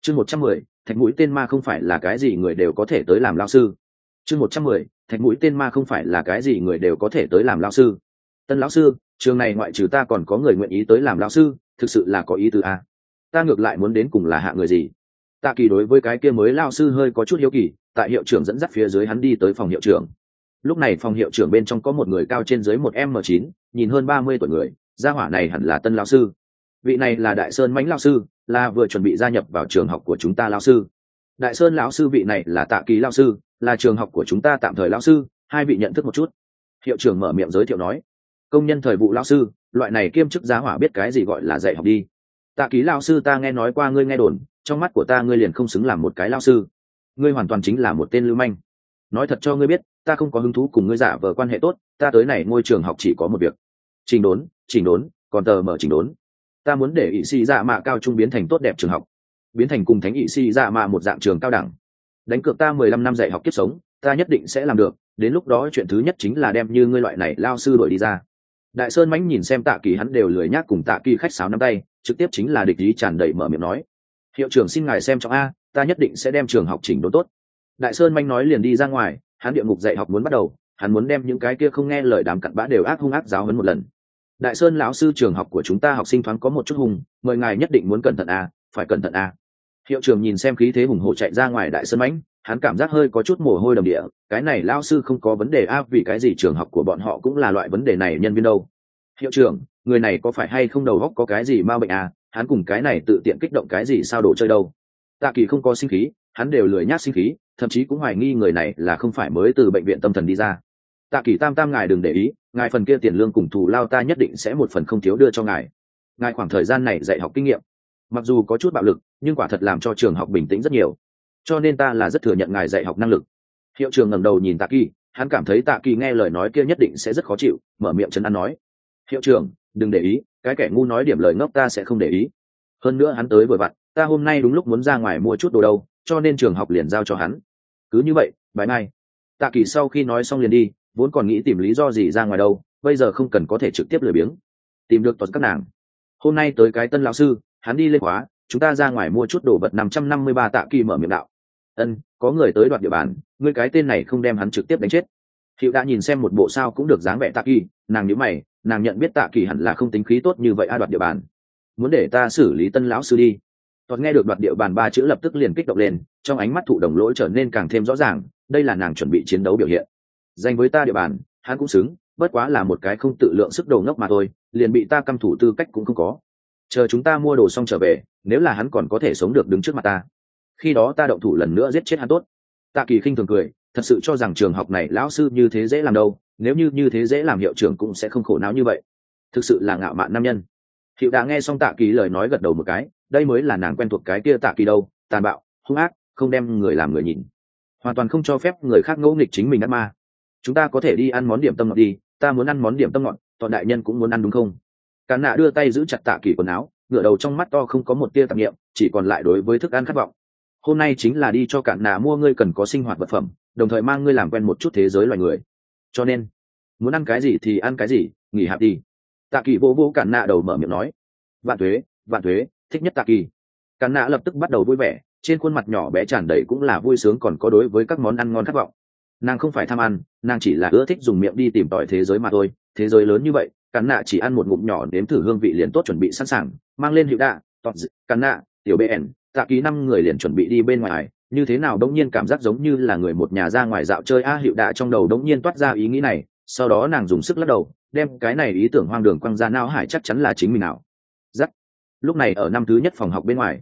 Chương 110, thạch mũi tên ma không phải là cái gì người đều có thể tới làm lão sư. Chương 110, thạch mũi tên ma không phải là cái gì người đều có thể tới làm lão sư. Tân lão sư, trường này ngoại trừ ta còn có người nguyện ý tới làm lão sư, thực sự là có ý tứ a. Ta ngược lại muốn đến cùng là hạ người gì? Tạ Kỳ đối với cái kia mới lão sư hơi có chút hiếu kỳ, tại hiệu trưởng dẫn dắt phía dưới hắn đi tới phòng hiệu trưởng. Lúc này phòng hiệu trưởng bên trong có một người cao trên dưới 1m9, nhìn hơn 30 tuổi người, gia hỏa này hẳn là Tân lão sư. Vị này là Đại Sơn Mãnh lão sư, là vừa chuẩn bị gia nhập vào trường học của chúng ta lão sư. Đại Sơn lão sư vị này là Tạ Kỳ lão sư, là trường học của chúng ta tạm thời lão sư, hai vị nhận thức một chút. Hiệu trưởng mở miệng giới thiệu nói. Công nhân thời vụ lão sư, loại này kiêm chức giá hỏa biết cái gì gọi là dạy học đi. Tạ Kỳ lão sư, ta nghe nói qua ngươi nghe đồn, trong mắt của ta ngươi liền không xứng làm một cái lão sư. Ngươi hoàn toàn chính là một tên lưu manh. Nói thật cho ngươi biết, ta không có hứng thú cùng ngươi giả vờ quan hệ tốt, ta tới này ngôi trường học chỉ có một việc. Chỉnh đốn, còn tờ mở chỉnh đốn. Ta muốn để ỵ sĩ dạ mạ cao trung biến thành tốt đẹp trường học, biến thành cùng thánh ỵ sĩ dạ mạ một dạng trường cao đẳng. Đánh cược ta 15 năm dạy học kiếp sống, ta nhất định sẽ làm được, đến lúc đó chuyện thứ nhất chính là đem như ngươi loại này lao sư đuổi đi ra. Đại Sơn Mãnh nhìn xem Tạ Kỳ hắn đều lười nhác cùng Tạ Kỳ khách sáo nắm tay, trực tiếp chính là địch ý tràn đầy mở miệng nói. Hiệu trưởng xin ngài xem trọng a, ta nhất định sẽ đem trường học chỉnh đốn tốt. Đại Sơn Mãnh nói liền đi ra ngoài, hắn địa ngục dạy học muốn bắt đầu, hắn muốn đem những cái kia không nghe lời đám cặn bã đều hung ác giáo huấn một lần. Đại Sơn lão sư, trường học của chúng ta học sinh thoáng có một chút hung, mời ngài nhất định muốn cẩn thận a, phải cẩn thận a. Hiệu trưởng nhìn xem khí thế hùng hổ chạy ra ngoài Đại Sơn Mãnh, hắn cảm giác hơi có chút mồ hôi đầm địa, cái này lão sư không có vấn đề a, vì cái gì trường học của bọn họ cũng là loại vấn đề này nhân viên đâu. Hiệu trưởng, người này có phải hay không đầu óc có cái gì ma bệnh à, hắn cùng cái này tự tiện kích động cái gì sao đồ chơi đâu. Tạ Kỳ không có sinh khí, hắn đều lười nhác sinh khí, thậm chí cũng hoài nghi người này là không phải mới từ bệnh viện tâm thần đi ra. Tạ Kỳ tam ngài đừng để ý, ngài phần kia tiền lương cùng thù lao ta nhất định sẽ một phần không thiếu đưa cho ngài. Ngài khoảng thời gian này dạy học kinh nghiệm, mặc dù có chút bạo lực, nhưng quả thật làm cho trường học bình tĩnh rất nhiều, cho nên ta là rất thừa nhận ngài dạy học năng lực. Hiệu trưởng ngẩng đầu nhìn Tạ Kỳ, hắn cảm thấy Tạ Kỳ nghe lời nói kia nhất định sẽ rất khó chịu, mở miệng trấn an nói. Hiệu trưởng, đừng để ý, cái kẻ ngu nói điểm lời ngốc ta sẽ không để ý. Hơn nữa hắn tới vừa vặn, ta hôm nay đúng lúc muốn ra ngoài mua chút đồ đâu, cho nên trường học liền giao cho hắn. Cứ như vậy, bye mai. Tạ Kỳ sau khi nói xong liền đi, vốn còn nghĩ tìm lý do gì ra ngoài đâu, bây giờ không cần có thể trực tiếp lười biếng. Tìm được toàn các nàng. Hôm nay tới cái Tân lão sư, hắn đi lên khóa, chúng ta ra ngoài mua chút đồ vật 553. Tạ Kỳ mở miệng đạo. Ân, có người tới đoạt địa bàn, ngươi cái tên này không đem hắn trực tiếp đánh chết. Hiệu đã nhìn xem một bộ sao cũng được dáng vẻ Tạ Kỳ, nàng nhíu mày, nàng nhận biết Tạ Kỳ hẳn là không tính khí tốt như vậy đoạt địa bàn. Muốn để ta xử lý Tân lão sư đi. Toàn nghe được đoạt địa bàn ba chữ lập tức liền kích động lên, trong ánh mắt thụ đồng lỗi trở nên càng thêm rõ ràng, đây là nàng chuẩn bị chiến đấu biểu hiện. Danh với ta địa bàn, hắn cũng xứng, bất quá là một cái không tự lượng sức đầu ngốc mà thôi, liền bị ta căm thủ tư cách cũng không có. Chờ chúng ta mua đồ xong trở về, nếu là hắn còn có thể sống được đứng trước mặt ta, khi đó ta động thủ lần nữa giết chết hắn tốt. Tạ Kỳ khinh thường cười, thật sự cho rằng trường học này lão sư như thế dễ làm đâu, nếu như thế dễ làm hiệu trưởng cũng sẽ không khổ não như vậy. Thực sự là ngạo mạn nam nhân. Hiệu đã nghe xong Tạ Kỳ lời nói gật đầu một cái, đây mới là nàng quen thuộc cái kia Tạ Kỳ đâu, tàn bạo, hung ác, không đem người làm người nhìn, hoàn toàn không cho phép người khác ngỗ nghịch chính mình ác ma. Chúng ta có thể đi ăn món điểm tâm ngọt đi, ta muốn ăn món điểm tâm ngọt, toàn đại nhân cũng muốn ăn đúng không? Cán nạ đưa tay giữ chặt Tạ Kỳ quần áo, ngửa đầu trong mắt to không có một tia tạp niệm, chỉ còn lại đối với thức ăn khát vọng. Hôm nay chính là đi cho Cán nạ mua ngươi cần có sinh hoạt vật phẩm, đồng thời mang ngươi làm quen một chút thế giới loài người. Cho nên, muốn ăn cái gì thì ăn cái gì, nghỉ hạp đi. Tạ Kỳ vô Cán nạ đầu mở miệng nói. Vạn thuế, thích nhất Tạ Kỳ. Cán nạ lập tức bắt đầu vui vẻ, trên khuôn mặt nhỏ bé tràn đầy cũng là vui sướng còn có đối với các món ăn ngon khát vọng. Nàng không phải tham ăn, nàng chỉ là ưa thích dùng miệng đi tìm tòi thế giới mà thôi. Thế giới lớn như vậy, Cán nạ chỉ ăn một ngụm nhỏ nếm thử hương vị liền tốt, chuẩn bị sẵn sàng mang lên Hiệu đạ, Cán nạ, tiểu bn Tạ Kỳ 5 người liền chuẩn bị đi bên ngoài. Như thế nào đống nhiên cảm giác giống như là người một nhà ra ngoài dạo chơi a. Hiệu đạ trong đầu đống nhiên toát ra ý nghĩ này, sau đó nàng dùng sức lắc đầu, đem cái này ý tưởng hoang đường quăng ra não hải, chắc chắn là chính mình nào. Dắt. Lúc này ở năm thứ nhất phòng học bên ngoài,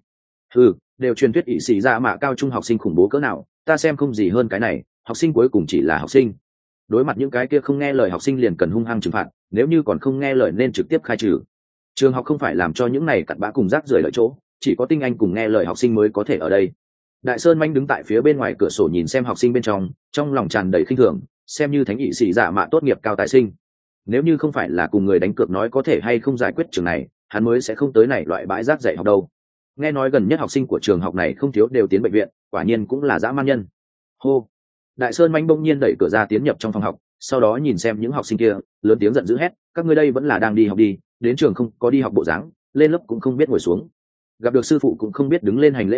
đều truyền thuyết ỵ sĩ dạ mạ cao trung học sinh khủng bố cỡ nào, ta xem không gì hơn cái này, học sinh cuối cùng chỉ là học sinh. Đối mặt những cái kia không nghe lời học sinh liền cần hung hăng trừng phạt, nếu như còn không nghe lời nên trực tiếp khai trừ. Trường học không phải làm cho những này cặn bã cùng rác rưởi lợi chỗ, chỉ có tinh anh cùng nghe lời học sinh mới có thể ở đây. Đại Sơn Manh đứng tại phía bên ngoài cửa sổ nhìn xem học sinh bên trong lòng tràn đầy khinh thường, xem như thánh ỵ sĩ dạ mạ tốt nghiệp cao tài sinh. Nếu như không phải là cùng người đánh cược nói có thể hay không giải quyết trường này, hắn mới sẽ không tới này loại bãi rác dạy học đâu. Nghe nói gần nhất học sinh của trường học này không thiếu đều tiến bệnh viện, quả nhiên cũng là dã man nhân. Hô. Đại Sơn Manh bỗng nhiên đẩy cửa ra tiến nhập trong phòng học, sau đó nhìn xem những học sinh kia, lớn tiếng giận dữ hét, các ngươi đây vẫn là đang đi học đi, đến trường không có đi học bộ dáng, lên lớp cũng không biết ngồi xuống, gặp được sư phụ cũng không biết đứng lên hành lễ đi,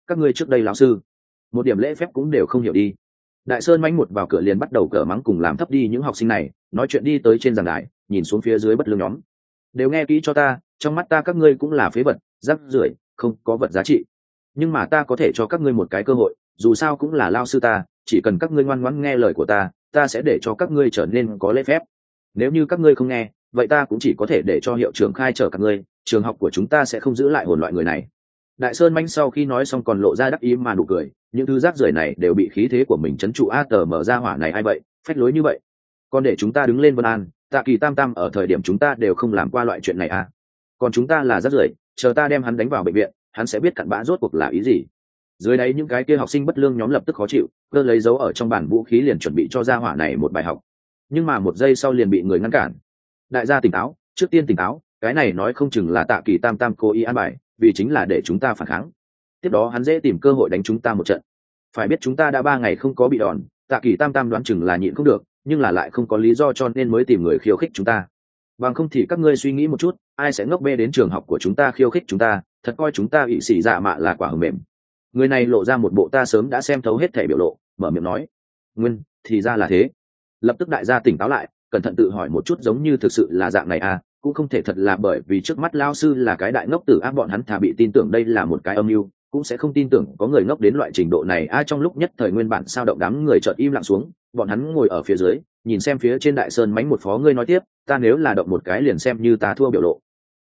các ngươi trước đây lão sư một điểm lễ phép cũng đều không hiểu đi. Đại sơn mãnh một vào cửa liền bắt đầu cờ mắng cùng làm thấp đi những học sinh này, nói chuyện đi tới trên giảng đài, nhìn xuống phía dưới bất lương nhóm. Đều nghe kỹ cho ta, trong mắt ta các ngươi cũng là phế vật, rác rưởi, không có vật giá trị. Nhưng mà ta có thể cho các ngươi một cái cơ hội, dù sao cũng là lao sư ta, chỉ cần các ngươi ngoan ngoãn nghe lời của ta sẽ để cho các ngươi trở nên có lễ phép. Nếu như các ngươi không nghe, vậy ta cũng chỉ có thể để cho hiệu trưởng khai trở các ngươi, trường học của chúng ta sẽ không giữ lại hồn loại người này. Đại sơn manh sau khi nói xong còn lộ ra đắc ý mà nụ cười, những thứ rác rưởi này đều bị khí thế của mình trấn trụ. A tờ mở ra hỏa này ai vậy, phách lối như vậy, còn để chúng ta đứng lên vân an. Tạ Kỳ Tam Tam ở thời điểm chúng ta đều không làm qua loại chuyện này à? Còn chúng ta là rác rưởi, chờ ta đem hắn đánh vào bệnh viện, hắn sẽ biết cặn bã rốt cuộc là ý gì. Dưới đấy những cái kia học sinh bất lương nhóm lập tức khó chịu, cơ lấy dấu ở trong bản vũ khí liền chuẩn bị cho ra hỏa này một bài học, nhưng mà một giây sau liền bị người ngăn cản. Đại gia tỉnh táo, trước tiên tỉnh táo, cái này nói không chừng là Tạ Kỳ Tam Tam cố ý an bài, vì chính là để chúng ta phản kháng, tiếp đó hắn dễ tìm cơ hội đánh chúng ta một trận. Phải biết chúng ta đã 3 ngày không có bị đòn, Tạ Kỳ Tam Tam đoán chừng là nhịn không được, nhưng là lại không có lý do cho nên mới tìm người khiêu khích chúng ta. Bằng không thì các ngươi suy nghĩ một chút, ai sẽ ngốc bê đến trường học của chúng ta khiêu khích chúng ta, thật coi chúng ta ỷ xỉ dạ mạ là quả hờ mềm. Người này lộ ra một bộ ta sớm đã xem thấu hết thể biểu lộ, mở miệng nói, nguyên thì ra là thế. Lập tức đại gia tỉnh táo lại, cẩn thận tự hỏi một chút, giống như thực sự là dạng này à, cũng không thể thật là bởi vì trước mắt lao sư là cái đại ngốc tử ác, bọn hắn thà bị tin tưởng đây là một cái âm mưu, cũng sẽ không tin tưởng có người ngốc đến loại trình độ này. Ai trong lúc nhất thời nguyên bản sao động đám người chợt im lặng xuống, bọn hắn ngồi ở phía dưới nhìn xem phía trên đại sơn mánh một phó ngươi nói tiếp, ta nếu là động một cái liền xem như ta thua biểu lộ.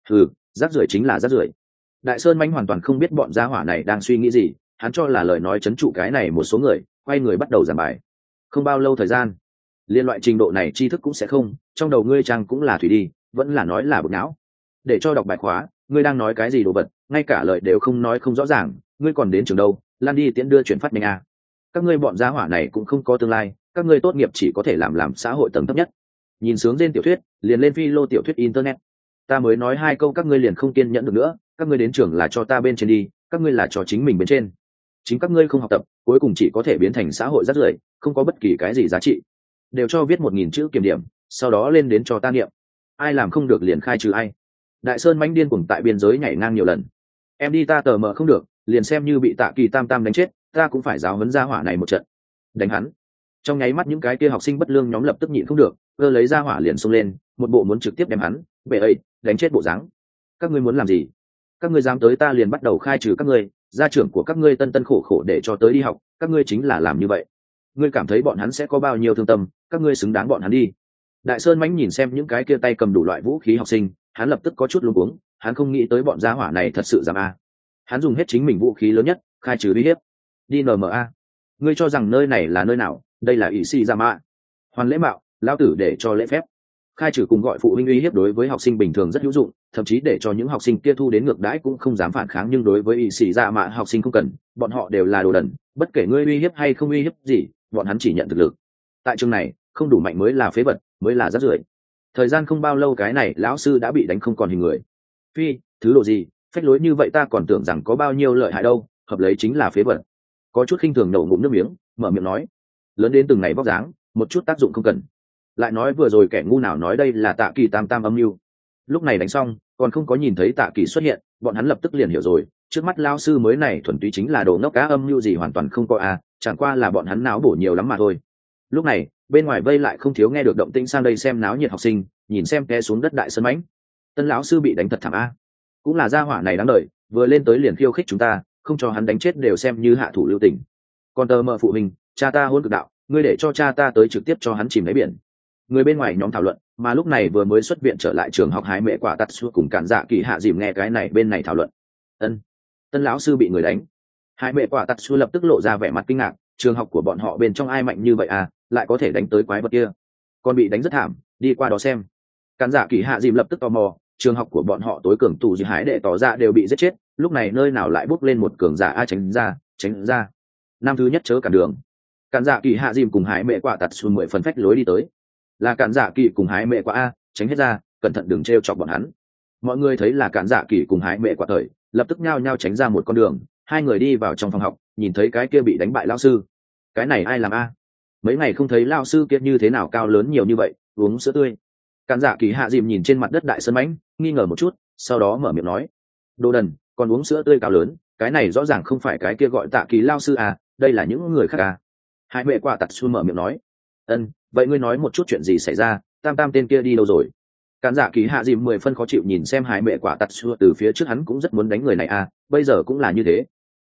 Rác rưởi chính là rác rưởi. Đại sơn mánh hoàn toàn không biết bọn gia hỏa này đang suy nghĩ gì, hắn cho là lời nói trấn trụ cái này một số người, quay người bắt đầu giảng bài. Không bao lâu thời gian, liên loại trình độ này tri thức cũng sẽ không, trong đầu ngươi trang cũng là thủy đi, vẫn là nói là bực não. Để cho đọc bài khóa, ngươi đang nói cái gì đồ vật, ngay cả lời đều không nói không rõ ràng, ngươi còn đến trường đâu, lan đi tiễn đưa chuyển phát nhanh à. Các ngươi bọn gia hỏa này cũng không có tương lai, các ngươi tốt nghiệp chỉ có thể làm xã hội tầng thấp nhất. Nhìn sướng trên tiểu thuyết, liền lên philo tiểu thuyết internet. Ta mới nói 2 câu các ngươi liền không kiên nhẫn được nữa, các ngươi đến trường là cho ta bên trên đi, các ngươi là cho chính mình bên trên. Chính các ngươi không học tập, cuối cùng chỉ có thể biến thành xã hội rác rưởi, không có bất kỳ cái gì giá trị. Đều cho viết 1000 chữ kiểm điểm, sau đó lên đến cho ta niệm. Ai làm không được liền khai trừ ai. Đại sơn mãnh điên cuồng tại biên giới nhảy ngang nhiều lần. Em đi ta tờ mờ không được, liền xem như bị Tạ Kỳ Tam Tam đánh chết, ta cũng phải giáo huấn gia hỏa này một trận. Đánh hắn. Trong nháy mắt những cái kia học sinh bất lương nhóm lập tức nhịn không được, cơ lấy gia hỏa liền xông lên, một bộ muốn trực tiếp đem hắn bể ấy đánh chết bộ dáng. Các ngươi muốn làm gì? Các ngươi dám tới ta liền bắt đầu khai trừ các ngươi, gia trưởng của các ngươi tân tân khổ khổ để cho tới đi học, các ngươi chính là làm như vậy. Ngươi cảm thấy bọn hắn sẽ có bao nhiêu thương tâm, các ngươi xứng đáng bọn hắn đi. Đại sơn mãnh nhìn xem những cái kia tay cầm đủ loại vũ khí học sinh, hắn lập tức có chút luống cuống, hắn không nghĩ tới bọn gia hỏa này thật sự dám a. Hắn dùng hết chính mình vũ khí lớn nhất, khai trừ uy hiếp. Đi NMA. Ngươi cho rằng nơi này là nơi nào? Đây là ỷ xì ra mạ. Hoàn lễ mạo, lão tử để cho lễ phép. Khai trừ cùng gọi phụ huynh uy hiếp đối với học sinh bình thường rất hữu dụng, thậm chí để cho những học sinh kia thu đến ngược đãi cũng không dám phản kháng, nhưng đối với ỷ xì ra mạ học sinh không cần, bọn họ đều là đồ đần, bất kể ngươi uy hiếp hay không uy hiếp gì, bọn hắn chỉ nhận thực lực. Tại trường này, không đủ mạnh mới là phế vật, mới là rác rưởi. Thời gian không bao lâu cái này lão sư đã bị đánh không còn hình người. Phi, thứ độ gì, phách lối như vậy ta còn tưởng rằng có bao nhiêu lợi hại đâu, hợp lấy chính là phế vật. Có chút khinh thường nổ ngụm nước miếng, mở miệng nói, lớn đến từng này vóc dáng, một chút tác dụng không cần. Lại nói vừa rồi kẻ ngu nào nói đây là Tạ Kỳ Tam Tam âm mưu. Lúc này đánh xong, còn không có nhìn thấy Tạ Kỳ xuất hiện, bọn hắn lập tức liền hiểu rồi, trước mắt lao sư mới này thuần túy chính là đồ ngốc cá, âm mưu gì hoàn toàn không có à, chẳng qua là bọn hắn não bổ nhiều lắm mà thôi. Lúc này, bên ngoài vây lại không thiếu nghe được động tĩnh sang đây xem náo nhiệt học sinh, nhìn xem té xuống đất đại sơn mãnh. Tân lão sư bị đánh thật thảm a. Cũng là gia hỏa này đáng đợi, vừa lên tới liền khiêu khích chúng ta, không cho hắn đánh chết đều xem như hạ thủ lưu tình. Còn tờ mờ phụ huynh, cha ta hôn cực đạo, ngươi để cho cha ta tới trực tiếp cho hắn chìm đáy biển. Người bên ngoài nhóm thảo luận, mà lúc này vừa mới xuất viện trở lại trường học hái mẹ quả tắt suốt cùng cản dạ kỳ hạ dìm nghe cái này bên này thảo luận. Tân lão sư bị người đánh. Hái mẹ quả tắt suốt lập tức lộ ra vẻ mặt kinh ngạc, trường học của bọn họ bên trong ai mạnh như vậy à, lại có thể đánh tới quái vật kia, còn bị đánh rất thảm, đi qua đó xem. Cản dạ kỳ hạ dìm lập tức tò mò, trường học của bọn họ tối cường tù gì hái đệ tỏ ra đều bị giết chết, lúc này nơi nào lại bốc lên một cường giả a, tránh ra. Năm thứ nhất chớ cản đường. Cản dạ kỳ hạ dìm cùng hái mẹ quả tạt xuân 10 phần phách lối đi tới. Là cản dạ kỳ cùng hái mẹ quả a, tránh hết ra, cẩn thận đừng trêu chọc bọn hắn. Mọi người thấy là cản dạ kỳ cùng hái mẹ quả thời, lập tức nhao nhao tránh ra một con đường, hai người đi vào trong phòng học, nhìn thấy cái kia bị đánh bại lao sư. Cái này ai làm a? Mấy ngày không thấy lao sư kia như thế nào cao lớn nhiều như vậy, uống sữa tươi. Cản dạ kỳ hạ dìm nhìn trên mặt đất đại sơn mãnh, nghi ngờ một chút, sau đó mở miệng nói, đồ đần, còn uống sữa tươi cao lớn, cái này rõ ràng không phải cái kia gọi Tạ Kỳ lao sư à, đây là những người khác à. Hai mẹ quả tạt xu mở miệng nói. Vậy ngươi nói một chút chuyện gì xảy ra, tam tam tên kia đi đâu rồi? Cản Dạ Kỳ hạ dìm 10 phân khó chịu nhìn xem hai mẹ quả tạt xu, từ phía trước hắn cũng rất muốn đánh người này à, bây giờ cũng là như thế.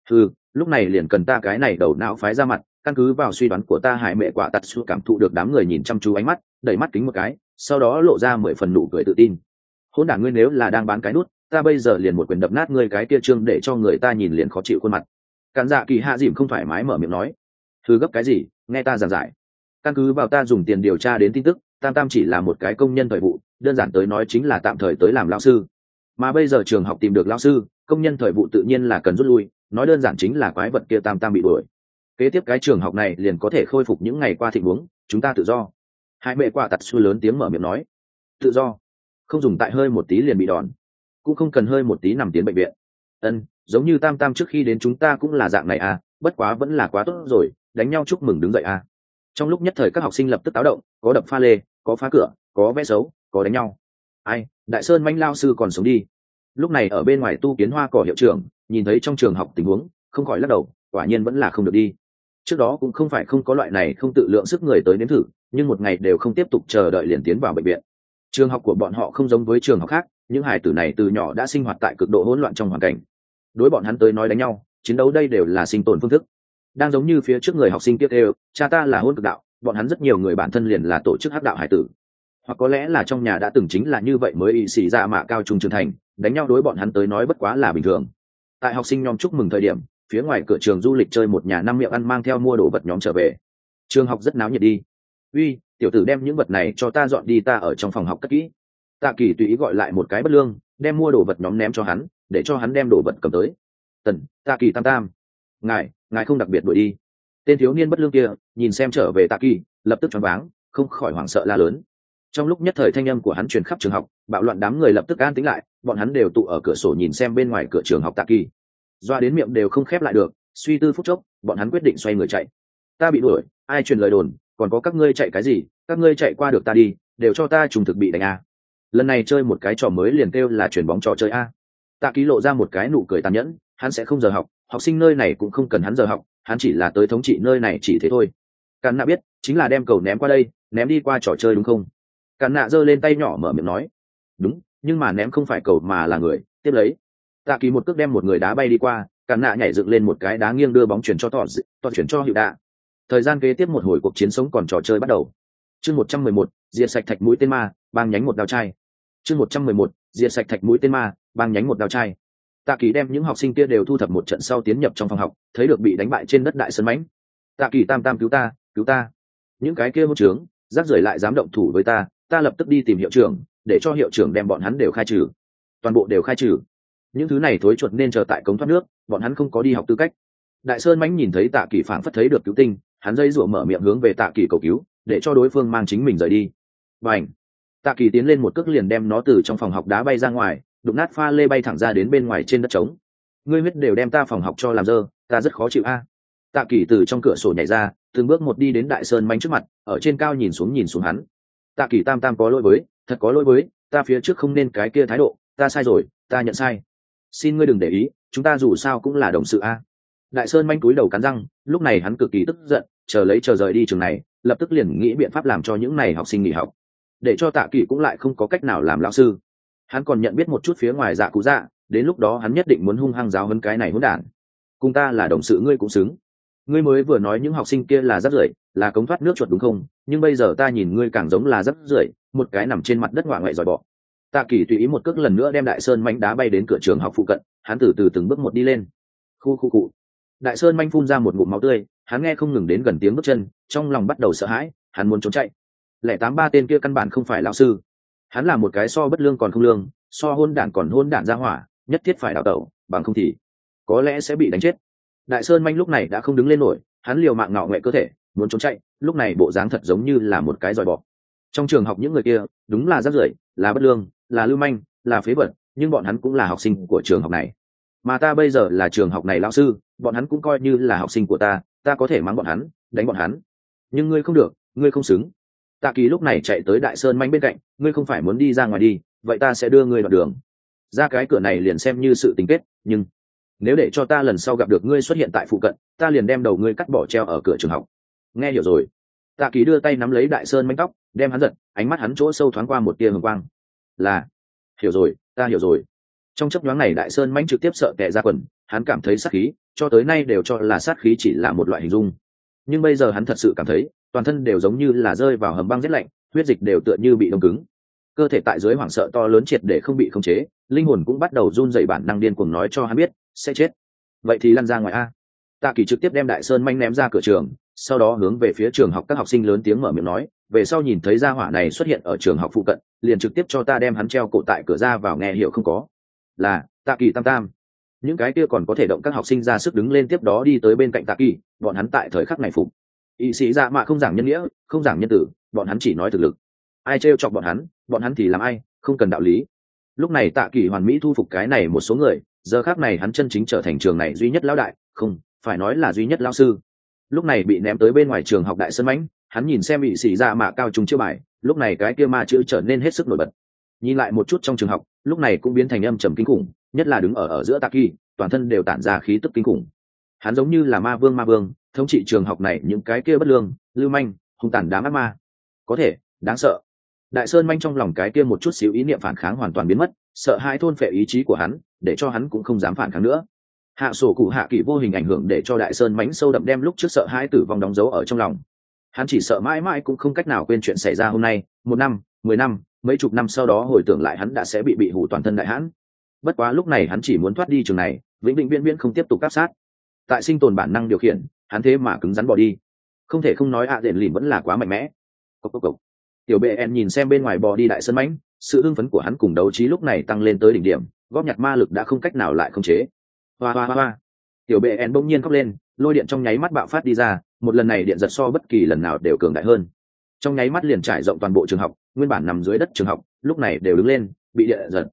Lúc này liền cần ta cái này đầu não phái ra mặt, căn cứ vào suy đoán của ta, hải mẹ quả tạt xu cảm thụ được đám người nhìn chăm chú ánh mắt, đẩy mắt kính một cái, sau đó lộ ra 10 phần nụ cười tự tin. Hỗn đản, ngươi nếu là đang bán cái nút, ta bây giờ liền một quyền đập nát ngươi cái kia trương để cho người ta nhìn liền khó chịu khuôn mặt. Cản Dạ Kỳ hạ dìm không thoải mái mở miệng nói. Gấp cái gì, nghe ta giảng giải. Căn cứ vào ta dùng tiền điều tra đến tin tức, tam tam chỉ là một cái công nhân thời vụ, đơn giản tới nói chính là tạm thời tới làm lão sư. Mà bây giờ trường học tìm được lão sư, công nhân thời vụ tự nhiên là cần rút lui, nói đơn giản chính là quái vật kia tam tam bị đuổi. Kế tiếp cái trường học này liền có thể khôi phục những ngày qua thịnh huống, chúng ta tự do. Hai mẹ quả tạt xu lớn tiếng mở miệng nói. Tự do? Không dùng tại hơi một tí liền bị đòn, cũng không cần hơi một tí nằm tiến bệnh viện. Giống như tam tam trước khi đến chúng ta cũng là dạng này à, bất quá vẫn là quá tốt rồi, đánh nhau chúc mừng đứng dậy à. Trong lúc nhất thời các học sinh lập tức táo động, có đập pha lê, có phá cửa, có vẽ xấu, có đánh nhau. Ai, Đại Sơn Manh lao sư còn sống đi. Lúc này ở bên ngoài Tu Kiến Hoa cỏ hiệu trưởng nhìn thấy trong trường học tình huống, không khỏi lắc đầu, quả nhiên vẫn là không được đi. Trước đó cũng không phải không có loại này không tự lượng sức người tới nếm thử, nhưng một ngày đều không tiếp tục chờ đợi liền tiến vào bệnh viện. Trường học của bọn họ không giống với trường học khác, những hài tử này từ nhỏ đã sinh hoạt tại cực độ hỗn loạn trong hoàn cảnh. Đối bọn hắn tới nói đánh nhau, chiến đấu đây đều là sinh tồn phương thức. Đang giống như phía trước người học sinh tiếp theo, cha ta là hôn cực đạo, bọn hắn rất nhiều người bản thân liền là tổ chức hắc đạo hải tử, hoặc có lẽ là trong nhà đã từng chính là như vậy mới y xì ra mạ cao trung trưởng thành, đánh nhau đối bọn hắn tới nói bất quá là bình thường. Tại học sinh nhóm chúc mừng thời điểm, phía ngoài cửa trường du lịch chơi một nhà năm miệng ăn mang theo mua đồ vật nhóm trở về. Trường học rất náo nhiệt đi. Uy, tiểu tử đem những vật này cho ta dọn đi, ta ở trong phòng học cất kỹ. Tạ Kỳ tùy ý gọi lại một cái bất lương, đem mua đồ vật nhóm ném cho hắn, để cho hắn đem đồ vật cầm tới. Tạ Kỳ tam tam, ngài không đặc biệt đuổi đi. Tên thiếu niên bất lương kia nhìn xem trở về Tạ Kỳ, lập tức choáng váng, không khỏi hoảng sợ la lớn. Trong lúc nhất thời thanh âm của hắn truyền khắp trường học, bạo loạn đám người lập tức an tĩnh lại, bọn hắn đều tụ ở cửa sổ nhìn xem bên ngoài cửa trường học Tạ Kỳ, doa đến miệng đều không khép lại được. Suy tư phút chốc, bọn hắn quyết định xoay người chạy. Ta bị đuổi, ai truyền lời đồn, còn có các ngươi chạy cái gì, các ngươi chạy qua được ta đi, đều cho ta trùng thực bị đánh a. Lần này chơi một cái trò mới liền kêu là chuyển bóng trò chơi a. Tạ Kỳ lộ ra một cái nụ cười tàn nhẫn, hắn sẽ không giờ học, học sinh nơi này cũng không cần hắn giờ học, hắn chỉ là tới thống trị nơi này chỉ thế thôi. Càn Nạ biết, chính là đem cầu ném qua đây, ném đi qua trò chơi đúng không? Càn Nạ giơ lên tay nhỏ mở miệng nói. Đúng, nhưng mà ném không phải cầu mà là người, tiếp lấy. Tạ Kỳ một cước đem một người đá bay đi qua, Càn Nạ nhảy dựng lên một cái đá nghiêng đưa bóng chuyển cho Tọt chuyển cho Hựu Đạ. Thời gian kế tiếp một hồi cuộc chiến sống còn trò chơi bắt đầu. Chương 111, diệt sạch thạch mũi tên ma, bang nhánh một đao chai. Chương 111, diệt sạch thạch mũi tên ma, bang nhánh một đao chai. Tạ Kỳ đem những học sinh kia đều thu thập một trận sau tiến nhập trong phòng học, thấy được bị đánh bại trên đất Đại Sơn Mãnh. Tạ Kỳ tam tam cứu ta, cứu ta. Những cái kia hỗn trướng, rác rưởi lại dám động thủ với ta, ta lập tức đi tìm hiệu trưởng, để cho hiệu trưởng đem bọn hắn đều khai trừ. Toàn bộ đều khai trừ. Những thứ này thối chuột nên chờ tại cống thoát nước, bọn hắn không có đi học tư cách. Đại Sơn Mãnh nhìn thấy Tạ Kỳ phảng phất thấy được cứu tinh, hắn dây rủa mở miệng hướng về Tạ Kỳ cầu cứu, để cho đối phương mang chính mình rời đi. Bành! Tạ Kỳ tiến lên một cước liền đem nó từ trong phòng học đá bay ra ngoài, đụng nát pha lê bay thẳng ra đến bên ngoài trên đất trống. Ngươi huyết đều đem ta phòng học cho làm dơ, ta rất khó chịu a. Tạ Kỳ từ trong cửa sổ nhảy ra, từng bước một đi đến Đại Sơn Mãnh trước mặt, ở trên cao nhìn xuống hắn. Tạ Kỳ tam tam có lỗi với, thật có lỗi với, ta phía trước không nên cái kia thái độ, ta sai rồi, ta nhận sai. Xin ngươi đừng để ý, chúng ta dù sao cũng là đồng sự a. Đại Sơn Mãnh cúi đầu cắn răng, lúc này hắn cực kỳ tức giận, chờ rời đi trường này, lập tức liền nghĩ biện pháp làm cho những này học sinh nghỉ học, để cho Tạ Kỳ cũng lại không có cách nào làm lão sư. Hắn còn nhận biết một chút phía ngoài Dạ Cụ Dạ, đến lúc đó hắn nhất định muốn hung hăng giáo huấn cái này hỗn đản. Cùng ta là đồng sự ngươi cũng xứng. Ngươi mới vừa nói những học sinh kia là rác rưởi, là cống thoát nước chuột đúng không? Nhưng bây giờ ta nhìn ngươi càng giống là rác rưởi, một cái nằm trên mặt đất ngoạ ngoại giỏi bọ. Tạ Kỳ tùy ý một cước lần nữa đem Đại Sơn Mãnh đá bay đến cửa trường học phụ cận, hắn từ từ từng bước một đi lên. Khu cụ. Đại Sơn Mãnh phun ra một ngụm máu tươi, hắn nghe không ngừng đến gần tiếng bước chân, trong lòng bắt đầu sợ hãi, hắn muốn trốn chạy. 083 tên kia căn bản không phải lão sư, hắn là một cái so bất lương còn không lương, so hôn đản còn hôn đản ra hỏa, nhất thiết phải đào tẩu, bằng không thì có lẽ sẽ bị đánh chết. Đại Sơn Manh lúc này đã không đứng lên nổi, hắn liều mạng ngạo nghệ cơ thể, muốn trốn chạy, lúc này bộ dáng thật giống như là một cái giòi bọ. Trong trường học những người kia, đúng là rác rưởi, là bất lương, là lưu manh, là phế vật, nhưng bọn hắn cũng là học sinh của trường học này. Mà ta bây giờ là trường học này lão sư, bọn hắn cũng coi như là học sinh của ta có thể mắng bọn hắn, đánh bọn hắn. Nhưng ngươi không được, ngươi không xứng. Tạ Kỳ lúc này chạy tới Đại Sơn Manh bên cạnh, ngươi không phải muốn đi ra ngoài đi, vậy ta sẽ đưa ngươi đoạn đường. Ra cái cửa này liền xem như sự tình kết, nhưng nếu để cho ta lần sau gặp được ngươi xuất hiện tại phụ cận, ta liền đem đầu ngươi cắt bỏ treo ở cửa trường học. Nghe hiểu rồi. Tạ Kỳ đưa tay nắm lấy Đại Sơn manh tóc, đem hắn giật, ánh mắt hắn chỗ sâu thoáng qua một tia hừng quang. Là, hiểu rồi, ta hiểu rồi. Trong chốc nhoáng này Đại Sơn manh trực tiếp sợ tè ra quần, hắn cảm thấy sát khí, cho tới nay đều cho là sát khí chỉ là một loại hình dung, nhưng bây giờ hắn thật sự cảm thấy toàn thân đều giống như là rơi vào hầm băng rét lạnh, huyết dịch đều tựa như bị đông cứng, cơ thể tại dưới hoảng sợ to lớn triệt để không bị khống chế, linh hồn cũng bắt đầu run rẩy, bản năng điên cuồng nói cho hắn biết sẽ chết. Vậy thì lăn ra ngoài a. Tạ Kỳ trực tiếp đem Đại Sơn manh ném ra cửa trường, sau đó hướng về phía trường học các học sinh lớn tiếng mở miệng nói, về sau nhìn thấy gia hỏa này xuất hiện ở trường học phụ cận, liền trực tiếp cho ta đem hắn treo cổ tại cửa ra vào, nghe hiểu không có? Là, Tạ Kỳ tam tam. Những cái kia còn có thể động các học sinh ra sức đứng lên, tiếp đó đi tới bên cạnh Tạ Kỳ, bọn hắn tại thời khắc này phục. Y sĩ dạ mạ không giảng nhân nghĩa, không giảng nhân tử, bọn hắn chỉ nói thực lực. Ai trêu chọc bọn hắn thì làm ai, không cần đạo lý. Lúc này Tạ Kỳ hoàn mỹ thu phục cái này một số người, giờ khác này hắn chân chính trở thành trường này duy nhất lão đại, không phải nói là duy nhất lão sư. Lúc này bị ném tới bên ngoài trường học Đại Sơn mãnh, hắn nhìn xem bị xỉ ra mạ cao trung chiêu bài, lúc này cái kia ma chữ trở nên hết sức nổi bật. Nhìn lại một chút trong trường học, lúc này cũng biến thành âm trầm kinh khủng, nhất là đứng ở giữa Tạ Kỳ, toàn thân đều tản ra khí tức kinh khủng. Hắn giống như là ma vương, thống trị trường học này những cái kia bất lương, lưu manh, hung tàn đám ác ma. Có thể, đáng sợ. Đại Sơn manh trong lòng cái kia một chút xíu ý niệm phản kháng hoàn toàn biến mất, sợ hãi thôn phệ ý chí của hắn, để cho hắn cũng không dám phản kháng nữa. Hạ sổ cụ hạ kỳ vô hình ảnh hưởng để cho Đại Sơn mãnh sâu đậm đem lúc trước sợ hãi tử vong đóng dấu ở trong lòng. Hắn chỉ sợ mãi mãi cũng không cách nào quên chuyện xảy ra hôm nay, 1 năm, 10 năm, mấy chục năm sau đó hồi tưởng lại hắn đã sẽ bị hủ toàn thân đại hãn. Bất quá lúc này hắn chỉ muốn thoát đi trường này, vĩnh vĩnh viễn viễn không tiếp tục áp sát. Tại sinh tồn bản năng điều khiển, hắn thế mà cứng rắn bỏ đi. Không thể không nói Đền Lìn vẫn là quá mạnh mẽ. Cốc. Tiểu bệ en nhìn xem bên ngoài bò đi Đại Sơn mãnh, sự hưng phấn của hắn cùng đấu trí lúc này tăng lên tới đỉnh điểm, góp nhặt ma lực đã không cách nào lại khống chế. Hoa. Tiểu bệ en bỗng nhiên khóc lên, lôi điện trong nháy mắt bạo phát đi ra, một lần này điện giật so bất kỳ lần nào đều cường đại hơn. Trong nháy mắt liền trải rộng toàn bộ trường học, nguyên bản nằm dưới đất trường học lúc này đều đứng lên, bị điện giật.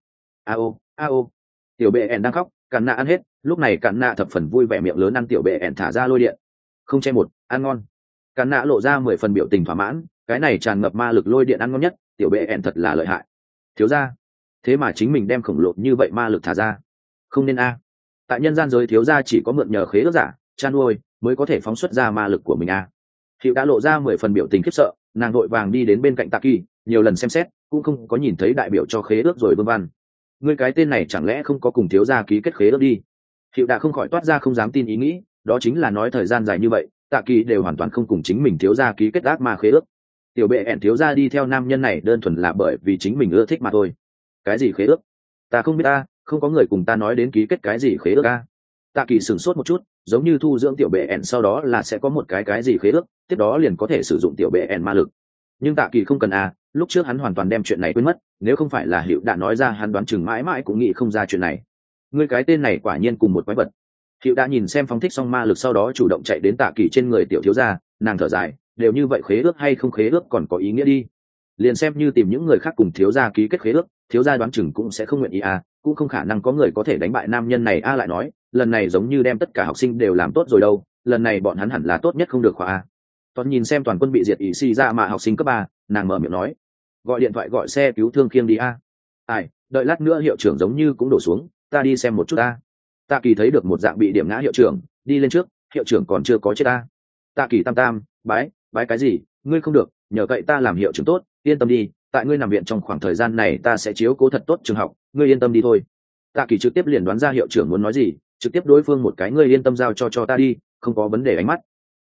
Ao. Tiểu bệ en đang khóc, Cản Nạ ăn hết, lúc này Cản Nạ thập phần vui vẻ, miệng lớn ăn tiểu bệ en thả ra lôi điện. Không che một, ăn ngon. Cản Nạ lộ ra 10 phần biểu tình thỏa mãn, cái này tràn ngập ma lực lôi điện ăn ngon nhất, tiểu bệ en thật là lợi hại. Thiếu gia, thế mà chính mình đem khổng lồ như vậy ma lực thả ra, không nên a. Tại nhân gian giới thiếu gia chỉ có mượn nhờ khế ước giả chăn nuôi mới có thể phóng xuất ra ma lực của mình a. Hiệu đã lộ ra 10 phần biểu tình khiếp sợ, nàng vội vàng đi đến bên cạnh Tạ Kỳ, nhiều lần xem xét cũng không có nhìn thấy đại biểu cho khế ước rồi vương văn. Ngươi cái tên này chẳng lẽ không có cùng thiếu gia ký kết khế ước đi? Hiệu đã không khỏi toát ra không dám tin ý nghĩ, đó chính là nói thời gian dài như vậy Tạ Kỳ đều hoàn toàn không cùng chính mình thiếu gia ký kết ác ma khế ước. Tiểu bệ ẹn thiếu gia đi theo nam nhân này đơn thuần là bởi vì chính mình ưa thích mà thôi. Cái gì khế ước? Ta không biết ta, không có người cùng ta nói đến ký kết cái gì khế ước a. Tạ Kỳ sửng sốt một chút, giống như thu dưỡng tiểu bệ ẹn sau đó là sẽ có một cái gì khế ước, tiếp đó liền có thể sử dụng tiểu bệ ẹn ma lực. Nhưng Tạ Kỳ không cần a, lúc trước hắn hoàn toàn đem chuyện này quên mất, nếu không phải là Hiệu đã nói ra, hắn đoán chừng mãi mãi cũng nghĩ không ra chuyện này. Ngươi cái tên này quả nhiên cùng một quái vật. Hiệu đã nhìn xem phóng thích xong ma lực sau đó chủ động chạy đến Tạ Kỳ trên người tiểu thiếu gia, nàng thở dài, đều như vậy khế ước hay không khế ước còn có ý nghĩa đi. Liền xem như tìm những người khác cùng thiếu gia ký kết khế ước, thiếu gia đoán chừng cũng sẽ không nguyện ý a, cũng không khả năng có người có thể đánh bại nam nhân này a. Lại nói, lần này giống như đem tất cả học sinh đều làm tốt rồi đâu, lần này bọn hắn hẳn là tốt nhất không được khóa a. Toàn nhìn xem toàn quân bị diệt ỷ xì ra mà học sinh cấp 3, nàng mở miệng nói, gọi điện thoại gọi xe cứu thương khiêng đi a. Ai, đợi lát nữa hiệu trưởng giống như cũng đổ xuống, ta đi xem một chút a. Tạ Kỳ thấy được một dạng bị điểm ngã hiệu trưởng, đi lên trước, hiệu trưởng còn chưa có chết a. Tạ Kỳ tam tam, bái cái gì, ngươi không được, nhờ cậy ta làm hiệu trưởng tốt, yên tâm đi, tại ngươi nằm viện trong khoảng thời gian này ta sẽ chiếu cố thật tốt trường học, ngươi yên tâm đi thôi. Tạ Kỳ trực tiếp liền đoán ra hiệu trưởng muốn nói gì, trực tiếp đối phương một cái ngươi yên tâm giao cho ta đi, không có vấn đề. Ánh mắt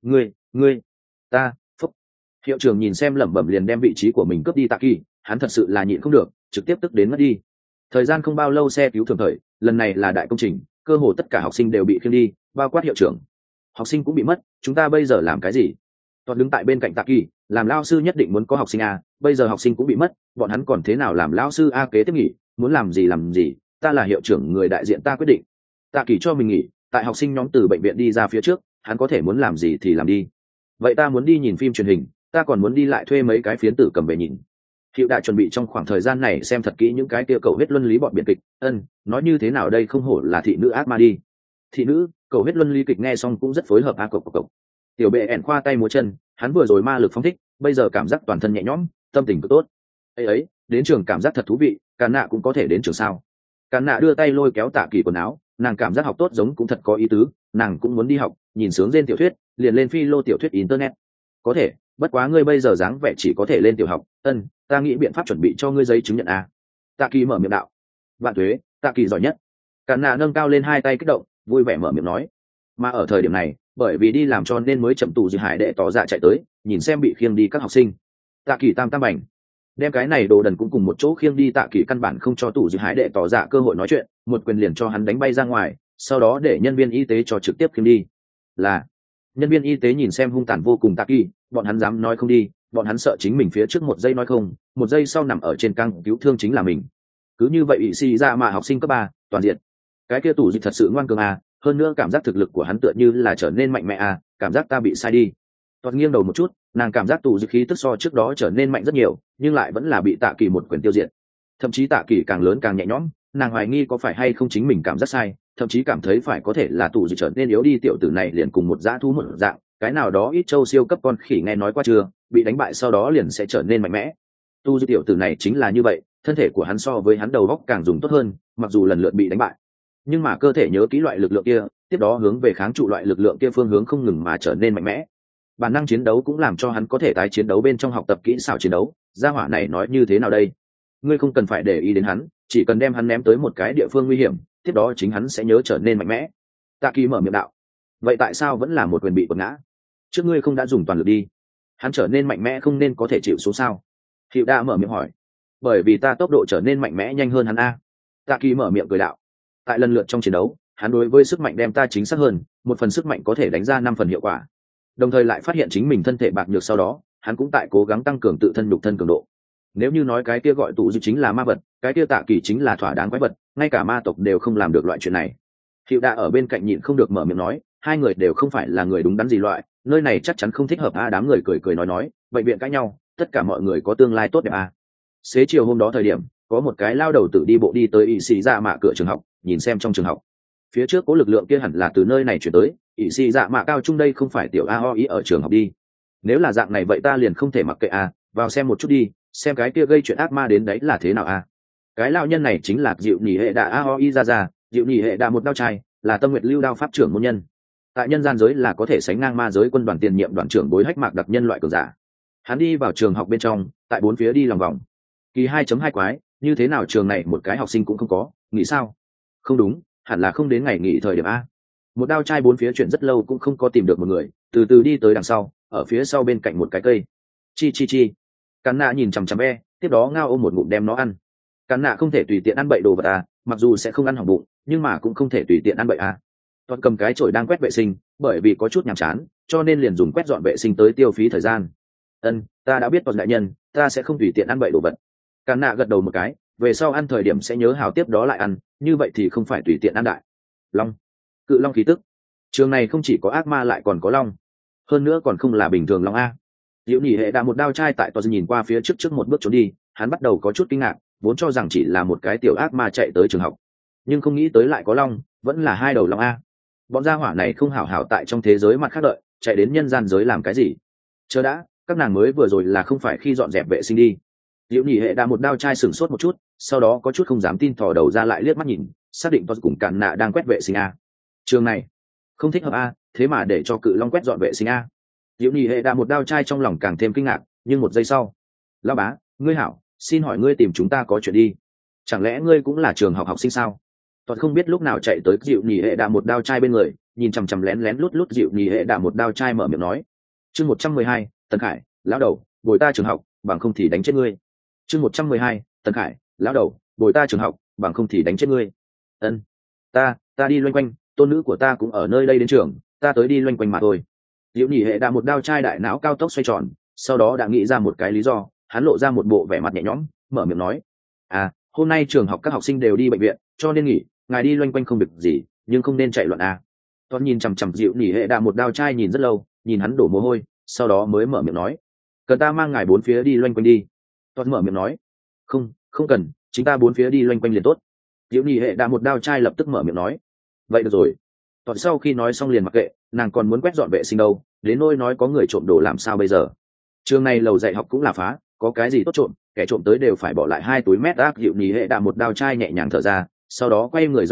ngươi ta phúc. Hiệu trưởng nhìn xem lẩm bẩm liền đem vị trí của mình cướp đi Tạ Kỳ, hắn thật sự là nhịn không được, trực tiếp tức đến mất đi. Thời gian không bao lâu xe cứu thường thời, lần này là đại công trình, cơ hồ tất cả học sinh đều bị khiêng đi, bao quát hiệu trưởng. Học sinh cũng bị mất, chúng ta bây giờ làm cái gì? Toàn đứng tại bên cạnh Tạ Kỳ, làm lao sư nhất định muốn có học sinh a, bây giờ học sinh cũng bị mất, bọn hắn còn thế nào làm lao sư a? Kế tiếp nghỉ, muốn làm gì, ta là hiệu trưởng, người đại diện ta quyết định. Tạ Kỳ cho mình nghỉ, tại học sinh nhóm từ bệnh viện đi ra phía trước, hắn có thể muốn làm gì thì làm đi. Vậy ta muốn đi nhìn phim truyền hình, ta còn muốn đi lại thuê mấy cái phiến tử cầm về nhìn. Hiệu đã chuẩn bị trong khoảng thời gian này xem thật kỹ những cái kia cầu huyết luân lý bọn biện kịch, nói như thế nào đây, không hổ là thị nữ ác ma đi. Thị nữ, cầu huyết luân lý kịch nghe xong cũng rất phối hợp a. Cộc. Tiểu bệ ẻn khoa tay múa chân, hắn vừa rồi ma lực phóng thích, bây giờ cảm giác toàn thân nhẹ nhõm, tâm tình cực tốt. Ấy, đến trường cảm giác thật thú vị, Cản Nạ cũng có thể đến trường sao? Cản Nạ đưa tay lôi kéo Tạ Kỳ quần áo, nàng cảm giác học tốt giống cũng thật có ý tứ, nàng cũng muốn đi học, nhìn sướng trên tiểu thuyết, liền lên phi lô tiểu thuyết internet. Có thể, bất quá ngươi bây giờ dáng vẻ chỉ có thể lên tiểu học. Ta nghĩ biện pháp chuẩn bị cho ngươi giấy chứng nhận a. Tạ Kỳ mở miệng đạo. Vạn tuế, Tạ Kỳ giỏi nhất. Càn Nạ nâng cao lên hai tay kích động, vui vẻ mở miệng nói. Mà ở thời điểm này, bởi vì đi làm cho nên mới chậm tù Dư Hải Đệ tỏ dạ chạy tới, nhìn xem bị khiêng đi các học sinh. Tạ Kỳ tam tam bành, đem cái này đồ đần cũng cùng một chỗ khiêng đi. Tạ Kỳ căn bản không cho tù Dư Hải Đệ tỏ dạ cơ hội nói chuyện, một quyền liền cho hắn đánh bay ra ngoài, sau đó để nhân viên y tế cho trực tiếp khiêng đi. Là nhân viên y tế nhìn xem hung tàn vô cùng Tạ Kỳ, bọn hắn dám nói không đi, bọn hắn sợ chính mình phía trước một giây nói không, một giây sau nằm ở trên căng cứu thương chính là mình. Cứ như vậy ỵ xì ra mà học sinh cấp 3, toàn diện. Cái kia tù Dư thật sự ngoan cường à, hơn nữa cảm giác thực lực của hắn tựa như là trở nên mạnh mẽ à, cảm giác ta bị sai đi. Toàn nghiêng đầu một chút, nàng cảm giác tù Dư khí tức so trước đó trở nên mạnh rất nhiều, nhưng lại vẫn là bị Tạ Kỳ một quyền tiêu diệt. Thậm chí Tạ Kỳ càng lớn càng nhẹ nhõm, nàng hoài nghi có phải hay không chính mình cảm giác sai, thậm chí cảm thấy phải có thể là tù Dư trở nên yếu đi. Tiểu tử này liền cùng một dã thú một dạng, cái nào đó ít châu siêu cấp con khỉ nghe nói qua chưa, bị đánh bại sau đó liền sẽ trở nên mạnh mẽ. Tu Dư tiểu tử này chính là như vậy, thân thể của hắn so với hắn đầu óc càng dùng tốt hơn, mặc dù lần lượt bị đánh bại, nhưng mà cơ thể nhớ kỹ loại lực lượng kia, tiếp đó hướng về kháng trụ loại lực lượng kia phương hướng không ngừng mà trở nên mạnh mẽ. Bản năng chiến đấu cũng làm cho hắn có thể tái chiến đấu bên trong học tập kỹ xảo chiến đấu. Gia hỏa này nói như thế nào đây? Ngươi không cần phải để ý đến hắn, chỉ cần đem hắn ném tới một cái địa phương nguy hiểm, tiếp đó chính hắn sẽ nhớ trở nên mạnh mẽ. Tạ Kỳ mở miệng đạo. Vậy tại sao vẫn là một quyền bị quật ngã? Trước ngươi không đã dùng toàn lực đi, hắn trở nên mạnh mẽ không nên có thể chịu số sao? Hiệu Đa mở miệng hỏi. Bởi vì ta tốc độ trở nên mạnh mẽ nhanh hơn hắn a. Tạ Kỳ mở miệng cười đạo. Tại lần lượt trong chiến đấu, hắn đối với sức mạnh đem ta chính xác hơn, một phần sức mạnh có thể đánh ra 5 phần hiệu quả. Đồng thời lại phát hiện chính mình thân thể bạc nhược, sau đó hắn cũng tại cố gắng tăng cường tự thân nhục thân cường độ. Nếu như nói cái kia gọi tụ Dư chính là ma vật, cái kia Tạ Kỳ chính là thỏa đáng quái vật, ngay cả ma tộc đều không làm được loại chuyện này. Hiệu Đa ở bên cạnh nhịn không được mở miệng nói, hai người đều không phải là người đúng đắn gì loại, nơi này chắc chắn không thích hợp a. Đám người cười cười nói, bệnh viện cãi nhau, tất cả mọi người có tương lai tốt đẹp a. Xế chiều hôm đó thời điểm, có một cái lao đầu tử đi bộ đi tới ỵ sĩ dạ mạ cửa trường học, nhìn xem trong trường học phía trước có lực lượng kia hẳn là từ nơi này chuyển tới. ỵ sĩ dạ mạ cao trung đây không phải tiểu a ho ý ở trường học đi, nếu là dạng này vậy ta liền không thể mặc kệ a, vào xem một chút đi, xem cái kia gây chuyện ác ma đến đấy là thế nào a. Cái lao nhân này chính là dịu nhị hệ đạ a ho ý ra, dịu nhị hệ đạ một đao trai, là Tâm Nguyệt Lưu đao pháp trưởng môn nhân, tại nhân gian giới là có thể sánh ngang ma giới quân đoàn tiền nhiệm đoàn trưởng Bối Hách Mạc đặc nhân loại cường giả. Hắn đi vào trường học bên trong, tại bốn phía đi lòng vòng. Kỳ 2.2 quái, như thế nào trường này một cái học sinh cũng không có, nghĩ sao? Không đúng, hẳn là không đến ngày nghỉ thời điểm a. Một đao trai bốn phía chuyển rất lâu cũng không có tìm được một người, từ từ đi tới đằng sau, ở phía sau bên cạnh một cái cây. Chi. Càn Nạ nhìn chằm chằm tiếp đó ngao ôm một ngụm đem nó ăn. Càn Nạ không thể tùy tiện ăn bậy đồ vật à, mặc dù sẽ không ăn hỏng bụng, nhưng mà cũng không thể tùy tiện ăn bậy à. Toàn cầm cái chổi đang quét vệ sinh, bởi vì có chút nhàm chán, cho nên liền dùng quét dọn vệ sinh tới tiêu phí thời gian. Ta đã biết Toàn đại nhân, ta sẽ không tùy tiện ăn bậy đồ vật. Càn Nạ gật đầu một cái, về sau ăn thời điểm sẽ nhớ hào tiếp đó lại ăn, như vậy thì không phải tùy tiện ăn đại. Long, cự long khí tức. Trường này không chỉ có ác ma lại còn có long, hơn nữa còn không là bình thường long a. Diệu Nhị Hệ đã một đao trai tại Toàn nhìn qua phía trước một bước trốn đi, hắn bắt đầu có chút kinh ngạc, vốn cho rằng chỉ là một cái tiểu ác ma chạy tới trường học, nhưng không nghĩ tới lại có long, vẫn là hai đầu long a. Bọn gia hỏa này không hảo hảo tại trong thế giới mặt khác đợi, chạy đến nhân gian giới làm cái gì? Chờ đã, các nàng mới vừa rồi là không phải khi dọn dẹp vệ sinh đi. Diệu Nhị Hệ đã một đao trai sửng sốt một chút, sau đó có chút không dám tin thò đầu ra lại liếc mắt nhìn, xác định Toàn cùng Càn Nạ đang quét vệ sinh a. Trường này không thích hợp a, thế mà để cho cự long quét dọn vệ sinh a. Diệu Nhị Hệ đã một đao trai trong lòng càng thêm kinh ngạc, nhưng một giây sau, lão bá, ngươi hảo, xin hỏi ngươi tìm chúng ta có chuyện đi? Chẳng lẽ ngươi cũng là trường học học sinh sao? Toàn không biết lúc nào chạy tới Diệu Nhị Hệ đã một đao trai bên người, nhìn chằm chằm lén lén lút lút Diệu Nhị Hệ đã một đao trai mở miệng nói. Chương 112, Tần Khải, lão đầu, bồi ta trường học, bằng không thì đánh chết ngươi. Chương 112, Tần Khải, lão đầu, bồi ta trường học, bằng không thì đánh chết ngươi. Ta đi loanh quanh, tôn nữ của ta cũng ở nơi đây đến trường, ta tới đi loanh quanh mà thôi. Diệu Nhị Hệ đã một đao trai đại não cao tốc xoay tròn, sau đó đã nghĩ ra một cái lý do, hắn lộ ra một bộ vẻ mặt nhẹ nhõm, mở miệng nói: hôm nay trường học các học sinh đều đi bệnh viện, cho nên nghỉ, ngài đi loanh quanh không việc gì, nhưng không nên chạy loạn a. Toàn nhìn chằm chằm Diệu Nhị Hệ đã một đao trai nhìn rất lâu, nhìn hắn đổ mồ hôi, sau đó mới mở miệng nói: cần ta mang ngài bốn phía đi loanh quanh đi? Toàn mở miệng nói: không cần, chính ta bốn phía đi loanh quanh liền tốt. Diệu Nhị Hệ đã một đao trai lập tức mở miệng nói: vậy được rồi. Toàn sau khi nói xong liền mặc kệ, nàng còn muốn quét dọn vệ sinh đâu, đến nỗi nói có người trộm đồ làm sao bây giờ? Trường này lầu dạy học cũng là phá, có cái gì tốt trộm, kẻ trộm tới đều phải bỏ lại 2 túi mét ác. Diệu Nhị Hệ đã một đao trai nhẹ nhàng thở ra, sau đó quay người rời đi,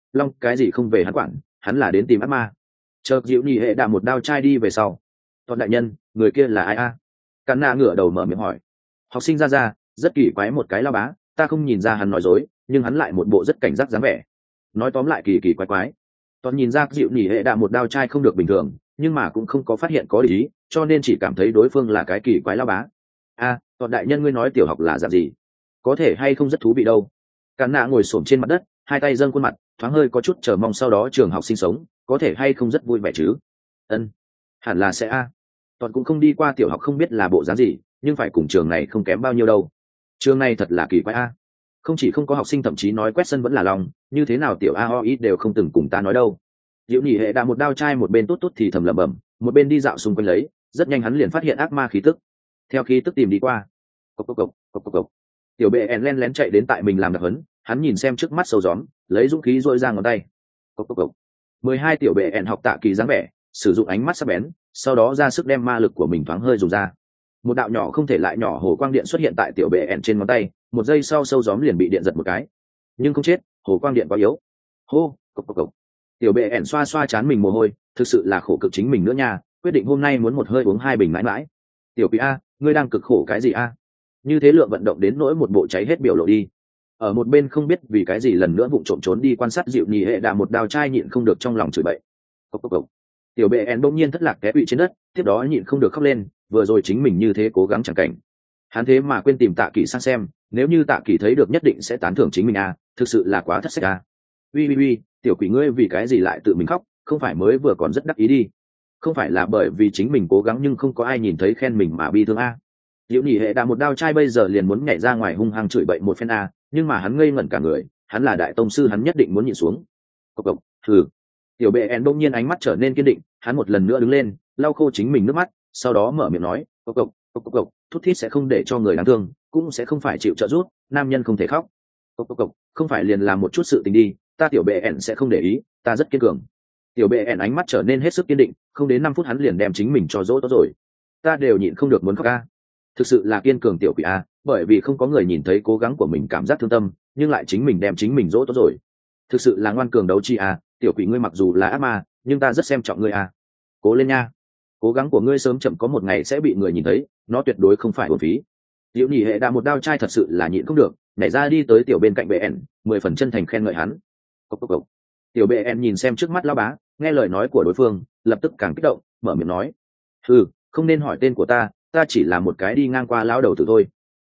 long cái gì không về hắn quản, hắn là đến tìm ác ma. Chợt dịu nhị hệ đạ một đao chai đi về sau. Toàn đại nhân, người kia là ai a? Cắn nạ ngửa đầu mở miệng hỏi. Học sinh ra rất kỳ quái một cái lao bá, ta không nhìn ra hắn nói dối, nhưng hắn lại một bộ rất cảnh giác dáng vẻ. Nói tóm lại kỳ kỳ quái quái. Toàn nhìn ra dịu nhị hệ đạ một đao chai không được bình thường, nhưng mà cũng không có phát hiện có ý, cho nên chỉ cảm thấy đối phương là cái kỳ quái lao bá. Toàn đại nhân, ngươi nói tiểu học là dạng gì? Có thể hay không rất thú vị đâu. Cắn nạ ngồi xổm trên mặt đất, hai tay dâng khuôn mặt, thoáng hơi có chút chờ mong, sau đó trường học sinh sống có thể hay không rất vui vẻ chứ? Ân, hẳn là sẽ Toàn cũng không đi qua tiểu học, không biết là bộ dáng gì, nhưng phải cùng trường này không kém bao nhiêu đâu. Trường này thật là kỳ quái không chỉ không có học sinh, thậm chí nói quét sân vẫn là lòng, như thế nào tiểu AOI đều không từng cùng ta nói đâu. Diệu nhị hệ đã một đao chai một bên tốt tốt thì thầm lẩm bẩm, một bên đi dạo xung quanh lấy, rất nhanh hắn liền phát hiện ác ma khí tức. Theo khí tức tìm đi qua, cộc cộc cộc cộc cộc cộc. Tiểu bệ len lén chạy đến tại mình làm đặc hấn, hắn nhìn xem trước mắt sâu gióm, lấy dũng khí dội ra ngón tay. Cộc cộc cộc. 12 tiểu bệ học Tạ Kỳ dáng vẻ, sử dụng ánh mắt sắc bén, sau đó ra sức đem ma lực của mình thoáng hơi dùng ra. Một đạo nhỏ không thể lại nhỏ hồ quang điện xuất hiện tại tiểu bệ trên ngón tay, một giây sau sâu gióm liền bị điện giật một cái, nhưng không chết, hồ quang điện quá yếu. Hô, cộc cộc cộc. Tiểu bệ xoa xoa chán mình mồ hôi, thực sự là khổ cực chính mình nữa nha, quyết định hôm nay muốn một hơi uống 2 bình mãi mãi. Tiểu Quý ngươi đang cực khổ cái gì như thế lượng vận động đến nỗi một bộ cháy hết biểu lộ đi. Ở một bên không biết vì cái gì lần nữa vụng trộm trốn đi quan sát dịu nhì hệ đạ một đao chai nhịn không được trong lòng chửi bậy. Cộc cộc cộc. Tiểu bệ bỗng nhiên thất lạc té quỵ trên đất, tiếp đó nhịn không được khóc lên, vừa rồi chính mình như thế cố gắng chẳng cảnh, hắn thế mà quên tìm Tạ Kỳ sang xem, nếu như Tạ Kỳ thấy được nhất định sẽ tán thưởng chính mình thực sự là quá thất sách uy, tiểu quỷ ngươi vì cái gì lại tự mình khóc, không phải mới vừa còn rất đắc ý đi, không phải là bởi vì chính mình cố gắng nhưng không có ai nhìn thấy khen mình mà bi thương Diệu nhị hệ đạ một đao chai bây giờ liền muốn nhảy ra ngoài hung hăng chửi bậy một phen nhưng mà hắn ngây ngẩn cả người, hắn là đại tông sư, hắn nhất định muốn nhịn xuống. Cộc cộc, thử. Tiểu bệ đông nhiên ánh mắt trở nên kiên định, hắn một lần nữa đứng lên, lau khô chính mình nước mắt, sau đó mở miệng nói, cộc cộc, cộc cộc cộc, thút thít sẽ không để cho người đáng thương, cũng sẽ không phải chịu trợ giúp, nam nhân không thể khóc. Cộc cộc cộc, không phải liền làm một chút sự tình đi, ta tiểu bệ sẽ không để ý, ta rất kiên cường. Tiểu bệ ánh mắt trở nên hết sức kiên định, không đến 5 phút hắn liền đem chính mình cho dỗ tốt rồi. Ta đều nhịn không được muốn khóc thực sự là kiên cường tiểu quỷ bởi vì không có người nhìn thấy cố gắng của mình cảm giác thương tâm, nhưng lại chính mình đem chính mình dỗ tốt rồi. Thực sự là ngoan cường đấu chi tiểu quỷ ngươi mặc dù là ác ma, nhưng ta rất xem trọng ngươi cố lên nha, cố gắng của ngươi sớm chậm có một ngày sẽ bị người nhìn thấy, nó tuyệt đối không phải uổng phí. Diệu nhị hệ đã một đao chai thật sự là nhịn không được, nhảy ra đi tới tiểu bên cạnh bệ 10 phần chân thành khen ngợi hắn. Cốc cốc cốc. Tiểu bệ nhìn xem trước mắt lão bá, nghe lời nói của đối phương lập tức càng kích động, mở miệng nói, không nên hỏi tên của ta, ta chỉ là một cái đi ngang qua lão đầu tử thôi.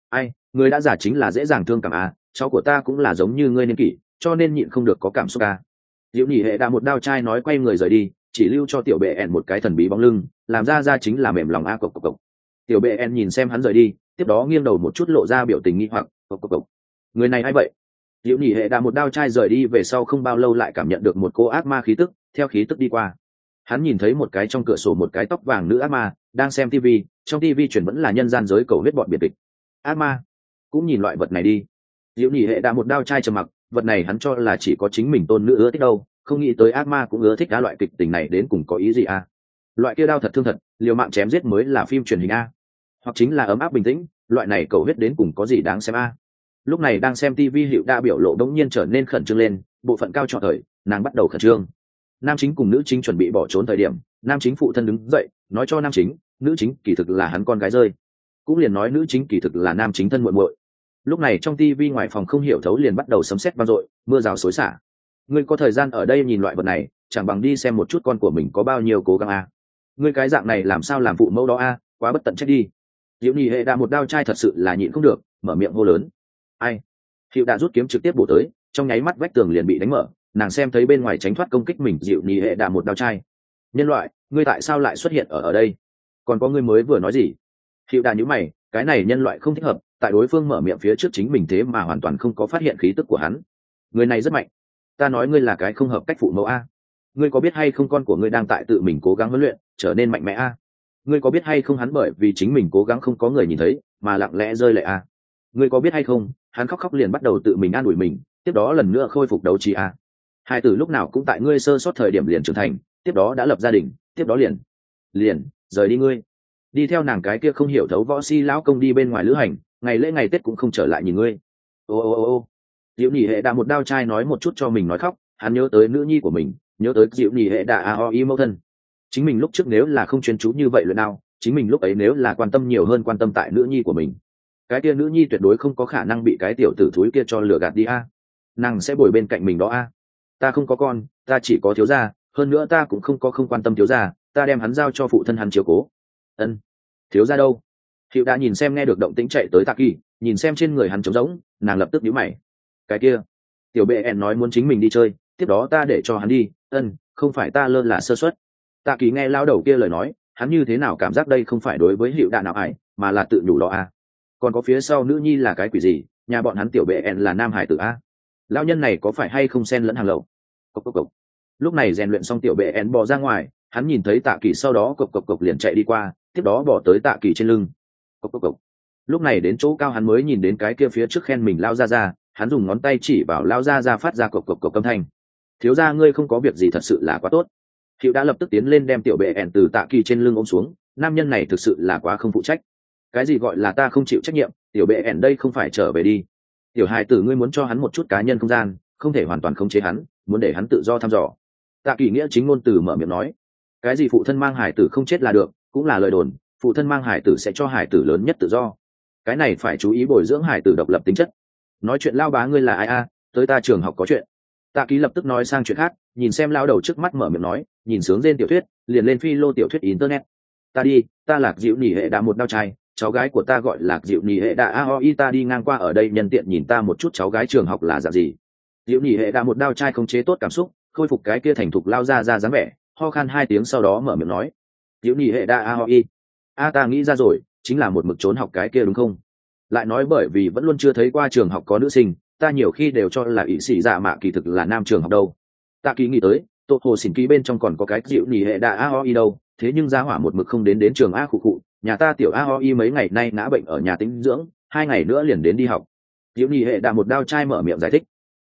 Người đã giả chính là dễ dàng thương cảm cháu của ta cũng là giống như ngươi niên kỷ, cho nên nhịn không được có cảm xúc Diệu nhị hệ đã một đao chai nói quay người rời đi, chỉ lưu cho tiểu bệ một cái thần bí bóng lưng, làm ra chính là mềm lòng cộc cộc cộc. Tiểu bệ nhìn xem hắn rời đi, tiếp đó nghiêng đầu một chút lộ ra biểu tình nghi hoặc, cộc cộc cộc. Người này ai vậy? Diệu nhị hệ đã một đao chai rời đi về sau không bao lâu lại cảm nhận được một cô ác ma khí tức, theo khí tức đi qua, hắn nhìn thấy một cái trong cửa sổ một cái tóc vàng nữ ác ma đang xem TV, trong TV chuyển vẫn là nhân gian giới cầu huyết bọn biệt kịch. Ác ma cũng nhìn loại vật này đi. Diệu nhị hệ đã một đao chai trầm mặc, vật này hắn cho là chỉ có chính mình tôn nữ ưa thích đâu, không nghĩ tới ác ma cũng ưa thích loại kịch tình này, đến cùng có ý gì loại kia đao thật thương thật, liều mạng chém giết mới là phim truyền hình hoặc chính là ấm áp bình tĩnh, loại này cầu huyết đến cùng có gì đáng xem Lúc này đang xem TV Hiệu Đa biểu lộ đống nhiên trở nên khẩn trương lên, bộ phận cao trọn thời, nàng bắt đầu khẩn trương. Nam chính cùng nữ chính chuẩn bị bỏ trốn thời điểm, nam chính phụ thân đứng dậy nói cho nam chính, nữ chính kỳ thực là hắn con gái rơi, cũng liền nói nữ chính kỳ thực là nam chính thân muội muội. Lúc này trong TV ngoài phòng không hiểu thấu liền bắt đầu sấm sét vang dội, mưa rào xối xả. Ngươi có thời gian ở đây nhìn loại vật này, chẳng bằng đi xem một chút con của mình có bao nhiêu cố gắng Ngươi cái dạng này làm sao làm phụ mẫu đó quá bất tận trách đi. Diệu nhị hệ đã một đao chai thật sự là nhịn không được, mở miệng hô lớn. Hiệu đã rút kiếm trực tiếp bổ tới, trong nháy mắt vách tường liền bị đánh mở, nàng xem thấy bên ngoài tránh thoát công kích mình Diệu nhị hệ đã một đao chai. Nhân loại, ngươi tại sao lại xuất hiện ở đây? Còn có ngươi mới vừa nói gì? Hiệu đã nhíu mày, cái này nhân loại không thích hợp, tại đối phương mở miệng phía trước chính mình thế mà hoàn toàn không có phát hiện khí tức của hắn. Người này rất mạnh. Ta nói ngươi là cái không hợp cách phụ mẫu Ngươi có biết hay không con của ngươi đang tại tự mình cố gắng huấn luyện, trở nên mạnh mẽ Ngươi có biết hay không hắn bởi vì chính mình cố gắng không có người nhìn thấy, mà lặng lẽ rơi lệ Ngươi có biết hay không, hắn khóc khóc liền bắt đầu tự mình an ủi mình, tiếp đó lần nữa khôi phục đấu trí hai tử lúc nào cũng tại ngươi sơ sót thời điểm liền trưởng thành, tiếp đó đã lập gia đình, tiếp đó liền rời đi ngươi, đi theo nàng cái kia không hiểu thấu võ si lão công đi bên ngoài lữ hành, ngày lễ ngày tết cũng không trở lại nhìn ngươi. Diệu nhị hệ đã một đao chai nói một chút cho mình nói khóc, hắn nhớ tới nữ nhi của mình, nhớ tới dịu nhì hệ đạ aoi mẫu thân. Chính mình lúc trước nếu là không chuyên chú như vậy luyện nào, chính mình lúc ấy nếu là quan tâm nhiều hơn quan tâm tại nữ nhi của mình, cái kia nữ nhi tuyệt đối không có khả năng bị cái tiểu tử thúi kia cho lừa gạt đi a. Nàng sẽ bồi bên cạnh mình đó a. Ta không có con, ta chỉ có thiếu gia, hơn nữa ta cũng không quan tâm thiếu gia, ta đem hắn giao cho phụ thân hắn chiếu cố. Ân, thiếu gia đâu? Hiệu đã nhìn xem nghe được động tĩnh chạy tới Tạ Kỳ, nhìn xem trên người hắn trống rỗng, nàng lập tức nhíu mày. Cái kia, tiểu bệ ẻn nói muốn chính mình đi chơi, tiếp đó ta để cho hắn đi. Không phải ta lơ là sơ suất. Tạ Kỳ nghe lao đầu kia lời nói, hắn như thế nào cảm giác đây không phải đối với Hiệu đạ nào ải, mà là tự nhủ đó a. Còn có phía sau nữ nhi là cái quỷ gì? Nhà bọn hắn tiểu bệ ẻn là nam hải tử a. Lão nhân này có phải hay không xen lẫn hàng lậu? Cộc cộc cộc. Lúc này rèn luyện xong tiểu bệ ẻn bò ra ngoài, hắn nhìn thấy Tạ Kỳ sau đó cộc cộc cộc liền chạy đi qua, tiếp đó bỏ tới Tạ Kỳ trên lưng. Cộc cộc cộc. Lúc này đến chỗ cao hắn mới nhìn đến cái kia phía trước khen mình lao ra, hắn dùng ngón tay chỉ vào lao ra phát ra cộc cộc cộc âm thanh. Thiếu gia ngươi không có việc gì thật sự là quá tốt. Hiệu đã lập tức tiến lên đem tiểu bệ ẻn từ Tạ Kỳ trên lưng ôm xuống, nam nhân này thực sự là quá không phụ trách. Cái gì gọi là ta không chịu trách nhiệm, tiểu bệ ẻn đây không phải trở về đi. Tiểu hài tử ngươi muốn cho hắn một chút cá nhân không gian, không thể hoàn toàn khống chế hắn, muốn để hắn tự do thăm dò. Tạ Kỳ nghĩa chính ngôn từ mở miệng nói, cái gì phụ thân mang hài tử không chết là được, cũng là lời đồn, phụ thân mang hài tử sẽ cho hài tử lớn nhất tự do. Cái này phải chú ý bồi dưỡng hài tử độc lập tính chất. Nói chuyện lao bá ngươi là ai a? Tới ta trường học có chuyện. Tạ Kỳ lập tức nói sang chuyện khác, nhìn xem lao đầu trước mắt mở miệng nói, nhìn sướng trên tiểu thuyết, liền lên phi lô tiểu thuyết internet. Ta đi, ta Lạc Dịu Nhỉ Hệ đã một đao trai, cháu gái của ta gọi Lạc Dịu Nhỉ Hệ đã aoi, ta đi ngang qua ở đây nhân tiện nhìn ta một chút cháu gái trường học là dạng gì. Dịu Nhỉ Hệ đã một đao trai không chế tốt cảm xúc, khôi phục cái kia thành thục lao ra dáng vẻ, ho khan 2 tiếng sau đó mở miệng nói, Dịu Nhỉ Hệ đã aoi. Ta nghĩ ra rồi, chính là một mực trốn học cái kia đúng không? Lại nói bởi vì vẫn luôn chưa thấy qua trường học có nữ sinh, ta nhiều khi đều cho là ỷ sĩ dạ mạ kỳ thực là nam trường học đâu. Tạ Kỳ nghĩ tới, tô hồ xỉn ký bên trong còn có cái Dịu Nhỉ Hệ đã aoi đâu, thế nhưng gia hỏa một mực không đến trường a khụ khụ, nhà ta tiểu aoi mấy ngày nay ngã bệnh ở nhà tĩnh dưỡng, 2 ngày nữa liền đến đi học. Dịu Nhỉ Hệ đã một đao trai mở miệng giải thích,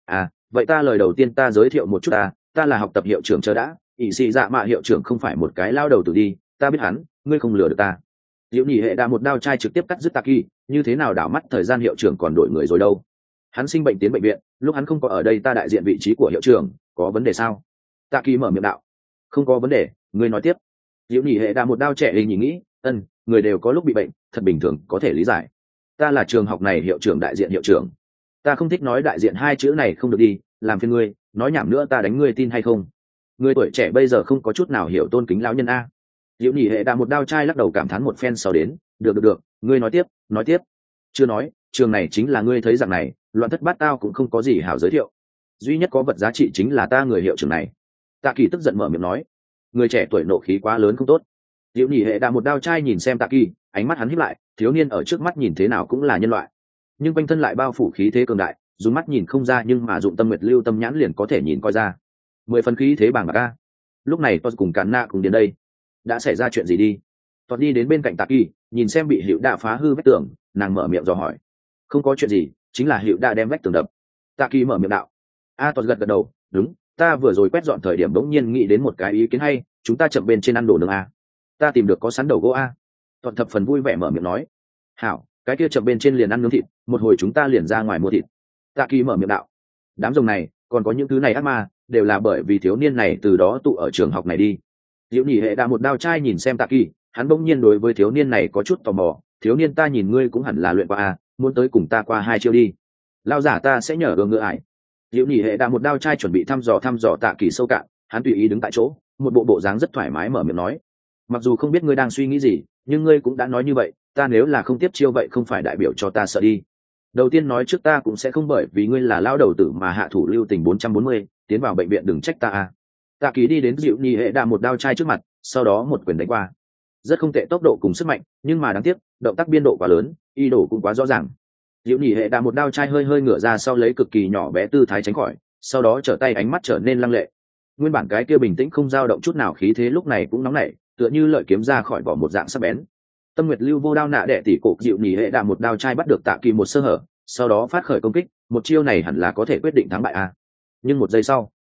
vậy ta lời đầu tiên ta giới thiệu một chút ta là học tập hiệu trưởng chờ đã, ỷ sĩ dạ mạ hiệu trưởng không phải một cái lao đầu tử đi, ta biết hắn, ngươi không lừa được ta. Dịu Nhỉ Hệ đã một đao trai trực tiếp cắt dứt Tạ Kỳ, như thế nào đảo mắt thời gian hiệu trưởng còn đổi người rồi đâu. Hắn sinh bệnh tiến bệnh viện, lúc hắn không có ở đây ta đại diện vị trí của hiệu trưởng, có vấn đề sao? Tạ Kỳ mở miệng đạo, không có vấn đề, ngươi nói tiếp. Dịu Nhỉ Hệ đã một đao trẻ hình nhìn nghĩ, người đều có lúc bị bệnh, thật bình thường, có thể lý giải. Ta là trường học này hiệu trưởng đại diện hiệu trưởng. Ta không thích nói đại diện 2 chữ này không được đi, làm phiền ngươi, nói nhảm nữa ta đánh ngươi tin hay không? Ngươi tuổi trẻ bây giờ không có chút nào hiểu tôn kính lão nhân a. Dịu Nhỉ Hệ đã một đao trai lắc đầu cảm thán một phen sau đến, được, ngươi nói tiếp. Chưa nói, trường này chính là ngươi thấy rằng này, loạn thất bát tao cũng không có gì hảo giới thiệu. Duy nhất có vật giá trị chính là ta người hiệu trưởng này. Tạ Kỳ tức giận mở miệng nói, người trẻ tuổi nộ khí quá lớn không tốt. Dịu Nhỉ Hệ đã một đao trai nhìn xem Tạ Kỳ, ánh mắt hắn híp lại, thiếu niên ở trước mắt nhìn thế nào cũng là nhân loại, nhưng quanh thân lại bao phủ khí thế cường đại, dùng mắt nhìn không ra nhưng mà dụng tâm nguyệt lưu tâm nhãn liền có thể nhìn coi ra. 10 phần khí thế bàng bạc a. Lúc này tôi cùng Cản Na cùng đến đây. Đã xảy ra chuyện gì đi? Tôi đi đến bên cạnh Tạ Kỳ, nhìn xem bị Hiệu Đạ phá hư vách tường, nàng mở miệng dò hỏi. Không có chuyện gì, chính là Hiệu Đạ đem vách tường đập. Tạ Kỳ mở miệng đạo. Tôi gật đầu, đúng, ta vừa rồi quét dọn thời điểm bỗng nhiên nghĩ đến một cái ý kiến hay, chúng ta chậm bên trên ăn đồ nướng a. Ta tìm được có sắn đầu gỗ a. Tôi thập phần vui vẻ mở miệng nói. Hảo, cái kia chậm bên trên liền ăn nướng thịt, một hồi chúng ta liền ra ngoài mua thịt. Tạ Kỳ mở miệng đạo. Đám rồng này, còn có những thứ này ác ma, đều là bởi vì thiếu niên này từ đó tụ ở trường học này đi. Dịu Nhỉ Hệ đã một đao trai nhìn xem Tạ Kỳ, hắn bỗng nhiên đối với thiếu niên này có chút tò mò. Thiếu niên, ta nhìn ngươi cũng hẳn là luyện qua a, muốn tới cùng ta qua 2 chiêu đi. Lao giả ta sẽ nhờ ngựa ải. Dịu Nhỉ Hệ đã một đao trai chuẩn bị thăm dò Tạ Kỳ sâu cạn, hắn tùy ý đứng tại chỗ, một bộ dáng rất thoải mái mở miệng nói. Mặc dù không biết ngươi đang suy nghĩ gì, nhưng ngươi cũng đã nói như vậy, ta nếu là không tiếp chiêu vậy không phải đại biểu cho ta sợ đi. Đầu tiên nói trước ta cũng sẽ không bởi vì ngươi là lao đầu tử mà hạ thủ lưu tình 440, tiến vào bệnh viện đừng trách ta a. Tạ Kỳ đi đến Dịu Nhỉ Hệ đã một đao trai trước mặt, sau đó một quyền đánh qua. Rất không tệ tốc độ cùng sức mạnh, nhưng mà đáng tiếc, động tác biên độ quá lớn, ý đồ cũng quá rõ ràng. Dịu Nhỉ Hệ đã một đao trai hơi ngửa ra sau lấy cực kỳ nhỏ bé tư thái tránh khỏi, sau đó trở tay ánh mắt trở nên lăng lệ. Nguyên bản cái kia bình tĩnh không dao động chút nào khí thế lúc này cũng nóng nảy, tựa như lợi kiếm ra khỏi vỏ một dạng sắc bén. Tâm Nguyệt Lưu vô đao nạ đệ tỷ cổ Dịu Nhỉ Hệ đã một đao trai bắt được Tạ Kỳ một sơ hở, sau đó phát khởi công kích, một chiêu này hẳn là có thể quyết định thắng bại a. Nhưng một giây sau,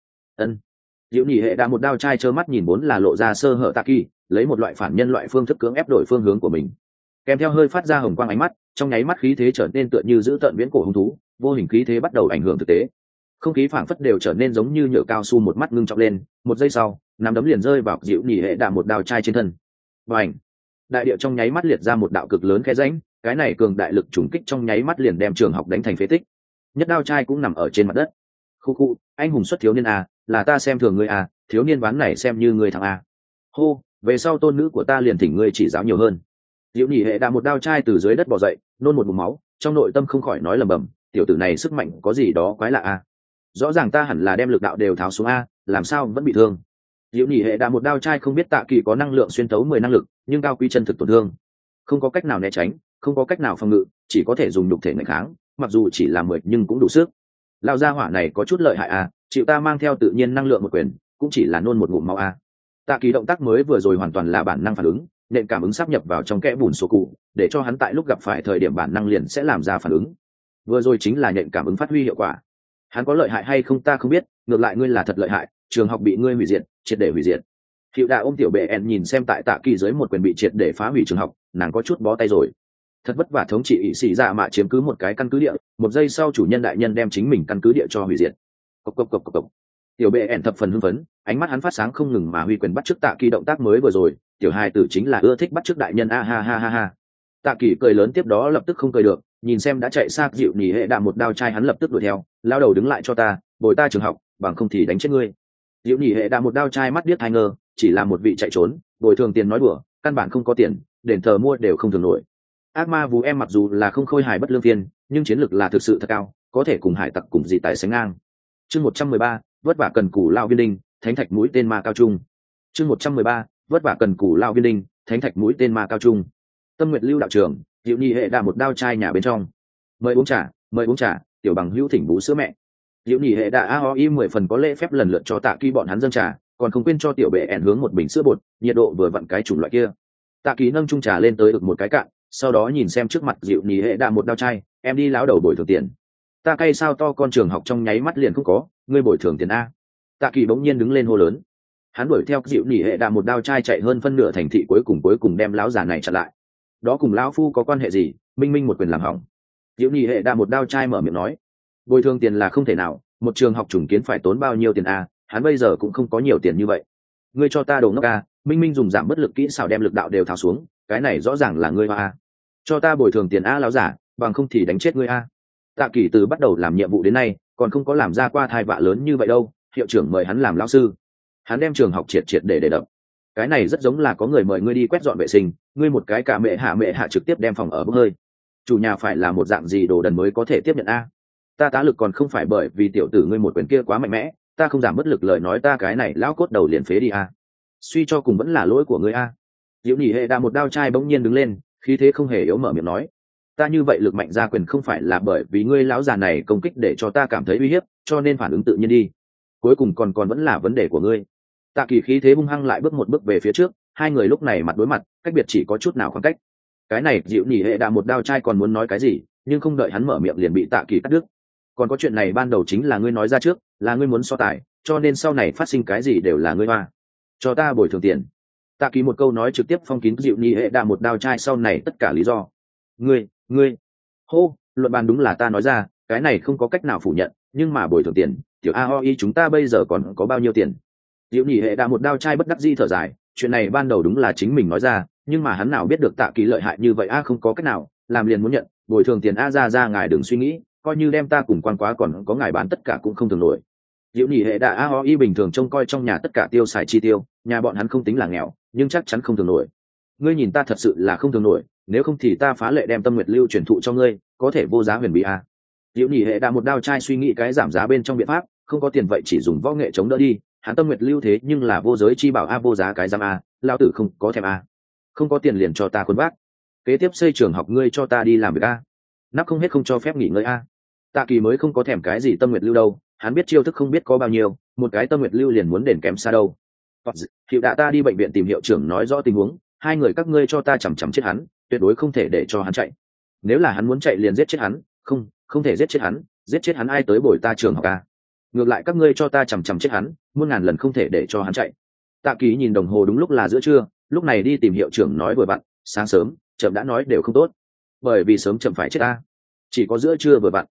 Dịu Nhỉ Hệ đã một đao trai trơ mắt nhìn vốn là lộ ra sơ hở Tạ Kỳ, lấy một loại phản nhân loại phương thức cưỡng ép đổi phương hướng của mình. Kèm theo hơi phát ra hồng quang ánh mắt, trong nháy mắt khí thế trở nên tựa như giữ tận viễn cổ hung thú, vô hình khí thế bắt đầu ảnh hưởng thực tế. không khí phảng phất đều trở nên giống như nhựa cao su, một mắt ngưng trọng lên. Một giây sau, nắm đấm liền rơi vào dịu nhỉ hệ đạ một đao chai trên thân. Và ảnh, đại địa trong nháy mắt liệt ra một đạo cực lớn khe rãnh, cái này cường đại lực trùng kích trong nháy mắt liền đem trường học đánh thành phế tích. Nhất đao chai cũng nằm ở trên mặt đất. Khu khu, anh hùng xuất thiếu niên à, là ta xem thường ngươi à, thiếu niên ván này xem như ngươi thằng à. Hô, về sau tôn nữ của ta liền thỉnh ngươi chỉ giáo nhiều hơn. Diệu nhị hệ đã một đao chai từ dưới đất bò dậy, nôn một ngụm máu, trong nội tâm không khỏi nói lầm bầm, tiểu tử này sức mạnh có gì đó quái lạ à. Rõ ràng ta hẳn là đem lực đạo đều tháo xuống a, làm sao vẫn bị thương. Diệu nhị hệ đã một đao chai không biết Tạ Kỳ có năng lượng xuyên tấu 10 năng lực, nhưng cao quý chân thực tổn thương, không có cách nào né tránh, không có cách nào phòng ngự, chỉ có thể dùng nhục thể nghịch kháng, mặc dù chỉ là 10 nhưng cũng đủ sức. Lão gia hỏa này có chút lợi hại à, chịu ta mang theo tự nhiên năng lượng một quyền, cũng chỉ là nôn một ngụm máu à. Tạ Kỳ động tác mới vừa rồi hoàn toàn là bản năng phản ứng, nền cảm ứng sáp nhập vào trong kẽ bùn sổ cụ, để cho hắn tại lúc gặp phải thời điểm bản năng liền sẽ làm ra phản ứng. Vừa rồi chính là nền cảm ứng phát huy hiệu quả. Hắn có lợi hại hay không ta không biết, ngược lại ngươi là thật lợi hại, trường học bị ngươi hủy diệt, triệt để hủy diệt. Hiệu Đạ ôm tiểu bệ en nhìn xem tại Tạ Kỳ dưới một quyền bị triệt để phá hủy trường học, nàng có chút bó tay rồi. Thật vất vả thống trị ỷ sĩ dạ mạ chiếm cứ một cái căn cứ địa, một giây sau chủ nhân đại nhân đem chính mình căn cứ địa cho hủy diệt. Cộc cộc cộc cộc cộc. Tiểu bệ ẻn thập phần hưng phấn, ánh mắt hắn phát sáng không ngừng mà huy quyền bắt chước Tạ Kỳ động tác mới vừa rồi, tiểu hài tử chính là ưa thích bắt chước đại nhân a ha ha ha ha. Tạ Kỳ cười lớn tiếp đó lập tức không cười được, nhìn xem đã chạy xa dịu nhỉ hệ đạ một đao chai hắn lập tức đuổi theo, lao đầu đứng lại cho ta, bồi ta trường học, bằng không thì đánh chết ngươi. Dịu nhỉ hệ đạ một đao chai mắt biết hai ngơ, chỉ là một vị chạy trốn, bồi thường tiền nói đùa, căn bản không có tiền, đền thờ mua đều không thường nổi. Ác ma vú em mặc dù là không khôi hài bất lương phiên, nhưng chiến lược là thực sự thật cao, có thể cùng hải tặc cùng dị tài sánh ngang. Chương 113, vất vả cần cù lao viên đinh, thánh thạch mũi tên ma cao trung. Chương 113, vất vả cần cù lao viên đinh, thánh thạch mũi tên ma cao trung. Tâm Nguyệt Lưu đạo trường, Diệu Nhi hệ đa một đao chai nhà bên trong. Mời uống trà, mời uống trà, tiểu bằng hữu thỉnh bú sữa mẹ. Diệu Nhi hệ đa AOI 10 phần có lễ phép lần lượt cho Tạ Kỳ bọn hắn dâng trà, còn không quên cho tiểu bệ ẻn hướng một bình sữa bột, nhiệt độ vừa vặn cái chủng loại kia. Tạ Kỳ nâng chung trà lên tới được một cái cạn, sau đó nhìn xem trước mặt Diệu Nhi hệ đa một đao chai, em đi lão đầu bồi thường tiền. Ta cay sao to con trường học trong nháy mắt liền không có, ngươi bồi thường tiền a. Tạ Kỳ bỗng nhiên đứng lên hô lớn. Hắn đuổi theo Diệu Nhi hệ đa một đao chai chạy hơn phân nửa thành thị, cuối cùng đem lão già này chặn lại. Đó cùng lão phu có quan hệ gì, minh minh một quyền làm hỏng. Diệu Nhi hệ đa một đao chai mở miệng nói, bồi thường tiền là không thể nào, một trường học trùng kiến phải tốn bao nhiêu tiền a, hắn bây giờ cũng không có nhiều tiền như vậy. Ngươi cho ta đồ ngốc a, minh minh dùng giảm bất lực kỹ xảo đem lực đạo đều tháo xuống, cái này rõ ràng là ngươi a. Cho ta bồi thường tiền a lão giả, bằng không thì đánh chết ngươi a. Tạ Kỳ từ bắt đầu làm nhiệm vụ đến nay còn không có làm ra qua thai vạ lớn như vậy đâu, hiệu trưởng mời hắn làm lão sư, hắn đem trường học triệt để đập. Cái này rất giống là có người mời ngươi đi quét dọn vệ sinh, ngươi một cái cả mẹ hạ trực tiếp đem phòng ở bốc hơi. Chủ nhà phải là một dạng gì đồ đần mới có thể tiếp nhận a. Ta tá lực còn không phải bởi vì tiểu tử ngươi một quyền kia quá mạnh mẽ, ta không giảm bất lực lời nói ta cái này lão cốt đầu liền phế đi a. Suy cho cùng vẫn là lỗi của ngươi a. Diệu Nhị hệ đa một đao chai bỗng nhiên đứng lên, khí thế không hề yếu mở miệng nói, ta như vậy lực mạnh ra quyền không phải là bởi vì ngươi lão già này công kích để cho ta cảm thấy uy hiếp, cho nên phản ứng tự nhiên đi. Cuối cùng còn vẫn là vấn đề của ngươi. Tạ Kỳ khí thế hung hăng lại bước một bước về phía trước, hai người lúc này mặt đối mặt, cách biệt chỉ có chút nào khoảng cách. Cái này Diệu Nhị hệ đa một đao chai còn muốn nói cái gì, nhưng không đợi hắn mở miệng liền bị Tạ Kỳ cắt đứt. Còn có chuyện này ban đầu chính là ngươi nói ra trước, là ngươi muốn so tài, cho nên sau này phát sinh cái gì đều là ngươi hoa. Cho ta bồi thường tiền. Tạ Kỳ một câu nói trực tiếp phong kín Diệu Nhị hệ đa một đao chai sau này tất cả lý do. Ngươi, hô, luận bàn đúng là ta nói ra, cái này không có cách nào phủ nhận, nhưng mà bồi thường tiền, tiểu AOI chúng ta bây giờ còn có bao nhiêu tiền? Diệu Nhị hệ đa một đao chai bất đắc dĩ thở dài, chuyện này ban đầu đúng là chính mình nói ra, nhưng mà hắn nào biết được Tạ Kỳ lợi hại như vậy a, không có cách nào, làm liền muốn nhận, bồi thường tiền a ra ngài đừng suy nghĩ, coi như đem ta cùng quan quá còn có ngài bán tất cả cũng không thường nổi. Diệu Nhị hệ đa AOI bình thường trông coi trong nhà tất cả tiêu xài chi tiêu, nhà bọn hắn không tính là nghèo, nhưng chắc chắn không thường nổi. Ngươi nhìn ta thật sự là không thường nổi, nếu không thì ta phá lệ đem Tâm Nguyệt Lưu truyền thụ cho ngươi, có thể vô giá huyền bí a. Diệu Nhị hệ đa một đao chai suy nghĩ cái giảm giá bên trong biện pháp, không có tiền vậy chỉ dùng võ nghệ chống đỡ đi, hắn Tâm Nguyệt Lưu thế nhưng là vô giới chi bảo a, vô giá cái giam a, lao tử không có thèm a. Không có tiền liền cho ta khuôn vác. Kế tiếp xây trường học ngươi cho ta đi làm việc a. Nắp không hết không cho phép nghỉ ngơi a. Tạ Kỳ mới không có thèm cái gì Tâm Nguyệt Lưu đâu, hắn biết chiêu thức không biết có bao nhiêu, một cái Tâm Nguyệt Lưu liền muốn đền kém xa đâu. Hiệu Đạ ta đi bệnh viện tìm hiệu trưởng nói rõ tình huống, hai người các ngươi cho ta chằm chết hắn, tuyệt đối không thể để cho hắn chạy. Nếu là hắn muốn chạy liền giết chết hắn, không thể giết chết hắn ai tới bồi ta trường học a. Ngược lại các ngươi cho ta chằm chết hắn, muôn ngàn lần không thể để cho hắn chạy. Tạ Kỳ nhìn đồng hồ đúng lúc là giữa trưa, lúc này đi tìm hiệu trưởng nói vừa vặn, sáng sớm chậm đã nói đều không tốt, bởi vì sớm chậm phải chết ta, chỉ có giữa trưa vừa vặn.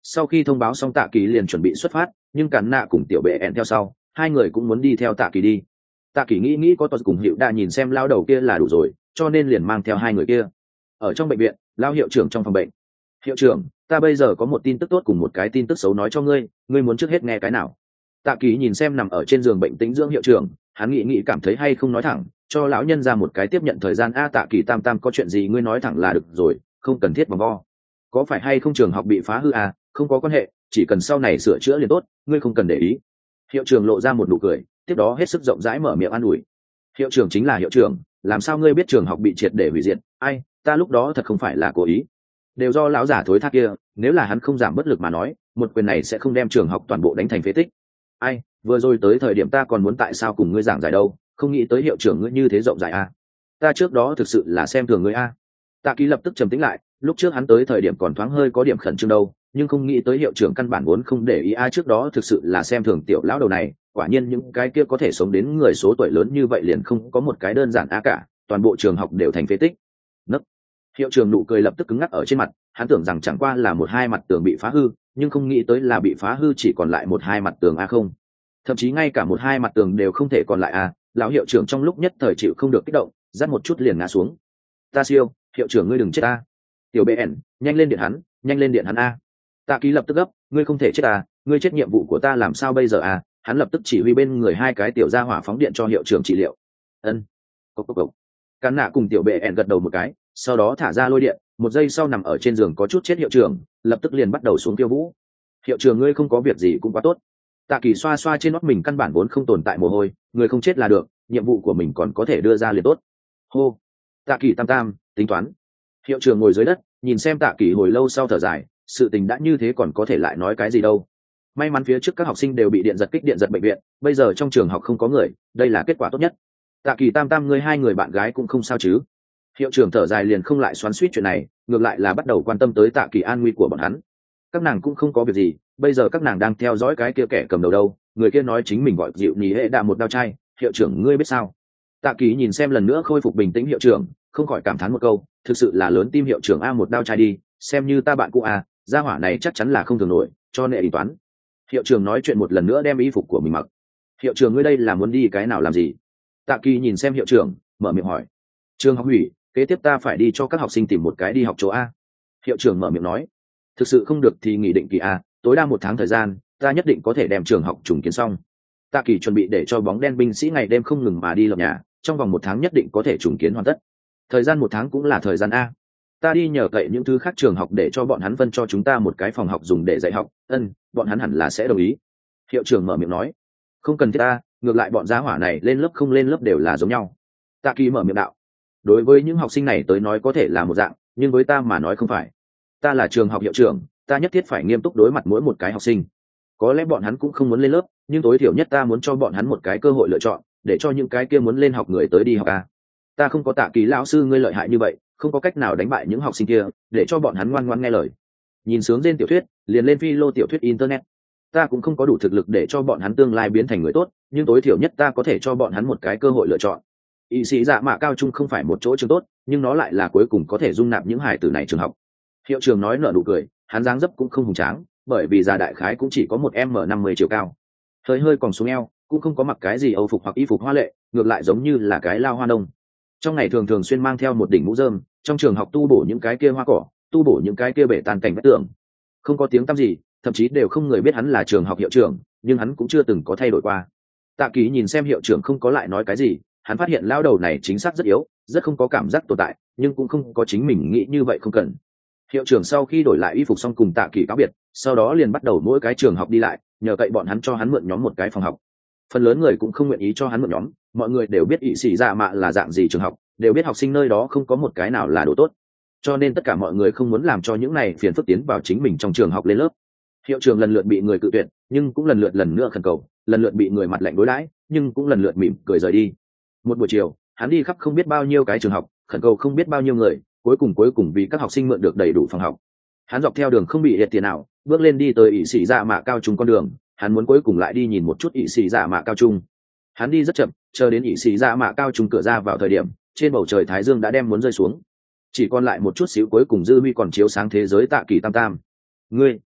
Sau khi thông báo xong Tạ Kỳ liền chuẩn bị xuất phát, nhưng Cản Nạ cùng Tiểu Bệ ẹn theo sau, hai người cũng muốn đi theo Tạ Kỳ đi. Tạ Kỳ nghĩ có Todd cùng Hiệu Đa nhìn xem lao đầu kia là đủ rồi, cho nên liền mang theo hai người kia. Ở trong bệnh viện, lao hiệu trưởng trong phòng bệnh. Hiệu trưởng, ta bây giờ có một tin tức tốt cùng một cái tin tức xấu nói cho ngươi, ngươi muốn trước hết nghe cái nào? Tạ Kỳ nhìn xem nằm ở trên giường bệnh tĩnh dưỡng hiệu trưởng, hắn nghĩ cảm thấy hay không nói thẳng, cho lão nhân ra một cái tiếp nhận thời gian. Tạ Kỳ tam tam, có chuyện gì ngươi nói thẳng là được rồi, không cần thiết vòng vo. Có phải hay không trường học bị phá hư à? Không có quan hệ, chỉ cần sau này sửa chữa liền tốt, ngươi không cần để ý. Hiệu trưởng lộ ra một nụ cười, tiếp đó hết sức rộng rãi mở miệng an ủi. Hiệu trưởng chính là hiệu trưởng, làm sao ngươi biết trường học bị triệt để hủy diệt? Ai, ta lúc đó thật không phải là cố ý, đều do lão giả thối thác kia, nếu là hắn không giảm bất lực mà nói, một quyền này sẽ không đem trường học toàn bộ đánh thành phế tích. Ai, vừa rồi tới thời điểm ta còn muốn tại sao cùng ngươi giảng giải đâu, không nghĩ tới hiệu trưởng ngươi như thế rộng rãi à. Ta trước đó thực sự là xem thường ngươi a. Tạ Kỳ lập tức trầm tĩnh lại, lúc trước hắn tới thời điểm còn thoáng hơi có điểm khẩn trương đâu, nhưng không nghĩ tới hiệu trưởng căn bản vốn không để ý a. Trước đó thực sự là xem thường tiểu lão đầu này, quả nhiên những cái kia có thể sống đến người số tuổi lớn như vậy liền không có một cái đơn giản a cả, toàn bộ trường học đều thành phế tích. Nấc. Hiệu trưởng nụ cười lập tức cứng ngắc ở trên mặt, hắn tưởng rằng chẳng qua là một hai mặt tường bị phá hư, nhưng không nghĩ tới là bị phá hư chỉ còn lại một hai mặt tường a không, thậm chí ngay cả một hai mặt tường đều không thể còn lại a. Lão hiệu trưởng trong lúc nhất thời chịu không được kích động, dắt một chút liền ngã xuống. Ta siêu, hiệu trưởng ngươi đừng chết a. Tiểu BN, nhanh lên điện hắn, nhanh lên điện hắn a. Tạ Kỳ lập tức gấp, ngươi không thể chết a, ngươi chết nhiệm vụ của ta làm sao bây giờ a? Hắn lập tức chỉ huy bên người hai cái tiểu gia hỏa phóng điện cho hiệu trưởng trị liệu. Ân. Cốc cốc cốc. Cán Nạ cùng Tiểu BN gật đầu một cái, sau đó thả ra lôi điện, một giây sau nằm ở trên giường có chút chết hiệu trưởng, lập tức liền bắt đầu xuống tiêu vũ. Hiệu trưởng ngươi không có việc gì cũng quá tốt. Tạ Kỳ xoa xoa trên nót mình căn bản vốn không tồn tại mồ hôi, người không chết là được, nhiệm vụ của mình còn có thể đưa ra liền tốt. Hô. Tạ Kỳ tam tam, tính toán. Hiệu trưởng ngồi dưới đất, nhìn xem Tạ Kỳ hồi lâu sau thở dài, sự tình đã như thế còn có thể lại nói cái gì đâu. May mắn phía trước các học sinh đều bị điện giật bệnh viện, bây giờ trong trường học không có người, đây là kết quả tốt nhất. Tạ Kỳ tam tam, ngươi hai người bạn gái cũng không sao chứ? Hiệu trưởng thở dài liền không lại xoắn xuýt chuyện này, ngược lại là bắt đầu quan tâm tới Tạ Kỳ an nguy của bọn hắn. Các nàng cũng không có việc gì, bây giờ các nàng đang theo dõi cái kia kẻ cầm đầu đâu, người kia nói chính mình gọi dịu nhì hệ đạ một đao chai, hiệu trưởng ngươi biết sao? Tạ Kỳ nhìn xem lần nữa khôi phục bình tĩnh hiệu trưởng, không khỏi cảm thán một câu, thực sự là lớn tim hiệu trưởng a, một đao chai đi, xem như ta bạn cũ a, gia hỏa này chắc chắn là không thường nổi, cho nệ ý toán. Hiệu trưởng nói chuyện một lần nữa đem y phục của mình mặc. Hiệu trưởng ngươi đây là muốn đi cái nào làm gì? Tạ Kỳ nhìn xem hiệu trưởng, mở miệng hỏi. Trường học hủy, kế tiếp ta phải đi cho các học sinh tìm một cái đi học chỗ a. Hiệu trưởng mở miệng nói. Thực sự không được thì nghỉ định kỳ a, tối đa 1 tháng thời gian, ta nhất định có thể đem trường học trùng kiến xong. Tạ Kỳ chuẩn bị để cho bóng đen binh sĩ ngày đêm không ngừng mà đi lập nhà, trong vòng 1 tháng nhất định có thể trùng kiến hoàn tất. Thời gian 1 tháng cũng là thời gian a. Ta đi nhờ cậy những thứ khác trường học để cho bọn hắn phân cho chúng ta một cái phòng học dùng để dạy học, bọn hắn hẳn là sẽ đồng ý. Hiệu trưởng mở miệng nói. Không cần thiết ta, ngược lại bọn gia hỏa này lên lớp không lên lớp đều là giống nhau. Tạ Kỳ mở miệng đạo. Đối với những học sinh này tới nói có thể là một dạng, nhưng với ta mà nói không phải. Ta là trường học hiệu trưởng, ta nhất thiết phải nghiêm túc đối mặt mỗi một cái học sinh. Có lẽ bọn hắn cũng không muốn lên lớp, nhưng tối thiểu nhất ta muốn cho bọn hắn một cái cơ hội lựa chọn, để cho những cái kia muốn lên học người tới đi học a. Ta không có Tạ Kỳ lão sư ngươi lợi hại như vậy, không có cách nào đánh bại những học sinh kia, để cho bọn hắn ngoan ngoãn nghe lời. Nhìn sướng trên tiểu thuyết, liền lên philo tiểu thuyết internet. Ta cũng không có đủ thực lực để cho bọn hắn tương lai biến thành người tốt, nhưng tối thiểu nhất ta có thể cho bọn hắn một cái cơ hội lựa chọn. Y sĩ dạ mạ cao trung không phải một chỗ trường tốt, nhưng nó lại là cuối cùng có thể dung nạp những hài tử này trường học. Hiệu trưởng nói nở nụ cười, hắn dáng dấp cũng không hùng tráng, bởi vì già đại khái cũng chỉ có một m 50 chiều cao, hơi còn xuống eo, cũng không có mặc cái gì âu phục hoặc y phục hoa lệ, ngược lại giống như là cái lao hoa nông. Trong ngày thường xuyên mang theo một đỉnh mũ rơm, trong trường học tu bổ những cái kia hoa cỏ, tu bổ những cái kia bể tàn cảnh vách tường. Không có tiếng tăm gì, thậm chí đều không người biết hắn là trường học hiệu trưởng, nhưng hắn cũng chưa từng có thay đổi qua. Tạ Kỳ nhìn xem hiệu trưởng không có lại nói cái gì, hắn phát hiện lão đầu này chính xác rất yếu, rất không có cảm giác tồn tại, nhưng cũng không có chính mình nghĩ như vậy không cần. Hiệu trưởng sau khi đổi lại y phục xong cùng Tạ Kỳ cáo biệt, sau đó liền bắt đầu mỗi cái trường học đi lại, nhờ cậy bọn hắn cho hắn mượn nhóm một cái phòng học. Phần lớn người cũng không nguyện ý cho hắn mượn nhóm, mọi người đều biết ỷ xì dạ mạ là dạng gì trường học, đều biết học sinh nơi đó không có một cái nào là đồ tốt, cho nên tất cả mọi người không muốn làm cho những này phiền phức tiến vào chính mình trong trường học lên lớp. Hiệu trưởng lần lượt bị người cự tuyệt, nhưng cũng lần lượt lần nữa khẩn cầu, lần lượt bị người mặt lạnh đối đãi, nhưng cũng lần lượt mỉm cười rời đi. Một buổi chiều, hắn đi khắp không biết bao nhiêu cái trường học, khẩn cầu không biết bao nhiêu người, cuối cùng vì các học sinh mượn được đầy đủ phòng học. Hắn dọc theo đường không bị liệt tiền nào, bước lên đi tới ỷ sĩ dạ mạ cao trung con đường, hắn muốn cuối cùng lại đi nhìn một chút ỷ sĩ dạ mạ cao trung. Hắn đi rất chậm, chờ đến ỷ sĩ dạ mạ cao trung cửa ra vào thời điểm, trên bầu trời thái dương đã đem muốn rơi xuống, chỉ còn lại một chút xíu cuối cùng dư huy còn chiếu sáng thế giới Tạ Kỳ tam tam.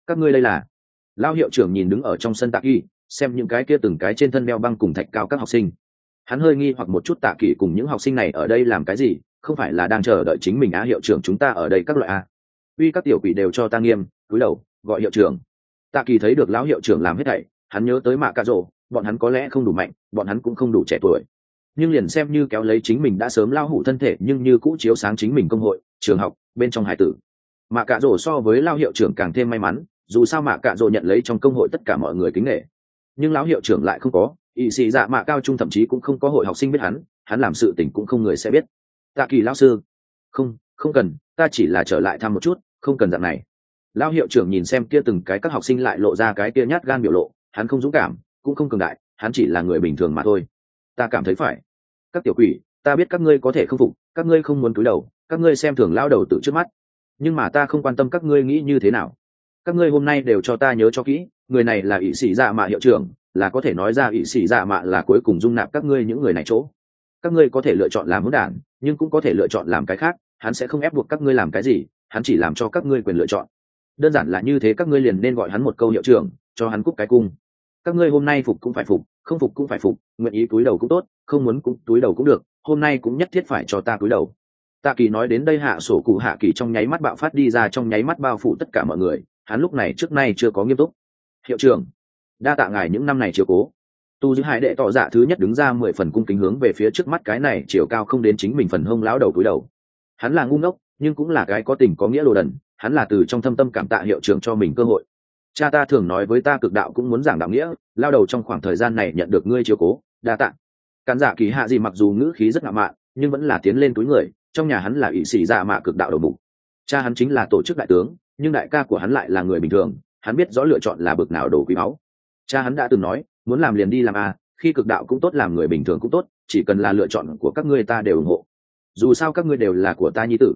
Các ngươi đây là? Lao hiệu trưởng nhìn đứng ở trong sân Tạ Kỳ, xem những cái kia từng cái trên thân đeo băng cùng thạch cao các học sinh. Hắn hơi nghi hoặc một chút Tạ Kỳ cùng những học sinh này ở đây làm cái gì, không phải là đang chờ đợi chính mình á? Hiệu trưởng, chúng ta ở đây các loại a. Uy, các tiểu quỷ đều cho ta nghiêm, cúi đầu, gọi hiệu trưởng. Tạ Kỳ thấy được lão hiệu trưởng làm hết thảy, hắn nhớ tới Mạ Cạ Rồ, bọn hắn có lẽ không đủ mạnh, bọn hắn cũng không đủ trẻ tuổi, nhưng liền xem như kéo lấy chính mình đã sớm lao hủ thân thể nhưng như cũ chiếu sáng chính mình công hội, trường học bên trong hải tử. Mạ Cạ Rồ so với lao hiệu trưởng càng thêm may mắn, dù sao Mạ Cạ Rồ nhận lấy trong công hội tất cả mọi người kính nể, nhưng lão hiệu trưởng lại không có. Ỵ sĩ dạ mạ cao trung thậm chí cũng không có hội học sinh biết hắn làm sự tình cũng không người sẽ biết. Tạ Kỳ lão sư, không cần, ta chỉ là trở lại thăm một chút, không cần dạng này. Lão hiệu trưởng nhìn xem kia từng cái các học sinh lại lộ ra cái kia nhát gan biểu lộ, hắn không dũng cảm cũng không cường đại, hắn chỉ là người bình thường mà thôi. Ta cảm thấy phải. Các tiểu quỷ, ta biết các ngươi có thể không phục, các ngươi không muốn cúi đầu, các ngươi xem thường lao đầu tự trước mắt, nhưng mà ta không quan tâm các ngươi nghĩ như thế nào. Các ngươi hôm nay đều cho ta nhớ cho kỹ, người này là ỵ sĩ dạ mạ hiệu trưởng, là có thể nói ra ỵ sĩ dạ mạ là cuối cùng dung nạp các ngươi những người này chỗ. Các ngươi có thể lựa chọn làm hỗn đản, nhưng cũng có thể lựa chọn làm cái khác, hắn sẽ không ép buộc các ngươi làm cái gì, hắn chỉ làm cho các ngươi quyền lựa chọn. Đơn giản là như thế, các ngươi liền nên gọi hắn một câu hiệu trưởng, cho hắn cúc cái cung. Các ngươi hôm nay phục cũng phải phục, không phục cũng phải phục, nguyện ý cúi đầu cũng tốt, không muốn cũng cúi đầu cũng được, hôm nay cũng nhất thiết phải cho ta cúi đầu. Tạ Kỳ nói đến đây, hạ sổ cụ hạ kỳ trong nháy mắt bạo phát đi ra, trong nháy mắt bao phủ tất cả mọi người. Hắn lúc này trước nay chưa có nghiêm túc. Hiệu trưởng, đa tạ ngài những năm này chiều cố. Tu Dư Hải đệ tỏ dạ thứ nhất đứng ra 10 phần cung kính hướng về phía trước mắt cái này chiều cao không đến chính mình phần hông lão đầu cúi đầu. Hắn là ngu ngốc, nhưng cũng là cái có tình có nghĩa đồ đần, hắn là từ trong thâm tâm cảm tạ hiệu trưởng cho mình cơ hội. Cha ta thường nói với ta cực đạo cũng muốn giảng đạo nghĩa, lao đầu trong khoảng thời gian này nhận được ngươi chiều cố, đa tạ. Cản Dạ Kỳ hạ gì mặc dù ngữ khí rất ngạo mạn, nhưng vẫn là tiến lên túi người, trong nhà hắn là ỷ sĩ dạ mạ cực đạo đầu mục. Cha hắn chính là tổ chức đại tướng, nhưng đại ca của hắn lại là người bình thường, hắn biết rõ lựa chọn là bực nào đồ quý báu. Cha hắn đã từng nói, muốn làm liền đi làm a, khi cực đạo cũng tốt, làm người bình thường cũng tốt, chỉ cần là lựa chọn của các ngươi ta đều ủng hộ. Dù sao các ngươi đều là của ta nhi tử.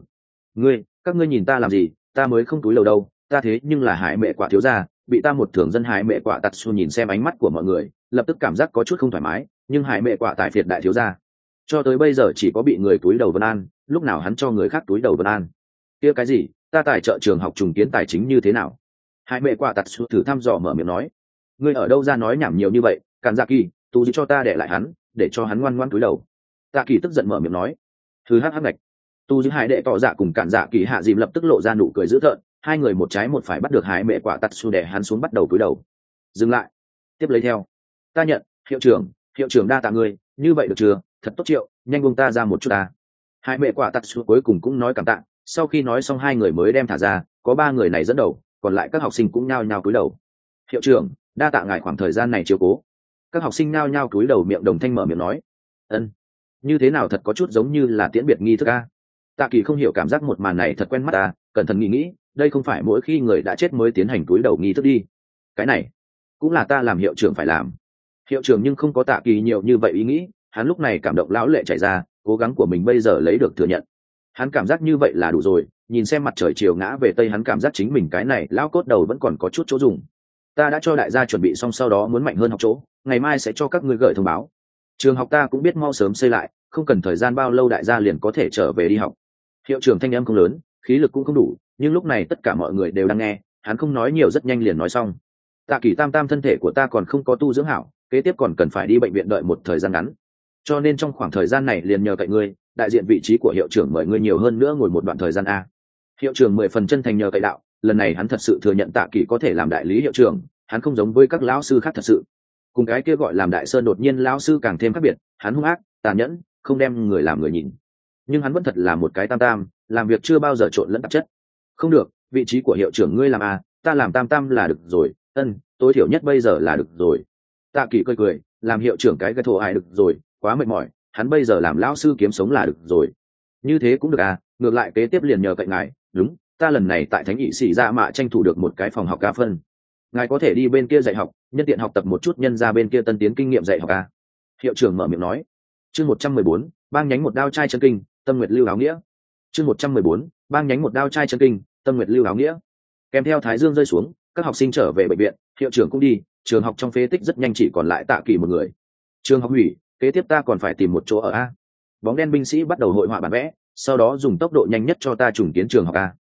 Các ngươi nhìn ta làm gì, ta mới không túi lầu đâu, ta thế nhưng là Hải Mẹ Quả thiếu gia, bị ta một thường dân Hải Mẹ Quả Tatsu nhìn xem ánh mắt của mọi người, lập tức cảm giác có chút không thoải mái, nhưng Hải Mẹ Quả tài phiệt đại thiếu gia, cho tới bây giờ chỉ có bị người túi đầu vân an, lúc nào hắn cho người khác túi đầu vân an. Kia cái gì, ta tài trợ trường học trùng kiến tài chính như thế nào? Hải Mẹ Quả Tatsu thử thăm dò mở miệng nói. Ngươi ở đâu ra nói nhảm nhiều như vậy, Cản Dạ Kỳ, tu cho ta để lại hắn, để cho hắn ngoan ngoãn túi đầu. Tạ Kỳ tức giận mở miệng nói. Thứ hắc ngạch. Tu Dư Hải đệ tỏ dạ cùng Cản Dạ Kỳ hạ dìm lập tức lộ ra nụ cười dữ tợn, hai người một trái một phải bắt được Hải Mẹ Quả Tatsu để hắn xuống bắt đầu cúi đầu. Dừng lại, tiếp lấy theo. Ta nhận, hiệu trưởng đa tạ ngươi, như vậy được chưa? Thật tốt Triệu, nhanh buông ta ra một chút ta. Hải Mẹ Quả Tatsu cuối cùng cũng nói cảm tạ, sau khi nói xong hai người mới đem thả ra, có ba người này dẫn đầu, còn lại các học sinh cũng nhao nhao cúi đầu. Hiệu trưởng, đa tạ ngài khoảng thời gian này chiếu cố. Các học sinh nhao nhao cúi đầu, miệng đồng thanh mở miệng nói. Ân, như thế nào thật có chút giống như là tiễn biệt nghi thức a. Tạ Kỳ không hiểu cảm giác một màn này thật quen mắt ta, cẩn thận nghĩ, đây không phải mỗi khi người đã chết mới tiến hành cúi đầu nghi thức đi. Cái này cũng là ta làm hiệu trưởng phải làm. Hiệu trưởng nhưng không có Tạ Kỳ nhiều như vậy ý nghĩ, hắn lúc này cảm động lão lệ chảy ra, cố gắng của mình bây giờ lấy được thừa nhận. Hắn cảm giác như vậy là đủ rồi, nhìn xem mặt trời chiều ngã về tây, hắn cảm giác chính mình cái này lão cốt đầu vẫn còn có chút chỗ dùng. Ta đã cho đại gia chuẩn bị xong, sau đó muốn mạnh hơn học chỗ, ngày mai sẽ cho các ngươi gửi thông báo. Trường học ta cũng biết mau sớm xây lại, không cần thời gian bao lâu đại gia liền có thể trở về đi học. Hiệu trưởng thanh âm không lớn, khí lực cũng không đủ, nhưng lúc này tất cả mọi người đều đang nghe, hắn không nói nhiều rất nhanh liền nói xong. Tạ Kỳ tam thân thể của ta còn không có tu dưỡng hảo, kế tiếp còn cần phải đi bệnh viện đợi một thời gian ngắn, cho nên trong khoảng thời gian này liền nhờ cậy ngươi, đại diện vị trí của hiệu trưởng, mời ngươi nhiều hơn nữa ngồi một đoạn thời gian a. Hiệu trưởng 10 phần chân thành nhờ cậy đạo, lần này hắn thật sự thừa nhận Tạ Kỳ có thể làm đại lý hiệu trưởng, hắn không giống với các lão sư khác thật sự. Cùng cái kia gọi làm đại sơn đột nhiên lão sư càng thêm khác biệt, hắn hung ác, tàn nhẫn, không đem người làm người nhìn. Nhưng hắn vẫn thật là một cái tam, làm việc chưa bao giờ trộn lẫn tạp chất. Không được, vị trí của hiệu trưởng ngươi làm à, ta làm tam là được rồi, tối thiểu nhất bây giờ là được rồi. Tạ Kỳ cười, làm hiệu trưởng cái thổ ai được rồi, quá mệt mỏi, hắn bây giờ làm lão sư kiếm sống là được rồi. Như thế cũng được à, ngược lại kế tiếp liền nhờ cậy ngài, đúng, ta lần này tại Thánh Nghị Sĩ Dạ Mạ tranh thủ được một cái phòng học ca phân. Ngài có thể đi bên kia dạy học, nhân tiện học tập một chút nhân ra bên kia tân tiến kinh nghiệm dạy học à. Hiệu trưởng mở miệng nói. Chương 114, bang nhánh một đao trai chân kinh, Tâm Nguyệt Lưu áo nghĩa. Chương 114, bang nhánh một đao trai chân kinh, Tâm Nguyệt Lưu áo nghĩa. Kèm theo thái dương rơi xuống, các học sinh trở về bệnh viện, hiệu trưởng cũng đi, trường học trong phế tích rất nhanh chỉ còn lại Tạ Kỳ một người. Trường học hủy, kế tiếp ta còn phải tìm một chỗ ở a. Bóng đen binh sĩ bắt đầu hội họa bản vẽ, sau đó dùng tốc độ nhanh nhất cho ta trùng kiến trường học a.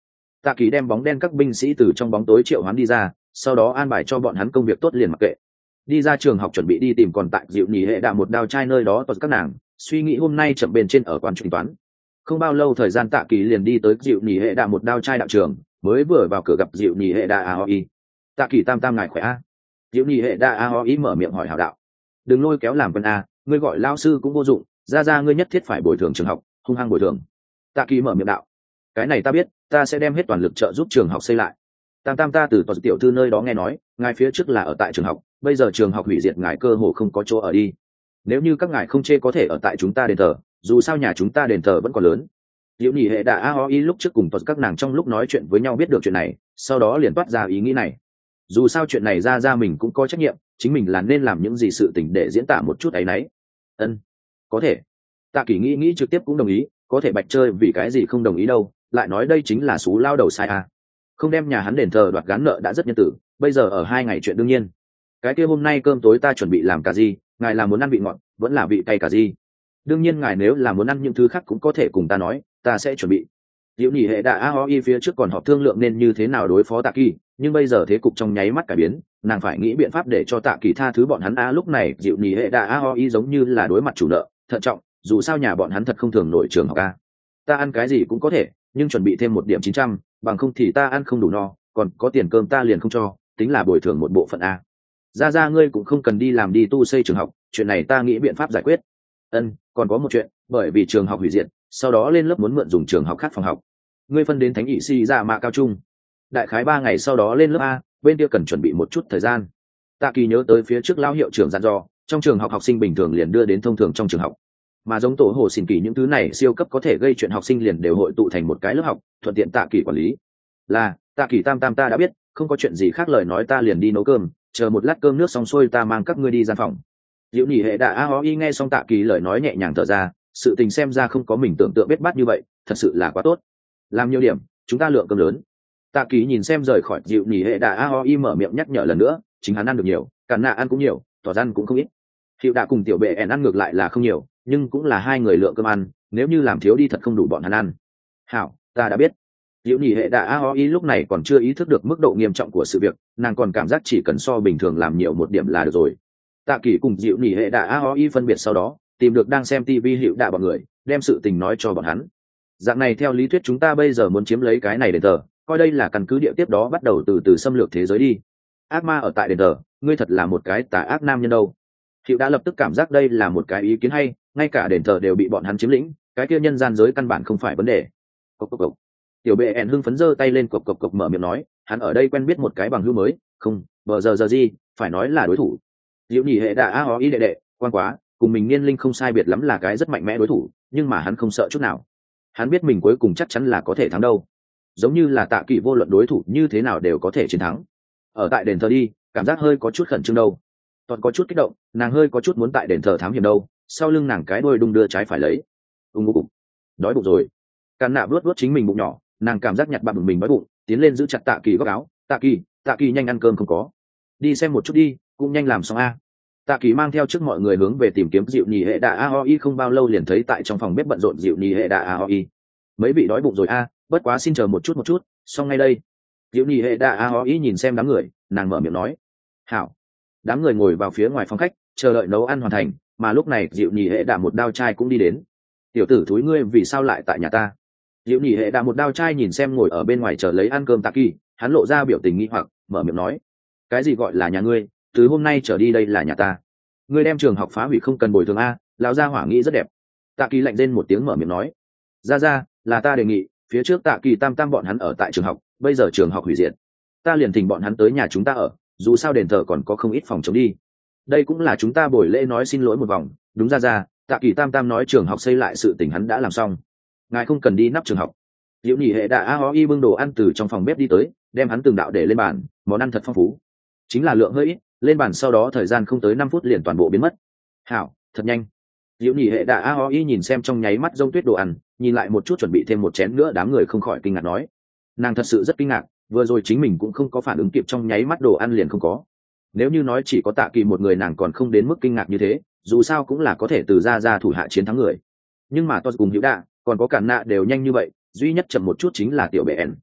Tạ Kỳ đem bóng đen các binh sĩ từ trong bóng tối triệu hoán đi ra, sau đó an bài cho bọn hắn công việc tốt liền mặc kệ. Đi ra trường học chuẩn bị đi tìm còn tại dịu nhì hệ đạ một đao trai nơi đó toàn các nàng, suy nghĩ hôm nay chậm bên trên ở quán truyền toán. Không bao lâu thời gian Tạ Kỳ liền đi tới dịu nhì hệ đạ một đao trai đạo trường, mới vừa vào cửa gặp dịu nhì hệ đạ Aoi. Tạ Kỳ tam tam ngài khỏe a. Dịu nhì hệ đạ Aoi mở miệng hỏi hảo đạo. Đừng lôi kéo làm con a, ngươi gọi lao sư cũng vô dụng, ra ngươi nhất thiết phải bồi thường trường học, hung hăng bồi thường. Tạ Kỳ mở miệng đạo. Cái này ta biết, ta sẽ đem hết toàn lực trợ giúp trường học xây lại. Tam tam ta từ toàn tiểu thư nơi đó nghe nói, ngài phía trước là ở tại trường học, bây giờ trường học hủy diệt ngài cơ hồ không có chỗ ở đi. Nếu như các ngài không chê có thể ở tại chúng ta đền thờ, dù sao nhà chúng ta đền thờ vẫn còn lớn. Diệu nhị hệ đã Aoi lúc trước cùng toàn các nàng trong lúc nói chuyện với nhau biết được chuyện này, sau đó liền toát ra ý nghĩ này. Dù sao chuyện này ra mình cũng có trách nhiệm, chính mình là nên làm những gì sự tình để diễn tả một chút ấy nấy. Ân, có thể. Tạ Kỳ nghĩ trực tiếp cũng đồng ý, có thể bạch chơi vì cái gì không đồng ý đâu, lại nói đây chính là xú lao đầu sai à. Không đem nhà hắn đền thờ đoạt gán nợ đã rất nhân tử, bây giờ ở 2 ngày chuyện đương nhiên. Cái kia hôm nay cơm tối ta chuẩn bị làm cà ri, ngài là muốn ăn vị ngọt vẫn là vị cay cà ri? Đương nhiên ngài nếu là muốn ăn những thứ khác cũng có thể cùng ta nói, ta sẽ chuẩn bị. Diệu nhị hệ đã Aoi phía trước còn họp thương lượng nên như thế nào đối phó Tạ Kỳ, nhưng bây giờ thế cục trong nháy mắt cải biến, nàng phải nghĩ biện pháp để cho Tạ Kỳ tha thứ bọn hắn a. Lúc này Diệu nhị hệ đã Aoi giống như là đối mặt chủ nợ, thận trọng, dù sao nhà bọn hắn thật không thường nổi trường học a. Ta ăn cái gì cũng có thể, nhưng chuẩn bị thêm 1.900, bằng không thì ta ăn không đủ no, còn có tiền cơm ta liền không cho, tính là bồi thường một bộ phận a. Ra ngươi cũng không cần đi làm đi tu xây trường học, chuyện này ta nghĩ biện pháp giải quyết. Còn có một chuyện, bởi vì trường học hủy diệt, sau đó lên lớp muốn mượn dùng trường học khác phòng học. Ngươi phân đến thánh nghị si ra mạ cao trung, đại khái 3 ngày sau đó lên lớp a, bên kia cần chuẩn bị một chút thời gian. Tạ Kỳ nhớ tới phía trước lão hiệu trưởng dặn dò, trong trường học học sinh bình thường liền đưa đến thông thường trong trường học, mà giống tổ hồ xỉn kỳ những thứ này siêu cấp có thể gây chuyện học sinh liền đều hội tụ thành một cái lớp học, thuận tiện Tạ Kỳ quản lý. Là Tạ Kỳ tam tam ta đã biết, không có chuyện gì khác lời nói ta liền đi nấu cơm, chờ một lát cơm nước xong xuôi ta mang các ngươi đi gian phòng. Diệu nhị hệ đã Aoi nghe xong Tạ Kỳ lời nói nhẹ nhàng thở ra, sự tình xem ra không có mình tưởng tượng biết bát như vậy, thật sự là quá tốt. Làm nhiều điểm, chúng ta lượng cơm lớn. Tạ Kỳ nhìn xem rời khỏi Diệu nhị hệ đã Aoi mở miệng nhắc nhở lần nữa, chính hắn ăn được nhiều, Cản Nạ ăn cũng nhiều, tỏ ăn cũng không ít. Hiệu đã cùng tiểu bệ ẻn ăn ngược lại là không nhiều, nhưng cũng là 2 người lượng cơm ăn, nếu như làm thiếu đi thật không đủ bọn hắn ăn. Hảo, ta đã biết. Diệu nhị hệ đã Aoi lúc này còn chưa ý thức được mức độ nghiêm trọng của sự việc, nàng còn cảm giác chỉ cần so bình thường làm nhiều một điểm là được rồi. Tạ Kỳ cùng Diệu nhị hệ đã Aoi phân biệt sau đó, tìm được đang xem TV Hiệu đã bọn người, đem sự tình nói cho bọn hắn. Dạng này theo lý thuyết chúng ta bây giờ muốn chiếm lấy cái này đền thờ, coi đây là căn cứ địa tiếp đó bắt đầu từ từ xâm lược thế giới đi. Ác ma ở tại đền thờ, ngươi thật là một cái tà ác nam nhân đâu. Hiệu đã lập tức cảm giác đây là một cái ý kiến hay, ngay cả đền thờ đều bị bọn hắn chiếm lĩnh, cái kia nhân gian giới căn bản không phải vấn đề. Cộc cộc cộc. Tiểu bệ ẻn hưng phấn giơ tay lên cộc cộc cộc mở miệng nói, hắn ở đây quen biết một cái bằng hữu mới, không, bờ giờ gì, phải nói là đối thủ. Diệu nhị hệ đã Aoi đệ đệ, quan quá, cùng mình niên linh không sai biệt lắm là cái rất mạnh mẽ đối thủ, nhưng mà hắn không sợ chút nào. Hắn biết mình cuối cùng chắc chắn là có thể thắng đâu. Giống như là Tạ Kỳ vô luận đối thủ như thế nào đều có thể chiến thắng. Ở tại đền thờ đi, cảm giác hơi có chút khẩn trương đâu. Toàn có chút kích động, nàng hơi có chút muốn tại đền thờ thám hiểm đâu, sau lưng nàng cái đuôi đung đưa trái phải lấy. Bụng. Đói bụng rồi. Càn Nạ vuốt chính mình bụng nhỏ, nàng cảm giác nhặt bặm mình đói bụng, tiến lên giữ chặt Tạ Kỳ góc áo. Tạ Kỳ nhanh ăn cơm không có. Đi xem một chút đi, cũng nhanh làm xong a. Tạ Kỳ mang theo trước mọi người hướng về tìm kiếm Diệu nhị hệ đã Aoi, không bao lâu liền thấy tại trong phòng bếp bận rộn Diệu nhị hệ đã Aoi. Mấy vị đói bụng rồi a, bất quá xin chờ một chút, xong ngay đây. Diệu nhị hệ đã Aoi nhìn xem đám người, nàng mở miệng nói. Hảo. Đám người ngồi vào phía ngoài phòng khách, chờ đợi nấu ăn hoàn thành, mà lúc này Diệu nhị hệ đã một đao trai cũng đi đến. Tiểu tử thúi ngươi vì sao lại tại nhà ta? Diệu nhị hệ đã một đao trai nhìn xem ngồi ở bên ngoài chờ lấy ăn cơm Tạ Kỳ, hắn lộ ra biểu tình nghi hoặc, mở miệng nói. Cái gì gọi là nhà ngươi, từ hôm nay trở đi đây là nhà ta. Ngươi đem trường học phá hủy không cần bồi thường a, lão gia hỏa nghĩ rất đẹp. Tạ Kỳ lạnh rên một tiếng mở miệng nói. Ra, là ta đề nghị, phía trước Tạ Kỳ tam tam bọn hắn ở tại trường học, bây giờ trường học hủy diệt, ta liền thỉnh bọn hắn tới nhà chúng ta ở, dù sao đền thờ còn có không ít phòng chống đi. Đây cũng là chúng ta buổi lễ nói xin lỗi một vòng. Đúng ra, Tạ Kỳ tam tam nói trường học xây lại sự tình hắn đã làm xong, ngài không cần đi nắp trường học. Diệu nhị hệ đã Aoi bưng đồ ăn từ trong phòng bếp đi tới, đem hắn từng đạo để lên bàn, món ăn thật phong phú, chính là lượng hơi ít, lên bàn sau đó thời gian không tới 5 phút liền toàn bộ biến mất. Hảo, thật nhanh. Diệu nhị hệ đã Aoi nhìn xem trong nháy mắt rông tuyết đồ ăn, nhìn lại một chút chuẩn bị thêm một chén nữa, đám người không khỏi kinh ngạc nói. Nàng thật sự rất kinh ngạc, vừa rồi chính mình cũng không có phản ứng kịp, trong nháy mắt đồ ăn liền không có. Nếu như nói chỉ có Tạ Kỳ một người nàng còn không đến mức kinh ngạc như thế, dù sao cũng là có thể từ ra thủ hạ chiến thắng người. Nhưng mà Toz cùng Hữu Đạ, còn có Cản Nạ đều nhanh như vậy, duy nhất chậm một chút chính là tiểu bệ ẻn.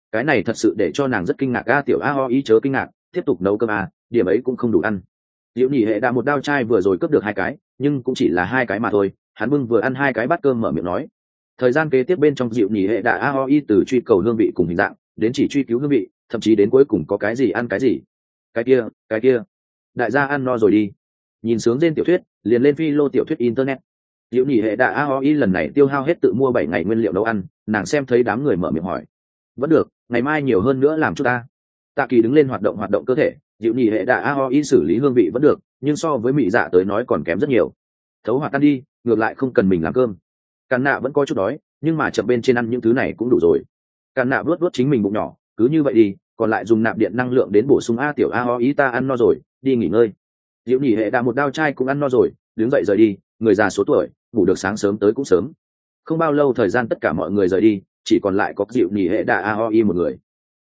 cái này thật sự để cho nàng rất kinh ngạc. Tiểu a ho ý chớ kinh ngạc, tiếp tục nấu cơm điểm ấy cũng không đủ ăn. Diệu nhị hệ đã một đao chai vừa rồi cướp được 2 cái, nhưng cũng chỉ là 2 cái mà thôi. Hắn bưng vừa ăn 2 cái bát cơm mở miệng nói. Thời gian kế tiếp bên trong Diệu nhị hệ đã a ho y từ truy cầu hương vị cùng hình dạng đến chỉ truy cứu hương vị, thậm chí đến cuối cùng có cái gì ăn cái gì. Cái kia đại gia ăn no rồi đi. Nhìn sướng trên tiểu thuyết liền lên phi lô tiểu thuyết internet. Diệu nhị hệ đã a ho y lần này tiêu hao hết tự mua 7 ngày nguyên liệu nấu ăn, nàng xem thấy đám người mở miệng hỏi. Vẫn được, ngày mai nhiều hơn nữa làm chút ta. Tạ Kỳ đứng lên hoạt động cơ thể. Diệu nhị hệ đã a ho y xử lý hương vị vẫn được, nhưng so với mỹ dạ tới nói còn kém rất nhiều. Thấu hoạt tan đi, ngược lại không cần mình làm cơm. Càn nạ vẫn có chút đói, nhưng mà chậm bên trên ăn những thứ này cũng đủ rồi. Càn nạ vuốt chính mình bụng nhỏ, cứ như vậy đi, còn lại dùng nạp điện năng lượng đến bổ sung. Tiểu a ho ý ta ăn no rồi, đi nghỉ ngơi. Diệu nhị hệ đã một đao chai cũng ăn no rồi, đứng dậy rời đi. Người già số tuổi ngủ được sáng sớm tới cũng sớm. Không bao lâu thời gian tất cả mọi người rời đi, chỉ còn lại có Diệu nhị hệ đã a ho y một người.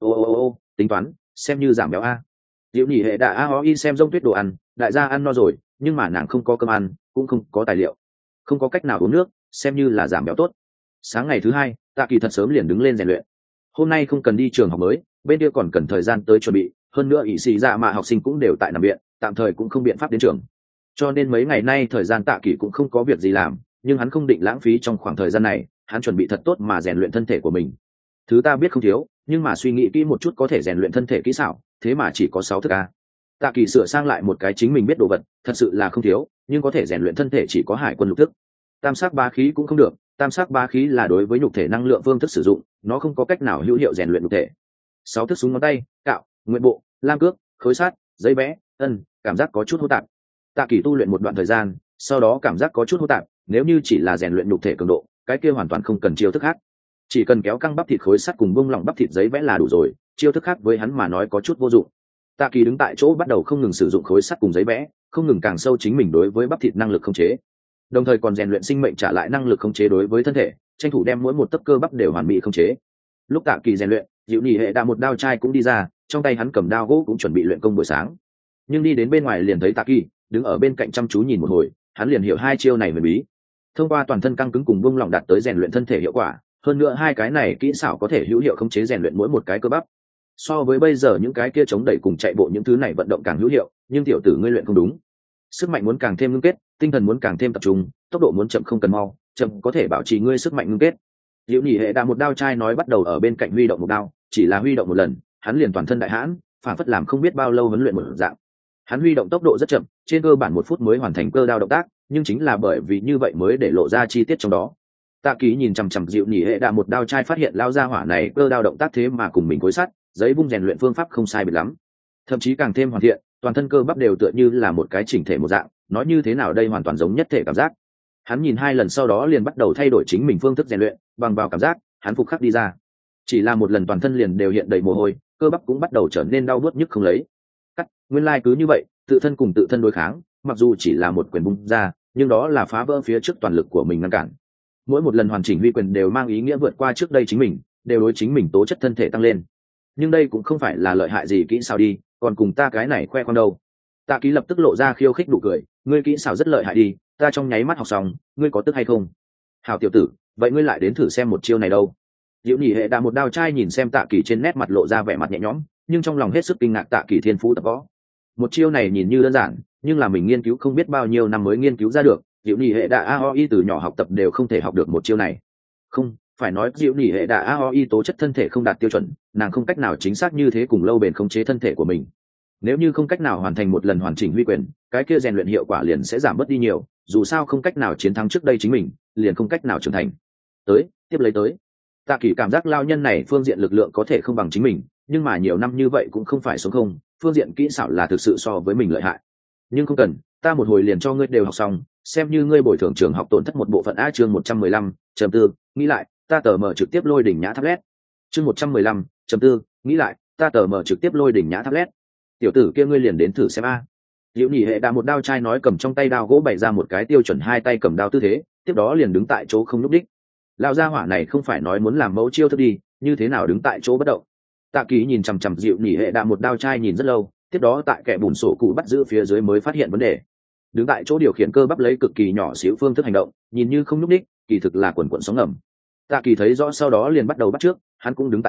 Ô, tính toán xem như giảm béo a. Diệu nhị hệ đã a ho y xem rông tuyết đồ ăn, đại gia ăn no rồi, nhưng mà nàng không có cơm ăn, cũng không có tài liệu, không có cách nào uống nước, xem như là giảm béo tốt. Sáng ngày thứ 2, Tạ Kỳ thật sớm liền đứng lên rèn luyện. Hôm nay không cần đi trường học mới, bên kia còn cần thời gian tới chuẩn bị, hơn nữa ỷ xì dạ mà học sinh cũng đều tại nằm viện, tạm thời cũng không biện pháp đến trường. Cho nên mấy ngày nay thời gian Tạ Kỳ cũng không có việc gì làm, nhưng hắn không định lãng phí trong khoảng thời gian này, hắn chuẩn bị thật tốt mà rèn luyện thân thể của mình. Thứ ta biết không thiếu, nhưng mà suy nghĩ kỹ một chút có thể rèn luyện thân thể kỹ xảo, thế mà chỉ có 6 thức a. Tạ Kỳ sửa sang lại một cái chính mình biết đồ vật, thật sự là không thiếu, nhưng có thể rèn luyện thân thể chỉ có hải quân lục thức. Tam sắc bá khí cũng không được, tam sắc bá khí là đối với nhục thể năng lượng phương thức sử dụng, nó không có cách nào hữu hiệu rèn luyện nhục thể. 6 thức súng ngón tay, cạo, nguyện bộ, lam cước, khối sát, giấy vẽ, cảm giác có chút hỗn tạp. Tạ Kỳ tu luyện một đoạn thời gian, sau đó cảm giác có chút hỗn tạp, nếu như chỉ là rèn luyện nhục thể cường độ, cái kia hoàn toàn không cần chiêu thức khác. Chỉ cần kéo căng bắp thịt khối sắt cùng bung lỏng bắp thịt giấy vẽ là đủ rồi, chiêu thức khác với hắn mà nói có chút vô dụng. Tạ Kỳ đứng tại chỗ bắt đầu không ngừng sử dụng khối sắt cùng giấy vẽ, không ngừng càng sâu chính mình đối với bắp thịt năng lực khống chế, đồng thời còn rèn luyện sinh mệnh trả lại năng lực khống chế đối với thân thể, tranh thủ đem mỗi một tấc cơ bắp đều hoàn mỹ khống chế. Lúc Tạ Kỳ rèn luyện, Diệu nhị hệ đã một đao chai cũng đi ra, trong tay hắn cầm đao gỗ cũng chuẩn bị luyện công buổi sáng. Nhưng đi đến bên ngoài liền thấy Tạ Kỳ đứng ở bên cạnh chăm chú nhìn một hồi, hắn liền hiểu 2 chiêu này huyền bí. Thông qua toàn thân căng cứng cùng bung lỏng đạt tới rèn luyện thân thể hiệu quả, hơn nữa 2 cái này kỹ xảo có thể hữu hiệu khống chế rèn luyện mỗi một cái cơ bắp. So với bây giờ những cái kia chống đẩy cùng chạy bộ những thứ này vận động càng hữu hiệu, nhưng tiểu tử ngươi luyện không đúng. Sức mạnh muốn càng thêm ngưng kết, tinh thần muốn càng thêm tập trung, tốc độ muốn chậm không cần mau, chậm có thể bảo trì ngươi sức mạnh ngưng kết. Diệu nhị hệ đã một đao chai nói bắt đầu ở bên cạnh huy động một đao, chỉ là huy động một lần, hắn liền toàn thân đại hãn, phản phất làm không biết bao lâu huấn luyện một dạng. Hắn huy động tốc độ rất chậm, trên cơ bản 1 phút mới hoàn thành cơ đao động tác, nhưng chính là bởi vì như vậy mới để lộ ra chi tiết trong đó. Tạ Kỳ nhìn chằm chằm Diệu nhị hệ đã một đao chai phát hiện lao ra hỏa này cơ đao động tác thế mà cùng mình khối sắt, giấy vung rèn luyện phương pháp không sai biệt lắm, thậm chí càng thêm hoàn thiện, toàn thân cơ bắp đều tựa như là một cái chỉnh thể một dạng, nói như thế nào đây hoàn toàn giống nhất thể cảm giác. Hắn nhìn 2 lần sau đó liền bắt đầu thay đổi chính mình phương thức rèn luyện, bằng vào cảm giác, hắn phục khắc đi ra. Chỉ là một lần toàn thân liền đều hiện đầy mồ hôi, cơ bắp cũng bắt đầu trở nên đau buốt nhức không lấy. Nguyên lai cứ như vậy, tự thân cùng tự thân đối kháng, mặc dù chỉ là một quyền bung ra, nhưng đó là phá vỡ phía trước toàn lực của mình ngăn cản. Mỗi một lần hoàn chỉnh huy quyền đều mang ý nghĩa vượt qua trước đây chính mình, đều đối chính mình tố chất thân thể tăng lên. Nhưng đây cũng không phải là lợi hại gì kỹ xảo đi, còn cùng ta cái này khoe con đâu. Tạ Kỳ lập tức lộ ra khiêu khích nụ cười, ngươi kỹ xảo rất lợi hại đi, ta trong nháy mắt học xong, ngươi có tức hay không? Hảo tiểu tử, vậy ngươi lại đến thử xem một chiêu này đâu. Diệu nhị hệ đã một đao chai nhìn xem Tạ Kỳ trên nét mặt lộ ra vẻ mặt nhẹ nhõm, nhưng trong lòng hết sức kinh ngạc Tạ Kỳ thiên phú tập võ. Một chiêu này nhìn như đơn giản, nhưng là mình nghiên cứu không biết bao nhiêu năm mới nghiên cứu ra được. Diệu nhị hệ đã AOI từ nhỏ học tập đều không thể học được một chiêu này. Không, phải nói Diệu nhị hệ đã AOI tố chất thân thể không đạt tiêu chuẩn, nàng không cách nào chính xác như thế cùng lâu bền khống chế thân thể của mình. Nếu như không cách nào hoàn thành một lần hoàn chỉnh huy quyền, cái kia rèn luyện hiệu quả liền sẽ giảm bớt đi nhiều, dù sao không cách nào chiến thắng trước đây chính mình, liền không cách nào trưởng thành. Tiếp lấy tới. Tạ Kỳ cảm giác lao nhân này phương diện lực lượng có thể không bằng chính mình, nhưng mà nhiều năm như vậy cũng không phải số không, phương diện kỹ xảo là thực sự so với mình lợi hại. Nhưng không cần, ta một hồi liền cho ngươi đều học xong, xem như ngươi bồi thường trường học tổn thất một bộ phận. Chương 115, chấm tư, nghĩ lại, ta tờ mở trực tiếp lôi đỉnh nhã tháp lét. Chương 115, chấm tư, nghĩ lại, ta tờ mở trực tiếp lôi đỉnh nhã tháp lét. Tiểu tử kia ngươi liền đến thử xem a. Diệu nhị hệ đã một đao chai nói cầm trong tay đao gỗ bày ra một cái tiêu chuẩn hai tay cầm đao tư thế, tiếp đó liền đứng tại chỗ không nhúc đích. Lão gia hỏa này không phải nói muốn làm mẫu chiêu thức đi, như thế nào đứng tại chỗ bất động. Tạ Kỳ nhìn chằm chằm Diệu nhị hệ đã một đao chai nhìn rất lâu, tiếp đó tại kẻ bùn sổ cụ bắt giữ phía dưới mới phát hiện vấn đề. Đứng tại chỗ điều khiển cơ bắp lấy cực kỳ nhỏ xíu phương thức hành động, nhìn như không nhúc đích, kỳ thực là quần quần sóng ngầm. Tạ Kỳ thấy rõ sau đó liền bắt đầu bắt trước, hắn cũng đứng tại chỗ,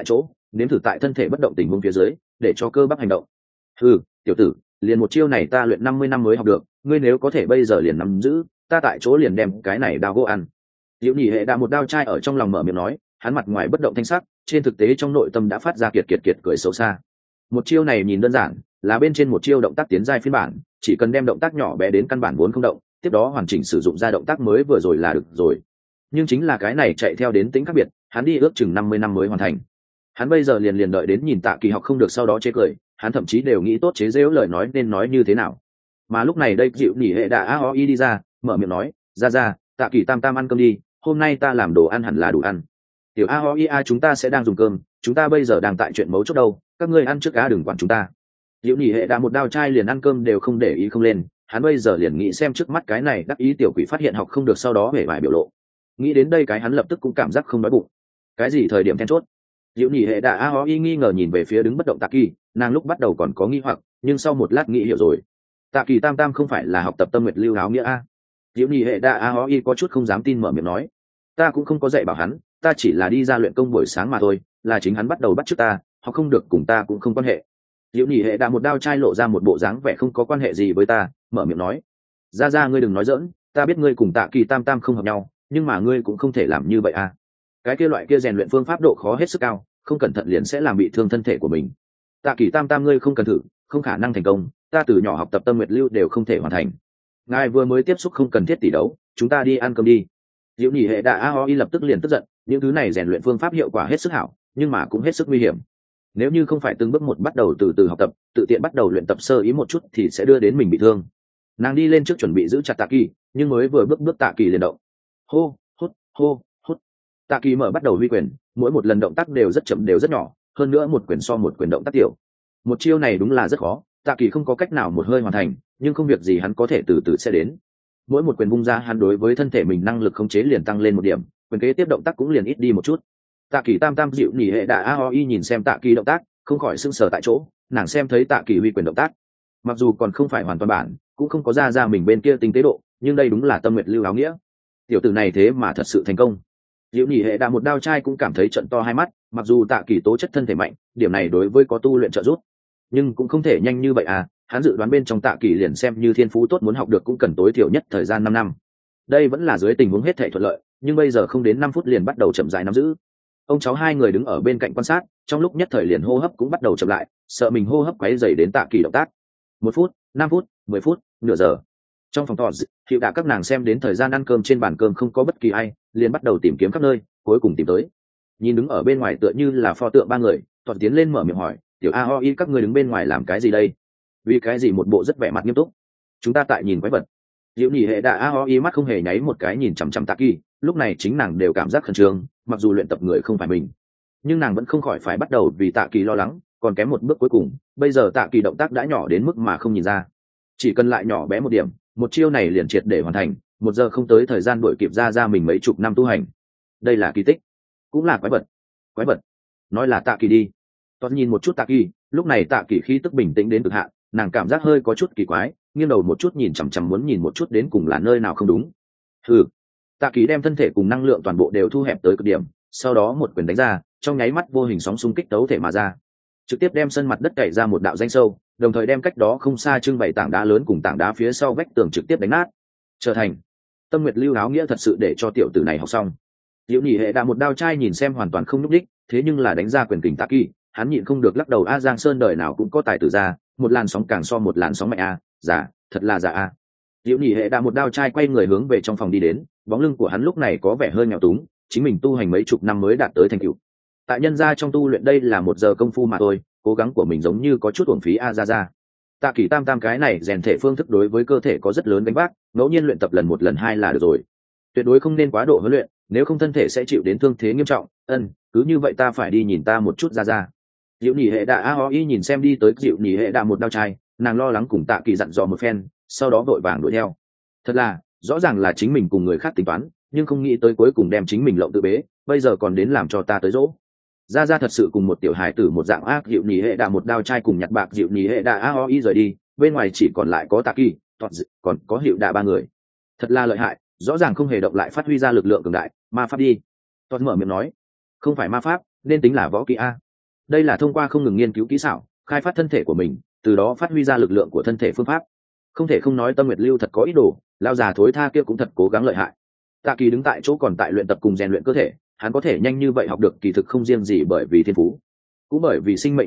nếm thử tại thân thể bất động tình huống phía dưới để cho cơ bắp hành động. Ừ, tiểu tử, liền một chiêu này ta luyện 50 năm mới học được, ngươi nếu có thể bây giờ liền nắm giữ, ta tại chỗ liền đem cái này đao gỗ ăn. Diệu Nhị Hệ đã một đao chai ở trong lòng mở miệng nói, hắn mặt ngoài bất động thanh sắc, trên thực tế trong nội tâm đã phát ra kiệt cười xấu xa. Một chiêu này nhìn đơn giản, là bên trên một chiêu động tác tiến giai phiên bản, chỉ cần đem động tác nhỏ bé đến căn bản vốn không động, tiếp đó hoàn chỉnh sử dụng ra động tác mới vừa rồi là được rồi. Nhưng chính là cái này chạy theo đến tính khác biệt, hắn đi ước chừng 50 năm mới hoàn thành. Hắn bây giờ liền đợi đến nhìn Tạ Kỳ học không được sau đó chế cười, hắn thậm chí đều nghĩ tốt chế giễu lời nói nên nói như thế nào. Mà lúc này đây Diệu Nhị Hệ đã AOI đi ra, mở miệng nói, ra, Tạ Kỳ tam tam ăn cơm đi, hôm nay ta làm đồ ăn hẳn là đủ ăn. Tiểu AOI chúng ta sẽ đang dùng cơm, chúng ta bây giờ đang tại chuyện mấu chốt đâu, các ngươi ăn trước cá đừng quản chúng ta. Diệu Nhị Hệ đã một đao chai liền ăn cơm đều không để ý không lên, hắn bây giờ liền nghĩ xem trước mắt cái này đắc ý tiểu quỷ phát hiện học không được sau đó hề vải biểu lộ. Nghĩ đến đây cái hắn lập tức cũng cảm giác không đói bụng. Cái gì thời điểm then chốt? Diệu Nhị Hệ đã AOI nghi ngờ nhìn về phía đứng bất động Tạ Kỳ, nàng lúc bắt đầu còn có nghi hoặc, nhưng sau một lát nghĩ hiểu rồi. Tạ Kỳ tam tam không phải là học tập Tâm Nguyệt Lưu áo nghĩa a? Diệu Nhị Hệ đã AOI có chút không dám tin mở miệng nói, ta cũng không có dạy bảo hắn, ta chỉ là đi ra luyện công buổi sáng mà thôi, là chính hắn bắt đầu bắt chước ta, học không được cùng ta cũng không quan hệ. Diệu Nhị Hệ đã một đao chai lộ ra một bộ dáng vẻ không có quan hệ gì với ta, mở miệng nói, ra ngươi đừng nói giỡn, ta biết ngươi cùng Tạ Kỳ tam tam không hợp nhau, nhưng mà ngươi cũng không thể làm như vậy a. Cái kia loại kia rèn luyện phương pháp độ khó hết sức cao, không cẩn thận liền sẽ làm bị thương thân thể của mình. Tạ Kỳ tam tam ngươi không cần thử, không khả năng thành công, ta từ nhỏ học tập Tâm Nguyệt Lưu đều không thể hoàn thành. Ngài vừa mới tiếp xúc không cần thiết tỷ đấu, chúng ta đi ăn cơm đi. Diệu Nhị Hệ đã AOI lập tức liền tức giận, những thứ này rèn luyện phương pháp hiệu quả hết sức hảo, nhưng mà cũng hết sức nguy hiểm. Nếu như không phải từng bước một bắt đầu từ từ học tập, tự tiện bắt đầu luyện tập sơ ý một chút thì sẽ đưa đến mình bị thương. Nàng đi lên trước chuẩn bị giữ chặt Tạ Kỳ, nhưng mới vừa bước Tạ Kỳ liền động. Hô, hút. Tạ Kỳ mở bắt đầu huy quyền, mỗi một lần động tác đều rất chậm đều rất nhỏ, hơn nữa một quyền so một quyền động tác tiểu. Một chiêu này đúng là rất khó, Tạ Kỳ không có cách nào một hơi hoàn thành, nhưng không việc gì hắn có thể từ từ sẽ đến. Mỗi một quyền vung ra hắn đối với thân thể mình năng lực khống chế liền tăng lên một điểm, quyền kế tiếp động tác cũng liền ít đi một chút. Tạ Kỳ tam tam Diệu Nhị Hệ đã AOI nhìn xem Tạ Kỳ động tác, không khỏi sững sờ tại chỗ, nàng xem thấy Tạ Kỳ huy quyền động tác, mặc dù còn không phải hoàn toàn bản, cũng không có ra mình bên kia tinh tế độ, nhưng đây đúng là Tâm Nguyệt Lưu áo nghĩa. Tiểu tử này thế mà thật sự thành công. Diệu Nhị Hệ đã một đao chai cũng cảm thấy trận to hai mắt, mặc dù Tạ Kỳ tố chất thân thể mạnh, điểm này đối với có tu luyện trợ giúp, nhưng cũng không thể nhanh như vậy à, hắn dự đoán bên trong Tạ Kỳ liền xem như thiên phú tốt muốn học được cũng cần tối thiểu nhất thời gian 5 năm. Đây vẫn là dưới tình huống hết thảy thuận lợi, nhưng bây giờ không đến 5 phút liền bắt đầu chậm rãi nắm giữ. Ông cháu hai người đứng ở bên cạnh quan sát, trong lúc nhất thời liền hô hấp cũng bắt đầu chậm lại, sợ mình hô hấp quấy rầy đến Tạ Kỳ động tác. 1 phút, 5 phút, 10 phút, nửa giờ. Trong phòng thọ, Hiệu đã các nàng xem đến thời gian ăn cơm trên bàn cơm không có bất kỳ ai, liền bắt đầu tìm kiếm khắp nơi, cuối cùng tìm tới. Nhìn đứng ở bên ngoài tựa như là pho tượng ba người, Toàn tiến lên mở miệng hỏi, "Tiểu AOI các ngươi đứng bên ngoài làm cái gì đây?" Vì cái gì một bộ rất vẻ mặt nghiêm túc. "Chúng ta tại nhìn quái vật." Diệu Nhị Hệ đã AOI mắt không hề nháy một cái nhìn chằm chằm Tạ Kỳ, lúc này chính nàng đều cảm giác khẩn trương, mặc dù luyện tập người không phải mình, nhưng nàng vẫn không khỏi phải bắt đầu vì Tạ Kỳ lo lắng, còn kém một bước cuối cùng, bây giờ Tạ Kỳ động tác đã nhỏ đến mức mà không nhìn ra. Chỉ cần lại nhỏ bé một điểm, một chiêu này liền triệt để hoàn thành, 1 giờ không tới thời gian đuổi kịp ra mình mấy chục năm tu hành. Đây là kỳ tích, cũng là quái vật. Nói là Tạ Kỳ đi. Toàn nhìn một chút Tạ Kỳ, lúc này Tạ Kỳ khí tức bình tĩnh đến cực hạn, nàng cảm giác hơi có chút kỳ quái, nghiêng đầu một chút nhìn chằm chằm muốn nhìn một chút đến cùng là nơi nào không đúng. Tạ Kỳ đem thân thể cùng năng lượng toàn bộ đều thu hẹp tới cực điểm, sau đó một quyền đánh ra, trong nháy mắt vô hình sóng xung kích tấu thể mà ra, trực tiếp đem sân mặt đất cày ra một đạo danh sâu, đồng thời đem cách đó không xa trưng bày tảng đá lớn cùng tảng đá phía sau vách tường trực tiếp đánh nát, trở thành Tâm Nguyệt Lưu áo nghĩa thật sự để cho tiểu tử này học xong. Diệu Nhị Hệ đã một đao chai nhìn xem hoàn toàn không nhúc đích, thế nhưng là đánh ra quyền kình Tạ Kỳ, hắn nhịn không được lắc đầu, Giang Sơn đời nào cũng có tài tử ra, một làn sóng càng so một làn sóng mạnh giả, thật là giả a. Diệu Nhị Hệ đã một đao chai quay người hướng về trong phòng đi đến, bóng lưng của hắn lúc này có vẻ hơi nghèo túng, chính mình tu hành mấy chục năm mới đạt tới thành tựu. Tại nhân gia trong tu luyện đây là 1 giờ công phu mà thôi, cố gắng của mình giống như có chút uổng phí ra. Tạ Kỳ tam tam cái này rèn thể phương thức đối với cơ thể có rất lớn gánh vác, ngẫu nhiên luyện tập lần 1 lần 2 là được rồi, tuyệt đối không nên quá độ huấn luyện, nếu không thân thể sẽ chịu đến thương thế nghiêm trọng. Cứ như vậy ta phải đi nhìn ta một chút ra. Diệu Nhị Hệ đã AOI nhìn xem đi tới Diệu Nhị Hệ đã một đao chai, nàng lo lắng cùng Tạ Kỳ dặn dò một phen, sau đó vội vàng đuổi theo. Thật là, rõ ràng là chính mình cùng người khác tính toán, nhưng không nghĩ tới cuối cùng đem chính mình lộng tự bế, bây giờ còn đến làm cho ta tới dỗ. Ra thật sự cùng một tiểu hài tử một dạng ác. Diệu Nhị Hệ đã một đao chai cùng nhặt bạc Diệu Nhị Hệ đã AOI rời đi, bên ngoài chỉ còn lại có Tạ Kỳ, còn có Hiệu đạ 3 người. Thật là lợi hại, rõ ràng không hề động lại phát huy ra lực lượng cường đại, ma pháp đi. Toàn mở miệng nói, không phải ma pháp, nên tính là võ kỹ a. đây là thông qua không ngừng nghiên cứu kỹ xảo khai phát thân thể của mình, từ đó phát huy ra lực lượng của thân thể phương pháp. Không thể không nói Tâm Nguyệt Lưu thật có ý đồ, lao già thối tha kia cũng thật cố gắng lợi hại. Tạ Kỳ đứng tại chỗ còn tại luyện tập cùng rèn luyện cơ thể, hắn có thể nhanh như vậy học được kỳ thực không riêng gì bởi vì thiên phú, cũng bởi vì sinh mệnh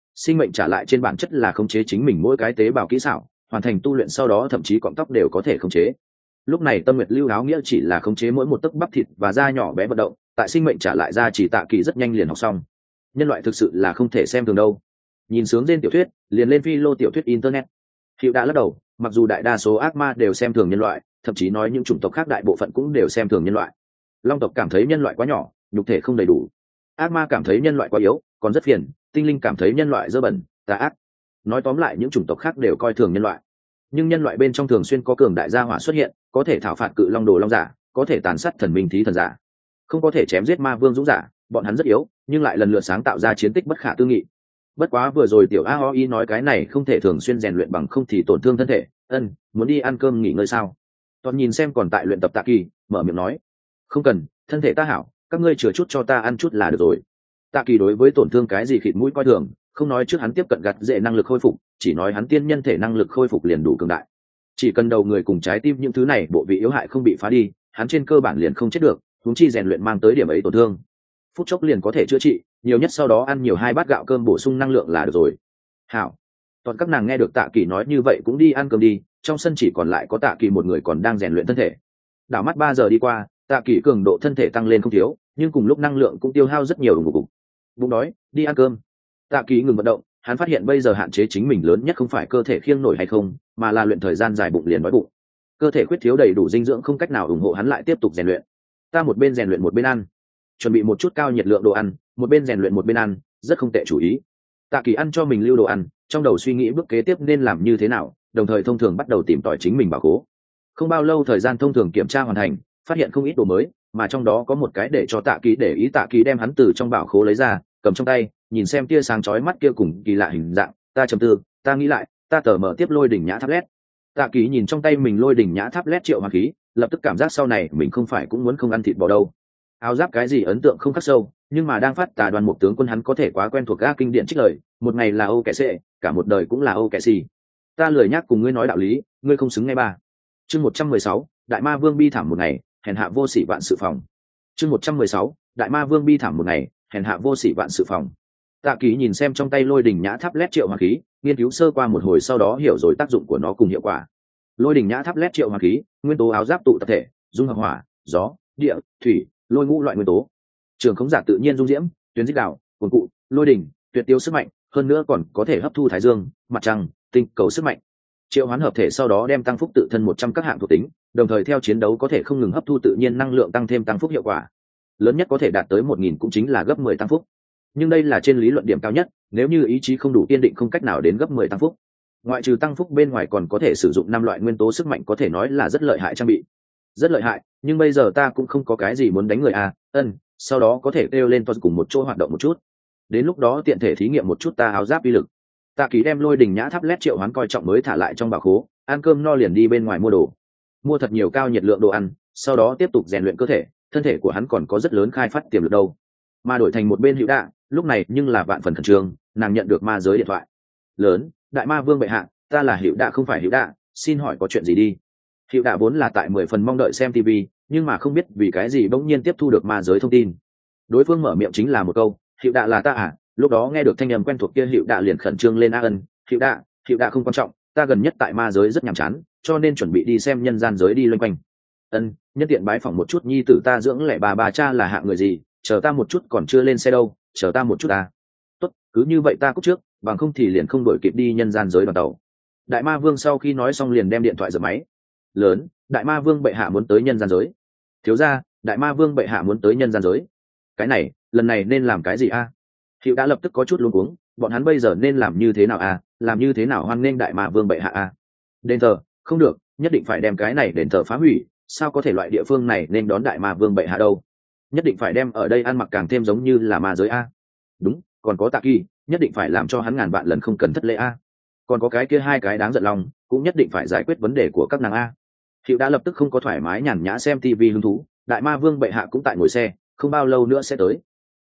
trả lại trên bản chất là khống chế chính mình mỗi cái tế bào kỹ xảo, hoàn thành tu luyện sau đó thậm chí cọng tóc đều có thể khống chế. Lúc này Tâm Nguyệt Lưu áo nghĩa chỉ là khống chế mỗi một tấc bắp thịt và da nhỏ bé vận động, tại sinh mệnh trả lại ra chỉ Tạ Kỳ rất nhanh liền học xong. Nhân loại thực sự là không thể xem thường đâu. Nhìn sướng trên tiểu thuyết, liền lên phi lô tiểu thuyết internet. Hiệu đã lắc đầu, mặc dù đại đa số ác ma đều xem thường nhân loại, thậm chí nói những chủng tộc khác đại bộ phận cũng đều xem thường nhân loại. Long tộc cảm thấy nhân loại quá nhỏ, nhục thể không đầy đủ. Ác ma cảm thấy nhân loại quá yếu, còn rất phiền. Tinh linh cảm thấy nhân loại dơ bẩn, tà ác. Nói tóm lại những chủng tộc khác đều coi thường nhân loại. Nhưng nhân loại bên trong thường xuyên có cường đại gia hỏa xuất hiện, có thể thảo phạt cự long đồ long giả, có thể tàn sát thần minh thí thần giả, không có thể chém giết ma vương dũng giả. Bọn hắn rất yếu, nhưng lại lần lượt sáng tạo ra chiến tích bất khả tư nghị. Bất quá vừa rồi tiểu AOI nói cái này không thể thường xuyên rèn luyện bằng không thì tổn thương thân thể. Muốn đi ăn cơm nghỉ ngơi sao? Toàn nhìn xem còn tại luyện tập Tạ Kỳ, mở miệng nói, không cần, thân thể ta hảo, các ngươi chừa chút cho ta ăn chút là được rồi. Tạ Kỳ đối với tổn thương cái gì khịt mũi coi thường, không nói trước hắn tiếp cận gặt dễ năng lực khôi phục, chỉ nói hắn tiên nhân thể năng lực khôi phục liền đủ cường đại. Chỉ cần đầu người cùng trái tim những thứ này bộ vị yếu hại không bị phá đi, hắn trên cơ bản liền không chết được, huống chi rèn luyện mang tới điểm ấy tổn thương. Phút chốc liền có thể chữa trị, nhiều nhất sau đó ăn nhiều 2 bát gạo cơm bổ sung năng lượng là được rồi. Hảo. Toàn các nàng nghe được Tạ Kỳ nói như vậy cũng đi ăn cơm đi, trong sân chỉ còn lại có Tạ Kỳ một người còn đang rèn luyện thân thể. Đảo mắt 3 giờ đi qua, Tạ Kỳ cường độ thân thể tăng lên không thiếu, nhưng cùng lúc năng lượng cũng tiêu hao rất nhiều ngủ cục. Bụng đói, đi ăn cơm. Tạ Kỳ ngừng vận động, hắn phát hiện bây giờ hạn chế chính mình lớn nhất không phải cơ thể khiêng nổi hay không, mà là luyện thời gian dài bụng liền đói bụng. Cơ thể khuyết thiếu đầy đủ dinh dưỡng không cách nào ủng hộ hắn lại tiếp tục rèn luyện. Ta một bên rèn luyện một bên ăn, chuẩn bị một chút cao nhiệt lượng đồ ăn, một bên rèn luyện một bên ăn, rất không tệ chủ ý. Tạ Kỳ ăn cho mình lưu đồ ăn, trong đầu suy nghĩ bước kế tiếp nên làm như thế nào, đồng thời thông thường bắt đầu tìm tòi chính mình bảo khố. Không bao lâu thời gian thông thường kiểm tra hoàn thành, phát hiện không ít đồ mới, mà trong đó có một cái để cho Tạ Kỳ để ý. Tạ Kỳ đem hắn từ trong bảo khố lấy ra, cầm trong tay, nhìn xem tia sáng chói mắt kia cùng kỳ lạ hình dạng, ta trầm tư, ta nghĩ lại, ta tờ mở tiếp lôi đỉnh nhã tháp led. Tạ Kỳ nhìn trong tay mình lôi đỉnh nhã tháp led triệu hoàng khí, lập tức cảm giác sau này mình không phải cũng muốn không ăn thịt bò đâu. Áo giáp cái gì ấn tượng không khắc sâu, nhưng mà đang phát Tà Đoàn một tướng quân hắn có thể quá quen thuộc ga kinh điển trích lời, một ngày là Âu kẻ sệ, cả một đời cũng là Âu kẻ xì. Ta lười nhắc cùng ngươi nói đạo lý, ngươi không xứng nghe ba. Chương 116, Đại Ma Vương bi thảm một ngày, hèn hạ vô sỉ vạn sự phòng. Chương 116, Đại Ma Vương bi thảm một ngày, hèn hạ vô sỉ vạn sự phòng. Tạ Kỳ nhìn xem trong tay lôi đỉnh nhã tháp led triệu hoàng khí, nghiên cứu sơ qua một hồi sau đó hiểu rồi tác dụng của nó cùng hiệu quả. Lôi đỉnh nhã tháp led triệu hoàng khí, nguyên tố áo giáp tụ tập thể, dung hợp hỏa, gió, địa, thủy, lôi ngũ loại nguyên tố. Trường khống giả tự nhiên dung diễm, tuyến dích đạo, cuồn cụ, lôi đỉnh, tuyệt tiêu sức mạnh, hơn nữa còn có thể hấp thu thái dương, mặt trăng, tinh cầu sức mạnh. Triệu hoán hợp thể sau đó đem tăng phúc tự thân 100 các hạng thuộc tính, đồng thời theo chiến đấu có thể không ngừng hấp thu tự nhiên năng lượng tăng thêm tăng phúc hiệu quả. Lớn nhất có thể đạt tới 1000 cũng chính là gấp 10 tăng phúc. Nhưng đây là trên lý luận điểm cao nhất, nếu như ý chí không đủ kiên định không cách nào đến gấp 10 tăng phúc. Ngoại trừ tăng phúc bên ngoài còn có thể sử dụng 5 loại nguyên tố sức mạnh, có thể nói là rất lợi hại trang bị. Rất lợi hại, nhưng bây giờ ta cũng không có cái gì muốn đánh người à, sau đó có thể kêu lên to cùng một chỗ hoạt động một chút. Đến lúc đó tiện thể thí nghiệm một chút ta áo giáp uy lực. Tạ Kỳ đem lôi đỉnh nhã tháp led triệu hoán coi trọng mới thả lại trong bảo khố, ăn cơm no liền đi bên ngoài mua đồ. Mua thật nhiều cao nhiệt lượng đồ ăn, sau đó tiếp tục rèn luyện cơ thể, thân thể của hắn còn có rất lớn khai phát tiềm lực đâu. Mà đổi thành một bên Hữu Đạ, lúc này nhưng là vạn phần khẩn trương, nàng nhận được ma giới điện thoại. Lớn, Đại Ma Vương bệ hạ, ta là Hữu Đạ không phải Hữu Đạ, xin hỏi có chuyện gì đi. Hữu Đạ vốn là tại 10 phần mong đợi xem TV, nhưng mà không biết vì cái gì bỗng nhiên tiếp thu được ma giới thông tin. Đối phương mở miệng chính là một câu, Hữu Đạ là ta à? Lúc đó nghe được thanh âm quen thuộc kia Hữu Đạ liền khẩn trương lên. Hữu Đạ không quan trọng, ta gần nhất tại ma giới rất nhàm chán, cho nên chuẩn bị đi xem nhân gian giới đi loanh quanh. Nhân tiện bái phỏng một chút nhi tử ta dưỡng lẻ bà cha là hạng người gì, chờ ta một chút còn chưa lên xe đâu, chờ ta một chút ta. Tốt, cứ như vậy ta cúp trước, bằng không thì liền không đuổi kịp đi nhân gian giới đoàn tàu. Đại Ma Vương sau khi nói xong liền đem điện thoại giật máy. Lớn, Đại Ma Vương bệ hạ muốn tới nhân gian giới. Thiếu gia, Đại Ma Vương bệ hạ muốn tới nhân gian giới. Cái này, lần này nên làm cái gì a? Hữu đã lập tức có chút luống cuống, bọn hắn bây giờ nên làm như thế nào a? Làm như thế nào hoan nghênh Đại Ma Vương bệ hạ a? Đền thờ, không được, nhất định phải đem cái này đền thờ phá hủy, sao có thể loại địa phương này nên đón Đại Ma Vương bệ hạ đâu? Nhất định phải đem ở đây ăn mặc càng thêm giống như là ma giới a. Đúng, còn có Tạ Kỳ, nhất định phải làm cho hắn ngàn vạn lần không cần thất lễ a. Còn có cái kia hai cái đáng giận lòng, cũng nhất định phải giải quyết vấn đề của các nàng a. Hữu đã lập tức không có thoải mái nhàn nhã xem TV hứng thú, Đại Ma Vương bệ hạ cũng tại ngồi xe, không bao lâu nữa sẽ tới.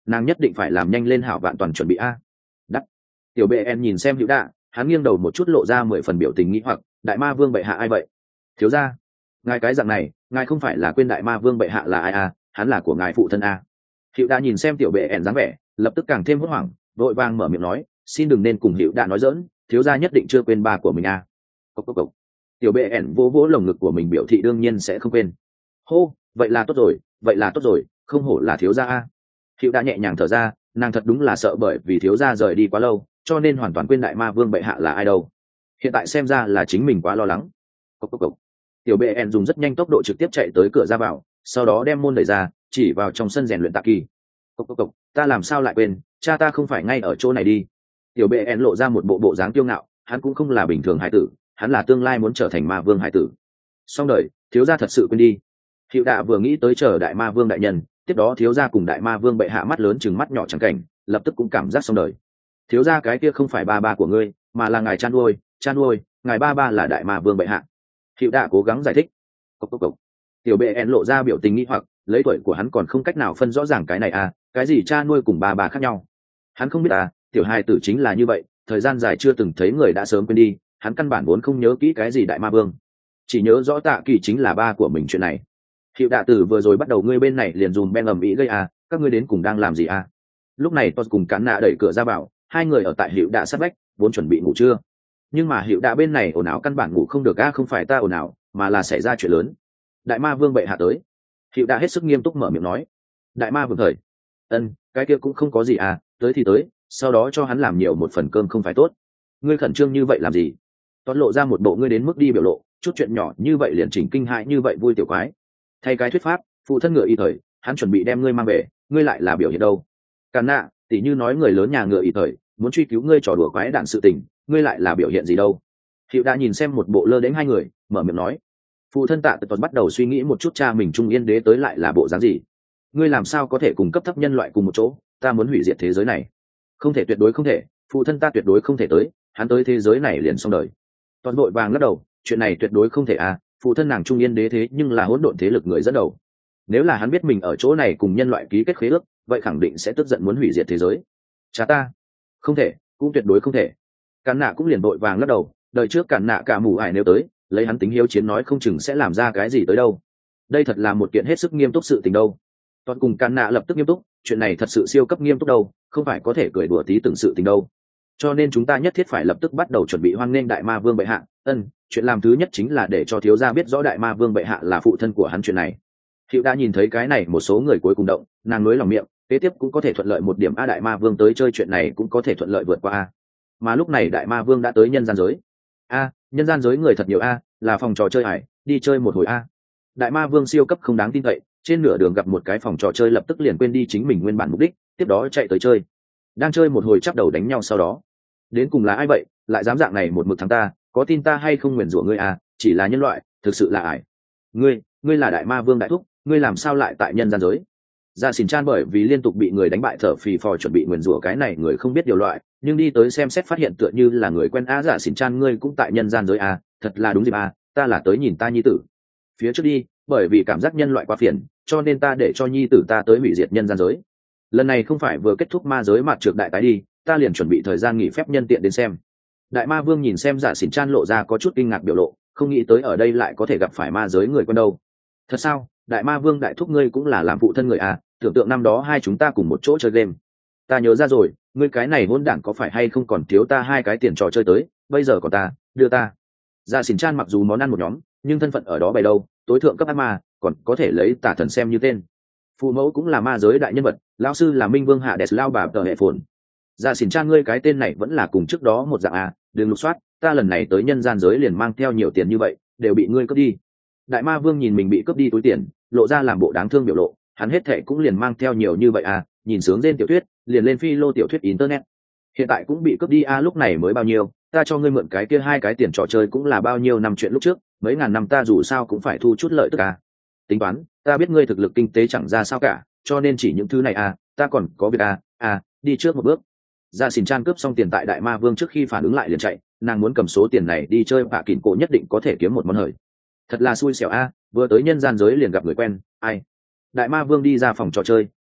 nàng nhất định phải làm nhanh lên hảo vạn toàn chuẩn bị a. Đắt. Tiểu bệ en nhìn xem hữu đạ, hắn nghiêng đầu một chút lộ ra 10 phần biểu tình nghĩ hoặc, đại ma vương bệ hạ ai vậy? Thiếu gia, ngài cái dạng này, ngài không phải là quên đại ma vương bệ hạ là ai a? Hắn là của ngài phụ thân a. Hữu đạ nhìn xem tiểu bệ en dáng vẻ, lập tức càng thêm hốt hoảng, vội vàng mở miệng nói, xin đừng nên cùng hữu đạ nói giỡn, thiếu gia nhất định chưa quên ba của mình a. Cốc cốc cốc. Tiểu bệ ẻn vỗ vỗ lồng ngực của mình biểu thị đương nhiên sẽ không quên. Hô, vậy là tốt rồi, vậy là tốt rồi, không hổ là thiếu gia a. Hữu đã nhẹ nhàng thở ra, nàng thật đúng là sợ bởi vì thiếu gia rời đi quá lâu, cho nên hoàn toàn quên đại ma vương bệ hạ là ai đâu. Hiện tại xem ra là chính mình quá lo lắng. Cốc cốc cốc. Tiểu bệ ẻn dùng rất nhanh tốc độ trực tiếp chạy tới cửa ra vào, sau đó đem môn đẩy ra, chỉ vào trong sân rèn luyện tạ kỳ. Cốc cốc cốc, ta làm sao lại quên, cha ta không phải ngay ở chỗ này đi. Tiểu bệ ẻn lộ ra một bộ dáng kiêu ngạo, hắn cũng không là bình thường hải tử, hắn là tương lai muốn trở thành ma vương hải tử. Xong đời, thiếu gia thật sự quên đi. Hữu đạ vừa nghĩ tới chờ đại ma vương đại nhân, tiếp đó thiếu gia cùng đại ma vương bệ hạ mắt lớn chừng mắt nhỏ chẳng cảnh, lập tức cũng cảm giác xong đời. Thiếu gia cái kia không phải ba ba của ngươi, mà là ngài chăn nuôi, ngài ba ba là đại ma vương bệ hạ. Hữu đạ cố gắng giải thích. Cốc cốc cốc. Tiểu bệ en lộ ra biểu tình nghi hoặc, lấy tuổi của hắn còn không cách nào phân rõ ràng cái này à, cái gì cha nuôi cùng ba ba khác nhau. Hắn không biết à, tiểu hài tử chính là như vậy, thời gian dài chưa từng thấy người đã sớm quên đi, hắn căn bản vốn không nhớ kỹ cái gì đại ma vương, chỉ nhớ rõ tạ kỳ chính là ba của mình chuyện này. Hiệu đạ tử vừa rồi bắt đầu ngươi bên này liền dùng ben ầm ĩ gây à, các ngươi đến cùng đang làm gì à? Lúc này tôi cùng cán nạ đẩy cửa ra vào, hai người ở tại hiệu đạ sát vách, vốn chuẩn bị ngủ trưa, nhưng mà hiệu đạ bên này ồn ào căn bản ngủ không được a, không phải ta ồn ào, mà là xảy ra chuyện lớn. Đại ma vương bệ hạ tới. Hiệu đạ hết sức nghiêm túc mở miệng nói. Đại ma vương thời. Cái kia cũng không có gì à, tới thì tới, sau đó cho hắn làm nhiều một phần cơm không phải tốt. Ngươi khẩn trương như vậy làm gì? Toán lộ ra một bộ ngươi đến mức đi biểu lộ, chút chuyện nhỏ như vậy liền chỉnh kinh hại như vậy vui tiểu quái. Thay cái thuyết pháp, phụ thân ngựa y thời, hắn chuẩn bị đem ngươi mang về, ngươi lại là biểu hiện đâu? Càn nạ, tỉ như nói người lớn nhà ngựa y thời, muốn truy cứu ngươi trò đùa quái đạn sự tình, ngươi lại là biểu hiện gì đâu? Hiệu đã nhìn xem một bộ lơ đến hai người, mở miệng nói. Phụ thân Tạ Tật Tuấn bắt đầu suy nghĩ một chút cha mình Trung Yên Đế tới lại là bộ dáng gì. Ngươi làm sao có thể cùng cấp thấp nhân loại cùng một chỗ? Ta muốn hủy diệt thế giới này. Không thể, tuyệt đối không thể, phụ thân ta tuyệt đối không thể tới, hắn tới thế giới này liền xong đời. Toàn vội vàng lắc đầu, chuyện này tuyệt đối không thể à, phụ thân nàng Trung Yên Đế thế nhưng là hỗn độn thế lực người dẫn đầu. Nếu là hắn biết mình ở chỗ này cùng nhân loại ký kết khế ước, vậy khẳng định sẽ tức giận muốn hủy diệt thế giới. Cha ta, không thể, cũng tuyệt đối không thể. Càn nạ cũng liền vội vàng lắc đầu, đời trước Càn nạ cả mù ải nếu tới, lấy hắn tính hiếu chiến nói không chừng sẽ làm ra cái gì tới đâu. Đây thật là một kiện hết sức nghiêm túc sự tình đâu. Toàn cùng Càn nạ lập tức nghiêm túc, chuyện này thật sự siêu cấp nghiêm túc đâu, không phải có thể cười đùa tí từng sự tình đâu. Cho nên chúng ta nhất thiết phải lập tức bắt đầu chuẩn bị hoan nghênh đại ma vương bệ hạ. Chuyện làm thứ nhất chính là để cho thiếu gia biết rõ đại ma vương bệ hạ là phụ thân của hắn chuyện này. Hiệu đã nhìn thấy cái này một số người cuối cùng động, nàng nối lòng miệng, kế tiếp cũng có thể thuận lợi một điểm a, đại ma vương tới chơi chuyện này cũng có thể thuận lợi vượt qua a. Mà lúc này đại ma vương đã tới nhân gian giới. A, nhân gian giới người thật nhiều a, là phòng trò chơi hải, đi chơi một hồi a. Đại ma vương siêu cấp không đáng tin cậy, trên nửa đường gặp một cái phòng trò chơi lập tức liền quên đi chính mình nguyên bản mục đích, tiếp đó chạy tới chơi. Đang chơi một hồi chắp đầu đánh nhau sau đó. Đến cùng là ai vậy, lại dám dạng này một mực thắng ta, có tin ta hay không nguyền rủa ngươi à, chỉ là nhân loại, thực sự là ải. Ngươi là đại ma vương đại thúc, ngươi làm sao lại tại nhân gian giới? Dạ Xỉn Chan bởi vì liên tục bị người đánh bại thở phì phò chuẩn bị nguyền rủa cái này người không biết điều loại, nhưng đi tới xem xét phát hiện tựa như là người quen a. Dạ Xỉn Chan ngươi cũng tại nhân gian giới à, thật là đúng dịp à, ta là tới nhìn ta nhi tử. Phía trước đi, bởi vì cảm giác nhân loại quá phiền, cho nên ta để cho nhi tử ta tới hủy diệt nhân gian giới. Lần này không phải vừa kết thúc ma giới mặt trược đại tái đi, ta liền chuẩn bị thời gian nghỉ phép nhân tiện đến xem. Đại ma vương nhìn xem Dạ Xỉn Chan lộ ra có chút kinh ngạc biểu lộ, không nghĩ tới ở đây lại có thể gặp phải ma giới người quen đâu. Thật sao? Đại ma vương đại thúc ngươi cũng là làm phụ thân người à, tưởng tượng năm đó hai chúng ta cùng một chỗ chơi game. Ta nhớ ra rồi, ngươi cái này hỗn đản có phải hay không còn thiếu ta hai cái tiền trò chơi tới, bây giờ còn ta, đưa ta. Dạ Xỉn Chan mặc dù món ăn một nhóm, nhưng thân phận ở đó bày đâu, tối thượng cấp ác ma, còn có thể lấy tả thần xem như tên. Phụ mẫu cũng là ma giới đại nhân vật, lão sư là Minh Vương Hạ Đẹp Lao bà tờ hệ phồn. Dạ Xỉn Chan ngươi cái tên này vẫn là cùng trước đó một dạng à, đừng lục soát, ta lần này tới nhân gian giới liền mang theo nhiều tiền như vậy, đều bị ngươi cướp đi. Đại ma vương nhìn mình bị cướp đi túi tiền, lộ ra làm bộ đáng thương biểu lộ, hắn hết thệ cũng liền mang theo nhiều như vậy à, nhìn sướng trên tiểu thuyết, liền lên phi lô tiểu thuyết internet. Hiện tại cũng bị cướp đi à, lúc này mới bao nhiêu, ta cho ngươi mượn cái kia hai cái tiền trò chơi cũng là bao nhiêu năm chuyện lúc trước, mấy ngàn năm ta dù sao cũng phải thu chút lợi tức à. Tính toán, ta biết ngươi thực lực kinh tế chẳng ra sao cả, cho nên chỉ những thứ này à, ta còn có việc à, đi trước một bước. Dạ Xỉn Chan cướp xong tiền tại đại ma vương trước khi phản ứng lại liền chạy, nàng muốn cầm số tiền này đi chơi bạ kỉn cổ nhất định có thể kiếm một món hời. Thật là xui xẻo a, vừa tới nhân gian giới liền gặp người quen, ai. Đại ma vương đi ra phòng trò chơi,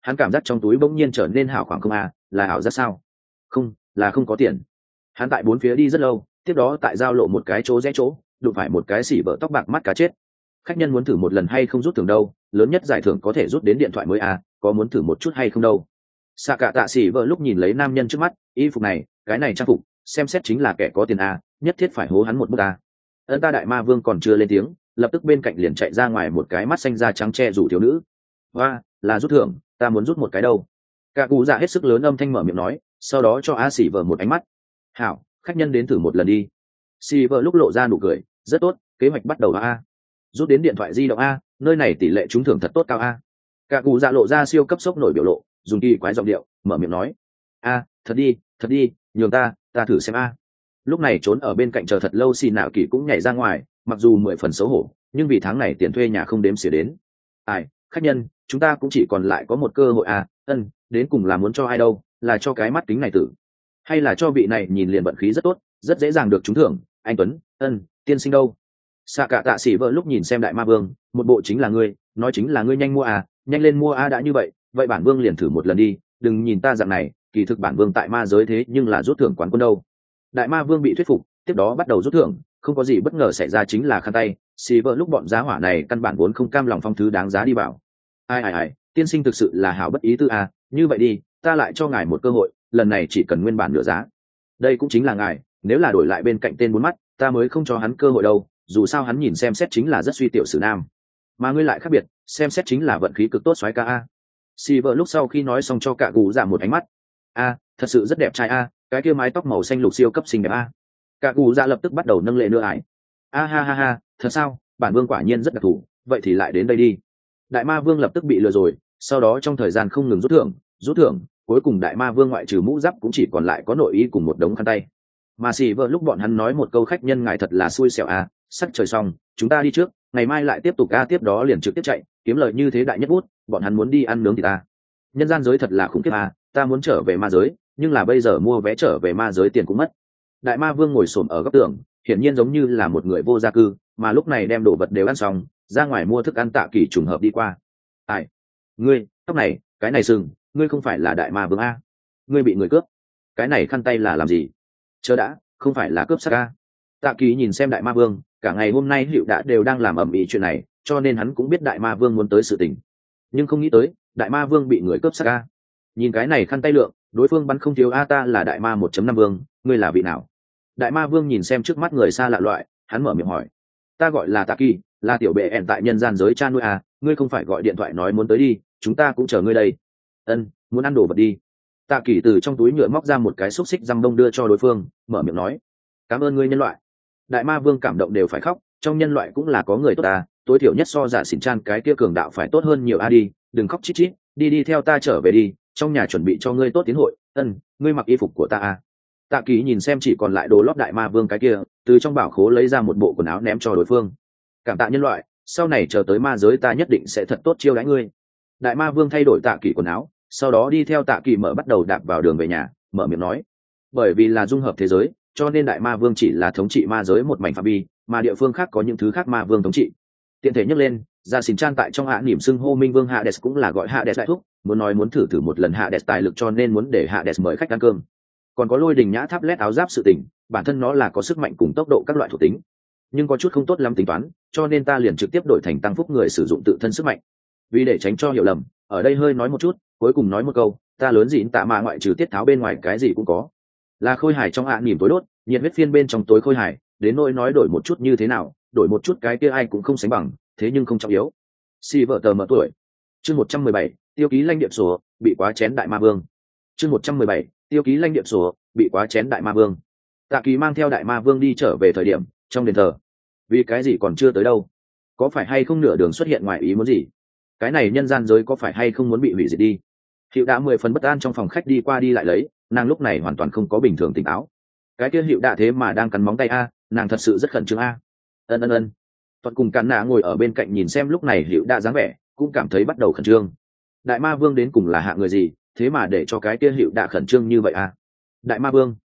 hắn cảm giác trong túi bỗng nhiên trở nên hào khoảng không à, là ảo giác sao? Không, là không có tiền. Hắn tại bốn phía đi rất lâu, tiếp đó tại giao lộ một cái chỗ rẽ chỗ đụng phải một cái xỉ vợ tóc bạc mắt cá chết. Khách nhân muốn thử một lần hay không rút thưởng đâu, lớn nhất giải thưởng có thể rút đến điện thoại mới à, có muốn thử một chút hay không đâu. Xạ cả tạ xỉ vợ lúc nhìn lấy nam nhân trước mắt, y phục này, cái này trang phục, xem xét chính là kẻ có tiền à, nhất thiết phải hố hắn một bút à. Ân ta đại ma vương còn chưa lên tiếng, lập tức bên cạnh liền chạy ra ngoài một cái mắt xanh da trắng che rủ thiếu nữ. Và là rút thưởng, ta muốn rút một cái đâu. Cả cụ dạ hết sức lớn âm thanh mở miệng nói, sau đó cho a xỉ vợ một ánh mắt. Hảo, khách nhân đến thử một lần đi. Xỉ vợ lúc lộ ra nụ cười, rất tốt, kế hoạch bắt đầu a. Rút đến điện thoại di động a, nơi này tỷ lệ trúng thưởng thật tốt cao a. Cả cụ dạ lộ ra siêu cấp sốc nổi biểu lộ, dùng kỳ quái giọng điệu mở miệng nói, a, thật đi, nhường ta thử xem a. Lúc này trốn ở bên cạnh chờ thật lâu xì nạo kỳ cũng nhảy ra ngoài, mặc dù 10 phần xấu hổ, nhưng vì tháng này tiền thuê nhà không đếm xỉa đến. Ai, khách nhân, chúng ta cũng chỉ còn lại có một cơ hội à, đến cùng là muốn cho ai đâu, là cho cái mắt kính này tử, hay là cho vị này nhìn liền vận khí rất tốt, rất dễ dàng được trúng thưởng, anh Tuấn, tiên sinh đâu. Xạ cả tạ xỉ vợ lúc nhìn xem đại ma vương, một bộ chính là ngươi, nói chính là ngươi nhanh mua à, nhanh lên mua à đã như vậy bản vương liền thử một lần đi, đừng nhìn ta dạng này, kỳ thực bản vương tại ma giới thế nhưng là rút thưởng quán quân đâu. Đại ma vương bị thuyết phục, tiếp đó bắt đầu rút thưởng, không có gì bất ngờ xảy ra chính là khăn tay, xì vợ lúc bọn giá hỏa này căn bản vốn không cam lòng phong thứ đáng giá đi vào. Ai, tiên sinh thực sự là hảo bất ý tư à, như vậy đi, ta lại cho ngài một cơ hội, lần này chỉ cần nguyên bản nửa giá. Đây cũng chính là ngài, nếu là đổi lại bên cạnh tên bốn mắt, ta mới không cho hắn cơ hội đâu, dù sao hắn nhìn xem xét chính là rất suy tiểu sử nam, mà ngươi lại khác biệt, xem xét chính là vận khí cực tốt soái ca a. Xì vợ lúc sau khi nói xong cho cả cụ giảm một ánh mắt. A, thật sự rất đẹp trai a, cái kia mái tóc màu xanh lục siêu cấp xinh đẹp a. Cả cụ dạ lập tức bắt đầu nâng lệ nữa ải. A ha, thật sao, bản vương quả nhiên rất đặc thù, vậy thì lại đến đây đi. Đại ma vương lập tức bị lừa rồi, sau đó trong thời gian không ngừng rút thưởng, cuối cùng đại ma vương ngoại trừ mũ giáp cũng chỉ còn lại có nội ý cùng một đống khăn tay. Mà xì vợ lúc bọn hắn nói một câu khách nhân ngài thật là xui xẻo a, sắc trời xong, chúng ta đi trước, ngày mai lại tiếp tục tiếp đó liền trực tiếp chạy, kiếm lời như thế đại nhất bút, bọn hắn muốn đi ăn nướng thì ta. Nhân gian giới thật là khủng khiếp à, ta muốn trở về ma giới, nhưng là bây giờ mua vé trở về ma giới tiền cũng mất. Đại ma vương ngồi xổm ở góc tường, hiển nhiên giống như là một người vô gia cư, mà lúc này đem đồ vật đều ăn xong, ra ngoài mua thức ăn Tạ Kỳ trùng hợp đi qua. Ai? Ngươi, tóc này, cái này sừng, ngươi không phải là đại ma vương a? Ngươi bị người cướp? Cái này khăn tay là làm gì? Chớ đã, không phải là cướp sắc a? Tạ Kỳ nhìn xem đại ma vương, cả ngày hôm nay Hựu đã đều đang làm ầm ĩ chuyện này, cho nên hắn cũng biết đại ma vương muốn tới sự tình, nhưng không nghĩ tới đại ma vương bị người cướp sắc a. Nhìn cái này khăn tay lượng, đối phương bắn không thiếu a, ta là đại ma 1.5 vương, ngươi là vị nào? Đại ma vương nhìn xem trước mắt người xa lạ loại, hắn mở miệng hỏi. Ta gọi là Tạ Kỳ, là tiểu bệ ẻn tại nhân gian giới cha nuôi a, ngươi không phải gọi điện thoại nói muốn tới đi, chúng ta cũng chờ ngươi đây. Muốn ăn đồ vật đi. Tạ Kỳ từ trong túi nhựa móc ra một cái xúc xích răm đông đưa cho đối phương, mở miệng nói. Cảm ơn ngươi nhân loại. Đại ma vương cảm động đều phải khóc, trong nhân loại cũng là có người tốt ta, tối thiểu nhất so giả xỉn chan cái kia cường đạo phải tốt hơn nhiều a, đi đừng khóc chít chít, đi theo ta trở về đi, trong nhà chuẩn bị cho ngươi tốt tiến hội. Ngươi mặc y phục của ta a. Tạ Kỳ nhìn xem chỉ còn lại đồ lót đại ma vương cái kia, từ trong bảo khố lấy ra một bộ quần áo ném cho đối phương. Cảm tạ nhân loại, sau này chờ tới ma giới ta nhất định sẽ thật tốt chiêu đãi ngươi. Đại ma vương thay đổi Tạ Kỳ quần áo, sau đó đi theo Tạ Kỳ mở bắt đầu đạp vào đường về nhà, mở miệng nói. Bởi vì là dung hợp thế giới, cho nên đại ma vương chỉ là thống trị ma giới một mảnh phạm vi, mà địa phương khác có những thứ khác ma vương thống trị. Tiện thể nhắc lên, gia xỉn chan tại trong hạ niệm xưng hô minh vương Hades cũng là gọi Hades đại thúc, muốn thử một lần Hades tài lực, cho nên muốn để Hades mời khách ăn cơm. Còn có lôi đình nhã tháp lét áo giáp sự tình, bản thân nó là có sức mạnh cùng tốc độ các loại thuộc tính, nhưng có chút không tốt lắm tính toán, cho nên ta liền trực tiếp đổi thành tăng phúc người sử dụng tự thân sức mạnh. Vì để tránh cho hiểu lầm, ở đây hơi nói một chút, cuối cùng nói một câu, ta lớn dịn tạ mà ngoại trừ tiết tháo bên ngoài cái gì cũng có, là khôi hài trong hạ niệm tối đốt, nhiệt huyết phiên bên trong tối khôi hài, đến nỗi nói đổi một chút như thế nào, đổi một chút cái kia ai cũng không sánh bằng, thế nhưng không trọng yếu. Si vợ tờ mở tuổi. Chương 117, tiêu ký lãnh địa sổ, bị quá chén đại ma vương. Chương 117, tiêu ký lãnh địa sổ, bị quá chén đại ma vương. Tạ Kỳ mang theo đại ma vương đi trở về thời điểm trong đền thờ. Vì cái gì còn chưa tới đâu? Có phải hay không nửa đường xuất hiện ngoài ý muốn gì? Cái này nhân gian giới có phải hay không muốn bị hủy diệt đi? Hiệu đã 10 phần bất an trong phòng khách đi qua đi lại lấy, nàng lúc này hoàn toàn không có bình thường tỉnh táo. Cái kia Hiệu đã thế mà đang cắn móng tay a, nàng thật sự rất khẩn trương a. Ân. Toàn cùng cắn nã ngồi ở bên cạnh nhìn xem lúc này Hiệu đã dáng vẻ, cũng cảm thấy bắt đầu khẩn trương. Đại ma vương đến cùng là hạ người gì, thế mà để cho cái kia Hiệu đã khẩn trương như vậy a? Đại ma vương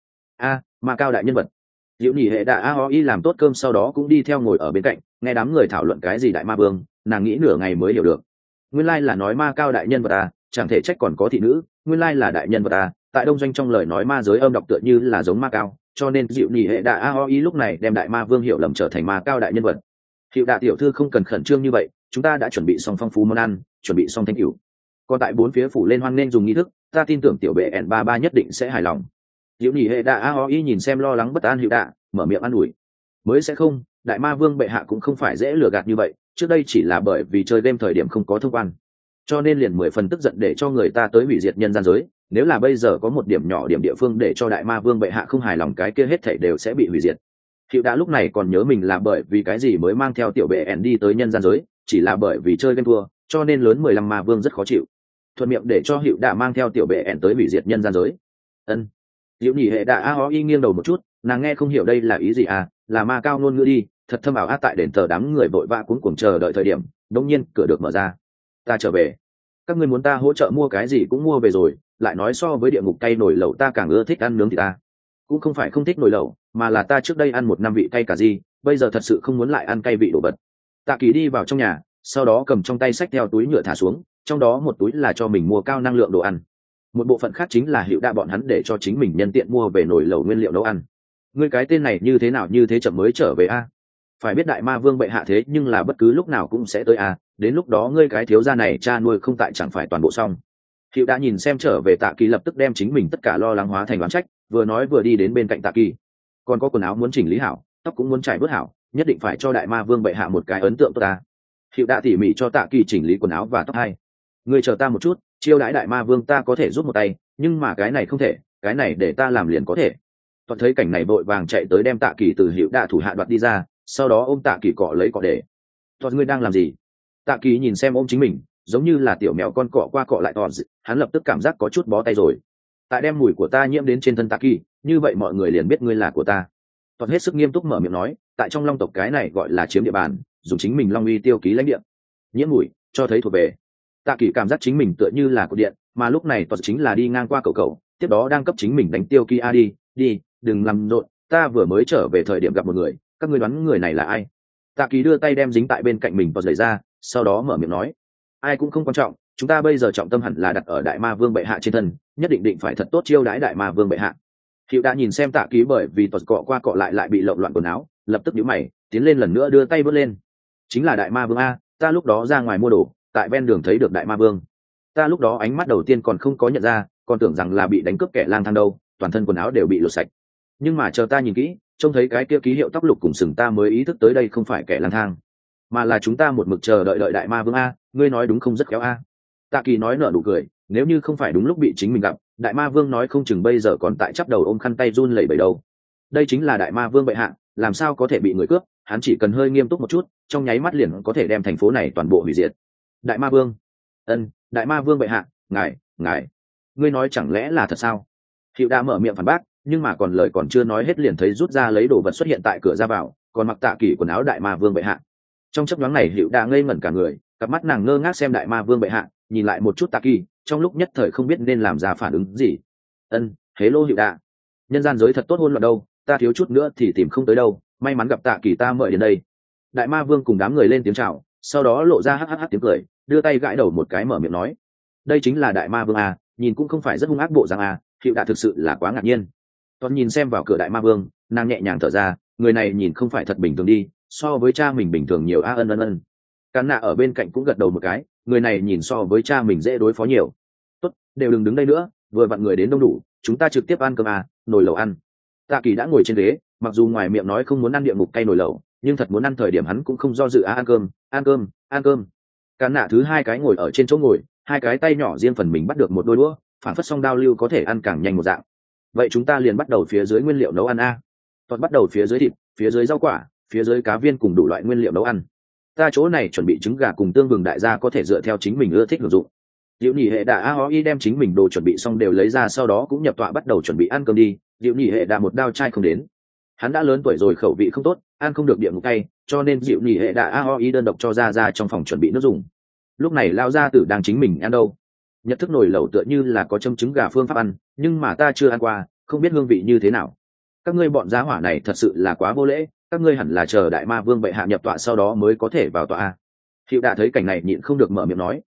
ma cao đại nhân vật. Diệu nhị hệ đã AOI làm tốt cơm sau đó cũng đi theo ngồi ở bên cạnh, nghe đám người thảo luận cái gì đại ma vương, nàng nghĩ nửa ngày mới hiểu được. Nguyên lai là nói ma cao đại nhân vật chẳng thể trách còn có thị nữ, nguyên lai là đại nhân vật à. Tại đông doanh trong lời nói ma giới âm đọc tựa như là giống ma cao, cho nên dịu nhị hệ đạ aoi lúc này đem đại ma vương hiểu lầm trở thành ma cao đại nhân vật. Hiệu đạ tiểu thư không cần khẩn trương như vậy, chúng ta đã chuẩn bị xong phong phú món ăn, chuẩn bị xong thanh cửu, còn tại bốn phía phủ lên hoan nên dùng nghi thức, ta tin tưởng tiểu bệ ẻn ba ba nhất định sẽ hài lòng. Diệu nhị hệ đạ aoi nhìn xem lo lắng bất an Hiệu đạ, mở miệng an ủi. Mới sẽ không, đại ma vương bệ hạ cũng không phải dễ lừa gạt như vậy, trước đây chỉ là bởi vì chơi game thời điểm không có thông quan, cho nên liền 10 phần tức giận để cho người ta tới hủy diệt nhân gian giới. Nếu là bây giờ có một điểm nhỏ điểm địa phương để cho đại ma vương bệ hạ không hài lòng, cái kia hết thảy đều sẽ bị hủy diệt. Hiệu đã lúc này còn nhớ mình là bởi vì cái gì mới mang theo tiểu bệ ẻn đi tới nhân gian giới, chỉ là bởi vì chơi game thua, cho nên lớn 15 ma vương rất khó chịu, thuận miệng để cho Hiệu đã mang theo tiểu bệ ẻn tới hủy diệt nhân gian giới. Ân. Diệu nhị hệ đạ aoi nghiêng đầu một chút, nàng nghe không hiểu đây là ý gì à, là ma cao ngôn ngữ đi, thật thâm ảo ác. Tại đền thờ đám người vội vã cuống cuồng chờ đợi thời điểm, đột nhiên cửa được mở ra. Ta trở về. Các ngươi muốn ta hỗ trợ mua cái gì cũng mua về rồi, lại nói so với địa ngục cay nồi lẩu ta càng ưa thích ăn nướng thì ta. Cũng không phải không thích nồi lẩu, mà là ta trước đây ăn 1 năm vị cay cả gì, bây giờ thật sự không muốn lại ăn cay vị đồ vật. Tạ Kỳ đi vào trong nhà, sau đó cầm trong tay xách theo túi nhựa thả xuống, trong đó một túi là cho mình mua cao năng lượng đồ ăn, một bộ phận khác chính là Hiệu đạ bọn hắn để cho chính mình nhân tiện mua về nồi lẩu nguyên liệu nấu ăn. Ngươi cái tên này như thế nào như thế chậm mới trở về a? Phải biết đại ma vương bệ hạ thế nhưng là bất cứ lúc nào cũng sẽ tới a, đến lúc đó ngươi cái thiếu gia này cha nuôi không tại chẳng phải toàn bộ xong. Hiệu đã nhìn xem trở về Tạ Kỳ lập tức đem chính mình tất cả lo lắng hóa thành oán trách, vừa nói vừa đi đến bên cạnh Tạ Kỳ. Còn có quần áo muốn chỉnh lý hảo, tóc cũng muốn trải bớt hảo, nhất định phải cho đại ma vương bệ hạ một cái ấn tượng tốt ta. Hiệu đã tỉ mỉ cho Tạ Kỳ chỉnh lý quần áo và tóc hai. Ngươi chờ ta một chút, chiêu đãi đại ma vương ta có thể giúp một tay, nhưng mà cái này không thể, cái này để ta làm liền có thể. Toàn thấy cảnh này vội vàng chạy tới đem Tạ Kỳ từ Hiệu đạ thủ hạ đoạt đi ra, sau đó ôm Tạ Kỳ cọ lấy cọ để. Toàn ngươi đang làm gì? Tạ Kỳ nhìn xem ôm chính mình, giống như là tiểu mèo con cọ qua cọ lại Toàn, hắn lập tức cảm giác có chút bó tay rồi. Tại đem mùi của ta nhiễm đến trên thân Tạ Kỳ, như vậy mọi người liền biết ngươi là của ta. Toàn hết sức nghiêm túc mở miệng nói, tại trong Long tộc cái này gọi là chiếm địa bàn, dùng chính mình Long uy tiêu ký lãnh địa. Nhiễm mùi, cho thấy thuộc về. Tạ Kỳ cảm giác chính mình tựa như là cột điện, mà lúc này Toàn chính là đi ngang qua cậu, tiếp đó đang cấp chính mình đánh tiêu ký a đi, đừng làm rộn, ta vừa mới trở về thời điểm gặp một người, các ngươi đoán người này là ai? Tạ Kỳ đưa tay đem dính tại bên cạnh mình Toàn đẩy ra, sau đó mở miệng nói, ai cũng không quan trọng, chúng ta bây giờ trọng tâm hẳn là đặt ở đại ma vương bệ hạ trên thân, nhất định phải thật tốt chiêu đãi đại ma vương bệ hạ. Hiệu đã nhìn xem Tạ Kỳ bởi vì Toàn cọ qua cọ lại bị lộn loạn quần áo, lập tức nhíu mày, tiến lên lần nữa đưa tay vớt lên. Chính là đại ma vương a, ta lúc đó ra ngoài mua đồ, tại ven đường thấy được đại ma vương. Ta lúc đó ánh mắt đầu tiên còn không có nhận ra, còn tưởng rằng là bị đánh cướp kẻ lang thang đâu, toàn thân quần áo đều bị lột sạch. Nhưng mà chờ ta nhìn kỹ, trông thấy cái kia ký hiệu tóc lục cùng sừng, ta mới ý thức tới đây không phải kẻ lang thang, mà là chúng ta một mực chờ đợi đại ma vương a. Ngươi nói đúng không, rất khéo a. Tạ Kỳ nói nở nụ cười, nếu như không phải đúng lúc bị chính mình gặp, đại ma vương nói không chừng bây giờ còn tại chắp đầu ôm khăn tay run lẩy bẩy đâu. Đây chính là đại ma vương bệ hạ, làm sao có thể bị người cướp, hắn chỉ cần hơi nghiêm túc một chút, trong nháy mắt liền có thể đem thành phố này toàn bộ hủy diệt. Đại ma vương? Ân, đại ma vương bệ hạ, ngài, ngươi nói chẳng lẽ là thật sao? Hiệu đã mở miệng phản bác, nhưng mà còn lời còn chưa nói hết liền thấy rút ra lấy đồ vật xuất hiện tại cửa ra vào, còn mặc Tạ Kỳ quần áo đại ma vương bệ hạ. Trong chớp nhoáng này Hiệu đã ngây ngẩn cả người, cặp mắt nàng ngơ ngác xem đại ma vương bệ hạ, nhìn lại một chút Tạ Kỳ, trong lúc nhất thời không biết nên làm ra phản ứng gì. Ân, hế lô Hiệu đã, nhân gian giới thật tốt hôn loạn đâu, ta thiếu chút nữa thì tìm không tới đâu, may mắn gặp Tạ Kỳ ta mời đến đây. Đại ma vương cùng đám người lên tiếng chào, sau đó lộ ra hắc tiếng cười, đưa tay gãi đầu một cái mở miệng nói, đây chính là đại ma vương à, nhìn cũng không phải rất hung ác bộ dạng à. Hiệu đã thực sự là quá ngạc nhiên. Toàn nhìn xem vào cửa đại ma vương, nàng nhẹ nhàng thở ra, người này nhìn không phải thật bình thường đi, so với cha mình bình thường nhiều a. Ân. Cán nạ ở bên cạnh cũng gật đầu một cái, người này nhìn so với cha mình dễ đối phó nhiều. Tốt, đều đừng đứng đây nữa, vừa vặn người đến đông đủ, chúng ta trực tiếp ăn cơm à, nồi lẩu ăn. Tạ Kỳ đã ngồi trên ghế, mặc dù ngoài miệng nói không muốn ăn địa ngục cay nồi lẩu, nhưng thật muốn ăn thời điểm hắn cũng không do dự ăn cơm. Cán nạ thứ hai cái ngồi ở trên chỗ ngồi, hai cái tay nhỏ riêng phần mình bắt được một đôi đũa, phản phất song đao lưu có thể ăn càng nhanh một dạng. Vậy chúng ta liền bắt đầu phía dưới nguyên liệu nấu ăn a. Toàn bắt đầu phía dưới thịt, phía dưới rau quả, phía dưới cá viên cùng đủ loại nguyên liệu nấu ăn. Ta chỗ này chuẩn bị trứng gà cùng tương vừng, đại gia có thể dựa theo chính mình ưa thích sử dụng. Diệu nhị hệ đà aoi đem chính mình đồ chuẩn bị xong đều lấy ra, sau đó cũng nhập tọa bắt đầu chuẩn bị ăn cơm đi. Diệu nhị hệ đà một đao chai không đến, hắn đã lớn tuổi rồi, khẩu vị không tốt, ăn không được địa ngục cay, cho nên Diệu nhị hệ đà aoi đơn độc cho ra trong phòng chuẩn bị nước dùng. Lúc này lao gia tử đang chính mình ăn đâu. Nhận thức nồi lẩu tựa như là có châm trứng gà phương pháp ăn, nhưng mà ta chưa ăn qua, không biết hương vị như thế nào. Các ngươi bọn giá hỏa này thật sự là quá vô lễ, các ngươi hẳn là chờ đại ma vương bệ hạ nhập tọa sau đó mới có thể vào tọa. Hiệu đã thấy cảnh này nhịn không được mở miệng nói,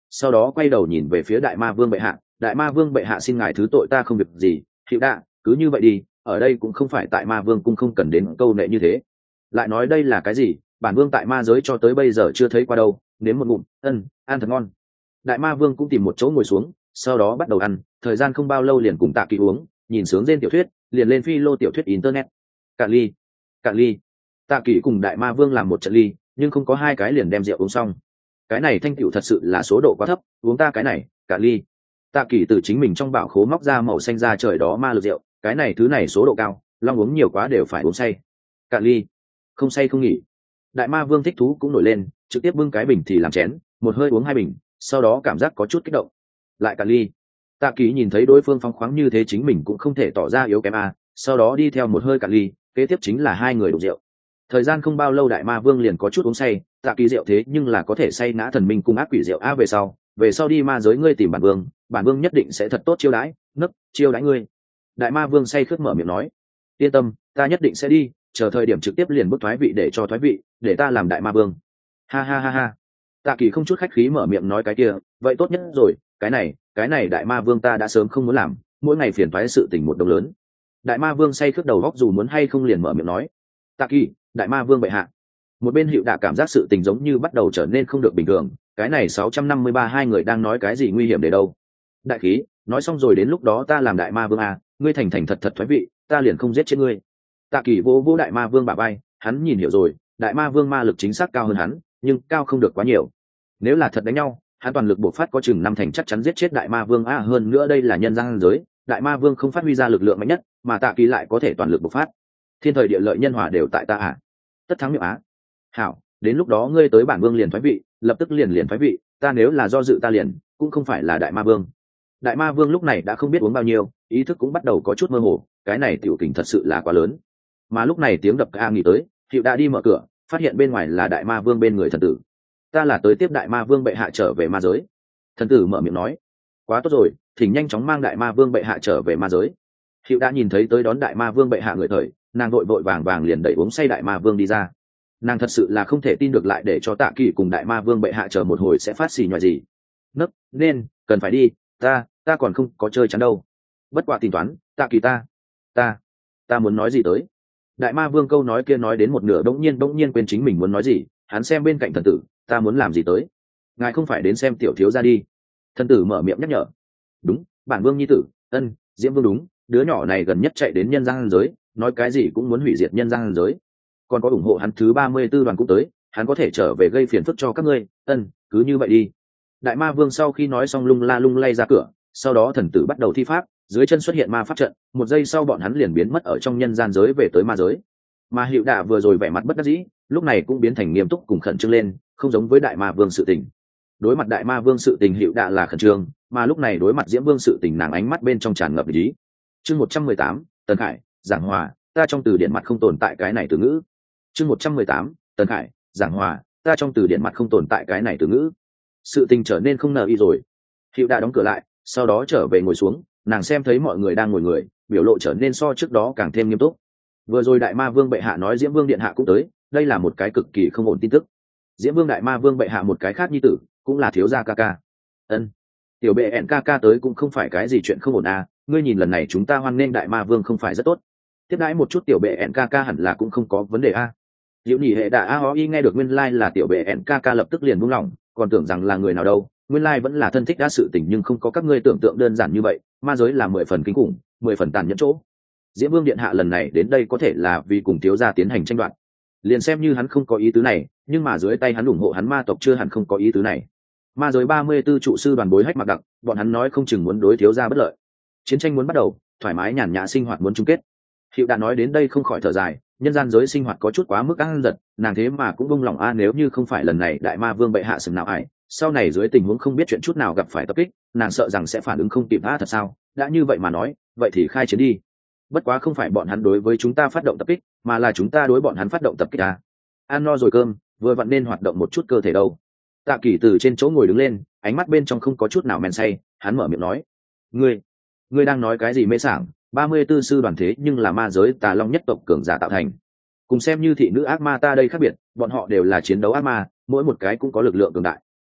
sau đó quay đầu nhìn về phía đại ma vương bệ hạ. Đại ma vương bệ hạ, xin ngài thứ tội, ta không việc gì. Hiệu đạ, cứ như vậy đi, ở đây cũng không phải tại ma vương cung, không cần đến câu nệ như thế. Lại nói đây là cái gì, bản vương tại ma giới cho tới bây giờ chưa thấy qua đâu. Nếm một ngụm, ăn thật ngon. Đại ma vương cũng tìm một chỗ ngồi xuống, sau đó bắt đầu ăn. Thời gian không bao lâu liền cùng Tạ Kỳ uống, nhìn sướng trên tiểu thuyết, liền lên phi lô tiểu thuyết internet. Cạn ly, cạn ly. Tạ Kỳ cùng đại ma vương làm một trận ly, nhưng không có hai cái liền đem rượu uống xong. Cái này thanh tiểu thật sự là số độ quá thấp, uống ta cái này, cạn ly. Tạ Kỳ từ chính mình trong bảo khố móc ra màu xanh da trời đó ma lực rượu, cái này thứ này số độ cao, long uống nhiều quá đều phải uống say. Cạn ly, không say không nghỉ. Đại ma vương thích thú cũng nổi lên, trực tiếp bưng cái bình thì làm chén, một hơi uống hai bình, sau đó cảm giác có chút kích động. Lại cạn ly. Tạ Kỳ nhìn thấy đối phương phóng khoáng như thế, chính mình cũng không thể tỏ ra yếu kém sau đó đi theo một hơi cạn ly, kế tiếp chính là hai người đụng rượu. Thời gian không bao lâu đại ma vương liền có chút uống say. Tạ Kỳ rượu thế nhưng là có thể say ngã thần minh cung ác quỷ rượu về sau đi ma giới ngươi tìm bản vương nhất định sẽ thật tốt chiêu đãi, chiêu đãi ngươi. Đại ma vương say khướt mở miệng nói, yên tâm, ta nhất định sẽ đi, chờ thời điểm trực tiếp liền bức thoái vị để cho thoái vị, để ta làm đại ma vương. Ha ha ha ha. Tạ Kỳ không chút khách khí mở miệng nói, cái kia vậy tốt nhất rồi, cái này đại ma vương ta đã sớm không muốn làm, mỗi ngày phiền toái sự tình một đồng lớn. Đại ma vương say khướt đầu góc dù muốn hay không liền mở miệng nói, Tạ Kỳ, đại ma vương bệ hạ. Một bên Hiệu Đạ cảm giác sự tình giống như bắt đầu trở nên không được bình thường, cái này 653 hai người đang nói cái gì nguy hiểm để đâu. Đại khí, nói xong rồi, đến lúc đó ta làm đại ma vương ngươi thành thật thoái vị, ta liền không giết chết ngươi. Tạ Kỳ vô đại ma vương bả vai, hắn nhìn hiểu rồi, đại ma vương ma lực chính xác cao hơn hắn, nhưng cao không được quá nhiều. Nếu là thật đánh nhau, hắn toàn lực bộc phát có chừng 5 thành chắc chắn giết chết đại ma vương hơn nữa đây là nhân gian giới, đại ma vương không phát huy ra lực lượng mạnh nhất, mà Tạ Kỳ lại có thể toàn lực bộc phát. Thiên thời địa lợi nhân hòa đều tại ta tất thắng miệng hảo, đến lúc đó ngươi tới bản vương liền thoái vị, lập tức liền thoái vị, ta nếu là do dự ta liền cũng không phải là đại ma vương. Đại ma vương lúc này đã không biết uống bao nhiêu, ý thức cũng bắt đầu có chút mơ hồ, cái này tiểu kình thật sự là quá lớn. Mà lúc này tiếng đập ca nghỉ tới, Hiệu đã đi mở cửa, phát hiện bên ngoài là đại ma vương bên người thần tử. Ta là tới tiếp đại ma vương bệ hạ trở về ma giới. Thần tử mở miệng nói, quá tốt rồi, thỉnh nhanh chóng mang đại ma vương bệ hạ trở về ma giới. Hiệu đã nhìn thấy tới đón đại ma vương bệ hạ người thời, nàng vội vàng liền đẩy uống say đại ma vương đi ra. Nàng thật sự là không thể tin được lại để cho Tạ Kỳ cùng đại ma vương bệ hạ chờ một hồi sẽ phát xì nhòi gì. Nên cần phải đi, ta còn không có chơi chắn đâu. Bất quả tính toán, Tạ Kỳ ta muốn nói gì tới. Đại ma vương câu nói kia nói đến một nửa bỗng nhiên quên chính mình muốn nói gì, hắn xem bên cạnh thần tử, ta muốn làm gì tới. Ngài không phải đến xem tiểu thiếu ra đi. Thần tử mở miệng nhắc nhở, đúng, bản vương nhi tử, Diễm vương đúng, đứa nhỏ này gần nhất chạy đến nhân gian giới, nói cái gì cũng muốn hủy diệt nhân gian giới, còn có ủng hộ hắn thứ 34 đoàn cũng tới, hắn có thể trở về gây phiền phức cho các ngươi, cứ như vậy đi. Đại ma vương sau khi nói xong lung lay ra cửa, sau đó thần tử bắt đầu thi pháp, dưới chân xuất hiện ma pháp trận, một giây sau bọn hắn liền biến mất ở trong nhân gian giới về tới ma giới. Mà Hiệu Đạ vừa rồi vẻ mặt bất đắc dĩ, lúc này cũng biến thành nghiêm túc cùng khẩn trương lên, không giống với đại ma vương sự tình. Đối mặt đại ma vương sự tình Hiệu Đạ là khẩn trương, mà lúc này đối mặt Diễm vương sự tình nàng ánh mắt bên trong tràn ngập ý. Chương 118, Tần Khải, giảng hòa, ta trong từ điển mặt không tồn tại cái này từ ngữ. Chương 118, Tần Khải, giảng hòa, ta trong từ điển mặt không tồn tại cái này từ ngữ. Sự tình trở nên không nợ y rồi. Hiệu Đạ đóng cửa lại, sau đó trở về ngồi xuống, nàng xem thấy mọi người đang ngồi người, biểu lộ trở nên so trước đó càng thêm nghiêm túc. Vừa rồi đại ma vương bệ hạ nói Diễm vương điện hạ cũng tới, đây là một cái cực kỳ không ổn tin tức. Diễm vương đại ma vương bệ hạ một cái khác nhi tử, cũng là thiếu gia ca ca. Tiểu bệ ẹn ca ca tới cũng không phải cái gì chuyện không ổn ngươi nhìn lần này chúng ta hoan nghênh đại ma vương không phải rất tốt, tiếp đãi một chút tiểu bệ ẹn ca ca hẳn là cũng không có vấn đề Diệu nhị hệ đà nghe được nguyên lai là tiểu bệ ẹn ca ca lập tức liền buông lỏng, còn tưởng rằng là người nào đâu, nguyên lai vẫn là thân thích đã sự tình, nhưng không có các ngươi tưởng tượng đơn giản như vậy, ma giới là 10 phần kinh khủng, 10 phần tàn nhẫn chỗ. Diễm vương điện hạ lần này đến đây có thể là vì cùng thiếu gia tiến hành tranh đoạt, liền xem như hắn không có ý tứ này, nhưng mà dưới tay hắn ủng hộ hắn ma tộc chưa hẳn không có ý tứ này. Ma giới 34 trụ sư đoàn bối hách mặc đặc, bọn hắn nói không chừng muốn đối thiếu gia bất lợi, chiến tranh muốn bắt đầu, thoải mái nhàn nhã sinh hoạt muốn chung kết. Hiệu đã nói đến đây không khỏi thở dài, nhân gian giới sinh hoạt có chút quá mức ăn giật, nàng thế mà cũng buông lòng nếu như không phải lần này đại ma vương bệ hạ sừng nào sau này dưới tình huống không biết chuyện chút nào gặp phải tập kích, nàng sợ rằng sẽ phản ứng không kịp thật sao, đã như vậy mà nói, vậy thì khai chiến đi. Bất quá không phải bọn hắn đối với chúng ta phát động tập kích, mà là chúng ta đối bọn hắn phát động tập kích Ăn no rồi cơm, vừa vặn nên hoạt động một chút cơ thể đâu. Tạ Kỳ từ trên chỗ ngồi đứng lên, ánh mắt bên trong không có chút nào men say, hắn mở miệng nói, ngươi đang nói cái gì mê sảng, 34 sư đoàn thế nhưng là ma giới tà long nhất tộc cường giả tạo thành, cùng xem như thị nữ ác ma ta đây khác biệt, bọn họ đều là chiến đấu ác ma, mỗi một cái cũng có lực lượng cường đại.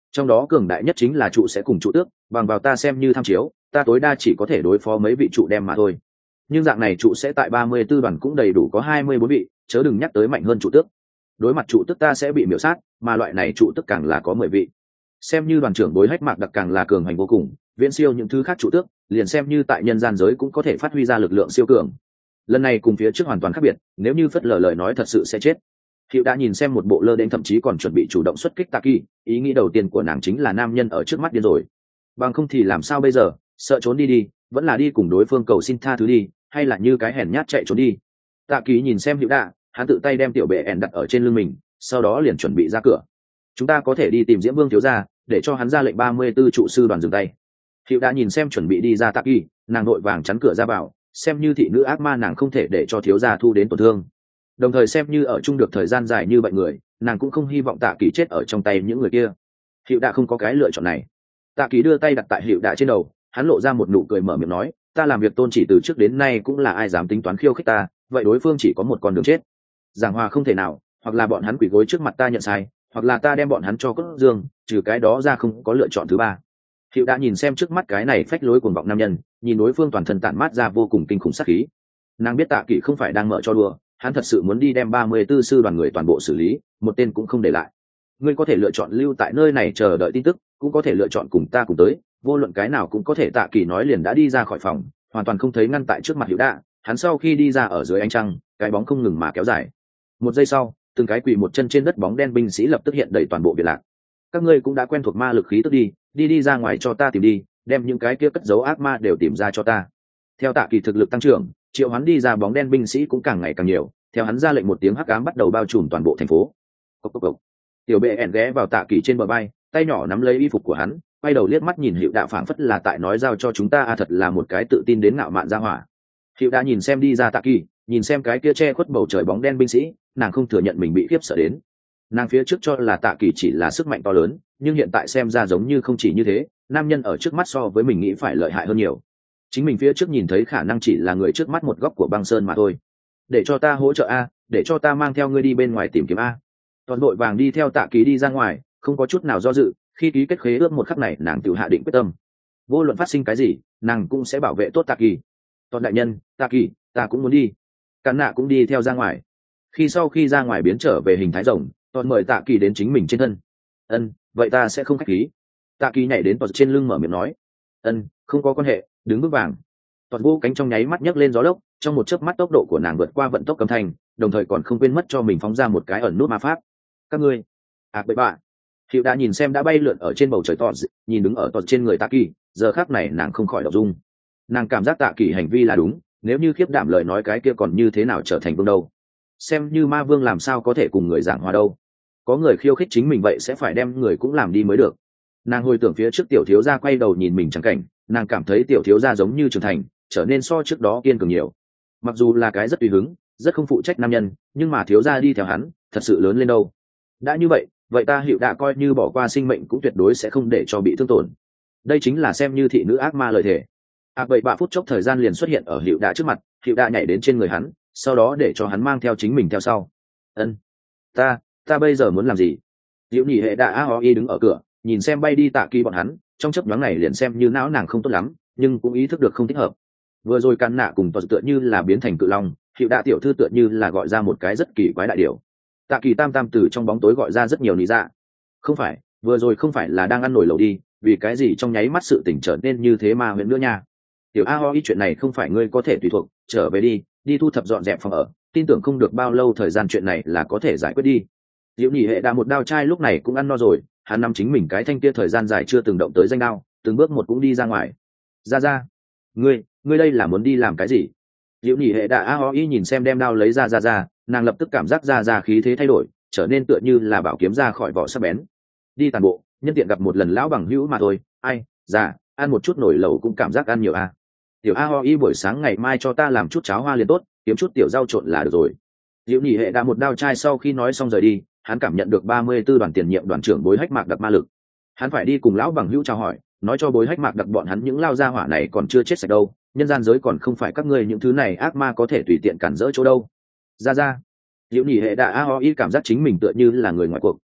trong đó cường đại nhất chính là trụ sẽ cùng trụ tước, bằng vào ta xem như tham chiếu, ta tối đa chỉ có thể đối phó mấy vị trụ đem mà thôi. Nhưng dạng này trụ sẽ tại 34 đoàn cũng đầy đủ có 24 vị, chớ đừng nhắc tới mạnh hơn trụ tước. Đối mặt trụ tước ta sẽ bị miểu sát, mà loại này trụ tước càng là có 10 vị. Xem như đoàn trưởng Bối Hách Mạc Đặc càng là cường hành vô cùng, viễn siêu những thứ khác trụ tước, liền xem như tại nhân gian giới cũng có thể phát huy ra lực lượng siêu cường. Lần này cùng phía trước hoàn toàn khác biệt, nếu như phất lờ lời nói thật sự sẽ chết. Hiệu đã nhìn xem một bộ lơ đến thậm chí còn chuẩn bị chủ động xuất kích Tạ Kỳ, ý nghĩ đầu tiên của nàng chính là nam nhân ở trước mắt điên rồi. Bằng không thì làm sao bây giờ, sợ trốn đi đi, vẫn là đi cùng đối phương cầu xin tha thứ đi, hay là như cái hèn nhát chạy trốn đi. Tạ Kỳ nhìn xem Hiệu đã, hắn tự tay đem tiểu bệ ẻn đặt ở trên lưng mình, sau đó liền chuẩn bị ra cửa. Chúng ta có thể đi tìm Diễm Vương thiếu gia, để cho hắn ra lệnh 34 trụ sư đoàn dừng tay. Hiệu đã nhìn xem chuẩn bị đi ra Tạ Kỳ, nàng đội vàng chắn cửa ra vào, xem như thị nữ ác ma nàng không thể để cho thiếu gia thu đến tổn thương. Đồng thời xem như ở chung được thời gian dài như vậy người, nàng cũng không hy vọng Tạ Kỳ chết ở trong tay những người kia. Hiệu đã không có cái lựa chọn này. Tạ Kỳ đưa tay đặt tại Hiệu đã trên đầu, hắn lộ ra một nụ cười mở miệng nói, ta làm việc tôn chỉ từ trước đến nay cũng là ai dám tính toán khiêu khích ta, vậy đối phương chỉ có một con đường chết. Giảng hòa không thể nào, hoặc là bọn hắn quỳ gối trước mặt ta nhận sai, hoặc là ta đem bọn hắn cho cất dương, trừ cái đó ra không có lựa chọn thứ ba. Hiệu đã nhìn xem trước mắt cái này phách lối cuồng vọng nam nhân, nhìn đối phương toàn thân tản mát ra vô cùng kinh khủng sát khí. Nàng biết Tạ Kỳ không phải đang mở cho đùa, hắn thật sự muốn đi đem 34 sư đoàn người toàn bộ xử lý, một tên cũng không để lại. Ngươi có thể lựa chọn lưu tại nơi này chờ đợi tin tức, cũng có thể lựa chọn cùng ta cùng tới, vô luận cái nào cũng có thể. Tạ Kỳ nói liền đã đi ra khỏi phòng, hoàn toàn không thấy ngăn tại trước mặt Hiệu đã. Hắn sau khi đi ra ở dưới ánh trăng, cái bóng không ngừng mà kéo dài. Một giây sau, từng cái quỳ một chân trên đất bóng đen binh sĩ lập tức hiện đầy toàn bộ biệt lạc. Các ngươi cũng đã quen thuộc ma lực khí tức đi ra ngoài cho ta tìm đi, đem những cái kia cất giấu ác ma đều tìm ra cho ta. Theo Tạ Kỳ thực lực tăng trưởng, triệu hắn đi ra bóng đen binh sĩ cũng càng ngày càng nhiều, theo hắn ra lệnh một tiếng hắc ám bắt đầu bao trùm toàn bộ thành phố. Cốc cốc cốc. Tiểu bệ ẻn ghé vào Tạ Kỳ trên bờ vai, tay nhỏ nắm lấy y phục của hắn, quay đầu liếc mắt nhìn Hiệu Đạo phảng phất là tại nói giao cho chúng ta thật là một cái tự tin đến ngạo mạn ra hỏa. Hiệu đã nhìn xem đi ra Tạ Kỳ, nhìn xem cái kia che khuất bầu trời bóng đen binh sĩ, nàng không thừa nhận mình bị khiếp sợ đến. Nàng phía trước cho là Tạ Kỳ chỉ là sức mạnh to lớn, nhưng hiện tại xem ra giống như không chỉ như thế, nam nhân ở trước mắt so với mình nghĩ phải lợi hại hơn nhiều. Chính mình phía trước nhìn thấy khả năng chỉ là người trước mắt một góc của băng sơn mà thôi. Để cho ta hỗ trợ a, để cho ta mang theo ngươi đi bên ngoài tìm kiếm a. Toàn đội vàng đi theo Tạ Kỳ đi ra ngoài, không có chút nào do dự, khi ký kết khế ước một khắc này nàng tự hạ định quyết tâm. Vô luận phát sinh cái gì, nàng cũng sẽ bảo vệ tốt Tạ Kỳ. Toàn đại nhân, Tạ Kỳ, ta cũng muốn đi. Cản nạ cũng đi theo ra ngoài. Sau khi ra ngoài biến trở về hình thái rồng, toàn mời Tạ Kỳ đến chính mình trên thân. Ân, vậy ta sẽ không khách khí. Tạ Kỳ nhảy đến toàn trên lưng mở miệng nói. Ân, không có quan hệ, đứng bước vàng. Toàn vô cánh trong nháy mắt nhấc lên gió lốc, trong một chớp mắt tốc độ của nàng vượt qua vận tốc cấm thanh, đồng thời còn không quên mất cho mình phóng ra một cái ẩn nút ma pháp. Các ngươi, bậy bạ. Hiệu đã nhìn xem đã bay lượn ở trên bầu trời toàn, nhìn đứng ở toàn trên người Tạ Kỳ, giờ khắc này nàng không khỏi động dung. Nàng cảm giác Tạ Kỳ hành vi là đúng, nếu như khiếp đảm lời nói cái kia còn như thế nào trở thành vương đâu. Xem như ma vương làm sao có thể cùng người giảng hòa đâu. Có người khiêu khích chính mình vậy sẽ phải đem người cũng làm đi mới được. Nàng hồi tưởng phía trước tiểu thiếu gia quay đầu nhìn mình chẳng cảnh, nàng cảm thấy tiểu thiếu gia giống như trưởng thành, trở nên so trước đó kiên cường nhiều. Mặc dù là cái rất tùy hứng, rất không phụ trách nam nhân, nhưng mà thiếu gia đi theo hắn, thật sự lớn lên đâu. Đã như vậy ta Hiệu đã coi như bỏ qua sinh mệnh cũng tuyệt đối sẽ không để cho bị thương tổn. Đây chính là xem như thị nữ ác ma lời thề. Bậy bạ phút chốc thời gian liền xuất hiện ở Hiệu đã trước mặt, Hiệu đã nhảy đến trên người hắn, sau đó để cho hắn mang theo chính mình theo sau. Ân, ta bây giờ muốn làm gì? Diệu nhị hệ đã AOI đứng ở cửa, nhìn xem bay đi Tạ Kỳ bọn hắn, trong chớp nhoáng này liền xem như não nàng không tốt lắm, nhưng cũng ý thức được không thích hợp. Vừa rồi Càn Nạ cùng toàn tựa như là biến thành cự long, Hiệu đã tiểu thư tựa như là gọi ra một cái rất kỳ quái đại điều. Tạ Kỳ tam tam từ trong bóng tối gọi ra rất nhiều lý dạ. Không phải, vừa rồi không phải là đang ăn nổi lẩu đi, vì cái gì trong nháy mắt sự tỉnh trở nên như thế mà huyện nữa nha. Tiểu AOI chuyện này không phải ngươi có thể tùy thuộc, trở về đi thu thập dọn dẹp phòng ở, tin tưởng không được bao lâu thời gian chuyện này là có thể giải quyết đi. Diệu nhị hệ đã một đao trai lúc này cũng ăn no rồi, hắn nắm chính mình cái thanh kia thời gian dài chưa từng động tới danh đao, từng bước một cũng đi ra ngoài. Ra, ngươi đây là muốn đi làm cái gì? Diệu nhị hệ đã AOI nhìn xem đem đao lấy ra, nàng lập tức cảm giác ra khí thế thay đổi, trở nên tựa như là bảo kiếm ra khỏi vỏ sắc bén. Đi tàn bộ, nhân tiện gặp một lần lão bằng hữu mà thôi, ai, già, ăn một chút nổi lẩu cũng cảm giác ăn nhiều à. Tiểu AOI buổi sáng ngày mai cho ta làm chút cháo hoa liền tốt, kiếm chút tiểu rau trộn là được rồi. Diệu nhị hệ đã một đao trai sau khi nói xong rời đi, hắn cảm nhận được 34 đoàn tiền nhiệm đoàn trưởng Bối Hách Mạc Đặc ma lực. Hắn phải đi cùng lão bằng hữu chào hỏi, nói cho Bối Hách Mạc Đặc bọn hắn những lao gia hỏa này còn chưa chết sạch đâu, nhân gian giới còn không phải các ngươi những thứ này ác ma có thể tùy tiện cản rỡ chỗ đâu. Ra. Diệu nhị hệ đã AOI cảm giác chính mình tựa như là người ngoài cuộc,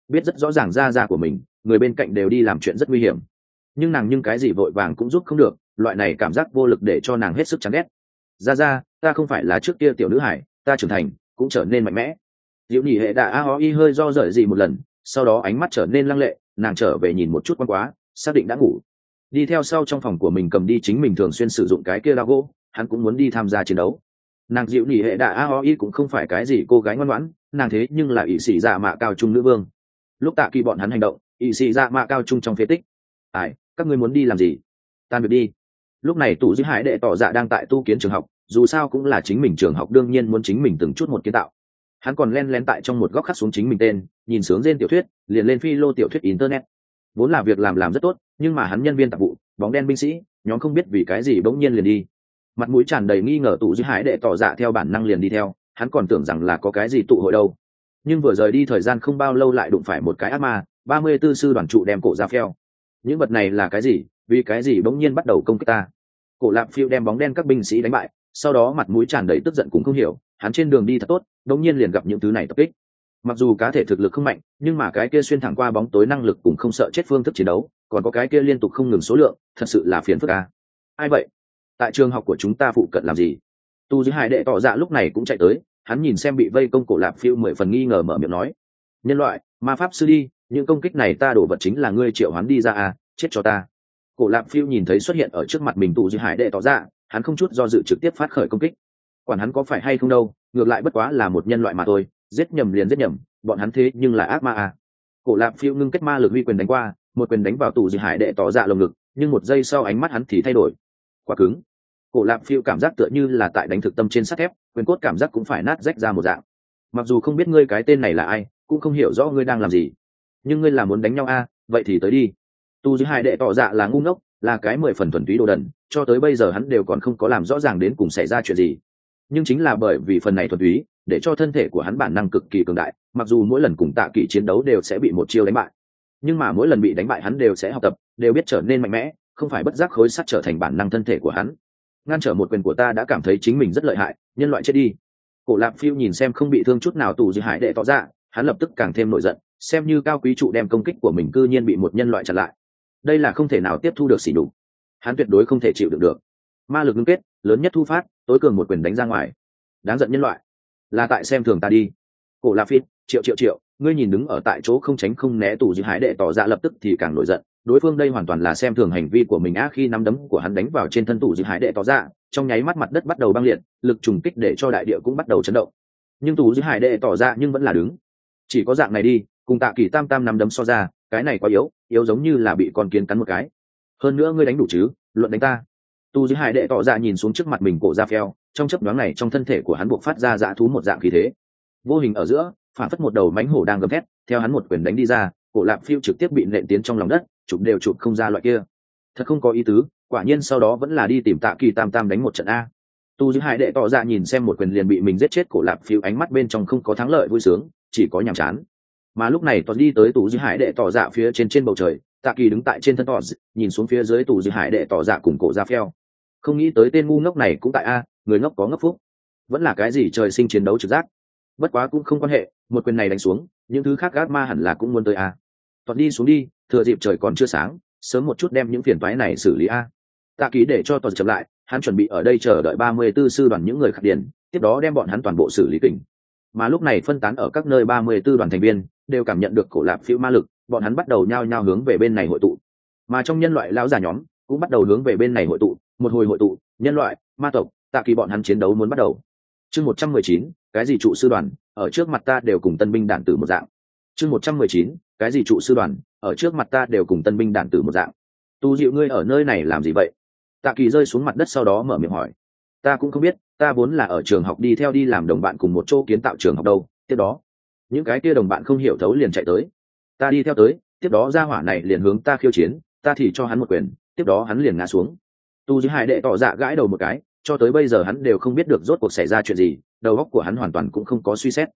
biết rất rõ ràng ra của mình, người bên cạnh đều đi làm chuyện rất nguy hiểm, nhưng nàng nhưng cái gì vội vàng cũng giúp không được, loại này cảm giác vô lực để cho nàng hết sức chán ghét. Ra ta không phải là trước kia tiểu nữ hải, ta trưởng thành cũng trở nên mạnh mẽ. Diệu nhị hệ đã a hơi do rời gì một lần, sau đó ánh mắt trở nên lăng lệ, nàng trở về nhìn một chút quan quá, xác định đã ngủ, đi theo sau trong phòng của mình cầm đi chính mình thường xuyên sử dụng cái kia lao gỗ, hắn cũng muốn đi tham gia chiến đấu. Nàng Diệu nhị hệ đã a cũng không phải cái gì cô gái ngoan ngoãn, nàng thế nhưng là ỷ sĩ dạ mạ cao trung nữ vương. Lúc Tạ Kỳ bọn hắn hành động, ỷ sĩ dạ mạ cao trung trong phế tích. Ai, các ngươi muốn đi làm gì? Tan việc đi. Lúc này tụ dư hải đệ tỏ dạ đang tại tu kiến trường học, dù sao cũng là chính mình trường học, đương nhiên muốn chính mình từng chút một kiến tạo. Hắn còn len lén tại trong một góc khắc xuống chính mình tên, nhìn sướng rên tiểu thuyết, liền lên phi lô tiểu thuyết internet. Vốn là việc làm rất tốt, nhưng mà hắn nhân viên tạp vụ, bóng đen binh sĩ, nhóm không biết vì cái gì bỗng nhiên liền đi. Mặt mũi tràn đầy nghi ngờ tụ dư hải đệ tỏ dạ theo bản năng liền đi theo, hắn còn tưởng rằng là có cái gì tụ hội đâu. Nhưng vừa rời đi thời gian không bao lâu lại đụng phải một cái ác ma, 34 sư đoàn trụ đem cổ ra phèo. Những vật này là cái gì, vì cái gì bỗng nhiên bắt đầu công kích ta? Cổ lạp phiêu đem bóng đen các binh sĩ đánh bại, sau đó mặt mũi tràn đầy tức giận cũng không hiểu, hắn trên đường đi thật tốt, bỗng nhiên liền gặp những thứ này tập kích. Mặc dù cá thể thực lực không mạnh, nhưng mà cái kia xuyên thẳng qua bóng tối năng lực cũng không sợ chết phương thức chiến đấu, còn có cái kia liên tục không ngừng số lượng, thật sự là phiền phức a. Ai vậy? Tại trường học của chúng ta phụ cận làm gì? Tu Dư Hải đệ tỏ dạ lúc này cũng chạy tới, hắn nhìn xem bị vây công cổ lạp phiêu 10 phần nghi ngờ mở miệng nói: nhân loại, ma pháp sư đi, những công kích này ta đổ vật chính là ngươi triệu hoán đi ra à, chết cho ta. Cổ lạp phiêu nhìn thấy xuất hiện ở trước mặt mình Tu Dư Hải đệ tỏ dạ, hắn không chút do dự trực tiếp phát khởi công kích. Quản hắn có phải hay không đâu, ngược lại bất quá là một nhân loại mà thôi, giết nhầm liền giết nhầm, bọn hắn thế nhưng là ác ma à. Cổ lạp phiêu ngưng kết ma lực huy quyền đánh qua, một quyền đánh vào Tu Dư Hải đệ tỏ dạ lồng ngực, nhưng một giây sau ánh mắt hắn thì thay đổi, quá cứng. Cổ lạp phiêu cảm giác tựa như là tại đánh thực tâm trên sắt thép, quyền cốt cảm giác cũng phải nát rách ra một dạng. Mặc dù không biết ngươi cái tên này là ai, cũng không hiểu rõ ngươi đang làm gì, nhưng ngươi là muốn đánh nhau a, vậy thì tới đi. Tu Dư Hải đệ tỏ dạ là ngu ngốc, là cái 10 phần thuần túy đồ đần, cho tới bây giờ hắn đều còn không có làm rõ ràng đến cùng xảy ra chuyện gì. Nhưng chính là bởi vì phần này thuần túy, để cho thân thể của hắn bản năng cực kỳ cường đại, mặc dù mỗi lần cùng Tạ Kỵ chiến đấu đều sẽ bị một chiêu đánh bại, nhưng mà mỗi lần bị đánh bại hắn đều sẽ học tập, đều biết trở nên mạnh mẽ, không phải bất giác khối sắt trở thành bản năng thân thể của hắn. Ngăn trở một quyền của ta đã cảm thấy chính mình rất lợi hại, nhân loại chết đi. Cổ lạp phiêu nhìn xem không bị thương chút nào Tu Dư Hải đệ tỏ dạ, hắn lập tức càng thêm nổi giận, xem như cao quý trụ đem công kích của mình cư nhiên bị một nhân loại chặn lại, đây là không thể nào tiếp thu được xỉ nhục, hắn tuyệt đối không thể chịu đựng được. Ma lực ngưng kết, lớn nhất thu phát, tối cường một quyền đánh ra ngoài. Đáng giận nhân loại, là tại xem thường ta đi. Cổ lạp phiêu, triệu, ngươi nhìn đứng ở tại chỗ không tránh không né Tu Dư Hải đệ tỏ dạ lập tức thì càng nổi giận, đối phương đây hoàn toàn là xem thường hành vi của mình á. Khi nắm đấm của hắn đánh vào trên thân Tu Dư Hải đệ tỏ dạ, trong nháy mắt mặt đất bắt đầu băng liệt, lực trùng kích để cho đại địa cũng bắt đầu chấn động. Nhưng Tu Dư Hải đệ tỏ dạ nhưng vẫn là đứng. Chỉ có dạng này đi, cùng Tạ Kỳ tam nắm đấm so ra, cái này quá yếu giống như là bị con kiến cắn một cái. Hơn nữa ngươi đánh đủ chứ, luận đánh ta. Tu Dư Hải đệ tỏ dạ nhìn xuống trước mặt mình cổ ra phèo, trong chớp nhoáng này trong thân thể của hắn buộc phát ra dã thú một dạng khí thế. Vô hình ở giữa, phản phất một đầu mãnh hổ đang gầm thét, theo hắn một quyền đánh đi ra, cổ lạp phiêu trực tiếp bị nện tiến trong lòng đất, chụp đều chụp không ra loại kia. Thật không có ý tứ, quả nhiên sau đó vẫn là đi tìm Tạ Kỳ tam đánh một trận a. Tu Dư Hải đệ tỏ dạ nhìn xem một quyền liền bị mình giết chết cổ lạp phiêu, ánh mắt bên trong không có thắng lợi vui sướng, chỉ có nhàm chán. Mà lúc này toàn đi tới Tu Dư Hải đệ tỏ dạ phía trên bầu trời, Tạ Kỳ đứng tại trên thân tỏ, nhìn xuống phía dưới Tu Dư Hải đệ tỏ dạ cùng cổ ra phèo. Không nghĩ tới tên ngu ngốc này cũng tại a, người ngốc có ngốc phúc, vẫn là cái gì trời sinh chiến đấu trực giác. Bất quá cũng không quan hệ, một quyền này đánh xuống, những thứ khác gác ma hẳn là cũng muốn tới a. Toàn đi xuống đi, thừa dịp trời còn chưa sáng, sớm một chút đem những phiền toái này xử lý a. Tạ Kỳ để cho toàn chậm lại, hắn chuẩn bị ở đây chờ đợi 34 sư đoàn những người khắc điển, tiếp đó đem bọn hắn toàn bộ xử lý kỉnh. Mà lúc này phân tán ở các nơi 34 đoàn thành viên đều cảm nhận được cổ lạp phiêu ma lực, bọn hắn bắt đầu nhao nhao hướng về bên này hội tụ. Mà trong nhân loại lão già nhóm cũng bắt đầu hướng về bên này hội tụ, một hồi hội tụ, nhân loại, ma tộc, Tạ Kỳ bọn hắn chiến đấu muốn bắt đầu. Chương 119, cái gì trụ sư đoàn, ở trước mặt ta đều cùng tân binh đạn tử một dạng. Chương 119, cái gì trụ sư đoàn, ở trước mặt ta đều cùng tân binh đạn tử một dạng. Tu Diệu ngươi ở nơi này làm gì vậy? Tạ Kỳ rơi xuống mặt đất sau đó mở miệng hỏi. Ta cũng không biết, ta vốn là ở trường học đi làm đồng bạn cùng một chỗ kiến tạo trường học đâu. Tiếp đó những cái kia đồng bạn không hiểu thấu liền chạy tới, ta đi theo tới, tiếp đó gia hỏa này liền hướng ta khiêu chiến, ta thì cho hắn một quyền, tiếp đó hắn liền ngã xuống. Tu Dư Hải đệ tỏ dạ gãi đầu một cái, cho tới bây giờ hắn đều không biết được rốt cuộc xảy ra chuyện gì, đầu óc của hắn hoàn toàn cũng không có suy xét.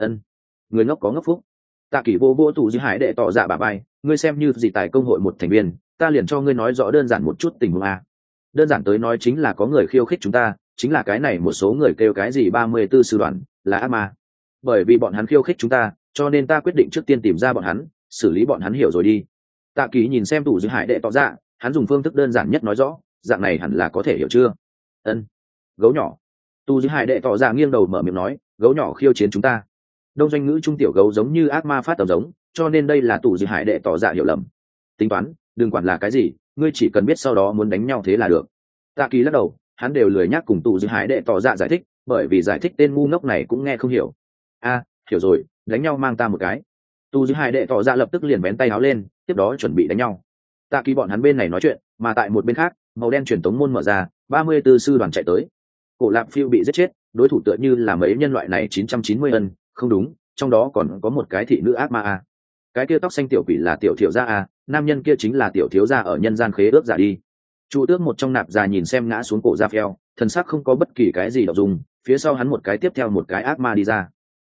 Người ngốc có ngốc phúc. Tạ Kỳ vô vô Tu Dư Hải đệ tỏ dạ bà bay, ngươi xem như gì tài công hội một thành viên, ta liền cho ngươi nói rõ đơn giản một chút tình huống a. Đơn giản tới nói chính là có người khiêu khích chúng ta, chính là cái này một số người kêu cái gì 34 sư đoàn là ác ma. Bởi vì bọn hắn khiêu khích chúng ta, cho nên ta quyết định trước tiên tìm ra bọn hắn, xử lý bọn hắn, hiểu rồi đi. Tạ Kỳ nhìn xem tù dư hải đệ tỏ dạ, hắn dùng phương thức đơn giản nhất nói rõ, dạng này hẳn là có thể hiểu chưa? Ân. Gấu nhỏ. Tù dư hải đệ tỏ dạ nghiêng đầu mở miệng nói, gấu nhỏ khiêu chiến chúng ta. Đông doanh ngữ trung tiểu gấu giống như ác ma phát tầm giống, cho nên đây là tù dư hải đệ tỏ dạ hiểu lầm. Tính toán, đừng quản là cái gì, ngươi chỉ cần biết sau đó muốn đánh nhau thế là được. Tạ Kỳ lắc đầu, hắn đều lười nhắc cùng tù dư hải đệ tỏ dạ giải thích, bởi vì giải thích tên ngu ngốc này cũng nghe không hiểu. A, hiểu rồi, đánh nhau mang ta một cái. Tu dư hải đệ tỏ ra lập tức liền vén tay áo lên, tiếp đó chuẩn bị đánh nhau. Tạ Kỳ bọn hắn bên này nói chuyện, mà tại một bên khác, màu đen truyền tống môn mở ra, 34 sư đoàn chạy tới. Cổ Lạp Phiêu bị giết chết, đối thủ tựa như là mấy nhân loại này 990 ân, không đúng, trong đó còn có một cái thị nữ ác ma a. Cái kia tóc xanh tiểu quỷ là tiểu thiếu gia a, nam nhân kia chính là tiểu thiếu gia ở nhân gian khế ước giả đi. Chu Tước một trong nạp già nhìn xem ngã xuống cổ Gia Phèo, thần sắc không có bất kỳ cái gì động dung, phía sau hắn một cái tiếp theo một cái ác ma đi ra.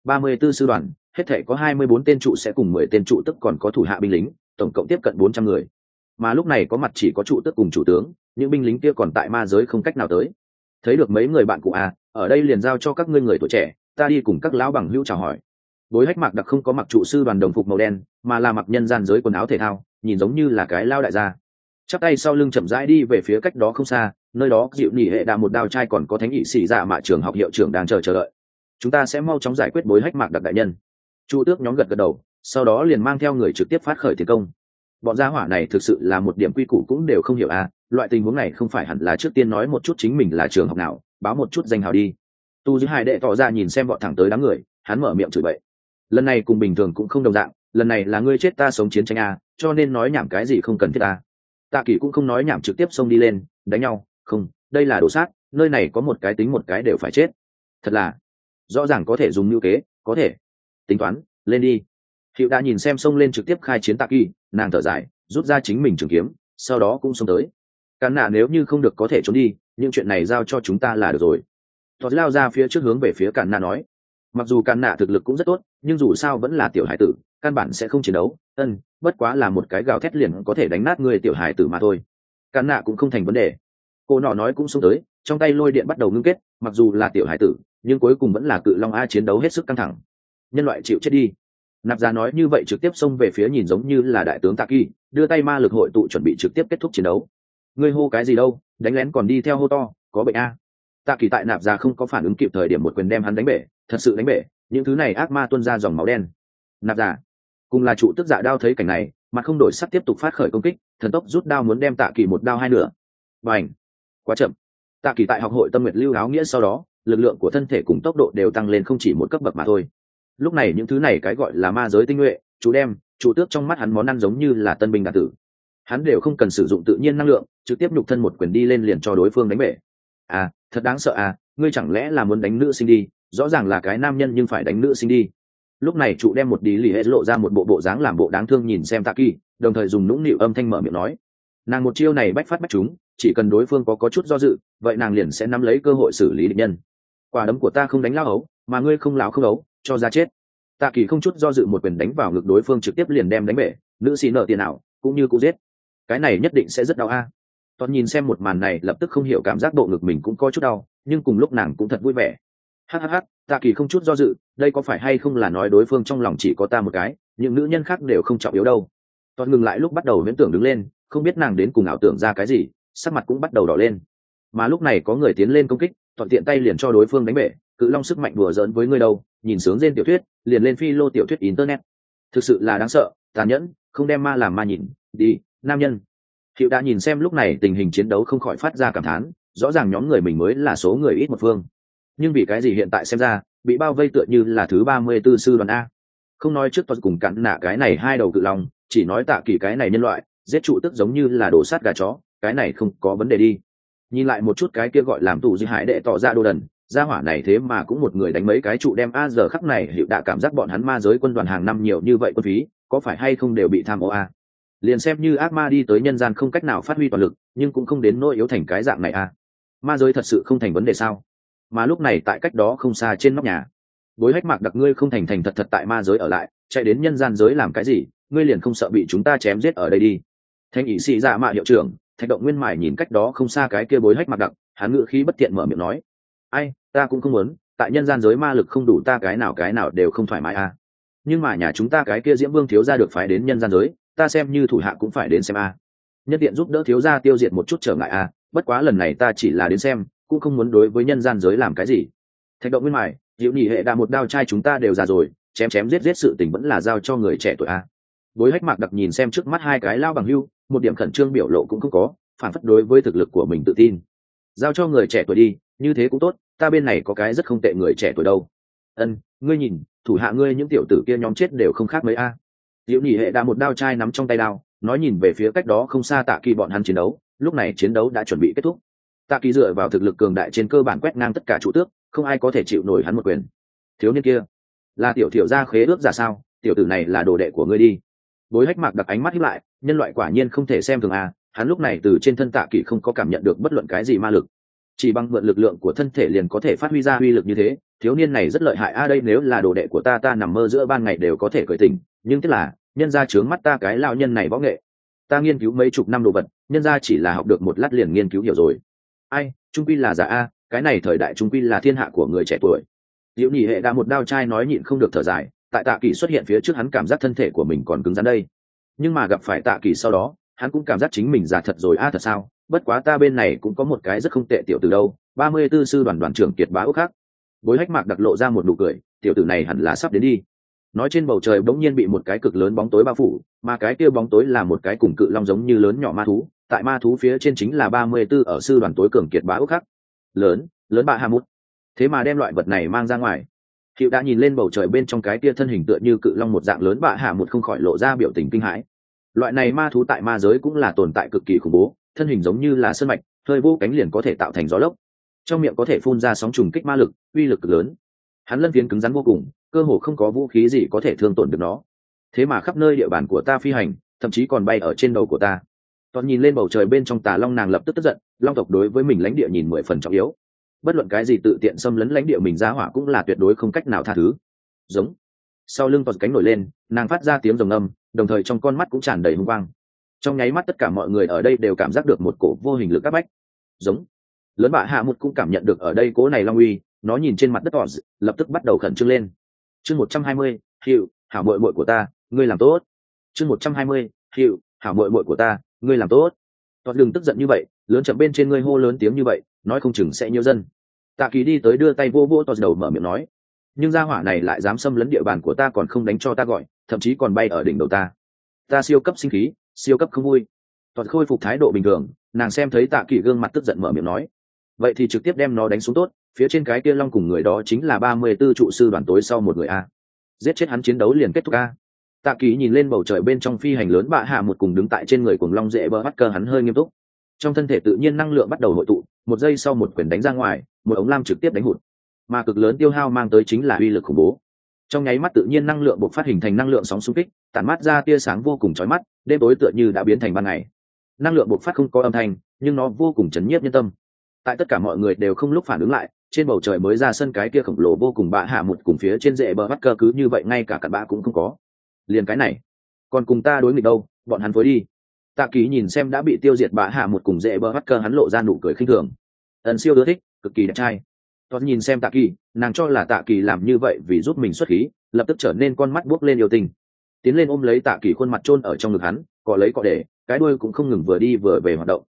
34 sư đoàn, hết thể có 24 tên trụ sẽ cùng 10 tên trụ tức còn có thủ hạ binh lính, tổng cộng tiếp cận 400 người. Mà lúc này có mặt chỉ có trụ tức cùng chủ tướng, những binh lính kia còn tại ma giới không cách nào tới. Thấy được mấy người bạn cụ à, ở đây liền giao cho các ngươi người tuổi trẻ, ta đi cùng các lão bằng hữu chào hỏi. Bối Hách Mạc Đặc không có mặc trụ sư đoàn đồng phục màu đen, mà là mặc nhân gian giới quần áo thể thao, nhìn giống như là cái lao đại gia. Chắp tay sau lưng chậm rãi đi về phía cách đó không xa, nơi đó dịu nỉ hệ đà một đao trai còn có thánh nghị sĩ dạ mạ trường học hiệu trưởng đang chờ đợi. Chúng ta sẽ mau chóng giải quyết Bối Hách Mạc Đặc đại nhân. Chu Tước nhóm gật gật đầu, sau đó liền mang theo người trực tiếp phát khởi tiến công. Bọn gia hỏa này thực sự là một điểm quy củ cũng đều không hiểu à, loại tình huống này không phải hẳn là trước tiên nói một chút chính mình là trường học nào, báo một chút danh hào đi. Tu Dư Hải đệ tỏ ra nhìn xem bọn thẳng tới đám người, hắn mở miệng chửi bậy. Lần này cùng bình thường cũng không đồng dạng, lần này là ngươi chết ta sống chiến tranh à, cho nên nói nhảm cái gì không cần thiết à. Tạ Kỳ cũng không nói nhảm trực tiếp xông đi lên, đánh nhau, không, đây là đồ sát, nơi này có một cái tính một cái đều phải chết. Thật là, rõ ràng có thể dùng mưu kế, có thể. Tính toán, lên đi. Hiệu đã nhìn xem xông lên trực tiếp khai chiến Tạ Kỳ, nàng thở dài, rút ra chính mình trường kiếm, sau đó cũng xông tới. Càn nạ nếu như không được có thể trốn đi, những chuyện này giao cho chúng ta là được rồi. Thoát lao ra phía trước hướng về phía Càn nạ nói. Mặc dù Càn nạ thực lực cũng rất tốt, nhưng dù sao vẫn là tiểu hải tử, căn bản sẽ không chiến đấu. Bất quá là một cái gào thét liền có thể đánh nát người tiểu hải tử mà thôi. Càn nạ cũng không thành vấn đề. Cô nọ nói cũng xông tới, trong tay lôi điện bắt đầu ngưng kết, mặc dù là tiểu hải tử, nhưng cuối cùng vẫn là cự long a, chiến đấu hết sức căng thẳng. Nhân loại chịu chết đi. Nạp Giá nói như vậy trực tiếp xông về phía nhìn giống như là đại tướng Tạ Kỳ, đưa tay ma lực hội tụ chuẩn bị trực tiếp kết thúc chiến đấu. Ngươi hô cái gì đâu, đánh lén còn đi theo hô to, có bệnh a. Tạ Kỳ tại Nạp Giá không có phản ứng kịp thời điểm một quyền đem hắn đánh bể, thật sự đánh bể, những thứ này ác ma tuôn ra dòng máu đen. Nạp Giá cùng là trụ tức dạ đao thấy cảnh này, mặt không đổi sắc tiếp tục phát khởi công kích, thần tốc rút đao muốn đem Tạ Kỳ một đao hai nửa. Bành! Quá chậm. Tạ Kỳ tại học hội Tâm Nguyệt Lưu áo nghĩa sau đó, lực lượng của thân thể cùng tốc độ đều tăng lên không chỉ một cấp bậc mà thôi. Lúc này những thứ này cái gọi là ma giới tinh nhuệ, chủ tước trong mắt hắn món ăn giống như là tân binh đạn tử. Hắn đều không cần sử dụng tự nhiên năng lượng, trực tiếp nhục thân một quyền đi lên liền cho đối phương đánh bể. À, thật đáng sợ à, ngươi chẳng lẽ là muốn đánh nữ sinh đi, rõ ràng là cái nam nhân nhưng phải đánh nữ sinh đi. Lúc này trụ đem một đi lì hết lộ ra một bộ dáng làm bộ đáng thương nhìn xem Tạ Kỳ, đồng thời dùng nũng nịu âm thanh mở miệng nói. Nàng một chiêu này bách phát bách trúng, chỉ cần đối phương có chút do dự, vậy nàng liền sẽ nắm lấy cơ hội xử lý địch nhân. Quả đấm của ta không đánh lao ấu, mà ngươi không láo không ấu, cho ra chết. Tạ Kỳ không chút do dự một quyền đánh vào ngực đối phương trực tiếp liền đem đánh bể, nữ sĩ nợ tiền nào cũng như cụ giết. Cái này nhất định sẽ rất đau a. Toàn nhìn xem một màn này lập tức không hiểu cảm giác bộ ngực mình cũng có chút đau, nhưng cùng lúc nàng cũng thật vui vẻ. Hắc, Tạ Kỳ không chút do dự, đây có phải hay không là nói đối phương trong lòng chỉ có ta một cái, những nữ nhân khác đều không trọng yếu đâu. Toàn ngừng lại lúc bắt đầu viễn tưởng đứng lên, không biết nàng đến cùng ảo tưởng ra cái gì, sắc mặt cũng bắt đầu đỏ lên. Mà lúc này có người tiến lên công kích, Toàn tiện tay liền cho đối phương đánh bể, cự long sức mạnh đùa giỡn với ngươi đâu, nhìn sướng trên tiểu thuyết, liền lên phi lô tiểu thuyết internet. Thực sự là đáng sợ, tàn nhẫn, không đem ma làm ma nhìn, đi, nam nhân. Hiệu đã nhìn xem lúc này tình hình chiến đấu không khỏi phát ra cảm thán, rõ ràng nhóm người mình mới là số người ít một phương. Nhưng vì cái gì hiện tại xem ra, bị bao vây tựa như là thứ 34 sư đoàn A. Không nói trước Toàn cùng cắn nạ cái này hai đầu cự long, chỉ nói Tạ Kỳ cái này nhân loại, giết trụ tức giống như là đổ sát gà chó, cái này không có vấn đề đi. Nhìn lại một chút cái kia gọi làm tù Dư Hải đệ tỏ ra đồ đần, gia hỏa này thế mà cũng một người đánh mấy cái trụ đem a, giờ khắc này Hiệu đã cảm giác bọn hắn ma giới quân đoàn hàng năm nhiều như vậy quân phí, có phải hay không đều bị tham ô a. Liền xem như ác ma đi tới nhân gian không cách nào phát huy toàn lực, nhưng cũng không đến nỗi yếu thành cái dạng này a. Ma giới thật sự không thành vấn đề sao? Mà lúc này tại cách đó không xa trên nóc nhà, Bối Hách Mạc Đặc ngươi không thành thành thật thật tại ma giới ở lại, chạy đến nhân gian giới làm cái gì, ngươi liền không sợ bị chúng ta chém giết ở đây đi. Thanh ỷ sĩ dạ mạ hiệu trưởng, Thạch Động Nguyên Mải nhìn cách đó không xa cái kia Bối Hách Mạc Đặc, hắn ngữ khí bất tiện mở miệng nói. Ai, ta cũng không muốn, tại nhân gian giới ma lực không đủ ta cái nào đều không thoải mái a. nhưng mà nhà chúng ta cái kia diễm vương thiếu gia được phái đến nhân gian giới, ta xem như thủ hạ cũng phải đến xem a. Nhân tiện giúp đỡ thiếu gia tiêu diệt một chút trở ngại a, bất quá lần này ta chỉ là đến xem, cũng không muốn đối với nhân gian giới làm cái gì. Thạch Động Nguyên mài, Diệu Nhị hệ đã một đao trai chúng ta đều già rồi, chém chém giết giết sự tình vẫn là giao cho người trẻ tuổi a. Bối Hách Mạc Đặc nhìn xem trước mắt hai cái lao bằng hưu, một điểm khẩn trương biểu lộ cũng không có, phản phất đối với thực lực của mình tự tin. Giao cho người trẻ tuổi đi, như thế cũng tốt, ta bên này có cái rất không tệ người trẻ tuổi đâu. Ân, ngươi nhìn, thủ hạ ngươi những tiểu tử kia nhóm chết đều không khác mấy a. Diệu Nhị hệ đã một đao trai nắm trong tay đao, nói nhìn về phía cách đó không xa Tạ Kỳ bọn hắn chiến đấu, lúc này chiến đấu đã chuẩn bị kết thúc. Tạ Kỳ dựa vào thực lực cường đại trên cơ bản quét ngang tất cả trụ tước, không ai có thể chịu nổi hắn một quyền. Thiếu niên kia, là tiểu thiểu gia khế ước giả sao? Tiểu tử này là đồ đệ của ngươi đi. Bối Hách Mạc Đặc ánh mắt híp lại, nhân loại quả nhiên không thể xem thường a, hắn lúc này từ trên thân Tạ Kỳ không có cảm nhận được bất luận cái gì ma lực, chỉ bằng mượn lực lượng của thân thể liền có thể phát huy ra uy lực như thế, thiếu niên này rất lợi hại a. Đây nếu là đồ đệ của ta nằm mơ giữa ban ngày đều có thể cởi tình, nhưng tiếc là nhân gia trướng mắt ta cái lão nhân này võ nghệ. Ta nghiên cứu mấy chục năm đồ vật, nhân gia chỉ là học được một lát liền nghiên cứu hiểu rồi. Ai, trung quy là giả a, cái này thời đại trung quy là thiên hạ của người trẻ tuổi. Diệu Nhị hệ đã một đao trai nói nhịn không được thở dài, tại Tạ Kỳ xuất hiện phía trước hắn cảm giác thân thể của mình còn cứng rắn đây, nhưng mà gặp phải Tạ Kỳ sau đó, hắn cũng cảm giác chính mình già thật rồi a. Thật sao? Bất quá ta bên này cũng có một cái rất không tệ tiểu tử đâu, 34 sư đoàn trưởng Kiệt Bá Úc khác. Bối Hách Mạc Đặc lộ ra một nụ cười, tiểu tử này hẳn là sắp đến đi. Nói trên bầu trời bỗng nhiên bị một cái cực lớn bóng tối bao phủ, mà cái kia bóng tối là một cái cùng cự long giống như lớn nhỏ ma thú, tại ma thú phía trên chính là 34 ở sư đoàn tối cường Kiệt Bá Úc khác. Lớn bạ hà mút. Thế mà đem loại vật này mang ra ngoài. Hiệu đã nhìn lên bầu trời bên trong cái kia thân hình tựa như cự long một dạng lớn bạ hạ một không khỏi lộ ra biểu tình kinh hãi. Loại này ma thú tại ma giới cũng là tồn tại cực kỳ khủng bố, thân hình giống như là sơn mạch, hơi vô cánh liền có thể tạo thành gió lốc, trong miệng có thể phun ra sóng trùng kích ma lực, uy lực cực lớn. Hắn lân phiến cứng rắn vô cùng, cơ hồ không có vũ khí gì có thể thương tổn được nó. Thế mà khắp nơi địa bàn của ta phi hành, thậm chí còn bay ở trên đầu của ta. Toàn nhìn lên bầu trời bên trong Tà Long nàng lập tức tức giận, long tộc đối với mình lãnh địa nhìn 10 phần trọng yếu. Bất luận cái gì tự tiện xâm lấn lãnh địa mình ra hỏa cũng là tuyệt đối không cách nào tha thứ. Giống. Sau lưng toàn cánh nổi lên, nàng phát ra tiếng rồng âm, đồng thời trong con mắt cũng tràn đầy hung quang. Trong nháy mắt tất cả mọi người ở đây đều cảm giác được một cổ vô hình lực áp bách. Giống. Lớn bạ hạ một cũng cảm nhận được ở đây cố này long uy, nó nhìn trên mặt đất tỏ, lập tức bắt đầu khẩn trương lên. Chương 120, Hiệu, hảo muội muội của ta, ngươi làm tốt. Chương 120, Hiệu, hảo muội muội của ta, ngươi làm tốt. Toàn đừng tức giận như vậy, lớn chậm bên trên ngươi hô lớn tiếng như vậy, nói không chừng sẽ nhiều dân. Tạ Kỳ đi tới đưa tay vô vô toàn đầu mở miệng nói, nhưng gia hỏa này lại dám xâm lấn địa bàn của ta còn không đánh cho ta gọi, thậm chí còn bay ở đỉnh đầu ta. Ta siêu cấp sinh khí, siêu cấp không vui. Toàn khôi phục thái độ bình thường, nàng xem thấy Tạ Kỳ gương mặt tức giận mở miệng nói, vậy thì trực tiếp đem nó đánh xuống tốt, phía trên cái kia long cùng người đó chính là 34 trụ sư đoàn tối sau một người a. Giết chết hắn chiến đấu liền kết thúc a. Tạ Kỳ nhìn lên bầu trời bên trong phi hành lớn bạ hạ một cùng đứng tại trên người cuồng long dễ bờ bắt cơ hắn hơi nghiêm túc. Trong thân thể tự nhiên năng lượng bắt đầu hội tụ, một giây sau một quyền đánh ra ngoài, một ống lam trực tiếp đánh hụt. Mà cực lớn tiêu hao mang tới chính là uy lực khủng bố. Trong nháy mắt tự nhiên năng lượng bộc phát hình thành năng lượng sóng xung kích, tản mát ra tia sáng vô cùng chói mắt, đêm tối tựa như đã biến thành ban ngày. Năng lượng bộc phát không có âm thanh, nhưng nó vô cùng chấn nhiếp nhân tâm. Tại tất cả mọi người đều không lúc phản ứng lại, trên bầu trời mới ra sân cái kia khổng lồ vô cùng bạ hạ một cùng phía trên rễ bờ bắt cơ cứ như vậy ngay cả cặn bã cũng không có. Liền cái này, còn cùng ta đối nghịch đâu, bọn hắn phối đi. Tạ Kỳ nhìn xem đã bị tiêu diệt bạ hạ một cùng rễ bờ bắt cơ hắn lộ ra nụ cười khinh thường. Ẩn siêu ưa thích, cực kỳ đẹp trai. Toàn nhìn xem Tạ Kỳ, nàng cho là Tạ Kỳ làm như vậy vì giúp mình xuất khí, lập tức trở nên con mắt buốc lên yêu tình. Tiến lên ôm lấy Tạ Kỳ khuôn mặt chôn ở trong ngực hắn, cọ lấy cọ để, cái đuôi cũng không ngừng vừa đi vừa về hoạt động.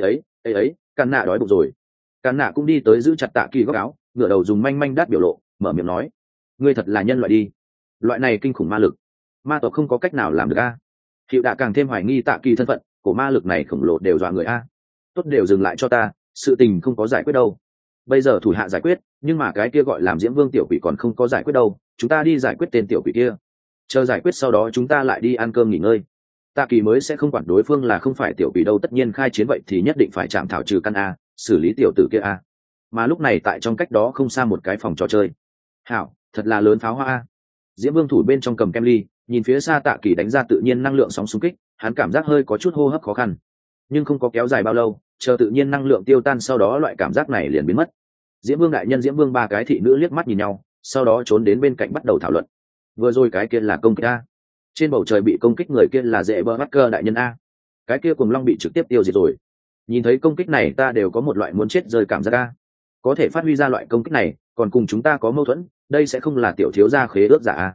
Ấy, Càn Nạ đói bụng rồi. Càn Nạ cũng đi tới giữ chặt Tạ Kỳ góc áo, ngửa đầu dùng manh manh đát biểu lộ, mở miệng nói, ngươi thật là nhân loại đi. Loại này kinh khủng ma lực, ma tộc không có cách nào làm được a. Hiệu đã càng thêm hoài nghi Tạ Kỳ thân phận, của ma lực này khổng lồ đều dọa người a. Tốt đều dừng lại cho ta, sự tình không có giải quyết đâu. Bây giờ thủ hạ giải quyết, nhưng mà cái kia gọi làm Diễm Vương tiểu quỷ còn không có giải quyết đâu, chúng ta đi giải quyết tên tiểu quỷ kia. Chờ giải quyết sau đó chúng ta lại đi ăn cơm nghỉ ngơi. Tạ Kỳ mới sẽ không quản đối phương là không phải tiểu quỷ đâu, tất nhiên khai chiến vậy thì nhất định phải chạm thảo trừ căn a, xử lý tiểu tử kia a. Mà lúc này tại trong cách đó không xa một cái phòng trò chơi. Hảo, thật là lớn pháo hoa a. Diễm Vương thủ bên trong cầm kem ly, nhìn phía xa Tạ Kỳ đánh ra tự nhiên năng lượng sóng xung kích, hắn cảm giác hơi có chút hô hấp khó khăn, nhưng không có kéo dài bao lâu, chờ tự nhiên năng lượng tiêu tan sau đó loại cảm giác này liền biến mất. Diễm Vương đại nhân, Diễm Vương ba cái thị nữ liếc mắt nhìn nhau, sau đó trốn đến bên cạnh bắt đầu thảo luận. Vừa rồi cái kia là công kích a, trên bầu trời bị công kích người kia là dễ bơ bắt cơ đại nhân a, cái kia cùng long bị trực tiếp tiêu diệt rồi. Nhìn thấy công kích này ta đều có một loại muốn chết rơi cảm giác a. Có thể phát huy ra loại công kích này còn cùng chúng ta có mâu thuẫn, đây sẽ không là tiểu thiếu gia khế ước giả a.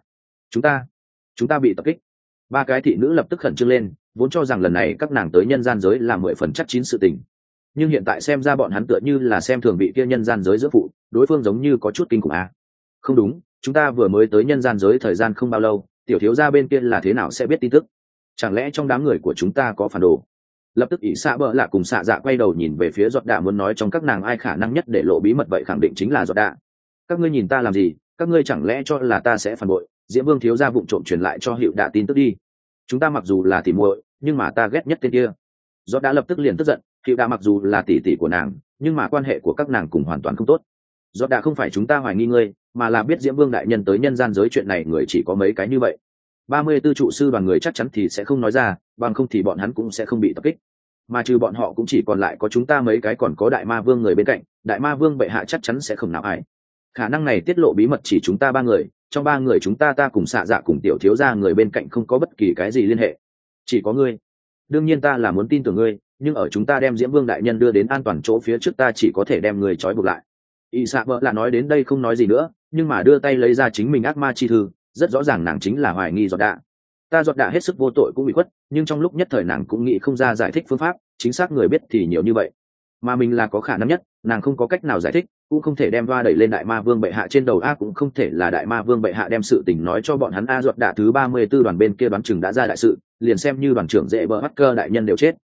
Chúng ta bị tập kích. Ba cái thị nữ lập tức khẩn trương lên, vốn cho rằng lần này các nàng tới nhân gian giới là 10 phần chắc chín sự tình, nhưng hiện tại xem ra bọn hắn tựa như là xem thường vị kia nhân gian giới giữa phụ, đối phương giống như có chút kinh khủng à. Không đúng, chúng ta vừa mới tới nhân gian giới thời gian không bao lâu, tiểu thiếu gia bên kia là thế nào sẽ biết tin tức? Chẳng lẽ trong đám người của chúng ta có phản đồ? Lập tức ỷ xạ bỡ lạ cùng xạ dạ quay đầu nhìn về phía giọt đạ, muốn nói trong các nàng ai khả năng nhất để lộ bí mật, vậy khẳng định chính là giọt đạ. Các ngươi nhìn ta làm gì? Các ngươi chẳng lẽ cho là ta sẽ phản bội? Diễm Vương thiếu gia vụng trộm truyền lại cho Hiệu Đạ tin tức đi. Chúng ta mặc dù là tỉ muội, nhưng mà ta ghét nhất tên kia. Giọt đạ lập tức liền tức giận, Hiệu Đạ mặc dù là tỷ tỷ của nàng, nhưng mà quan hệ của các nàng cùng hoàn toàn không tốt. Giọt đạ, không phải chúng ta hoài nghi ngươi, mà là biết Diễm Vương đại nhân tới nhân gian giới chuyện này người chỉ có mấy cái như vậy. 34 trụ sư đoàn người chắc chắn thì sẽ không nói ra, bằng không thì bọn hắn cũng sẽ không bị tập kích. Mà trừ bọn họ cũng chỉ còn lại có chúng ta mấy cái, còn có đại ma vương người bên cạnh, đại ma vương bệ hạ chắc chắn sẽ không nào ai. Khả năng này tiết lộ bí mật chỉ chúng ta ba người, trong ba người chúng ta cùng xạ dạ cùng tiểu thiếu gia người bên cạnh không có bất kỳ cái gì liên hệ, chỉ có ngươi. Đương nhiên ta là muốn tin tưởng ngươi, nhưng ở chúng ta đem Diễm Vương đại nhân đưa đến an toàn chỗ phía trước, ta chỉ có thể đem người trói buộc lại. Y xạ bỡ là nói đến đây không nói gì nữa, nhưng mà đưa tay lấy ra chính mình ác ma chi thư, rất rõ ràng nàng chính là hoài nghi giọt đạ. Ta giọt đạ hết sức vô tội cũng bị khuất, nhưng trong lúc nhất thời nàng cũng nghĩ không ra giải thích phương pháp, chính xác người biết thì nhiều như vậy, mà mình là có khả năng nhất, nàng không có cách nào giải thích, cũng không thể đem va đẩy lên đại ma vương bệ hạ trên đầu a, cũng không thể là đại ma vương bệ hạ đem sự tình nói cho bọn hắn a. Giọt đạ thứ 34 đoàn bên kia đoán chừng đã ra đại sự, liền xem như đoàn trưởng dễ bờ hắc cơ đại nhân đều chết,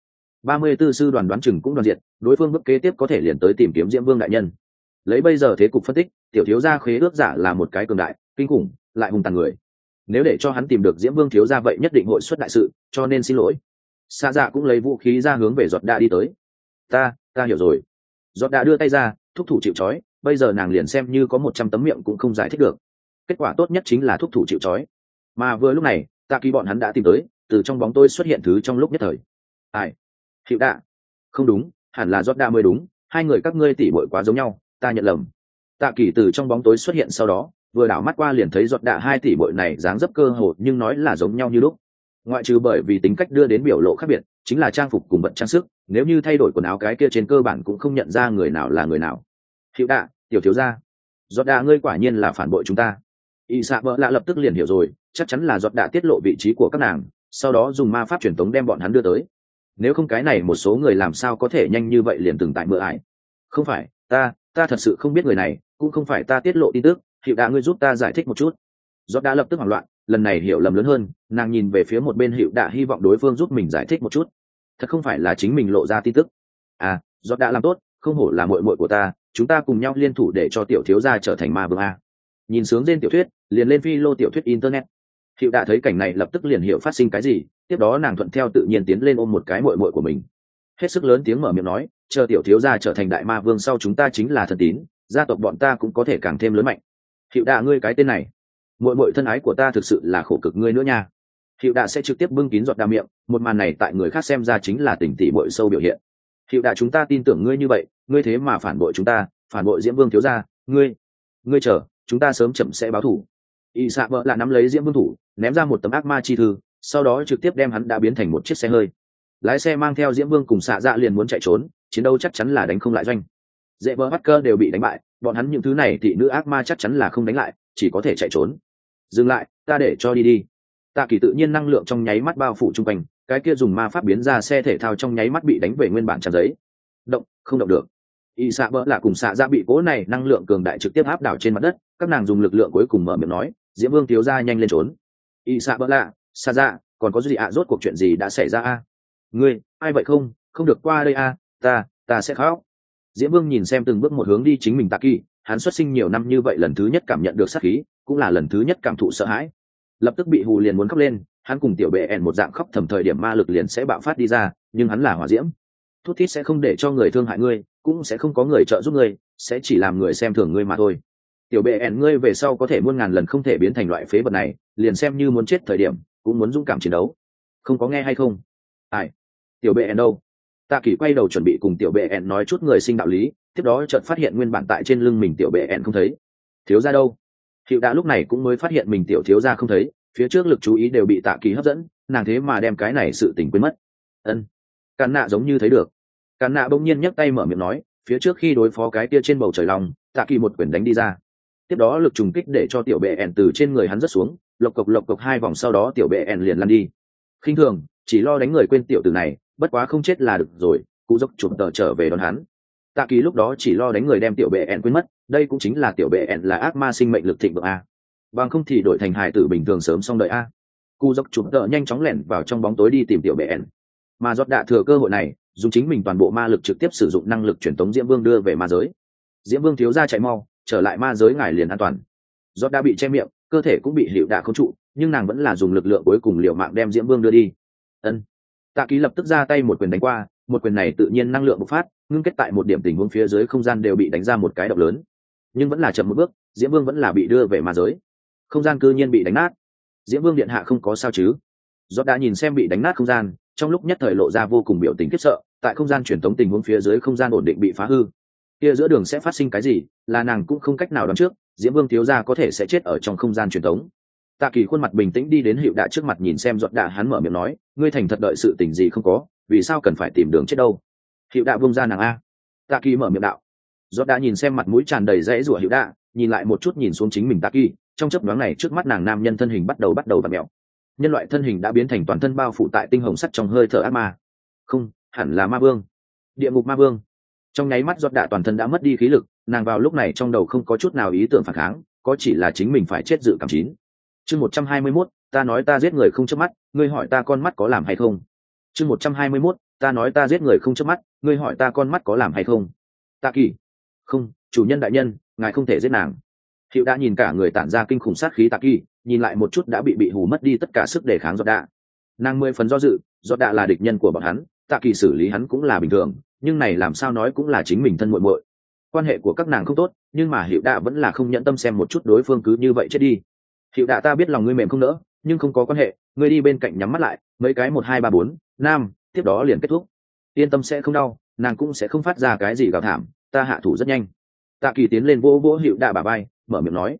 34 sư đoàn đoán chừng cũng đoàn diệt, đối phương bước kế tiếp có thể liền tới tìm kiếm Diễm Vương đại nhân. Lấy bây giờ thế cục phân tích, tiểu thiếu gia khế ước giả là một cái cường đại, kinh khủng, lại hung tàn người. Nếu để cho hắn tìm được Diễm Vương thiếu gia vậy nhất định hội xuất đại sự, cho nên xin lỗi. Sa dạ cũng lấy vũ khí ra hướng về giọt đạ đi tới. Ta hiểu rồi. Giọt đạ đưa tay ra, thúc thủ chịu trói, bây giờ nàng liền xem như có 100 tấm miệng cũng không giải thích được. Kết quả tốt nhất chính là thúc thủ chịu trói. Mà vừa lúc này, Tạ Kỳ bọn hắn đã tìm tới, từ trong bóng tối xuất hiện thứ trong lúc nhất thời. Ai? Hiệu Đạ? Không đúng, hẳn là giọt đạ mới đúng, hai người các ngươi tỉ muội quá giống nhau, ta nhận lầm. Tạ Kỳ từ trong bóng tối xuất hiện sau đó, vừa đảo mắt qua liền thấy giọt đạ hai tỷ muội này dáng dấp cơ hồ nhưng nói là giống nhau như lúc, ngoại trừ bởi vì tính cách đưa đến biểu lộ khác biệt, chính là trang phục cùng vật trang sức, nếu như thay đổi quần áo cái kia trên cơ bản cũng không nhận ra người nào là người nào. Hiệu Đạ, tiểu thiếu gia, giọt đạ ngươi quả nhiên là phản bội chúng ta. Y xạ bỡ lạ lập tức liền hiểu rồi, chắc chắn là giọt đạ tiết lộ vị trí của các nàng, sau đó dùng ma pháp truyền tống đem bọn hắn đưa tới. Nếu không cái này một số người làm sao có thể nhanh như vậy liền từng tại mưa ải. Không phải, ta thật sự không biết người này, cũng không phải ta tiết lộ tin tức. Hiệu Đạ ngươi giúp ta giải thích một chút. Giọt đạ lập tức hoảng loạn, lần này hiểu lầm lớn hơn, nàng nhìn về phía một bên Hiệu Đạ hy vọng đối phương giúp mình giải thích một chút. Thật không phải là chính mình lộ ra tin tức à? Giọt đạ làm tốt, không hổ là muội muội của ta, chúng ta cùng nhau liên thủ để cho tiểu thiếu gia trở thành ma vương a. Nhìn sướng trên tiểu thuyết, liền lên phi lô tiểu thuyết internet. Hiệu Đạ thấy cảnh này lập tức liền hiểu phát sinh cái gì, tiếp đó nàng thuận theo tự nhiên tiến lên ôm một cái muội muội của mình, hết sức lớn tiếng mở miệng nói, chờ tiểu thiếu gia trở thành đại ma vương sau chúng ta chính là thần tín, gia tộc bọn ta cũng có thể càng thêm lớn mạnh. Hiệu Đạ ngươi cái tên này, muội muội thân ái của ta thực sự là khổ cực ngươi nữa nha. Hiệu Đạ sẽ trực tiếp bưng kín giọt đa miệng, một màn này tại người khác xem ra chính là tình tỉ muội sâu biểu hiện. Hiệu Đạ chúng ta tin tưởng ngươi như vậy, ngươi thế mà phản bội chúng ta, phản bội Diễm Vương thiếu gia, ngươi chờ, chúng ta sớm chậm sẽ báo thù. Y xạ vợ là nắm lấy Diễm Vương thủ, ném ra một tấm ác ma chi thư, sau đó trực tiếp đem hắn đã biến thành một chiếc xe hơi. Lái xe mang theo Diễm Vương cùng xạ dạ liền muốn chạy trốn, chiến đấu chắc chắn là đánh không lại doanh. Dễ bờ bắt cơ đều bị đánh bại, bọn hắn những thứ này thị nữ ác ma chắc chắn là không đánh lại, chỉ có thể chạy trốn. Dừng lại, ta để cho đi. Tạ Kỳ tự nhiên năng lượng trong nháy mắt bao phủ chung quanh, cái kia dùng ma pháp biến ra xe thể thao trong nháy mắt bị đánh về nguyên bản trang giấy. Không động được. Y xạ bỡ là cùng xạ ra bị cố này năng lượng cường đại trực tiếp áp đảo trên mặt đất, các nàng dùng lực lượng cuối cùng mở miệng nói, Diễm Vương thiếu gia nhanh lên trốn. Y xạ bỡ lạ, xạ ra, còn có gì ạ, rốt cuộc chuyện gì đã xảy ra a? Ngươi, ai vậy, không được qua đây a, ta sẽ khóc. Diễm Vương nhìn xem từng bước một hướng đi chính mình Tạ Kỳ, hắn xuất sinh nhiều năm như vậy lần thứ nhất cảm nhận được sát khí, cũng là lần thứ nhất cảm thụ sợ hãi, lập tức bị hù liền muốn khóc lên. Hắn cùng tiểu bệ ẻn một dạng khóc thầm thời điểm ma lực liền sẽ bạo phát đi ra, nhưng hắn là hỏa diễm, thút thít sẽ không để cho người thương hại ngươi, cũng sẽ không có người trợ giúp ngươi, sẽ chỉ làm người xem thường ngươi mà thôi. Tiểu bệ ẻn ngươi về sau có thể muôn ngàn lần không thể biến thành loại phế vật này, liền xem như muốn chết thời điểm cũng muốn dũng cảm chiến đấu. Không có nghe hay không? Ai? Tiểu bệ ẻn đâu? Tạ Kỳ quay đầu chuẩn bị cùng tiểu bệ ẻn nói chút người sinh đạo lý, tiếp đó chợt phát hiện nguyên bản tại trên lưng mình tiểu bệ ẻn không thấy. Thiếu gia đâu? Hiệu Đạ lúc này cũng mới phát hiện mình tiểu thiếu gia không thấy, phía trước lực chú ý đều bị Tạ Kỳ hấp dẫn, nàng thế mà đem cái này sự tình quên mất. Càn nạ giống như thấy được. Càn nạ bỗng nhiên nhấc tay mở miệng nói, phía trước khi đối phó cái kia trên bầu trời lòng, Tạ Kỳ một quyền đánh đi ra, tiếp đó lực trùng kích để cho tiểu bệ ẻn từ trên người hắn rớt xuống, lộc cộc hai vòng sau đó tiểu bệ ẻn liền lăn đi. Khinh thường, chỉ lo đánh người quên tiểu tử này, bất quá không chết là được rồi. Cụ dốc chụp tờ trở về đón hắn. Tạ Kỳ lúc đó chỉ lo đánh người đem tiểu bệ ẻn quên mất, đây cũng chính là tiểu bệ ẻn là ác ma sinh mệnh lực thịnh vượng a. Bằng không thì đổi thành hài tử bình thường sớm xong đợi a. Cụ dốc chụp tờ nhanh chóng lẻn vào trong bóng tối đi tìm tiểu bệ ẻn. Mà giọt đạ thừa cơ hội này, dùng chính mình toàn bộ ma lực trực tiếp sử dụng năng lực truyền tống Diễm Vương đưa về ma giới. Diễm Vương thiếu gia chạy mau, trở lại ma giới ngài liền an toàn. Giọt đã bị che miệng, cơ thể cũng bị Hiệu Đạ khống trụ, nhưng nàng vẫn là dùng lực lượng cuối cùng liều mạng đem Diễm Vương đưa đi. Ân. Tạ Ký lập tức ra tay một quyền đánh qua, một quyền này tự nhiên năng lượng bộc phát, ngưng kết tại một điểm tình huống phía dưới không gian đều bị đánh ra một cái động lớn. Nhưng vẫn là chậm một bước, Diễm Vương vẫn là bị đưa về ma giới. Không gian cư nhiên bị đánh nát. Diễm Vương điện hạ không có sao chứ? Giọt đã nhìn xem bị đánh nát không gian, trong lúc nhất thời lộ ra vô cùng biểu tình khiếp sợ, tại không gian truyền tống tình huống phía dưới không gian ổn định bị phá hư. Kia giữa đường sẽ phát sinh cái gì, là nàng cũng không cách nào đoán trước, Diễm Vương thiếu gia có thể sẽ chết ở trong không gian truyền tống. Tạ Kỳ khuôn mặt bình tĩnh đi đến Hiệu Đạ trước mặt nhìn xem Giọt Đạ, hắn mở miệng nói, ngươi thành thật đợi sự tình gì không có, vì sao cần phải tìm đường chết đâu? Hiệu Đạ buông ra nàng a. Tạ Kỳ mở miệng đạo. Giọt Đạ nhìn xem mặt mũi tràn đầy rẽ rủa Hiệu Đạ, nhìn lại một chút nhìn xuống chính mình Tạ Kỳ, trong chớp nhoáng này trước mắt nàng nam nhân thân hình bắt đầu vặn mèo. Nhân loại thân hình đã biến thành toàn thân bao phủ tại tinh hồng sắt trong hơi thở ác ma. Không, hẳn là ma vương, địa ngục ma vương. Trong nháy mắt Giọt Đạ toàn thân đã mất đi khí lực, nàng vào lúc này trong đầu không có chút nào ý tưởng phản kháng, có chỉ là chính mình phải chết dự cảm chín. Chương 121, ta nói ta giết người không chớp mắt, ngươi hỏi ta con mắt có làm hay không? Chương 121, ta nói ta giết người không chớp mắt, ngươi hỏi ta con mắt có làm hay không? Tạ Kỳ. Không, chủ nhân đại nhân, ngài không thể giết nàng. Hiệu đã nhìn cả người tản ra kinh khủng sát khí Tạ Kỳ, nhìn lại một chút đã bị hù mất đi tất cả sức đề kháng Giọt Đạ. Nàng 10 phần do dự, Giọt Đạ là địch nhân của bọn hắn, Tạ Kỳ xử lý hắn cũng là bình thường, nhưng này làm sao nói cũng là chính mình thân muội muội. Quan hệ của các nàng không tốt, nhưng mà Hiệu Đạ vẫn là không nhẫn tâm xem một chút đối phương cứ như vậy chết đi. Hiệu Đạ, ta biết lòng ngươi mềm không nỡ, nhưng không có quan hệ, ngươi đi bên cạnh nhắm mắt lại, mấy cái 1 2 3 4 5, tiếp đó liền kết thúc. Yên tâm sẽ không đau, nàng cũng sẽ không phát ra cái gì gào thảm, ta hạ thủ rất nhanh. Tạ Kỳ tiến lên vỗ vỗ Hiệu Đạ bả vai, mở miệng nói,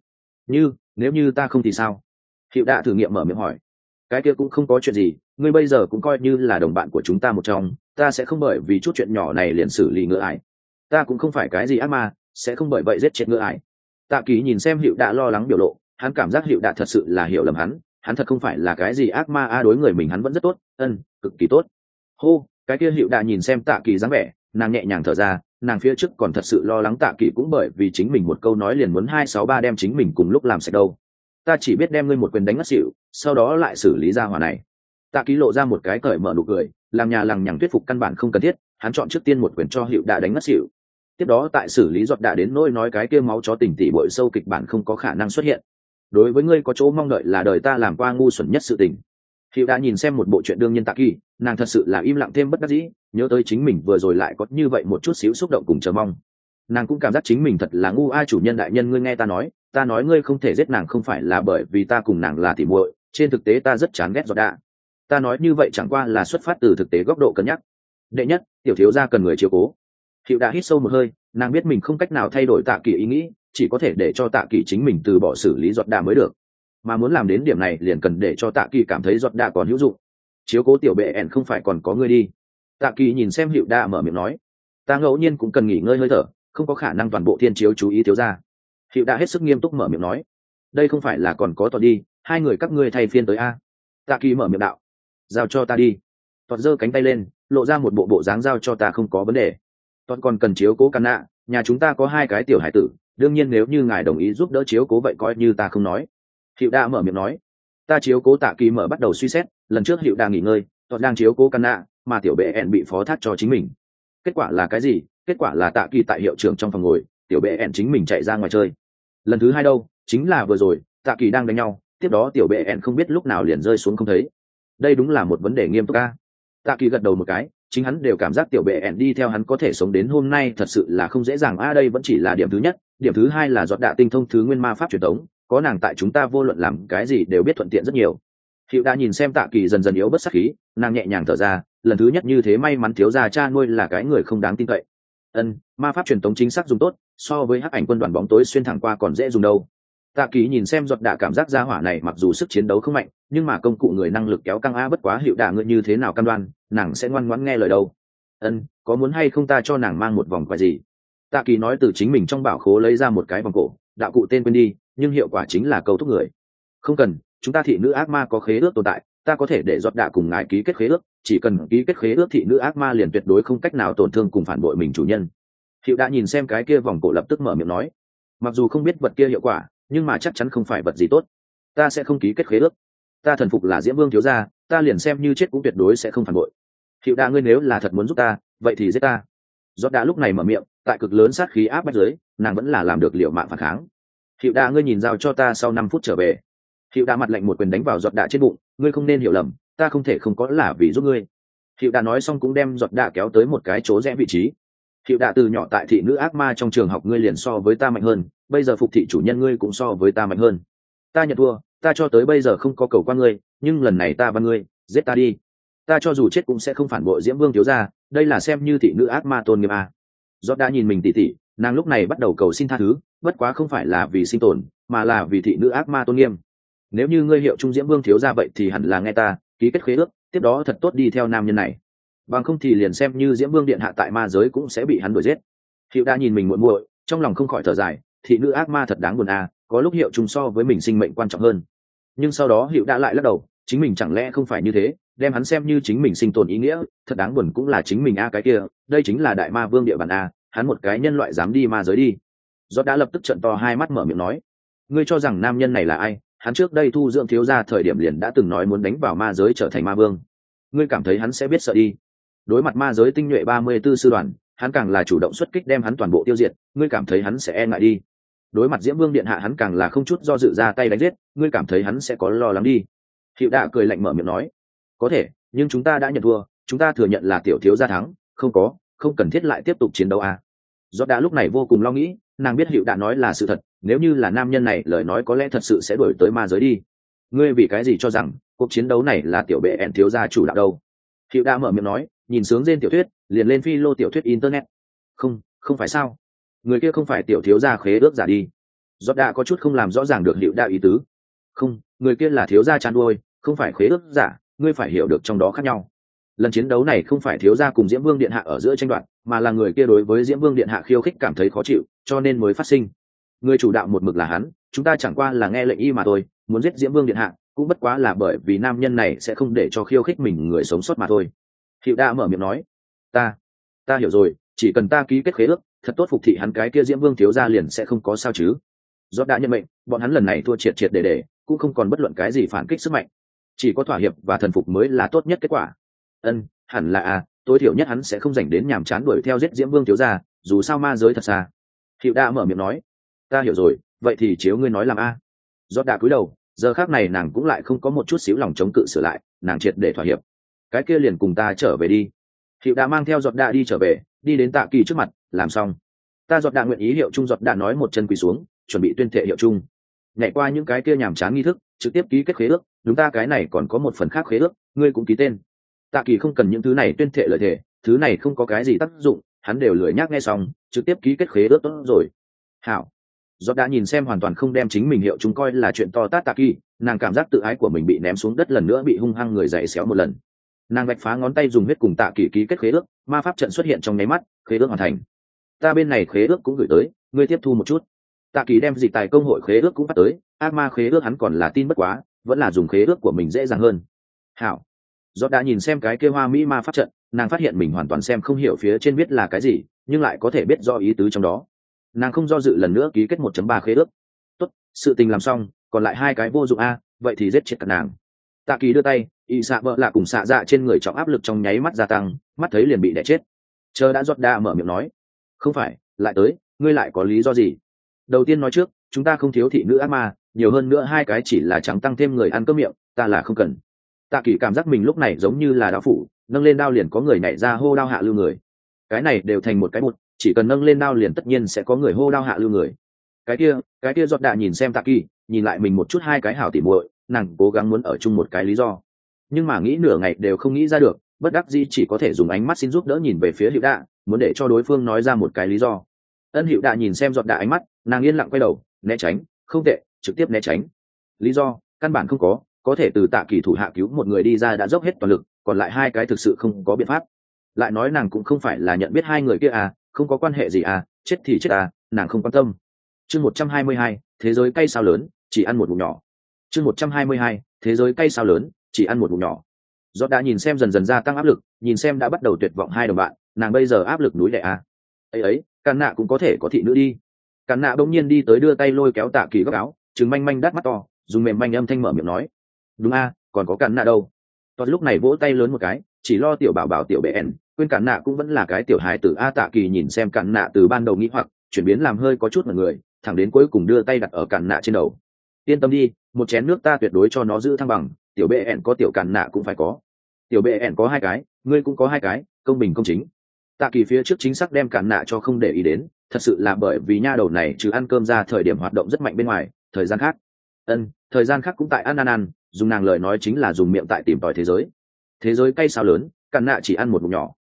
nếu như ta không thì sao? Hiệu Đạ thử nghiệm mở miệng hỏi, cái kia cũng không có chuyện gì, ngươi bây giờ cũng coi như là đồng bạn của chúng ta một trong, ta sẽ không bởi vì chút chuyện nhỏ này liền xử lý ngựa ải. Ta cũng không phải cái gì ác ma, sẽ không bởi vậy giết chết ngựa ải. Tạ Kỳ nhìn xem Hiệu Đạ lo lắng biểu lộ, hắn cảm giác Hiệu Đạ thật sự là hiểu lầm hắn thật không phải là cái gì ác ma đối người mình hắn vẫn rất tốt, cực kỳ tốt. Hô, cái kia Hiệu Đạ nhìn xem Tạ Kỳ dáng vẻ, nàng nhẹ nhàng thở ra, nàng phía trước còn thật sự lo lắng Tạ Kỳ cũng bởi vì chính mình một câu nói liền muốn 263 đem chính mình cùng lúc làm sạch đâu. Ta chỉ biết đem ngươi một quyền đánh ngất xỉu, sau đó lại xử lý ra hỏa này. Tạ Kỳ lộ ra một cái cởi mở nụ cười, làm nhà lằng nhằng thuyết phục căn bản không cần thiết, hắn chọn trước tiên một quyền cho Hiệu Đạ đánh ngất xỉu. Tiếp đó tại xử lý Giọt Đạ đến nỗi nói cái kia máu chó tỉnh tỉ bội sâu kịch bản không có khả năng xuất hiện. Đối với ngươi có chỗ mong đợi là đời ta làm qua ngu xuẩn nhất sự tình. Hiệu Đạ nhìn xem một bộ chuyện đương nhiên Tạ Kỳ, nàng thật sự là im lặng thêm bất đắc dĩ, nhớ tới chính mình vừa rồi lại có như vậy một chút xíu xúc động cùng chờ mong. Nàng cũng cảm giác chính mình thật là ngu. Ai chủ nhân đại nhân, ngươi nghe ta nói ngươi không thể giết nàng không phải là bởi vì ta cùng nàng là tỉ muội, trên thực tế ta rất chán ghét Giọt Đạ. Ta nói như vậy chẳng qua là xuất phát từ thực tế góc độ cân nhắc. Đệ nhất, tiểu thiếu gia cần người chiếu cố. Hiệu Đạ hít sâu một hơi, nàng biết mình không cách nào thay đổi Tạ Kỳ ý nghĩ, chỉ có thể để cho Tạ Kỳ chính mình từ bỏ xử lý Giọt Đạ mới được. Mà muốn làm đến điểm này liền cần để cho Tạ Kỳ cảm thấy Giọt Đạ còn hữu dụng. Chiếu cố tiểu bệ ẻn không phải còn có ngươi đi. Tạ Kỳ nhìn xem Hiệu Đạ mở miệng nói, ta ngẫu nhiên cũng cần nghỉ ngơi hơi thở, không có khả năng toàn bộ thiên chiếu chú ý thiếu gia. Hiệu Đạ hết sức nghiêm túc mở miệng nói, đây không phải là còn có Tọt đi, hai người các ngươi thay phiên tới a. Tạ Kỳ mở miệng đạo, giao cho ta đi. Tọt giơ cánh tay lên, lộ ra một bộ dáng giao cho ta không có vấn đề. Tọt còn cần chiếu cố Căn Nạ, nhà chúng ta có 2 cái tiểu hải tử, đương nhiên nếu như ngài đồng ý giúp đỡ chiếu cố vậy coi như ta không nói. Hiệu Đạ mở miệng nói, ta chiếu cố. Tạ Kỳ mở bắt đầu suy xét, lần trước Hiệu Đạ nghỉ ngơi, Tọt đang chiếu cố Căn Nạ, mà tiểu bệ ẻn bị phó thác cho chính mình. Kết quả là cái gì? Kết quả là Tạ Kỳ tại hiệu trưởng trong phòng ngồi, tiểu bệ ẻn chính mình chạy ra ngoài chơi. Lần thứ 2 đâu, chính là vừa rồi, Tạ Kỳ đang đánh nhau, tiếp đó tiểu bệ ẻn không biết lúc nào liền rơi xuống không thấy. Đây đúng là một vấn đề nghiêm túc a. Tạ Kỳ gật đầu một cái, chính hắn đều cảm giác tiểu bệ ẻn đi theo hắn có thể sống đến hôm nay thật sự là không dễ dàng đây vẫn chỉ là điểm thứ nhất, điểm thứ 2 là Giọt Đạ tinh thông thứ nguyên ma pháp truyền thống, có nàng tại chúng ta vô luận làm cái gì đều biết thuận tiện rất nhiều. Hiệu Đạ nhìn xem Tạ Kỳ dần dần yếu bớt sát khí, nàng nhẹ nhàng thở ra, lần thứ nhất như thế may mắn thiếu gia cha nuôi là cái người không đáng tin cậy. Ma pháp truyền thống chính xác dùng tốt, so với Hắc Ảnh quân đoàn bóng tối xuyên thẳng qua còn dễ dùng đâu. Tạ Kỳ nhìn xem Giọt Đạ cảm giác gia hỏa này mặc dù sức chiến đấu không mạnh, nhưng mà công cụ người năng lực kéo căng bất quá Hiệu Đạ ngươi như thế nào cam đoan, nàng sẽ ngoan ngoãn nghe lời đâu. Có muốn hay không ta cho nàng mang một vòng quà gì? Tạ Kỳ nói từ chính mình trong bảo khố lấy ra một cái vòng cổ, đạo cụ tên quên đi, nhưng hiệu quả chính là câu thúc người. Không cần, chúng ta thị nữ ác ma có khế ước tồn tại, ta có thể để giọt đạ cùng ngài ký kết khế ước, chỉ cần ký kết khế ước thị nữ ác ma liền tuyệt đối không cách nào tổn thương cùng phản bội mình chủ nhân. Hiệu đã nhìn xem cái kia vòng cổ lập tức mở miệng nói, mặc dù không biết vật kia hiệu quả nhưng mà chắc chắn không phải vật gì tốt. Ta sẽ không ký kết khế ước, ta thần phục là Diễm Vương thiếu gia, ta liền xem như chết cũng tuyệt đối sẽ không phản bội. Hiệu đã, ngươi nếu là thật muốn giúp ta vậy thì giết ta. Giọt đã lúc này mở miệng, tại cực lớn sát khí áp bách dưới nàng vẫn là làm được liệu mạng phản kháng. Hiệu đã, ngươi nhìn giao cho ta, sau 5 phút trở về. Hiệu đã mặt lạnh một quyền đánh vào giọt đạ trên bụng, ngươi không nên hiểu lầm, ta không thể không có là vì giúp ngươi. Hiệu đã nói xong cũng đem giọt đạ kéo tới một cái chỗ rẽ vị trí. Hiệu đã, từ nhỏ tại thị nữ ác ma trong trường học ngươi liền so với ta mạnh hơn, bây giờ phục thị chủ nhân ngươi cũng so với ta mạnh hơn. Ta nhận thua, ta cho tới bây giờ không có cầu qua ngươi, nhưng lần này ta và ngươi, giết ta đi. Ta cho dù chết cũng sẽ không phản bội Diễm Vương thiếu gia, đây là xem như thị nữ ác ma tôn nghiêm a. Giọt đã nhìn mình tỉ tỉ, nàng lúc này bắt đầu cầu xin tha thứ, bất quá không phải là vì sinh tồn mà là vì thị nữ ác ma tôn nghiêm. Nếu như ngươi hiệu trung Diễm Vương thiếu gia vậy thì hẳn là nghe ta ký kết khế ước, tiếp đó thật tốt đi theo nam nhân này, bằng không thì liền xem như Diễm Vương điện hạ tại ma giới cũng sẽ bị hắn đuổi giết. Hiệu đã nhìn mình muội muội, trong lòng không khỏi thở dài, thị nữ ác ma thật đáng buồn a, có lúc hiệu trung so với mình sinh mệnh quan trọng hơn. Nhưng sau đó Hiệu đã lại lắc đầu, chính mình chẳng lẽ không phải như thế, đem hắn xem như chính mình sinh tồn ý nghĩa, thật đáng buồn cũng là chính mình a, cái kia đây chính là đại ma vương địa bàn a, hắn một cái nhân loại dám đi ma giới đi. Giọt đã lập tức trợn to hai mắt mở miệng nói, ngươi cho rằng nam nhân này là ai? Hắn trước đây thu dưỡng thiếu gia thời điểm liền đã từng nói muốn đánh vào ma giới trở thành ma vương, ngươi cảm thấy hắn sẽ biết sợ đi? Đối mặt ma giới tinh nhuệ 34 sư đoàn, hắn càng là chủ động xuất kích đem hắn toàn bộ tiêu diệt, ngươi cảm thấy hắn sẽ e ngại đi? Đối mặt Diễm Vương điện hạ hắn càng là không chút do dự ra tay đánh giết, ngươi cảm thấy hắn sẽ có lo lắng đi? Hiệu đã cười lạnh mở miệng nói, có thể, nhưng chúng ta đã nhận thua, chúng ta thừa nhận là tiểu thiếu gia thắng, không cần thiết lại tiếp tục chiến đấu à. Giọt đã lúc này vô cùng lo nghĩ, nàng biết Hiệu đã nói là sự thật, nếu như là nam nhân này lời nói có lẽ thật sự sẽ đuổi tới ma giới đi. Ngươi vì cái gì cho rằng cuộc chiến đấu này là tiểu bệ ẹn thiếu gia chủ đạo đâu? Hiệu đã mở miệng nói, nhìn sướng trên tiểu thuyết liền lên phi lô tiểu thuyết internet. Không phải sao? Người kia không phải tiểu thiếu gia khế ước giả đi? Giọt đã có chút không làm rõ ràng được Hiệu đã ý tứ. Không, người kia là thiếu gia chăn nuôi, không phải khế ước giả, ngươi phải hiểu được trong đó khác nhau. Lần chiến đấu này không phải thiếu gia cùng Diễm Vương điện hạ ở giữa tranh đoạt, mà là người kia đối với Diễm Vương điện hạ khiêu khích cảm thấy khó chịu, cho nên mới phát sinh. Người chủ đạo một mực là hắn, chúng ta chẳng qua là nghe lệnh y mà thôi, muốn giết Diễm Vương điện hạ cũng bất quá là bởi vì nam nhân này sẽ không để cho khiêu khích mình người sống sót mà thôi. Hiệu đã mở miệng nói, ta hiểu rồi, chỉ cần ta ký kết khế ước, thật tốt phục thị hắn, cái kia Diễm Vương thiếu gia liền sẽ không có sao chứ? Giọt đã nhận mệnh, bọn hắn lần này thua triệt triệt để, cũng không còn bất luận cái gì phản kích sức mạnh, chỉ có thỏa hiệp và thần phục mới là tốt nhất kết quả. Hẳn là tối thiểu nhất hắn sẽ không dành đến nhàm chán đuổi theo giết Diễm Vương thiếu gia, dù sao ma giới thật xa. Hiệu đã mở miệng nói, ta hiểu rồi, vậy thì chiếu ngươi nói làm a. Giọt đã cúi đầu, giờ khác này nàng cũng lại không có một chút xíu lòng chống cự sửa lại, nàng triệt để thỏa hiệp. Cái kia liền cùng ta trở về đi. Hiệu đã mang theo Giọt đã đi trở về, đi đến Tạ Kỳ trước mặt, làm xong. Ta Giọt đã nguyện ý hiệu trung. Giọt đã nói một chân quỳ xuống, chuẩn bị tuyên thệ hiệu trung. Nhảy qua những cái kia nhàm chán nghi thức, trực tiếp ký kết khế ước, chúng ta cái này còn có một phần khác khế ước, ngươi cũng ký tên. Tạ Kỳ không cần những thứ này tuyên thệ lợi thể, thứ này không có cái gì tác dụng, hắn đều lười nhác nghe xong, trực tiếp ký kết khế ước tốt rồi. Hảo. Giọt đã nhìn xem hoàn toàn không đem chính mình hiệu chúng coi là chuyện to tát Tạ Kỳ, nàng cảm giác tự ái của mình bị ném xuống đất lần nữa, bị hung hăng người giày xéo một lần. Nàng vạch phá ngón tay dùng huyết cùng Tạ Kỳ ký kết khế ước, ma pháp trận xuất hiện trong nháy mắt, khế ước hoàn thành. Ta bên này khế ước cũng gửi tới, ngươi tiếp thu một chút. Tạ Kỳ đem dịch tài công hội khế ước cũng phát tới, ác ma khế ước hắn còn là tin bất quá, vẫn là dùng khế ước của mình dễ dàng hơn. Hảo. Giọt đã nhìn xem cái kia hoa mỹ ma pháp trận, nàng phát hiện mình hoàn toàn xem không hiểu phía trên viết là cái gì, nhưng lại có thể biết do ý tứ trong đó. Nàng không do dự lần nữa ký kết 1.3 khế ước. Tốt, sự tình làm xong, còn lại 2 cái vô dụng a, vậy thì giết chết cả nàng. Tạ Kỳ đưa tay, y xạ bợ lạ cùng xạ dạ trên người trọng áp lực trong nháy mắt gia tăng, mắt thấy liền bị đè chết. Chờ đã. Giọt đã mở miệng nói, không phải, lại tới, ngươi lại có lý do gì? Đầu tiên nói trước, chúng ta không thiếu thị nữ ác ma, nhiều hơn nữa 2 cái chỉ là chẳng tăng thêm người ăn cơm miệng, ta là không cần. Tạ Kỳ cảm giác mình lúc này giống như là đao phủ, nâng lên đao liền có người nhảy ra hô đao hạ lưu người. Cái này đều thành một cái một, chỉ cần nâng lên đao liền tất nhiên sẽ có người hô đao hạ lưu người. Cái kia Giọt đã nhìn xem Tạ Kỳ, nhìn lại mình một chút 2 cái hảo tỉ muội, nàng cố gắng muốn ở chung một cái lý do, nhưng mà nghĩ nửa ngày đều không nghĩ ra được, bất đắc dĩ chỉ có thể dùng ánh mắt xin giúp đỡ nhìn về phía Hiệu Đạ, muốn để cho đối phương nói ra một cái lý do. Hiệu Đạ nhìn xem Giọt Đạ ánh mắt, nàng yên lặng quay đầu, né tránh, không tệ, trực tiếp né tránh. Lý do căn bản không có thể từ Tạ Kỳ thủ hạ cứu một người đi ra đã dốc hết toàn lực, còn lại 2 cái thực sự không có biện pháp. Lại nói nàng cũng không phải là nhận biết 2 người kia à, không có quan hệ gì à, chết thì chết à, nàng không quan tâm. Chương 122, thế giới cay sao lớn, chỉ ăn một ngụm nhỏ. Chương 122, thế giới cay sao lớn, chỉ ăn một ngụm nhỏ. Giọt đã nhìn xem dần dần gia tăng áp lực, nhìn xem đã bắt đầu tuyệt vọng hai đồng bạn, nàng bây giờ áp lực núi đè a. Ấy, Càn Nạ cũng có thể có thị nữ đi. Càn Nạ bỗng nhiên đi tới đưa tay lôi kéo Tạ Kỳ góc áo, trừng manh manh đắt mắt to, dùng mềm manh âm thanh mở miệng nói: "Đúng a, còn có Càn Nạ đâu?" Toàn lúc này vỗ tay lớn một cái, chỉ lo tiểu bảo bảo tiểu bệ ẻn, quên Càn Nạ cũng vẫn là cái tiểu hài tử a. Tạ Kỳ nhìn xem Càn Nạ từ ban đầu nghĩ hoặc chuyển biến làm hơi có chút mọi người, thẳng đến cuối cùng đưa tay đặt ở Càn Nạ trên đầu. "Yên tâm đi, một chén nước ta tuyệt đối cho nó giữ thăng bằng, tiểu bệ ẻn có tiểu Càn Nạ cũng phải có. Tiểu bệ ẻn có hai cái, ngươi cũng có hai cái, công bình công chính." Tạ Kỳ phía trước chính xác đem Càn Nạ cho không để ý đến, thật sự là bởi vì nha đầu này trừ ăn cơm ra thời điểm hoạt động rất mạnh bên ngoài, thời gian khác thời gian khác cũng tại ăn, dùng nàng lời nói chính là dùng miệng tại tìm tòi thế giới. Thế giới cay sao lớn, Càn Nạ chỉ ăn một ngụm nhỏ.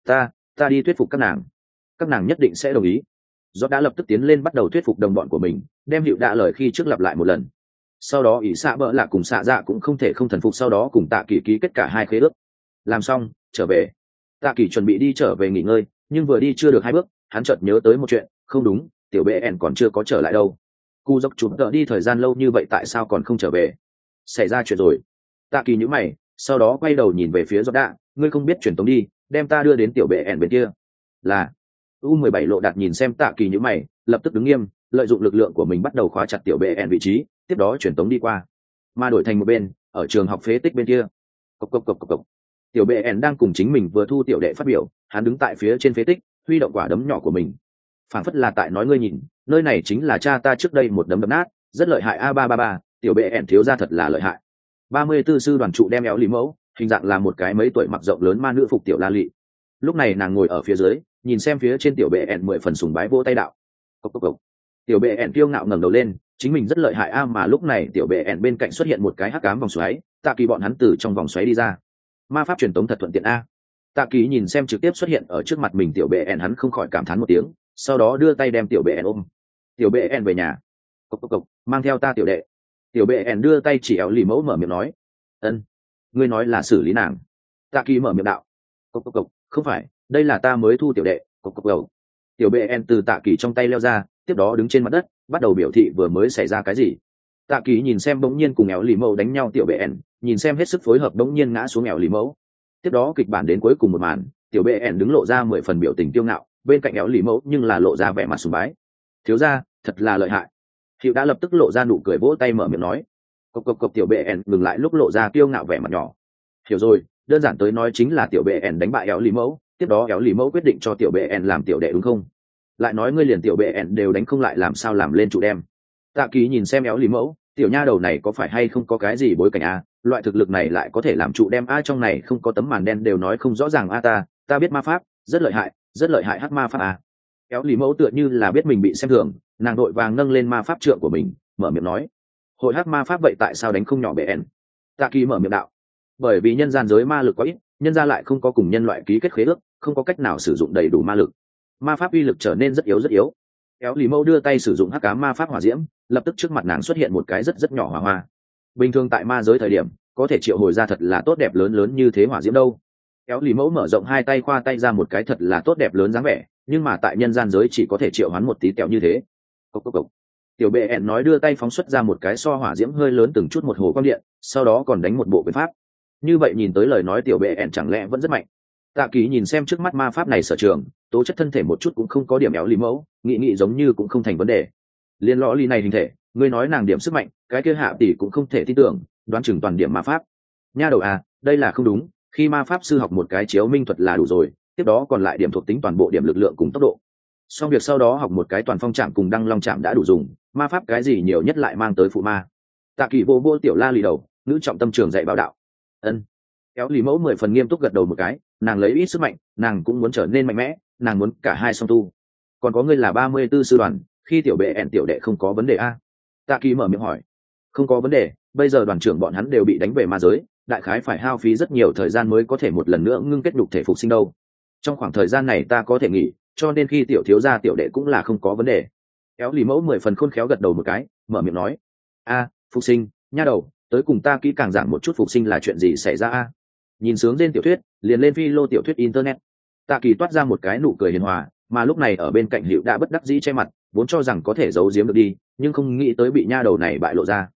Ta đi thuyết phục các nàng nhất định sẽ đồng ý. Do đã lập tức tiến lên bắt đầu thuyết phục đồng bọn của mình, đem hiệu đạ lời khi trước lặp lại một lần. Sau đó ỷ xạ bỡ lạ cùng xạ dạ cũng không thể không thần phục, sau đó cùng Tạ Kỳ ký kết cả hai khế ước. Làm xong trở về, Tạ Kỳ chuẩn bị đi trở về nghỉ ngơi, nhưng vừa đi chưa được hai bước, hắn chợt nhớ tới một chuyện. Không đúng, tiểu bệ ẻn còn chưa có trở lại đâu. Cu dốc chụp đỡ đi thời gian lâu như vậy tại sao còn không trở về? Xảy ra chuyện rồi. Tạ Kỳ nhíu mày, sau đó quay đầu nhìn về phía Giọt Đạ, ngươi không biết truyền tống đi, đem ta đưa đến tiểu bệ ẻn bên kia. Là. U17 Lộ Đạt nhìn xem Tạ Kỳ nhíu mày, lập tức đứng nghiêm, lợi dụng lực lượng của mình bắt đầu khóa chặt tiểu bệ ẻn vị trí, tiếp đó truyền tống đi qua. Mà đổi thành một bên, ở trường học phế tích bên kia. Cộc cộc cộc cộc cộc. Tiểu bệ ẻn đang cùng chính mình vừa thu tiểu đệ phát biểu, hắn đứng tại phía trên phế tích, huy động quả đấm nhỏ của mình, phảng phất là tại nói ngươi nhìn, nơi này chính là cha ta trước đây một đấm đấm nát, rất lợi hại a. 333, tiểu bệ ẻn thiếu gia thật là lợi hại. 34 sư đoàn trụ đem éo lì mẫu, hình dạng là một cái mấy tuổi mặc rộng lớn ma nữ phục tiểu la lị. Lúc này nàng ngồi ở phía dưới, nhìn xem phía trên tiểu bệ ẻn 10 phần sùng bái vỗ tay đạo. Cộc cộc cộc. Tiểu bệ ẻn kiêu ngạo ngẩng đầu lên, chính mình rất lợi hại a. Mà lúc này tiểu bệ ẻn bên cạnh xuất hiện một cái hắc ám vòng xoáy, Tạ Kỳ bọn hắn từ trong vòng xoáy đi ra. Ma pháp truyền tống thật thuận tiện a. Tạ Kỳ nhìn xem trực tiếp xuất hiện ở trước mặt mình tiểu bệ ẻn, hắn không khỏi cảm thán một tiếng, sau đó đưa tay đem tiểu bệ ẻn ôm. Tiểu bệ ẻn về nhà. Cộc cộc cộc, mang theo ta tiểu đệ. Tiểu bệ ẻn đưa tay chỉ éo lì mẫu mở miệng nói. Ân, ngươi nói là xử lý nàng? Tạ Kỳ mở miệng đạo. Cộc cộc cộc, không phải, đây là ta mới thu tiểu đệ. Cộc cộc cộc. Tiểu bệ ẻn từ Tạ Kỳ trong tay leo ra, tiếp đó đứng trên mặt đất, bắt đầu biểu thị vừa mới xảy ra cái gì. Tạ Kỳ nhìn xem bỗng nhiên cùng éo lì mẫu đánh nhau tiểu bệ ẻn, nhìn xem hết sức phối hợp bỗng nhiên ngã xuống éo lì mẫu. Tiếp đó kịch bản đến cuối cùng một màn, tiểu bệ ẻn đứng lộ ra 10 phần biểu tình kiêu ngạo, bên cạnh éo lì mẫu nhưng là lộ ra vẻ mặt sùng bái. Thiếu gia, thật là lợi hại. Hiệu đã lập tức lộ ra nụ cười, vỗ tay mở miệng nói. Cộc cộc cộc. Tiểu bệ ẻn ngừng lại lúc lộ ra kiêu ngạo vẻ mặt nhỏ. Hiểu rồi, đơn giản tới nói chính là tiểu bệ ẻn đánh bại éo lì mẫu, tiếp đó éo lì mẫu quyết định cho tiểu bệ ẻn làm tiểu đệ đúng không? Lại nói ngươi liền tiểu bệ ẻn đều đánh không lại làm sao làm lên trụ đem. Tạ Kỳ nhìn xem éo lì mẫu, tiểu nha đầu này có phải hay không có cái gì bối cảnh a? Loại thực lực này lại có thể làm trụ đem a, trong này không có tấm màn đen đều nói không rõ ràng a. Ta biết ma pháp, rất lợi hại hắc ma pháp a. Éo lì mẫu tựa như là biết mình bị xem thường, nàng đội vàng nâng lên ma pháp trượng của mình, mở miệng nói. Hội hắc ma pháp vậy tại sao đánh không nhỏ bệ ẻn? Tạ Kỳ mở miệng đạo. Bởi vì nhân gian giới ma lực quá ít, nhân gia lại không có cùng nhân loại ký kết khế ước, không có cách nào sử dụng đầy đủ ma lực, ma pháp uy lực trở nên rất yếu. Éo lì mẫu đưa tay sử dụng hắc ám ma pháp hỏa diễm, lập tức trước mặt nàng xuất hiện một cái rất nhỏ hỏa hoa. Bình thường tại ma giới thời điểm có thể triệu hồi ra thật là tốt đẹp lớn như thế hỏa diễm đâu. Éo lì mẫu mở rộng hai tay, khoa tay ra một cái thật là tốt đẹp lớn dáng vẻ, nhưng mà tại nhân gian giới chỉ có thể triệu hoán một tí tẹo như thế. Cộc cộc cộc. Tiểu bệ ẻn nói, đưa tay phóng xuất ra một cái so hỏa diễm hơi lớn từng chút một hồ quang điện, sau đó còn đánh một bộ quyền pháp. Như vậy nhìn tới lời nói tiểu bệ ẻn chẳng lẽ vẫn rất mạnh. Tạ Kỳ nhìn xem trước mắt ma pháp này sở trường, tố chất thân thể một chút cũng không có điểm. Éo lì mẫu nghĩ giống như cũng không thành vấn đề. Liên lõ ly này hình thể, ngươi nói nàng điểm sức mạnh, cái kia hạ tỷ cũng không thể tin tưởng, đoán chừng toàn điểm ma pháp. Nha đầu à, đây là không đúng, khi ma pháp sư học một cái chiếu minh thuật là đủ rồi, tiếp đó còn lại điểm thuộc tính toàn bộ điểm lực lượng cùng tốc độ. Xong việc sau đó học một cái toàn phong trạm cùng đăng long trạm đã đủ dùng, ma pháp cái gì nhiều nhất lại mang tới phụ ma. Tạ Kỳ vô tiểu la lì đầu, nữ trọng tâm trường dạy bảo đạo. Ân. Éo lì mẫu 10 phần nghiêm túc gật đầu một cái, nàng lấy ít sức mạnh, nàng cũng muốn trở nên mạnh mẽ, nàng muốn cả hai song tu. Còn có ngươi là 34 sư đoàn, khi tiểu bệ ẻn tiểu đệ không có vấn đề a? Tạ Kỳ mở miệng hỏi. Không có vấn đề, bây giờ đoàn trưởng bọn hắn đều bị đánh về ma giới, đại khái phải hao phí rất nhiều thời gian mới có thể một lần nữa ngưng kết nhục thể phục sinh đâu. Trong khoảng thời gian này ta có thể nghỉ, cho nên khi tiểu thiếu gia tiểu đệ cũng là không có vấn đề. Éo lì mẫu 10 phần khôn khéo gật đầu một cái, mở miệng nói. A, phục sinh, nha đầu, tới cùng ta kỹ càng giảng một chút phục sinh là chuyện gì xảy ra a? Nhìn sướng trên tiểu thuyết, liền lên phi lô tiểu thuyết internet. Tạ Kỳ toát ra một cái nụ cười hiền hòa, mà lúc này ở bên cạnh Hựu đã bất đắc dĩ che mặt, vốn cho rằng có thể giấu giếm được đi, nhưng không nghĩ tới bị nha đầu này bại lộ ra.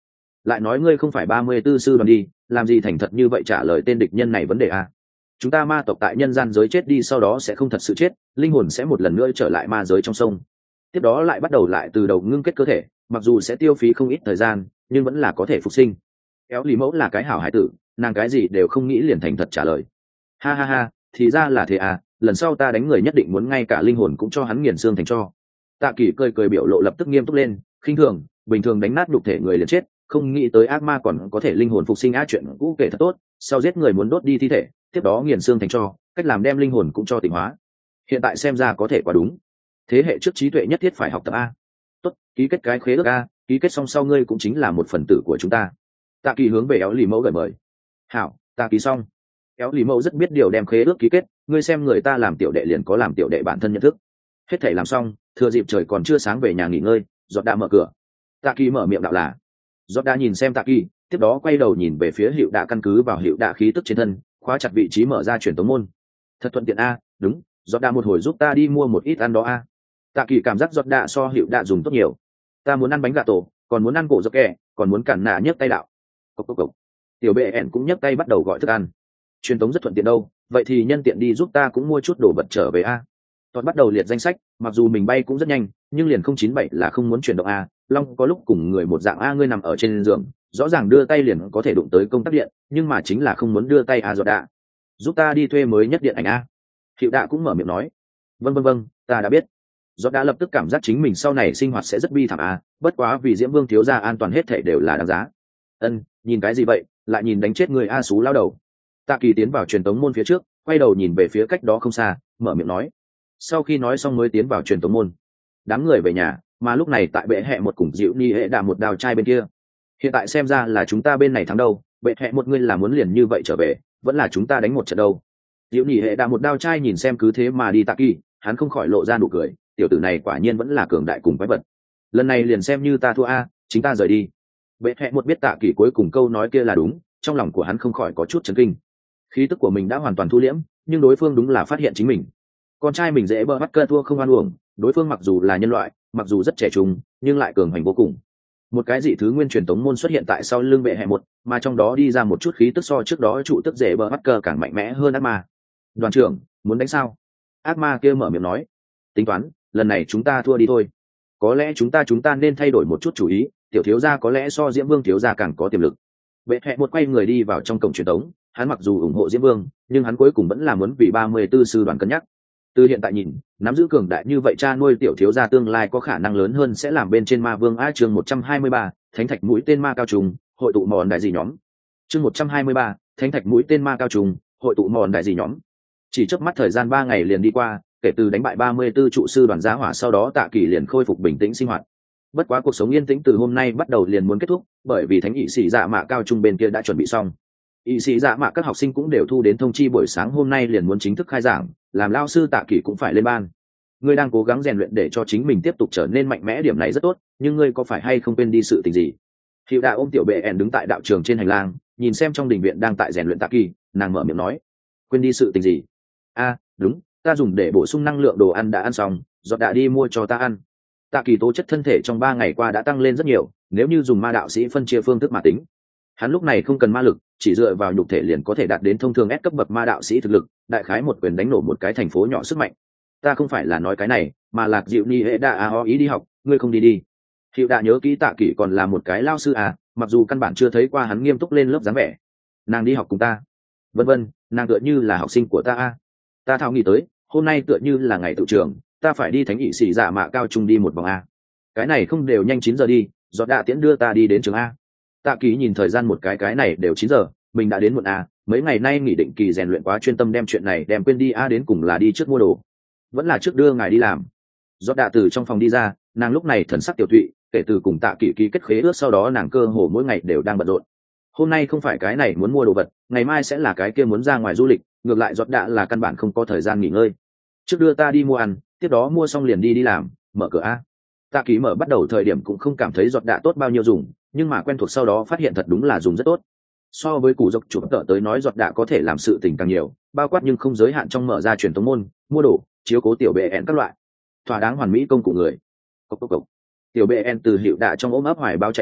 lại nói ngươi không phải 34 sư đoàn đi, làm gì thành thật như vậy trả lời tên địch nhân này vấn đề a? Chúng ta ma tộc tại nhân gian giới chết đi sau đó sẽ không thật sự chết, linh hồn sẽ một lần nữa trở lại ma giới trong sông, tiếp đó lại bắt đầu lại từ đầu ngưng kết cơ thể, mặc dù sẽ tiêu phí không ít thời gian nhưng vẫn là có thể phục sinh. Kéo Lý Mẫu là cái hảo hải tử, nàng cái gì đều không nghĩ liền thành thật trả lời. Ha ha ha, thì ra là thế à, lần sau ta đánh người nhất định muốn ngay cả linh hồn cũng cho hắn nghiền xương thành cho. Tạ Kỳ cười cười biểu lộ lập tức nghiêm túc lên, khinh thường, bình thường đánh nát nhục thể người liền chết, không nghĩ tới ác ma còn có thể linh hồn phục sinh á, chuyện cũ kể thật tốt, sau giết người muốn đốt đi thi thể, tiếp đó nghiền xương thành cho, cách làm đem linh hồn cũng cho tỉnh hóa. Hiện tại xem ra có thể quá đúng. Thế hệ trước trí tuệ nhất thiết phải học tập a. Tốt, ký kết cái khế ước a, ký kết xong sau ngươi cũng chính là một phần tử của chúng ta. Tạ Kỳ hướng về Éo Lì Mẫu gửi mời. Hảo, ta ký xong. Éo Lì Mẫu rất biết điều đem khế ước ký kết, ngươi xem người ta làm tiểu đệ liền có làm tiểu đệ bản thân nhận thức. Hết thảy làm xong, thừa dịp trời còn chưa sáng về nhà nghỉ ngơi, Giọt đã mở cửa. Tạ Kỳ mở miệng đạo là. Giọt đã nhìn xem Tạ Kỳ, tiếp đó quay đầu nhìn về phía Hiệu Đạ, căn cứ vào Hiệu Đạ khí tức trên thân, khóa chặt vị trí mở ra truyền tống môn. Thật thuận tiện a, đúng, Giọt đã một hồi giúp ta đi mua một ít ăn đó a. Tạ Kỳ cảm giác Giọt đã so Hiệu Đạ dùng tốt nhiều. Ta muốn ăn bánh gà tổ, còn muốn ăn cổ dọc kè, còn muốn cản nạ nhấc tay đạo. Cốc cốc cốc. Tiểu bệ ẻn cũng nhấc tay bắt đầu gọi thức ăn. Truyền tống rất thuận tiện đâu, vậy thì nhân tiện đi giúp ta cũng mua chút đồ vật trở về a. Toàn bắt đầu liệt danh sách, mặc dù mình bay cũng rất nhanh, nhưng liền 097 là không muốn chuyển động a. Long có lúc cùng người một dạng a, ngươi nằm ở trên giường, rõ ràng đưa tay liền có thể đụng tới công tắc điện, nhưng mà chính là không muốn đưa tay a. Giọt đạ, giúp ta đi thuê mới nhất điện ảnh a. Hiệu Đạ cũng mở miệng nói. Vâng, ta đã biết. Giọt đã lập tức cảm giác chính mình sau này sinh hoạt sẽ rất bi thảm a, bất quá vì Diễm Vương thiếu gia an toàn hết thảy đều là đáng giá. Nhìn cái gì vậy, lại nhìn đánh chết người a xú lao đầu. Tạ Kỳ tiến vào truyền tống môn phía trước, quay đầu nhìn về phía cách đó không xa, mở miệng nói. Sau khi nói xong mới tiến vào truyền tống môn. Đám người về nhà, mà lúc này tại bệ hẹ một cùng dịu ni hệ đà một đào trai bên kia. Hiện tại xem ra là chúng ta bên này thắng đâu, bệ hẹ một ngươi là muốn liền như vậy trở về, vẫn là chúng ta đánh một trận đâu. Dịu ni hệ đà một đào trai nhìn xem cứ thế mà đi Tạ Kỳ, hắn không khỏi lộ ra nụ cười, tiểu tử này quả nhiên vẫn là cường đại cùng quái vật. Lần này liền xem như ta thua a, chính ta rời đi. Bệ hẹ một biết Tạ Kỳ cuối cùng câu nói kia là đúng, trong lòng của hắn không khỏi có chút chấn kinh. Khí tức của mình đã hoàn toàn thu liễm, nhưng đối phương đúng là phát hiện chính mình. Con trai mình dễ bơ bắt cơ thua không oan uổng, đối phương mặc dù là nhân loại, mặc dù rất trẻ trung, nhưng lại cường hành vô cùng. Một cái dị thứ nguyên truyền tống môn xuất hiện tại sau lưng bệ hẹ một, mà trong đó đi ra một chút khí tức so trước đó trụ tức dễ bơ bắt cơ càng mạnh mẽ hơn ác ma. Đoàn trưởng, muốn đánh sao? Ác ma kia mở miệng nói. Tính toán, lần này chúng ta thua đi thôi. Có lẽ chúng ta nên thay đổi một chút chủ ý, tiểu thiếu gia có lẽ so Diễm Vương thiếu gia càng có tiềm lực. Bệ hẹ một quay người đi vào trong cổng truyền tống, hắn mặc dù ủng hộ Diễm Vương, nhưng hắn cuối cùng vẫn là muốn vì 34 sư đoàn cân nhắc. Từ hiện tại nhìn, nắm giữ cường đại như vậy cha nuôi tiểu thiếu gia tương lai có khả năng lớn hơn sẽ làm bên trên ma vương a. Chương 123, Thánh thạch mũi tên ma cao trùng, hội tụ mòn đại gì nhóm. Chương 123, Thánh thạch mũi tên ma cao trùng, hội tụ mòn đại gì nhóm. Chỉ chớp mắt thời gian 3 ngày liền đi qua, kể từ đánh bại 34 trụ sư đoàn giá hỏa sau đó Tạ Kỳ liền khôi phục bình tĩnh sinh hoạt. Bất quá cuộc sống yên tĩnh từ hôm nay bắt đầu liền muốn kết thúc, bởi vì thánh nghị sĩ dạ mạ cao trung bên kia đã chuẩn bị xong. Nghị sĩ dạ mạ các học sinh cũng đều thu đến thông chi buổi sáng hôm nay liền muốn chính thức khai giảng, làm lao sư Tạ Kỳ cũng phải lên ban. Ngươi đang cố gắng rèn luyện để cho chính mình tiếp tục trở nên mạnh mẽ, điểm này rất tốt, nhưng ngươi có phải hay không quên đi sự tình gì? Hiệu Đạ ôm tiểu bệ ẻn đứng tại đạo trường trên hành lang, nhìn xem trong đình viện đang tại rèn luyện Tạ Kỳ, nàng mở miệng nói. Quên đi sự tình gì? A, đúng, ta dùng để bổ sung năng lượng đồ ăn đã ăn xong, Giọt đã đi mua cho ta ăn. Tạ Kỳ tố chất thân thể trong 3 ngày qua đã tăng lên rất nhiều, nếu như dùng ma đạo sĩ phân chia phương thức mà tính, hắn lúc này không cần ma lực, chỉ dựa vào nhục thể liền có thể đạt đến thông thường S cấp bậc ma đạo sĩ thực lực, đại khái một quyền đánh nổ một cái thành phố nhỏ sức mạnh. Ta không phải là nói cái này, mà Lạc Diệu Ni hệ đã ho ý đi học, ngươi không đi đi. Hiệu đã nhớ kỹ Tạ Kỳ còn là một cái lao sư à, mặc dù căn bản chưa thấy qua hắn nghiêm túc lên lớp dáng vẻ. Nàng đi học cùng ta. Vân, nàng tựa như là học sinh của ta a. Ta thao nghĩ tới, hôm nay tựa như là ngày tự trường, ta phải đi thánh nghị sĩ dạ mạ cao trung đi một vòng a. Cái này không đều nhanh 9 giờ đi, Giọt đã tiễn đưa ta đi đến trường a. Tạ Kỳ nhìn thời gian một cái này đều 9 giờ, mình đã đến muộn a, mấy ngày nay nghỉ định kỳ rèn luyện quá chuyên tâm đem chuyện này đem quên đi a, đến cùng là đi trước mua đồ, vẫn là trước đưa ngài đi làm. Giọt đã từ trong phòng đi ra, nàng lúc này thần sắc tiểu thụy, kể từ cùng Tạ Kỳ ký kết khế ước sau đó nàng cơ hồ mỗi ngày đều đang bận rộn. Hôm nay không phải cái này muốn mua đồ vật, ngày mai sẽ là cái kia muốn ra ngoài du lịch, ngược lại Giọt đã là căn bản không có thời gian nghỉ ngơi. Trước đưa ta đi mua ăn, tiếp đó mua xong liền đi làm, mở cửa a. Tạ Kỳ mở bắt đầu thời điểm cũng không cảm thấy Giọt đã tốt bao nhiêu dùng, nhưng mà quen thuộc sau đó phát hiện thật đúng là dùng rất tốt. So với củ dọc chủ tợ tới nói Giọt đã có thể làm sự tình càng nhiều, bao quát nhưng không giới hạn trong mở ra truyền tống môn, mua đồ, chiếu cố tiểu bệ en các loại, thỏa đáng hoàn mỹ công cụ người. Cốc. Tiểu bệ en từ Hiệu Đạ trong ôm ấp hoài báo chạy đến,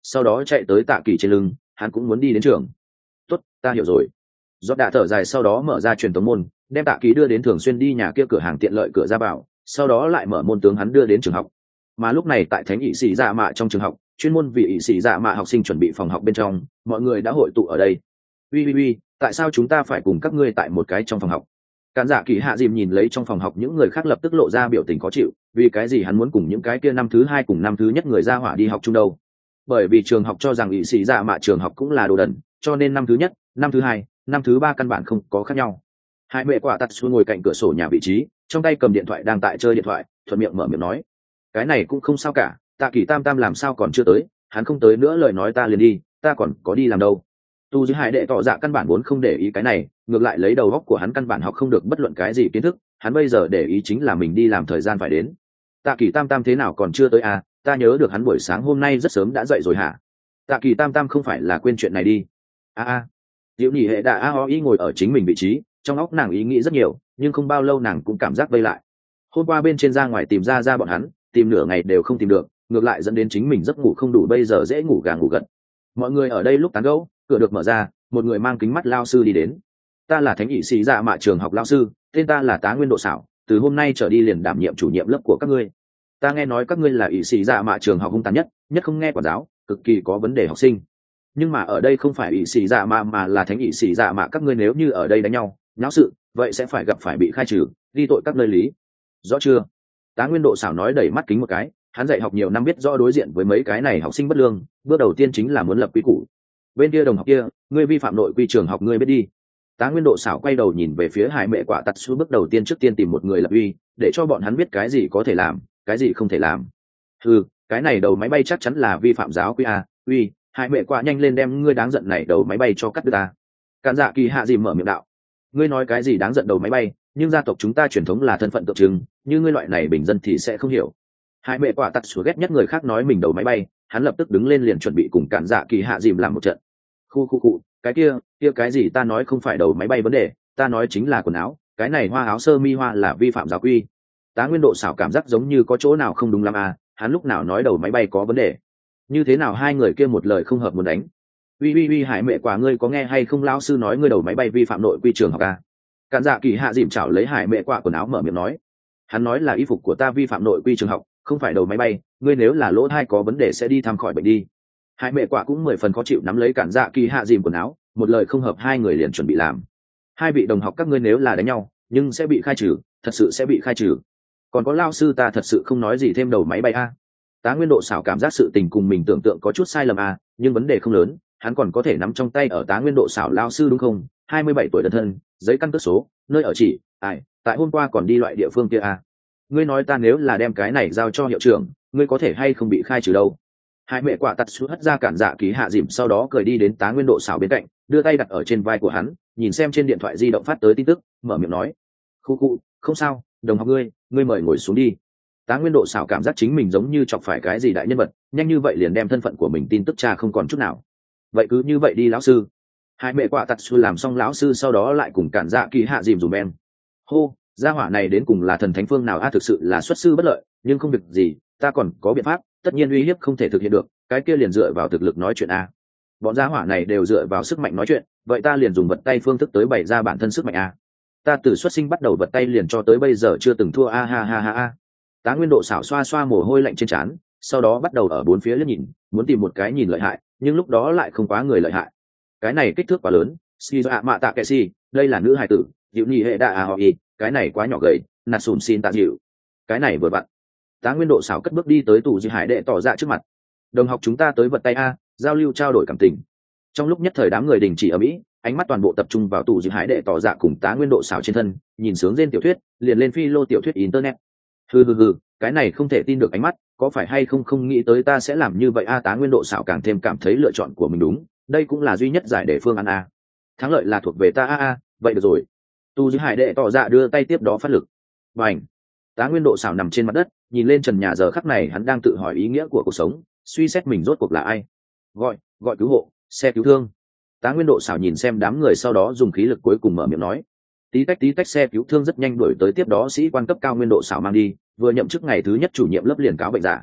sau đó chạy tới Tạ Kỳ trên lưng, hắn cũng muốn đi đến trường. Tốt, ta hiểu rồi. Giọt đã thở dài, sau đó mở ra truyền tống môn, đem Tạ Kỳ đưa đến thường xuyên đi nhà kia cửa hàng tiện lợi cửa ra vào, sau đó lại mở môn tướng hắn đưa đến trường học. Mà lúc này tại Thánh ỵ sĩ dạ mạ trong trường học, chuyên môn vì ỵ sĩ dạ mạ học sinh chuẩn bị phòng học bên trong, mọi người đã hội tụ ở đây. Ui, tại sao chúng ta phải cùng các ngươi tại một cái trong phòng học? Cản Dạ Kỳ hạ dìm nhìn lấy trong phòng học những người khác, lập tức lộ ra biểu tình khó chịu, vì cái gì hắn muốn cùng những cái kia năm thứ hai cùng năm thứ nhất người ra hỏa đi học chung đâu? Bởi vì trường học cho rằng ỵ sĩ dạ mạ trường học cũng là đồ đần, cho nên năm thứ nhất, năm thứ hai, năm thứ ba căn bản không có khác nhau. Hai mẹ quả tắt xuống ngồi cạnh cửa sổ nhà vị trí, trong tay cầm điện thoại đang tại chơi điện thoại, thuận miệng mở miệng nói: cái này cũng không sao cả, Tạ Kỳ tam tam làm sao còn chưa tới, hắn không tới nữa lời nói ta liền đi, ta còn có đi làm đâu. Tu Dư Hải đệ tỏ dạ căn bản vốn không để ý cái này, ngược lại lấy đầu óc của hắn căn bản học không được bất luận cái gì kiến thức, hắn bây giờ để ý chính là mình đi làm thời gian phải đến. Tạ Kỳ tam tam thế nào còn chưa tới à, ta nhớ được hắn buổi sáng hôm nay rất sớm đã dậy rồi hả? Tạ Kỳ tam tam không phải là quên chuyện này đi. Diệu Nhị Hệ đã ngồi ở chính mình vị trí, trong óc nàng ý nghĩ rất nhiều, nhưng không bao lâu nàng cũng cảm giác vây lại. Hôm qua bên trên ra ngoài tìm ra bọn hắn, tìm nửa ngày đều không tìm được, ngược lại dẫn đến chính mình giấc ngủ không đủ, bây giờ dễ ngủ gà ngủ gật. Mọi người ở đây lúc tán gẫu, cửa được mở ra, một người mang kính mắt lao sư đi đến. Ta là Thánh ỵ sĩ dạ mạ trường học lao sư, tên ta là Tá Nguyên Độ Xảo, từ hôm nay trở đi liền đảm nhiệm chủ nhiệm lớp của các ngươi. Ta nghe nói các ngươi là ỵ sĩ dạ mạ trường học hung tàn nhất không nghe quản giáo, cực kỳ có vấn đề học sinh. Nhưng mà ở đây không phải ỵ sĩ dạ mạ mà là Thánh ỵ sĩ dạ mạ, các ngươi nếu như ở đây đánh nhau, nháo sự, vậy sẽ phải gặp phải bị khai trừ, ghi tội các nơi lý. Rõ chưa? Tá Nguyên Độ Xảo nói, đẩy mắt kính một cái, hắn dạy học nhiều năm biết rõ đối diện với mấy cái này học sinh bất lương, bước đầu tiên chính là muốn lập quy củ. Bên kia đồng học kia, ngươi vi phạm nội quy trường học ngươi biết đi. Tá Nguyên Độ Xảo quay đầu nhìn về phía Hải Mẹ Quả Tặt Su, bước đầu tiên trước tiên tìm một người lập uy, để cho bọn hắn biết cái gì có thể làm, cái gì không thể làm. Cái này đầu máy bay chắc chắn là vi phạm giáo quy a. Uy, Hải Mẹ Quả, nhanh lên đem ngươi đáng giận này đầu máy bay cho cắt đứt ta. Cản Dạ Kỳ hạ dìm mở miệng đạo: ngươi nói cái gì đáng giận đầu máy bay, nhưng gia tộc chúng ta truyền thống là thân phận tượng trưng, như ngươi loại này bình dân thì sẽ không hiểu. Hải Mẹ Quả Tặt Su ghét nhất người khác nói mình đầu máy bay, hắn lập tức đứng lên liền chuẩn bị cùng Cản Dạ Kỳ hạ dìm làm một trận. Khu, cái kia cái gì, ta nói không phải đầu máy bay vấn đề, ta nói chính là quần áo, cái này hoa áo sơ mi hoa là vi phạm giáo quy. Tá Nguyên Độ Xảo cảm giác giống như có chỗ nào không đúng lắm à, hắn lúc nào nói đầu máy bay có vấn đề? Như thế nào hai người kia một lời không hợp muốn đánh? Uy, Hải Mẹ Quả, ngươi có nghe hay không, lão sư nói ngươi đầu máy bay vi phạm nội quy trường học à? Cản Dạ Kỳ hạ dìm chảo lấy Hải Mẹ Quả quần áo mở miệng nói: hắn nói là y phục của ta vi phạm nội quy trường học, không phải đầu máy bay, ngươi nếu là lỗ thai có vấn đề sẽ đi thăm khỏi bệnh đi. Hải Mẹ Quả cũng 10 phần khó chịu nắm lấy Cản Dạ Kỳ hạ dìm quần áo, một lời không hợp hai người liền chuẩn bị làm. Hai vị đồng học, các ngươi nếu là đánh nhau nhưng sẽ bị khai trừ, thật sự sẽ bị khai trừ. Còn có lao sư, ta thật sự không nói gì thêm đầu máy bay a. Tá Nguyên Độ Xảo cảm giác sự tình cùng mình tưởng tượng có chút sai lầm a, nhưng vấn đề không lớn, hắn còn có thể nắm trong tay ở Tá Nguyên Độ Xảo lao sư đúng không? 27 tuổi độc thân, giấy căn cước số, nơi ở chỉ, tại hôm qua còn đi loại địa phương kia a. Ngươi nói ta nếu là đem cái này giao cho hiệu trưởng, ngươi có thể hay không bị khai trừ đâu? Hai Mẹ Quả Tặt Su hất ra Cản Dạ Kỳ hạ dìm, sau đó cười đi đến Tá Nguyên Độ Xảo bên cạnh, đưa tay đặt ở trên vai của hắn, nhìn xem trên điện thoại di động phát tới tin tức, mở miệng nói: khu, không sao, đồng học ngươi mời ngồi xuống đi. Tá Nguyên Độ Xảo cảm giác chính mình giống như chọc phải cái gì đại nhân vật, nhanh như vậy liền đem thân phận của mình tin tức tra không còn chút nào. Vậy cứ như vậy đi lão sư. Hai Mẹ Quả Tặt Su làm xong lão sư, sau đó lại cùng Cản Dạ Kỳ hạ dìm dùm em. Gia hỏa này đến cùng là thần thánh phương nào a, thực sự là xuất sư bất lợi, nhưng không việc gì, ta còn có biện pháp, tất nhiên uy hiếp không thể thực hiện được, cái kia liền dựa vào thực lực nói chuyện a. Bọn gia hỏa này đều dựa vào sức mạnh nói chuyện, vậy ta liền dùng vật tay phương thức tới bày ra bản thân sức mạnh a. Ta từ xuất sinh bắt đầu vật tay liền cho tới bây giờ chưa từng thua a ha. Tá Nguyên Độ Xảo xoa xoa mồ hôi lạnh trên trán, sau đó bắt đầu ở bốn phía liếc nhìn, muốn tìm một cái nhìn lợi hại, nhưng lúc đó lại không quá người lợi hại. Cái này kích thước quá lớn, Shizuo Mạ Tạ Kệ Si, đây là nữ hài tử, Diệu Nhị Hệ Đa Aoi, cái này quá nhỏ gầy, Natsun Shin Tạ Dịu, cái này vừa vặn. Tá Nguyên Độ Xảo cất bước đi tới Tù Dư Hải đệ tỏ ra trước mặt. Đồng học, chúng ta tới vật tay a, giao lưu trao đổi cảm tình. Trong lúc nhất thời đám người đình chỉ ở Mỹ, ánh mắt toàn bộ tập trung vào Tù Dư Hải đệ tỏ dạ cùng Tá Nguyên Độ Xảo trên thân, nhìn sướng rên tiểu thuyết, liền lên phi lô tiểu thuyết internet. Hừ, cái này không thể tin được ánh mắt, có phải hay không nghĩ tới ta sẽ làm như vậy a. Tá Nguyên Độ Xảo càng thêm cảm thấy lựa chọn của mình đúng, đây cũng là duy nhất giải để phương án a. Thắng lợi là thuộc về ta a. Vậy được rồi. Tu Dư Hải đệ tỏ dạ đưa tay tiếp đó phát lực. Bành. Tá Nguyên Độ Xảo nằm trên mặt đất, nhìn lên trần nhà, giờ khắc này hắn đang tự hỏi ý nghĩa của cuộc sống, suy xét mình rốt cuộc là ai. Gọi cứu hộ, xe cứu thương. Tá Nguyên Độ Xảo nhìn xem đám người, sau đó dùng khí lực cuối cùng mở miệng nói. Tí tách xe cứu thương rất nhanh đuổi tới, tiếp đó sĩ quan cấp cao Nguyên Độ Xảo mang đi, vừa nhậm chức ngày thứ nhất chủ nhiệm lớp liền cáo bệnh giả.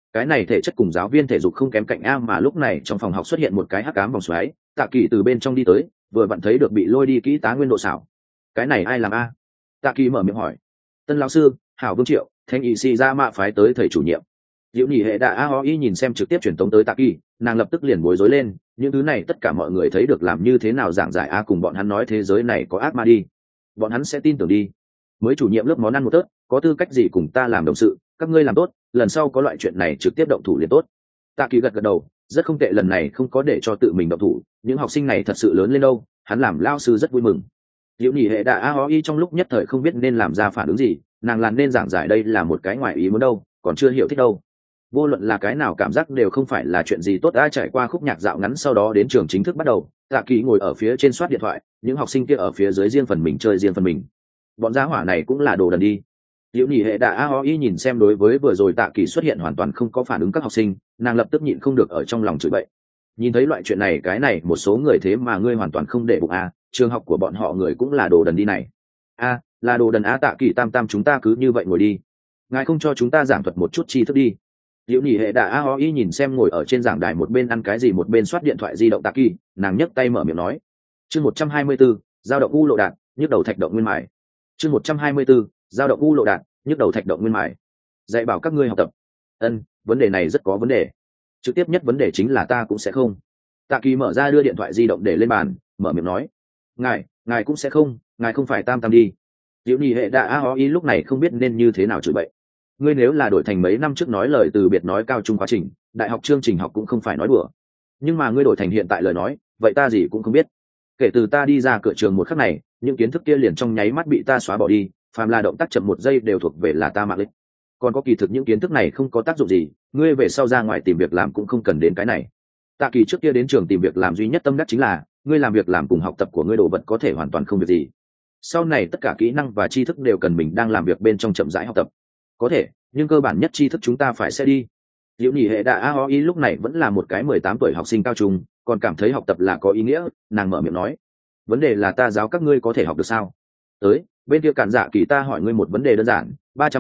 cái này thể chất cùng giáo viên thể dục không kém cạnh a. Mà lúc này trong phòng học xuất hiện một cái hắc ám vòng xoáy, Tạ Kỳ từ bên trong đi tới, vừa vặn thấy được bị lôi đi kỹ tá Nguyên Độ xảo. Cái này ai làm a? Tạ Kỳ mở miệng hỏi. Tân lão sư, Hảo Vương Triệu, Thanh Y Si ra mạ phái tới thầy chủ nhiệm. Diệu Nhị hệ đã AOI nhìn xem trực tiếp truyền tống tới Tạ Kỳ, nàng lập tức liền bối rối lên, những thứ này tất cả mọi người thấy được làm như thế nào giảng giải a, cùng bọn hắn nói thế giới này có ác ma đi, bọn hắn sẽ tin tưởng đi. Mới chủ nhiệm lớp món ăn một tớt, có tư cách gì cùng ta làm đồng sự, các ngươi làm tốt, lần sau có loại chuyện này trực tiếp động thủ liền tốt. Tạ Kỳ gật gật đầu, rất không tệ, lần này không có để cho tự mình động thủ, những học sinh này thật sự lớn lên đâu, hắn làm lao sư rất vui mừng. Diệu Nhị hệ đã AOI trong lúc nhất thời không biết nên làm ra phản ứng gì, nàng làm nên giảng giải đây là một cái ngoài ý muốn đâu, còn chưa hiểu thích đâu. Vô luận là cái nào cảm giác đều không phải là chuyện gì tốt. Đã trải qua khúc nhạc dạo ngắn, sau đó đến trường chính thức bắt đầu. Tạ Kỳ ngồi ở phía trên soát điện thoại, những học sinh kia ở phía dưới riêng phần mình chơi riêng phần mình. Bọn gia hỏa này cũng là đồ đần đi. Diệu Nhị hệ đã AOI nhìn xem đối với vừa rồi Tạ Kỳ xuất hiện hoàn toàn không có phản ứng các học sinh, nàng lập tức nhịn không được ở trong lòng chửi bậy. Nhìn thấy loại chuyện này, cái này một số người thế mà ngươi hoàn toàn không để bụng a, trường học của bọn họ người cũng là đồ đần đi này. A, là đồ đần á. Tạ Kỳ tam tam, chúng ta cứ như vậy ngồi đi, ngài không cho chúng ta giảng thuật một chút tri thức đi. Diệu Nhị hệ đã AOI nhìn xem ngồi ở trên giảng đài một bên ăn cái gì một bên soát điện thoại di động Tạ Kỳ, nàng nhấc tay mở miệng nói. Chương 124, giao động u lộ đạn, nhức đầu thạch động nguyên mài. Chương 124, giao động u lộ đạn, nhức đầu thạch động nguyên mài. Dạy bảo các ngươi học tập. Vấn đề này rất có vấn đề. Trực tiếp nhất vấn đề chính là ta cũng sẽ không. Tạ Kỳ mở ra đưa điện thoại di động để lên bàn, mở miệng nói. Ngài cũng sẽ không, ngài không phải tam tam đi. Diệu Nhị hệ đã AOI lúc này không biết nên như thế nào chửi bậy. Ngươi nếu là đổi thành mấy năm trước nói lời từ biệt nói cao trung quá trình, đại học chương trình học cũng không phải nói đùa. Nhưng mà ngươi đổi thành hiện tại lời nói, vậy ta gì cũng không biết. Kể từ ta đi ra cửa trường một khắc này, những kiến thức kia liền trong nháy mắt bị ta xóa bỏ đi, phàm là động tác chậm một giây đều thuộc về là ta mạng lịch. Còn có kỳ thực những kiến thức này không có tác dụng gì, ngươi về sau ra ngoài tìm việc làm cũng không cần đến cái này. Tạ Kỳ trước kia đến trường tìm việc làm duy nhất tâm đắc chính là, ngươi làm việc làm cùng học tập của ngươi đồ vật có thể hoàn toàn không việc gì. Sau này tất cả kỹ năng và tri thức đều cần mình đang làm việc bên trong chậm rãi học tập. Có thể, nhưng cơ bản nhất tri thức chúng ta phải sẽ đi. Diệu Nhị hệ đã AOI lúc này vẫn là một cái 18 tuổi học sinh cao trung, còn cảm thấy học tập là có ý nghĩa, nàng mở miệng nói. Vấn đề là ta giáo các ngươi có thể học được sao? Tới, bên kia Cản Dạ Kỳ, ta hỏi ngươi một vấn đề đơn giản,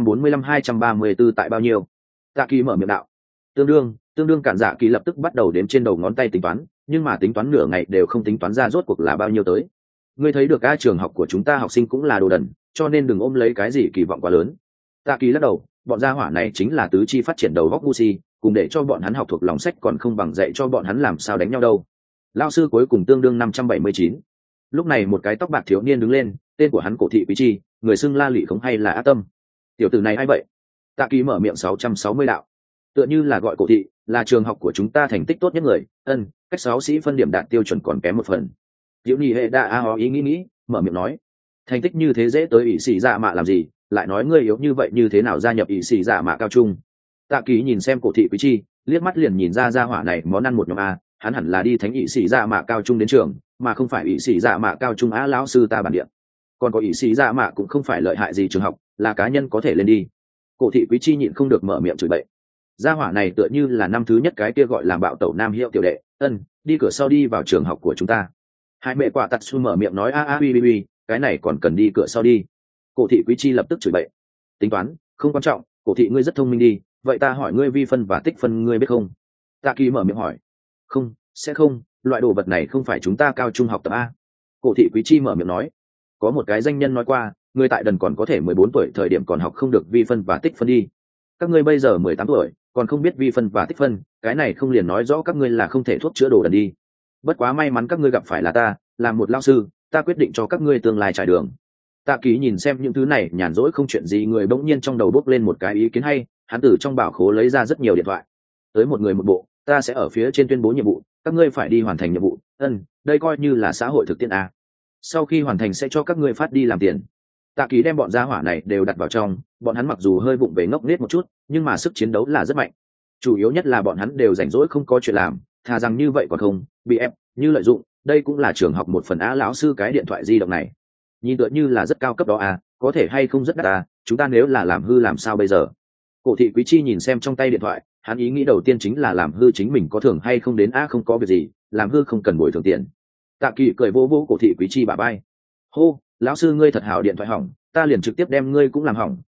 345-234 tại bao nhiêu? Tạ Kỳ mở miệng đạo. Tương đương. Cản Dạ Kỳ lập tức bắt đầu đếm trên đầu ngón tay tính toán, nhưng mà tính toán nửa ngày đều không tính toán ra rốt cuộc là bao nhiêu tới. Ngươi thấy được trường học của chúng ta học sinh cũng là đồ đần, cho nên đừng ôm lấy cái gì kỳ vọng quá lớn. Tạ Kỳ lắc đầu, bọn gia hỏa này chính là tứ chi phát triển đầu góc ngu si, cùng để cho bọn hắn học thuộc lòng sách còn không bằng dạy cho bọn hắn làm sao đánh nhau đâu. Lao sư cuối cùng tương đương 579. Lúc này một cái tóc bạc thiếu niên đứng lên, tên của hắn Cổ Thị Quý Chi, người xưng La Lị Khống hay là Ác Tâm. Tiểu tử này ai vậy? Tạ Kỳ mở miệng 660 đạo. Tựa như là gọi Cổ Thị, là trường học của chúng ta thành tích tốt nhất người, cách 6 sĩ phân điểm đạt tiêu chuẩn còn kém một phần. Diệu Nhị hệ đã AOI nghĩ, mở miệng nói. Thành tích như thế dễ tới ỷ xì dạ mạ làm gì, lại nói ngươi yếu như vậy như thế nào gia nhập ỷ xì dạ mạ cao trung. Tạ Kỳ nhìn xem Cổ Thị Quý Chi, liếc mắt liền nhìn ra gia hỏa này món ăn một nhóm a, hắn hẳn là đi thánh ỷ xì dạ mạ cao trung đến trường, mà không phải ỷ xì dạ mạ cao trung á. Lão sư ta bản địa, còn có ỷ xì dạ mạ cũng không phải lợi hại gì trường học, là cá nhân có thể lên đi. Cổ Thị Quý Chi nhịn không được mở miệng chửi bậy. Gia hỏa này tựa như là năm thứ nhất cái kia gọi là bạo tẩu nam hiệu tiểu đệ, đi cửa sau đi vào trường học của chúng ta. Hai mẹ quả tạt su mở miệng nói uy, cái này còn cần đi cửa sau đi. Cổ Thị Quý Chi lập tức chửi bậy. Tính toán không quan trọng, Cổ Thị ngươi rất thông minh đi, vậy ta hỏi ngươi vi phân và tích phân ngươi biết không? Tạ Kỳ mở miệng hỏi. Không, sẽ không, loại đồ vật này không phải chúng ta cao trung học tập a. Cổ Thị Quý Chi mở miệng nói. Có một cái danh nhân nói qua, người tại đần còn có thể 14 tuổi thời điểm còn học không được vi phân và tích phân đi. Các ngươi bây giờ 18 tuổi, còn không biết vi phân và tích phân, cái này không liền nói rõ các ngươi là không thể thuốc chữa đồ đần đi. Bất quá may mắn các ngươi gặp phải là ta, làm một lao sư, ta quyết định cho các ngươi tương lai trải đường. Tạ Kỳ nhìn xem những thứ này nhàn rỗi không chuyện gì người, bỗng nhiên trong đầu bốc lên một cái ý kiến hay, hắn từ trong bảo khố lấy ra rất nhiều điện thoại. Tới một người một bộ, ta sẽ ở phía trên tuyên bố nhiệm vụ, các ngươi phải đi hoàn thành nhiệm vụ. Đây coi như là xã hội thực tiễn a. Sau khi hoàn thành sẽ cho các ngươi phát đi làm tiền. Tạ Kỳ đem bọn gia hỏa này đều đặt vào trong, bọn hắn mặc dù hơi vụng về ngốc nghếch một chút, nhưng mà sức chiến đấu là rất mạnh. Chủ yếu nhất là bọn hắn đều rảnh rỗi không có chuyện làm, thà rằng như vậy còn không bị ép như lợi dụng. Đây cũng là trường học một phần á. Lão sư cái điện thoại di động này nhìn tựa như là rất cao cấp đó à, có thể hay không rất đắt à, chúng ta nếu là làm hư làm sao bây giờ? Cổ Thị Quý Chi nhìn xem trong tay điện thoại, hắn ý nghĩ đầu tiên chính là làm hư chính mình có thưởng hay không đến không có việc gì, làm hư không cần bồi thường tiền. Tạ Kỳ cười vô vô Cổ Thị Quý Chi bả vai. Hô, lão sư ngươi thật hảo, điện thoại hỏng, ta liền trực tiếp đem ngươi cũng làm hỏng,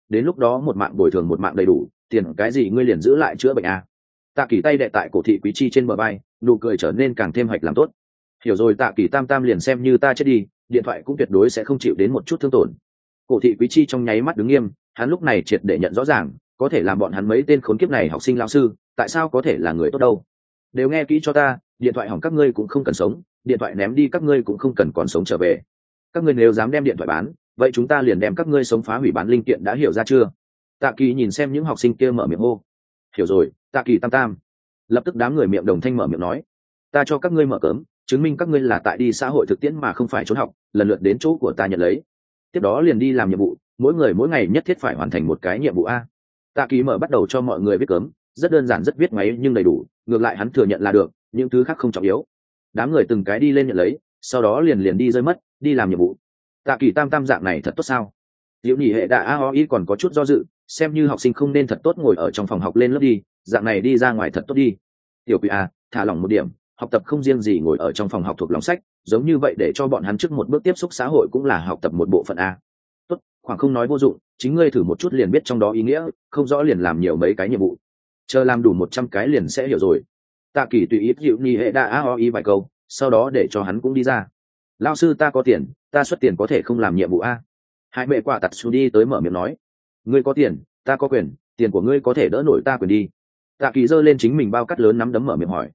đến lúc đó một mạng bồi thường một mạng đầy đủ, tiền cái gì ngươi liền giữ lại chữa bệnh à. Tạ Kỳ tay đệ tại cổ thị quý chi trên bờ vai, nụ cười trở nên càng thêm hoạch làm tốt. Hiểu rồi, Tạ Kỳ tam tam liền xem như ta chết đi, điện thoại cũng tuyệt đối sẽ không chịu đến một chút thương tổn. Cổ thị quý chi trong nháy mắt đứng nghiêm, hắn lúc này triệt để nhận rõ ràng, có thể làm bọn hắn mấy tên khốn kiếp này học sinh lão sư, tại sao có thể là người tốt đâu. Đều nghe kỹ cho ta, điện thoại hỏng các ngươi cũng không cần sống, điện thoại ném đi các ngươi cũng không cần còn sống trở về. Các ngươi nếu dám đem điện thoại bán, vậy chúng ta liền đem các ngươi sống phá hủy bán linh kiện, đã hiểu ra chưa? Tạ Kỳ nhìn xem những học sinh kia mở miệng hô. Hiểu rồi, Tạ Kỳ tam tam. Lập tức đám người miệng đồng thanh mở miệng nói, ta cho các ngươi mở cớm, chứng minh các ngươi là tại đi xã hội thực tiễn mà không phải trốn học, lần lượt đến chỗ của ta nhận lấy. Tiếp đó liền đi làm nhiệm vụ, mỗi người mỗi ngày nhất thiết phải hoàn thành một cái nhiệm vụ a. Tạ Kỳ mở bắt đầu cho mọi người viết cớm, rất đơn giản rất viết máy nhưng đầy đủ, ngược lại hắn thừa nhận là được, những thứ khác không trọng yếu. Đám người từng cái đi lên nhận lấy, sau đó liền đi rơi mất, đi làm nhiệm vụ. Tạ Kỳ tam tam dạng này thật tốt sao? Diệu Nhị hệ đã AOI còn có chút do dự, xem như học sinh không nên thật tốt ngồi ở trong phòng học lên lớp đi, dạng này đi ra ngoài thật tốt đi. Tiểu Quỷ à, thả lỏng một điểm, học tập không riêng gì ngồi ở trong phòng học thuộc lòng sách, giống như vậy để cho bọn hắn trước một bước tiếp xúc xã hội cũng là học tập một bộ phận a. Tốt, khoảng không nói vô dụng, chính ngươi thử một chút liền biết trong đó ý nghĩa, không rõ liền làm nhiều mấy cái nhiệm vụ, chờ làm đủ 100 cái liền sẽ hiểu rồi. Tạ Kỳ tùy ý Diệu Nhị hệ đã AOI vài câu, sau đó để cho hắn cũng đi ra. Lão sư ta có tiền, ta xuất tiền có thể không làm nhiệm vụ a. Hai mẹ quả tặt xuống đi tới mở miệng nói, ngươi có tiền, ta có quyền, tiền của ngươi có thể đỡ nổi ta quyền đi. Tạ Kỳ giơ lên chính mình bao cắt lớn nắm đấm mở miệng hỏi.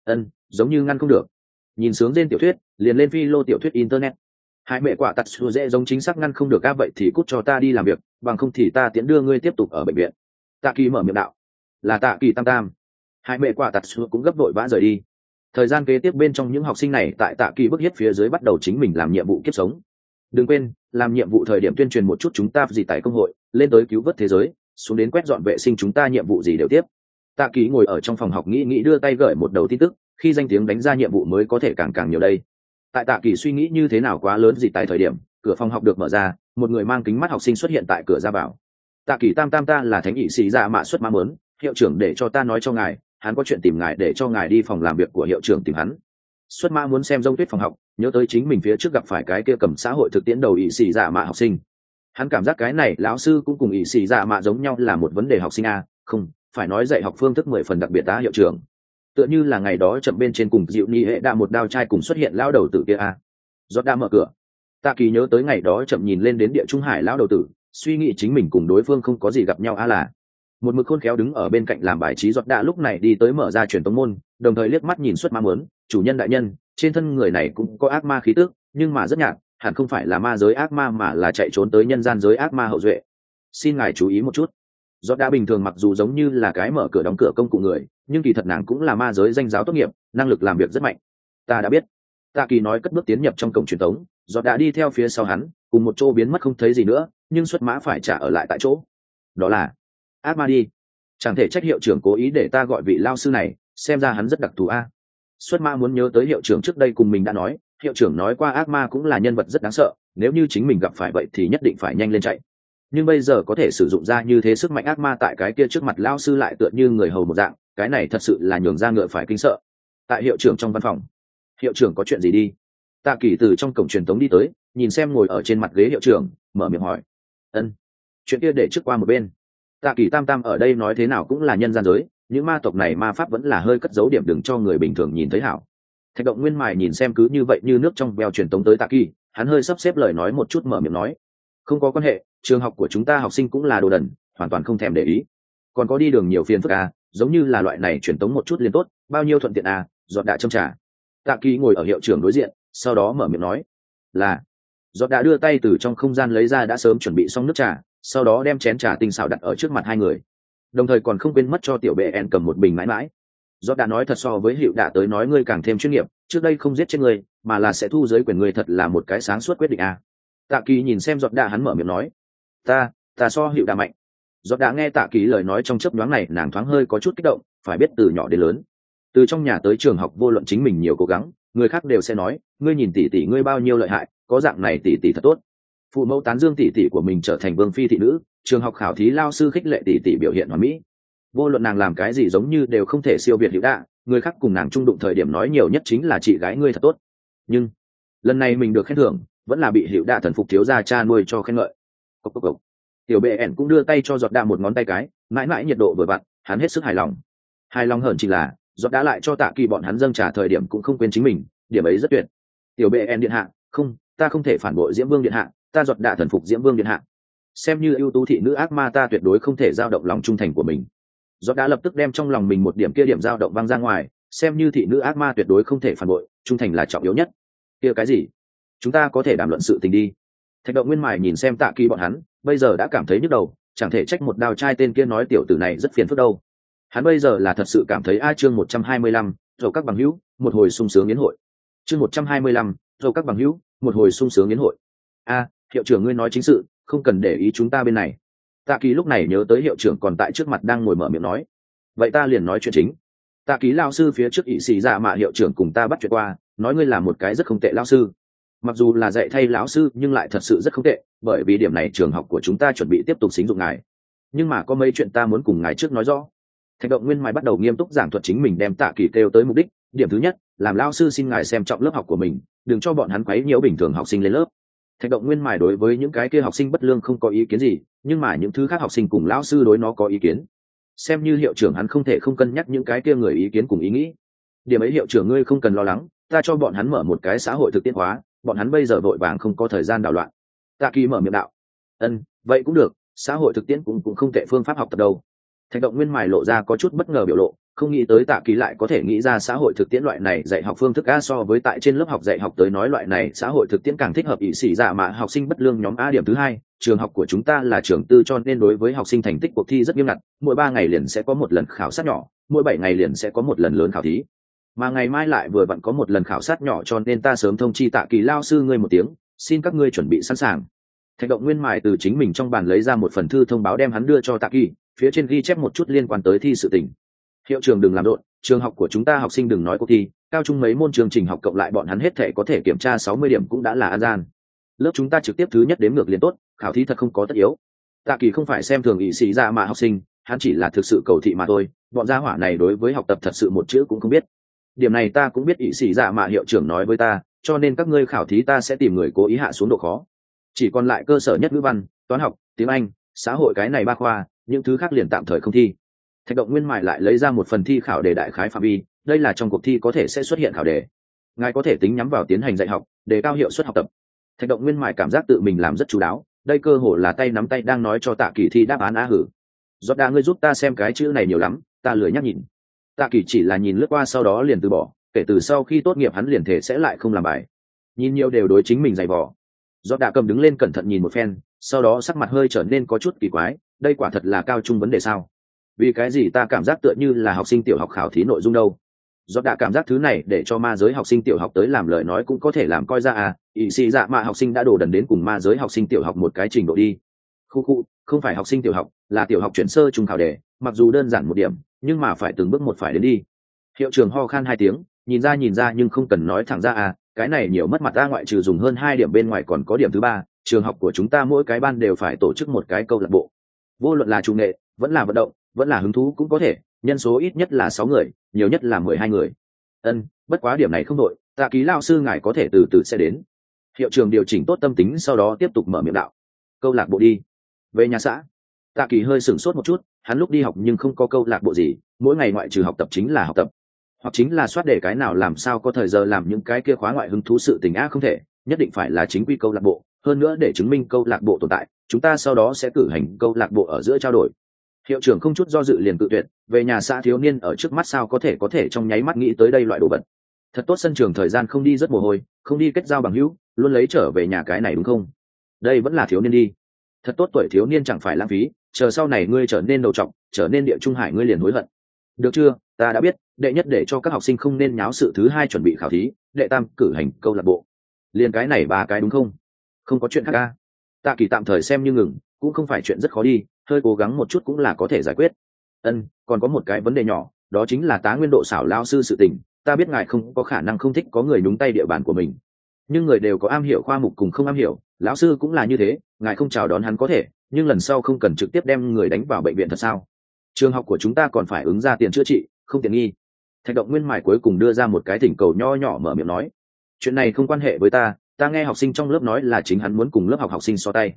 Giống như ngăn không được. Nhìn sướng trên tiểu thuyết, liền lên phi lô tiểu thuyết internet. Hai mẹ quả tặt xuống dễ giống chính xác ngăn không được, vậy thì cút cho ta đi làm việc, bằng không thì ta tiễn đưa ngươi tiếp tục ở bệnh viện. Tạ Kỳ mở miệng đạo. Là Tạ Kỳ tam tam. Hai mẹ quả tặt xuống cũng gấp vội vã rời đi. Thời gian kế tiếp bên trong những học sinh này tại Tạ Kỳ bức hiếp phía dưới bắt đầu chính mình làm nhiệm vụ kiếp sống. Đừng quên, làm nhiệm vụ thời điểm tuyên truyền một chút chúng ta gì tại công hội, lên tới cứu vớt thế giới, xuống đến quét dọn vệ sinh, chúng ta nhiệm vụ gì đều tiếp. Tạ Kỳ ngồi ở trong phòng học nghĩ đưa tay gửi một đầu tin tức, khi danh tiếng đánh ra nhiệm vụ mới có thể càng nhiều đây. Tại Tạ Kỳ suy nghĩ như thế nào quá lớn gì tại thời điểm, cửa phòng học được mở ra, một người mang kính mắt học sinh xuất hiện tại cửa ra vào. Tạ Kỳ tam tam, ta là thánh nghị sĩ dạ mạ xuất mã mớn, hiệu trưởng để cho ta nói cho ngài, hắn có chuyện tìm ngài, để cho ngài đi phòng làm việc của hiệu trưởng tìm hắn. Xuất mã muốn xem Rông Tuyết phòng học, nhớ tới chính mình phía trước gặp phải cái kia cầm xã hội thực tiễn đầu nghị sĩ dạ mạ học sinh. Hắn cảm giác cái này lão sư cũng cùng nghị sĩ dạ mạ giống nhau, là một vấn đề học sinh a, không phải nói dạy học phương thức 10 phần đặc biệt tá hiệu trưởng. Tựa như là ngày đó chậm bên trên cùng Diệu Ni hệ đã một đao trai cùng xuất hiện lão đầu tử kia a. Giọt đã mở cửa. Tạ Kỳ nhớ tới ngày đó chậm nhìn lên đến Địa Trung Hải lão đầu tử, suy nghĩ chính mình cùng đối phương không có gì gặp nhau a là. Một mực khôn khéo đứng ở bên cạnh làm bài trí Giọt đã lúc này đi tới mở ra truyền tống môn, đồng thời liếc mắt nhìn Xuất Mã muốn, chủ nhân đại nhân, trên thân người này cũng có ác ma khí tức, nhưng mà rất nhạt, hẳn không phải là ma giới ác ma mà là chạy trốn tới nhân gian giới ác ma hậu duệ. Xin ngài chú ý một chút. Giọt đã bình thường mặc dù giống như là cái mở cửa đóng cửa công cụ người, nhưng kỳ thật nàng cũng là ma giới danh giáo tốt nghiệp, năng lực làm việc rất mạnh. Ta đã biết. Tạ Kỳ nói cất bước tiến nhập trong cổng truyền tống, Giọt đã đi theo phía sau hắn, cùng một chỗ biến mất không thấy gì nữa, nhưng Xuất Mã phải trả ở lại tại chỗ. Đó là ác ma đi. Chẳng thể trách hiệu trưởng cố ý để ta gọi vị lao sư này, xem ra hắn rất đặc thù a. Xuất Mã muốn nhớ tới hiệu trưởng trước đây cùng mình đã nói, hiệu trưởng nói qua ác ma cũng là nhân vật rất đáng sợ, nếu như chính mình gặp phải vậy thì nhất định phải nhanh lên chạy. Nhưng bây giờ có thể sử dụng ra như thế sức mạnh ác ma tại cái kia trước mặt lao sư lại tựa như người hầu một dạng, cái này thật sự là nhường ra ngựa phải kinh sợ. Tại hiệu trưởng trong văn phòng, hiệu trưởng có chuyện gì đi? Tạ Kỳ từ trong cổng truyền tống đi tới, nhìn xem ngồi ở trên mặt ghế hiệu trưởng, mở miệng hỏi. Chuyện kia để trước qua một bên. Tạ Kỳ tam tam ở đây nói thế nào cũng là nhân gian giới, những ma tộc này ma pháp vẫn là hơi cất giấu điểm đừng cho người bình thường nhìn thấy hảo. Thạch Động Nguyên Mài nhìn xem cứ như vậy như nước trong veo truyền tống tới Tạ Kỳ, hắn hơi sắp xếp lời nói một chút mở miệng nói. Không có quan hệ, trường học của chúng ta học sinh cũng là đồ đần, hoàn toàn không thèm để ý. Còn có đi đường nhiều phiền phức à, giống như là loại này truyền tống một chút liền tốt, bao nhiêu thuận tiện à, Giọt đã châm trà. Tạ Kỳ ngồi ở hiệu trưởng đối diện, sau đó mở miệng nói. Là. Giọt đã đưa tay từ trong không gian lấy ra đã sớm chuẩn bị xong nước trà, sau đó đem chén trà tinh xảo đặt ở trước mặt hai người, đồng thời còn không quên mất cho tiểu bệ en cầm một bình mãi mãi. Giọt đã nói thật so với hiệu đạ tới nói ngươi càng thêm chuyên nghiệp, trước đây không giết chết ngươi mà là sẽ thu giới quyền ngươi, thật là một cái sáng suốt quyết định à. Tạ Kỳ nhìn xem Giọt đã, hắn mở miệng nói. Ta so hiệu đạ mạnh. Giọt đã nghe Tạ Kỳ lời nói trong chớp nhoáng này, nàng thoáng hơi có chút kích động, phải biết từ nhỏ đến lớn, từ trong nhà tới trường học, vô luận chính mình nhiều cố gắng, người khác đều sẽ nói ngươi nhìn tỷ tỷ ngươi bao nhiêu lợi hại, có dạng này tỷ tỷ thật tốt. Phụ mẫu tán dương tỷ tỷ của mình trở thành vương phi thị nữ, trường học khảo thí lao sư khích lệ tỷ tỷ biểu hiện hoàn mỹ. Vô luận nàng làm cái gì giống như đều không thể siêu việt hiệu đạ, người khác cùng nàng chung đụng thời điểm nói nhiều nhất chính là chị gái ngươi thật tốt. Nhưng lần này mình được khen thưởng vẫn là bị hiệu đạ thần phục thiếu gia cha nuôi cho khen ngợi. Cốc. Tiểu bệ ẻn cũng đưa tay cho giọt đạ một ngón tay cái, mãi mãi nhiệt độ vừa vặn, hắn hết sức hài lòng. Hài lòng hởn chỉ là giọt đã lại cho Tạ Kỳ bọn hắn dâng trả thời điểm cũng không quên chính mình, điểm ấy rất tuyệt. Tiểu bệ ẻn điện hạ, không, ta không thể phản bội Diễm Vương điện hạ, ta giọt đạ thần phục Diễm Vương điện hạ. Xem như ưu tú thị nữ ác ma ta tuyệt đối không thể dao động lòng trung thành của mình. Giọt đã lập tức đem trong lòng mình một điểm kia điểm dao động văng ra ngoài, xem như thị nữ ác ma tuyệt đối không thể phản bội, trung thành là trọng yếu nhất. Kia cái gì? Chúng ta có thể đàm luận sự tình đi. Thạch Động Nguyên Mài nhìn xem Tạ Kỳ bọn hắn, bây giờ đã cảm thấy nhức đầu, chẳng thể trách một đao trai tên kia nói tiểu tử này rất phiền phức đâu. Hắn bây giờ là thật sự cảm thấy chương 125, rồi các bằng hữu, một hồi sung sướng yến hội. Chương 125, rồi các bằng hữu, một hồi sung sướng yến hội. Hiệu trưởng ngươi nói chính sự, không cần để ý chúng ta bên này. Tạ Kỳ lúc này nhớ tới hiệu trưởng còn tại trước mặt đang ngồi mở miệng nói. Vậy ta liền nói chuyện chính. Tạ Kỳ lao sư phía trước ỷ xì dạ mạ hiệu trưởng cùng ta bắt chuyện qua, nói ngươi là một cái rất không tệ lao sư. Mặc dù là dạy thay lão sư nhưng lại thật sự rất không tệ, bởi vì điểm này trường học của chúng ta chuẩn bị tiếp tục xính dụng ngài. Nhưng mà có mấy chuyện ta muốn cùng ngài trước nói rõ. Thạch Động Nguyên Mài bắt đầu nghiêm túc giảng thuật chính mình đem Tạ Kỳ kêu tới mục đích. Điểm thứ nhất, làm lao sư xin ngài xem trọng lớp học của mình, đừng cho bọn hắn quấy nhiễu bình thường học sinh lên lớp. Thạch Động Nguyên Mài đối với những cái kia học sinh bất lương không có ý kiến gì, nhưng mà những thứ khác học sinh cùng lão sư đối nó có ý kiến. Xem như hiệu trưởng hắn không thể không cân nhắc những cái kia người ý kiến cùng ý nghĩ. Điểm ấy hiệu trưởng ngươi không cần lo lắng, ta cho bọn hắn mở một cái xã hội thực tiễn hóa, bọn hắn bây giờ vội vàng không có thời gian đảo loạn. Tạ Kỳ mở miệng đạo. Vậy cũng được, xã hội thực tiễn cũng không tệ phương pháp học tập đâu. Thạch Động Nguyên Mài lộ ra có chút bất ngờ biểu lộ, không nghĩ tới Tạ Kỳ lại có thể nghĩ ra xã hội thực tiễn loại này dạy học phương thức so với tại trên lớp học dạy học tới nói loại này xã hội thực tiễn càng thích hợp ỷ sĩ dạ mà học sinh bất lương nhóm điểm thứ hai, trường học của chúng ta là trường tư cho nên đối với học sinh thành tích cuộc thi rất nghiêm ngặt, mỗi 3 ngày liền sẽ có một lần khảo sát nhỏ, mỗi 7 ngày liền sẽ có một lần lớn khảo thí. Mà ngày mai lại vừa vặn có một lần khảo sát nhỏ cho nên ta sớm thông chi Tạ Kỳ lao sư ngươi một tiếng, xin các ngươi chuẩn bị sẵn sàng. Thạch Động Nguyên Mài từ chính mình trong bàn lấy ra một phần thư thông báo đem hắn đưa cho Tạ Kỳ, phía trên ghi chép một chút liên quan tới thi sự tình. Hiệu trưởng đừng làm rộn, trường học của chúng ta học sinh đừng nói cuộc thi, cao trung mấy môn chương trình học cộng lại bọn hắn hết thể có thể kiểm tra 60 điểm cũng đã là an gian. Lớp chúng ta trực tiếp thứ nhất đếm ngược liền tốt, khảo thí thật không có tất yếu. Tạ Kỳ không phải xem thường ỷ sĩ ra mà học sinh, hắn chỉ là thực sự cầu thị mà thôi, bọn gia hỏa này đối với học tập thật sự một chữ cũng không biết. Điểm này ta cũng biết ỷ sĩ ra mà hiệu trưởng nói với ta, cho nên các ngươi khảo thí ta sẽ tìm người cố ý hạ xuống độ khó. Chỉ còn lại cơ sở nhất ngữ văn, toán học, tiếng Anh, xã hội cái này 3 khoa, những thứ khác liền tạm thời không thi. Thạch Động Nguyên Mài lại lấy ra một phần thi khảo đề đại khái phạm vi, đây là trong cuộc thi có thể sẽ xuất hiện khảo đề, ngài có thể tính nhắm vào tiến hành dạy học, đề cao hiệu suất học tập. Thạch Động Nguyên Mài cảm giác tự mình làm rất chú đáo, đây cơ hồ là tay nắm tay đang nói cho Tạ Kỳ thi đáp án hử. Giọt đa ngươi giúp ta xem cái chữ này nhiều lắm, ta lười nhắc nhìn. Tạ Kỳ chỉ là nhìn lướt qua sau đó liền từ bỏ, kể từ sau khi tốt nghiệp hắn liền thể sẽ lại không làm bài. Nhìn nhiều đều đối chính mình dày vò. Giọt đa cầm đứng lên cẩn thận nhìn một phen, sau đó sắc mặt hơi trở nên có chút kỳ quái, đây quả thật là cao trung vấn đề sao? Vì cái gì ta cảm giác tựa như là học sinh tiểu học khảo thí nội dung đâu? Do đã cảm giác thứ này để cho ma giới học sinh tiểu học tới làm lời nói cũng có thể làm coi ra ỷ xì dạ mà học sinh đã đổ đần đến cùng ma giới học sinh tiểu học một cái trình độ đi. Khu, không phải học sinh tiểu học, là tiểu học chuyển sơ trung khảo đề, mặc dù đơn giản một điểm, nhưng mà phải từng bước một phải đến đi. Hiệu trưởng ho khan 2 tiếng, nhìn ra nhưng không cần nói thẳng ra cái này nhiều mất mặt ta ngoại trừ dùng hơn 2 điểm bên ngoài còn có điểm thứ 3, trường học của chúng ta mỗi cái ban đều phải tổ chức một cái câu lạc bộ. Vô luận là chủ nghệ, vẫn là vận động, vẫn là hứng thú cũng có thể, nhân số ít nhất là 6 người, nhiều nhất là 12 người. Bất quá điểm này không đội, Tạ Kỳ lao sư ngài có thể từ từ sẽ đến. Hiệu trưởng điều chỉnh tốt tâm tính sau đó tiếp tục mở miệng đạo. Câu lạc bộ đi. Về nhà xã. Tạ Kỳ hơi sửng sốt một chút, hắn lúc đi học nhưng không có câu lạc bộ gì, mỗi ngày ngoại trừ học tập chính là học tập. Hoặc chính là soát đề cái nào làm sao có thời giờ làm những cái kia khóa ngoại hứng thú sự tình không thể, nhất định phải là chính quy câu lạc bộ, hơn nữa để chứng minh câu lạc bộ tồn tại, chúng ta sau đó sẽ cử hành câu lạc bộ ở giữa trao đổi. Hiệu trưởng không chút do dự liền cự tuyệt, về nhà xã thiếu niên ở trước mắt sao có thể trong nháy mắt nghĩ tới đây loại đồ vật. Thật tốt sân trường thời gian không đi rất mồ hôi, không đi kết giao bằng hữu, luôn lấy trở về nhà cái này đúng không? Đây vẫn là thiếu niên đi. Thật tốt tuổi thiếu niên chẳng phải lãng phí, chờ sau này ngươi trở nên đầu trọc, trở nên địa trung hải ngươi liền hối hận. Được chưa, ta đã biết, đệ nhất để cho các học sinh không nên nháo sự, thứ 2 chuẩn bị khảo thí, đệ tam cử hành câu lạc bộ. Liền cái này 3 cái đúng không? Không có chuyện khác ca. Tạ Kỳ tạm thời xem như ngừng, cũng không phải chuyện rất khó đi, hơi cố gắng một chút cũng là có thể giải quyết. Còn có một cái vấn đề nhỏ, đó chính là Tá Nguyên Độ xảo lao sư sự tình, ta biết ngài không có khả năng không thích có người nhúng tay địa bàn của mình, nhưng người đều có am hiểu khoa mục cùng không am hiểu, lão sư cũng là như thế, ngài không chào đón hắn có thể, nhưng lần sau không cần trực tiếp đem người đánh vào bệnh viện thật sao? Trường học của chúng ta còn phải ứng ra tiền chữa trị, không tiện nghi. Thạch Động Nguyên Mài cuối cùng đưa ra một cái thỉnh cầu nho nhỏ mở miệng nói, chuyện này không quan hệ với ta nghe học sinh trong lớp nói là chính hắn muốn cùng lớp học sinh so tay.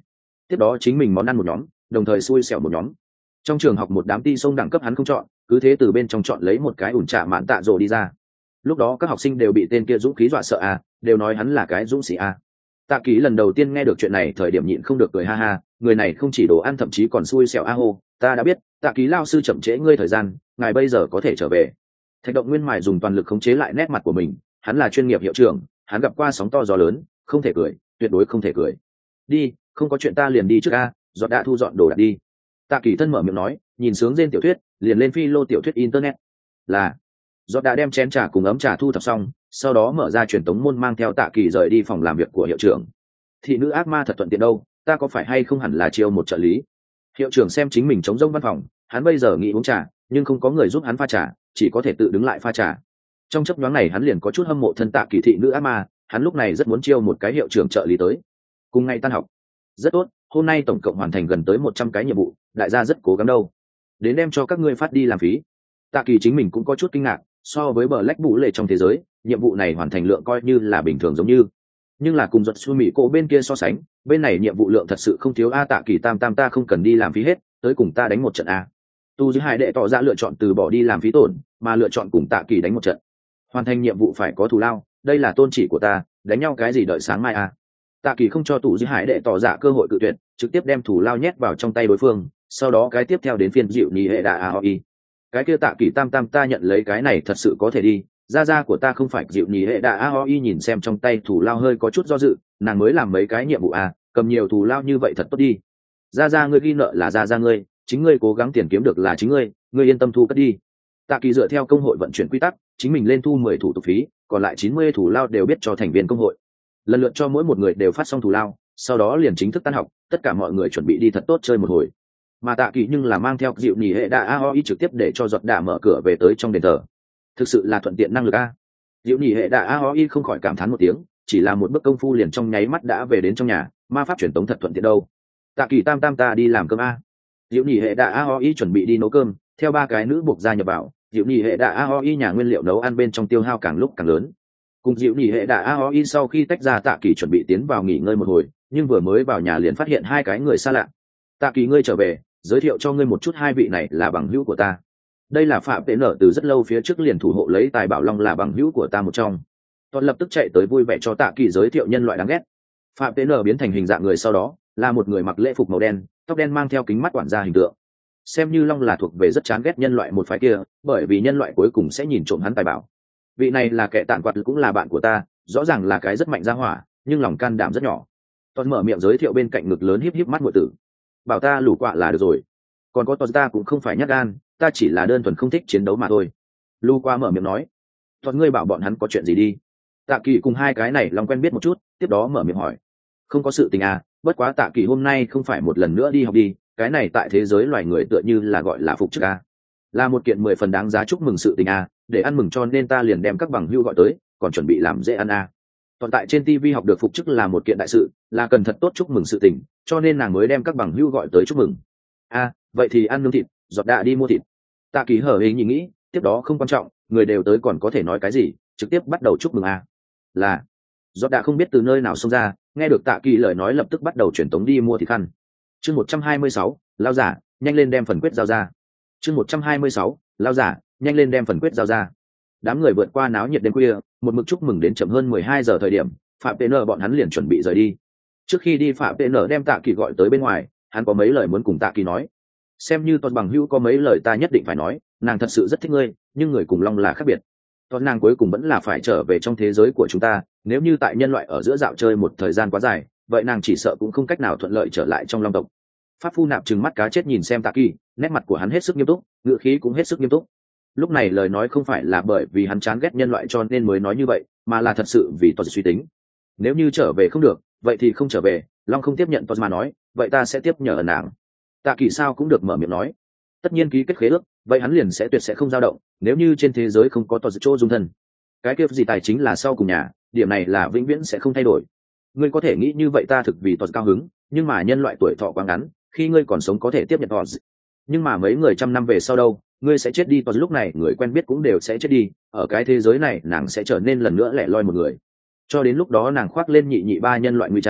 tiếp đó chính mình món ăn một nhóm, đồng thời xui xẻo một nhóm. Trong trường học một đám ti sông đẳng cấp hắn không chọn, cứ thế từ bên trong chọn lấy một cái ủn trạ mạn tạ rồ đi ra. Lúc đó các học sinh đều bị tên kia dũng khí dọa sợ à, đều nói hắn là cái dũng sĩ à. Tạ Kỳ lần đầu tiên nghe được chuyện này thời điểm nhịn không được cười ha ha, người này không chỉ đồ ăn thậm chí còn xui xẻo a hô, ta đã biết, Tạ Kỳ lao sư chậm trễ ngươi thời gian, ngài bây giờ có thể trở về. Thạch Động Nguyên Mài dùng toàn lực khống chế lại nét mặt của mình, hắn là chuyên nghiệp hiệu trưởng, hắn gặp qua sóng to gió lớn, không thể cười, tuyệt đối không thể cười. Đi, không có chuyện ta liền đi trước a, dọn đã thu dọn đồ đạc đi. Tạ Kỳ thân mở miệng nói, nhìn sướng trên tiểu thuyết, liền lên phi lô tiểu thuyết internet. Là, dọn đã đem chén trà cùng ấm trà thu thập xong, sau đó mở ra truyền tống môn mang theo Tạ Kỳ rời đi phòng làm việc của hiệu trưởng. Thị nữ ác ma thật thuận tiện đâu, ta có phải hay không hẳn là chiêu một trợ lý. Hiệu trưởng xem chính mình trống rỗng văn phòng, hắn bây giờ nghĩ uống trà, nhưng không có người giúp hắn pha trà, chỉ có thể tự đứng lại pha trà. Trong chốc nhoáng này hắn liền có chút hâm mộ thân Tạ Kỳ thị nữ ác ma, hắn lúc này rất muốn chiêu một cái hiệu trưởng trợ lý tới. Cùng ngày tan học, rất tốt, hôm nay tổng cộng hoàn thành gần tới 100 cái nhiệm vụ, đại gia rất cố gắng đâu. Đến đem cho các ngươi phát đi làm phí. Tạ Kỳ chính mình cũng có chút kinh ngạc, so với Black Bú lệ trong thế giới, nhiệm vụ này hoàn thành lượng coi như là bình thường giống như, nhưng là cùng giật xu mỹ cổ bên kia so sánh, bên này nhiệm vụ lượng thật sự không thiếu a. Tạ Kỳ tam ta không cần đi làm phí hết, tới cùng ta đánh một trận a. Tu Dư Hải Đệ tỏ ra lựa chọn từ bỏ đi làm phí tổn, mà lựa chọn cùng Tạ Kỳ đánh một trận. Hoàn thành nhiệm vụ phải có thù lao, đây là tôn chỉ của ta, đánh nhau cái gì đợi sáng mai a. Tạ Kỳ không cho Tu Dư Hải Đệ tỏ ra cơ hội cự tuyệt, trực tiếp đem thù lao nhét vào trong tay đối phương, sau đó cái tiếp theo đến phiên dịu nhì hệ đà aoi. Cái kia Tạ Kỳ tam ta nhận lấy cái này thật sự có thể đi, gia của ta không phải dịu nhì hệ đà aoi. Nhìn xem trong tay thù lao hơi có chút do dự, nàng mới làm mấy cái nhiệm vụ à, cầm nhiều thù lao như vậy thật tốt đi. Gia ngươi ghi nợ là gia ngươi, chính ngươi cố gắng tiền kiếm được là chính ngươi yên tâm thu cất đi. Tạ Kỳ dựa theo công hội vận chuyển quy tắc, chính mình lên thu 10 thủ tục phí, còn lại 90 thù lao đều biết cho thành viên công hội, lần lượt cho mỗi một người đều phát xong thù lao, sau đó liền chính thức tan học, tất cả mọi người chuẩn bị đi thật tốt chơi một hồi. Mà Tạ Kỳ nhưng là mang theo dịu nhì hệ đà aoi trực tiếp để cho giọt đà mở cửa về tới trong đền thờ. Thực sự là thuận tiện năng lực a. Dịu nhì hệ đà aoi không khỏi cảm thán một tiếng, chỉ là một bước công phu liền trong nháy mắt đã về đến trong nhà, ma pháp truyền tống thật thuận tiện đâu. Tạ Kỳ tam ta đi làm cơm a. Dịu nhì hệ đà aoi chuẩn bị đi nấu cơm, theo ba cái nữ buộc gia nhập vào, dịu nhì hệ đà aoi nhà nguyên liệu nấu ăn bên trong tiêu hao càng lúc càng lớn. Cùng dịu nhì hệ đà aoi sau khi tách ra, Tạ Kỳ chuẩn bị tiến vào nghỉ ngơi một hồi, nhưng vừa mới vào nhà liền phát hiện hai cái người xa lạ. Tạ Kỳ ngươi trở về, giới thiệu cho ngươi một chút, hai vị này là bằng hữu của ta. Đây là Phạm Tế Nở, từ rất lâu phía trước liền thủ hộ lấy tài bảo long, là bằng hữu của ta một trong. Toàn lập tức chạy tới vui vẻ cho Tạ Kỳ giới thiệu nhân loại đáng ghét. Phạm Tế Nở biến thành hình dạng người sau đó là một người mặc lễ phục màu đen, tóc đen, mang theo kính mắt quản gia hình tượng. Xem như long là thuộc về rất chán ghét nhân loại một phái kia, bởi vì nhân loại cuối cùng sẽ nhìn trộm hắn tài bảo. Vị này là kẻ tàn quạt, cũng là bạn của ta, rõ ràng là cái rất mạnh ra hỏa, nhưng lòng can đảm rất nhỏ. Toàn mở miệng giới thiệu bên cạnh ngực lớn híp híp mắt muội tử. Bảo ta lù quạ là được rồi. Còn có ta cũng không phải nhát gan, ta chỉ là đơn thuần không thích chiến đấu mà thôi. Lu qua mở miệng nói. Toàn ngươi bảo bọn hắn có chuyện gì đi. Tạ Kỳ cùng hai cái này lòng quen biết một chút, tiếp đó mở miệng hỏi. Không có sự tình à, bất quá Tạ Kỳ hôm nay không phải một lần nữa đi học đi, cái này tại thế giới loài người tựa như là gọi là phục chức à. Là một kiện 10 phần đáng giá chúc mừng sự tình à, để ăn mừng cho nên ta liền đem các bằng hữu gọi tới, còn chuẩn bị làm dễ ăn à. Toàn tại trên TV học được phục chức là một kiện đại sự, là cần thật tốt chúc mừng sự tình, cho nên nàng mới đem các bằng hữu gọi tới chúc mừng. À, vậy thì ăn nướng thịt, giọt đã đi mua thịt. Tạ Kỳ hở hề nghĩ, tiếp đó không quan trọng, người đều tới còn có thể nói cái gì, trực tiếp bắt đầu chúc mừng à. Là, giọt đã không biết từ nơi nào xông ra, nghe được Tạ Kỳ lời nói lập tức bắt đầu chuyển tống đi mua thịt khăn. Chương 126, lao giả, nhanh lên đem phần quyết giao ra. Chương 126, lao giả, nhanh lên đem phần quyết giao ra. Đám người vượt qua náo nhiệt đêm khuya, một mực chúc mừng đến chậm hơn 12 giờ thời điểm, Phạm TN bọn hắn liền chuẩn bị rời đi. Trước khi đi, Phạm TN đem Tạ Kỳ gọi tới bên ngoài, hắn có mấy lời muốn cùng Tạ Kỳ nói. Xem như toàn bằng hữu có mấy lời ta nhất định phải nói, nàng thật sự rất thích ngươi, nhưng người cùng long là khác biệt. Toàn nàng cuối cùng vẫn là phải trở về trong thế giới của chúng ta, nếu như tại nhân loại ở giữa dạo chơi một thời gian quá dài, vậy nàng chỉ sợ cũng không cách nào thuận lợi trở lại trong long tộc. Pháp Phu Nạp trừng mắt cá chết nhìn xem Tạ Kỳ, nét mặt của hắn hết sức nghiêm túc, ngữ khí cũng hết sức nghiêm túc. Lúc này lời nói không phải là bởi vì hắn chán ghét nhân loại cho nên mới nói như vậy, mà là thật sự vì toàn suy tính. Nếu như trở về không được, vậy thì không trở về, long không tiếp nhận toàn mà nói, vậy ta sẽ tiếp nhờ nàng. Tạ Kỳ sao cũng được mở miệng nói. Tất nhiên ký kết khế ước, vậy hắn liền sẽ tuyệt sẽ không dao động, nếu như trên thế giới không có toàn chỗ dung thân. Cái kia gì tài chính là sau cùng nhà, điểm này là vĩnh viễn sẽ không thay đổi. Ngươi có thể nghĩ như vậy ta thực vì toàn cao hứng, nhưng mà nhân loại tuổi thọ quá ngắn, khi ngươi còn sống có thể tiếp nhận toàn. Nhưng mà mấy người trăm năm về sau đâu, ngươi sẽ chết đi, toàn lúc này người quen biết cũng đều sẽ chết đi, ở cái thế giới này nàng sẽ trở nên lần nữa lẻ loi một người. Cho đến lúc đó nàng khoác lên nhị ba nhân loại nguy trang,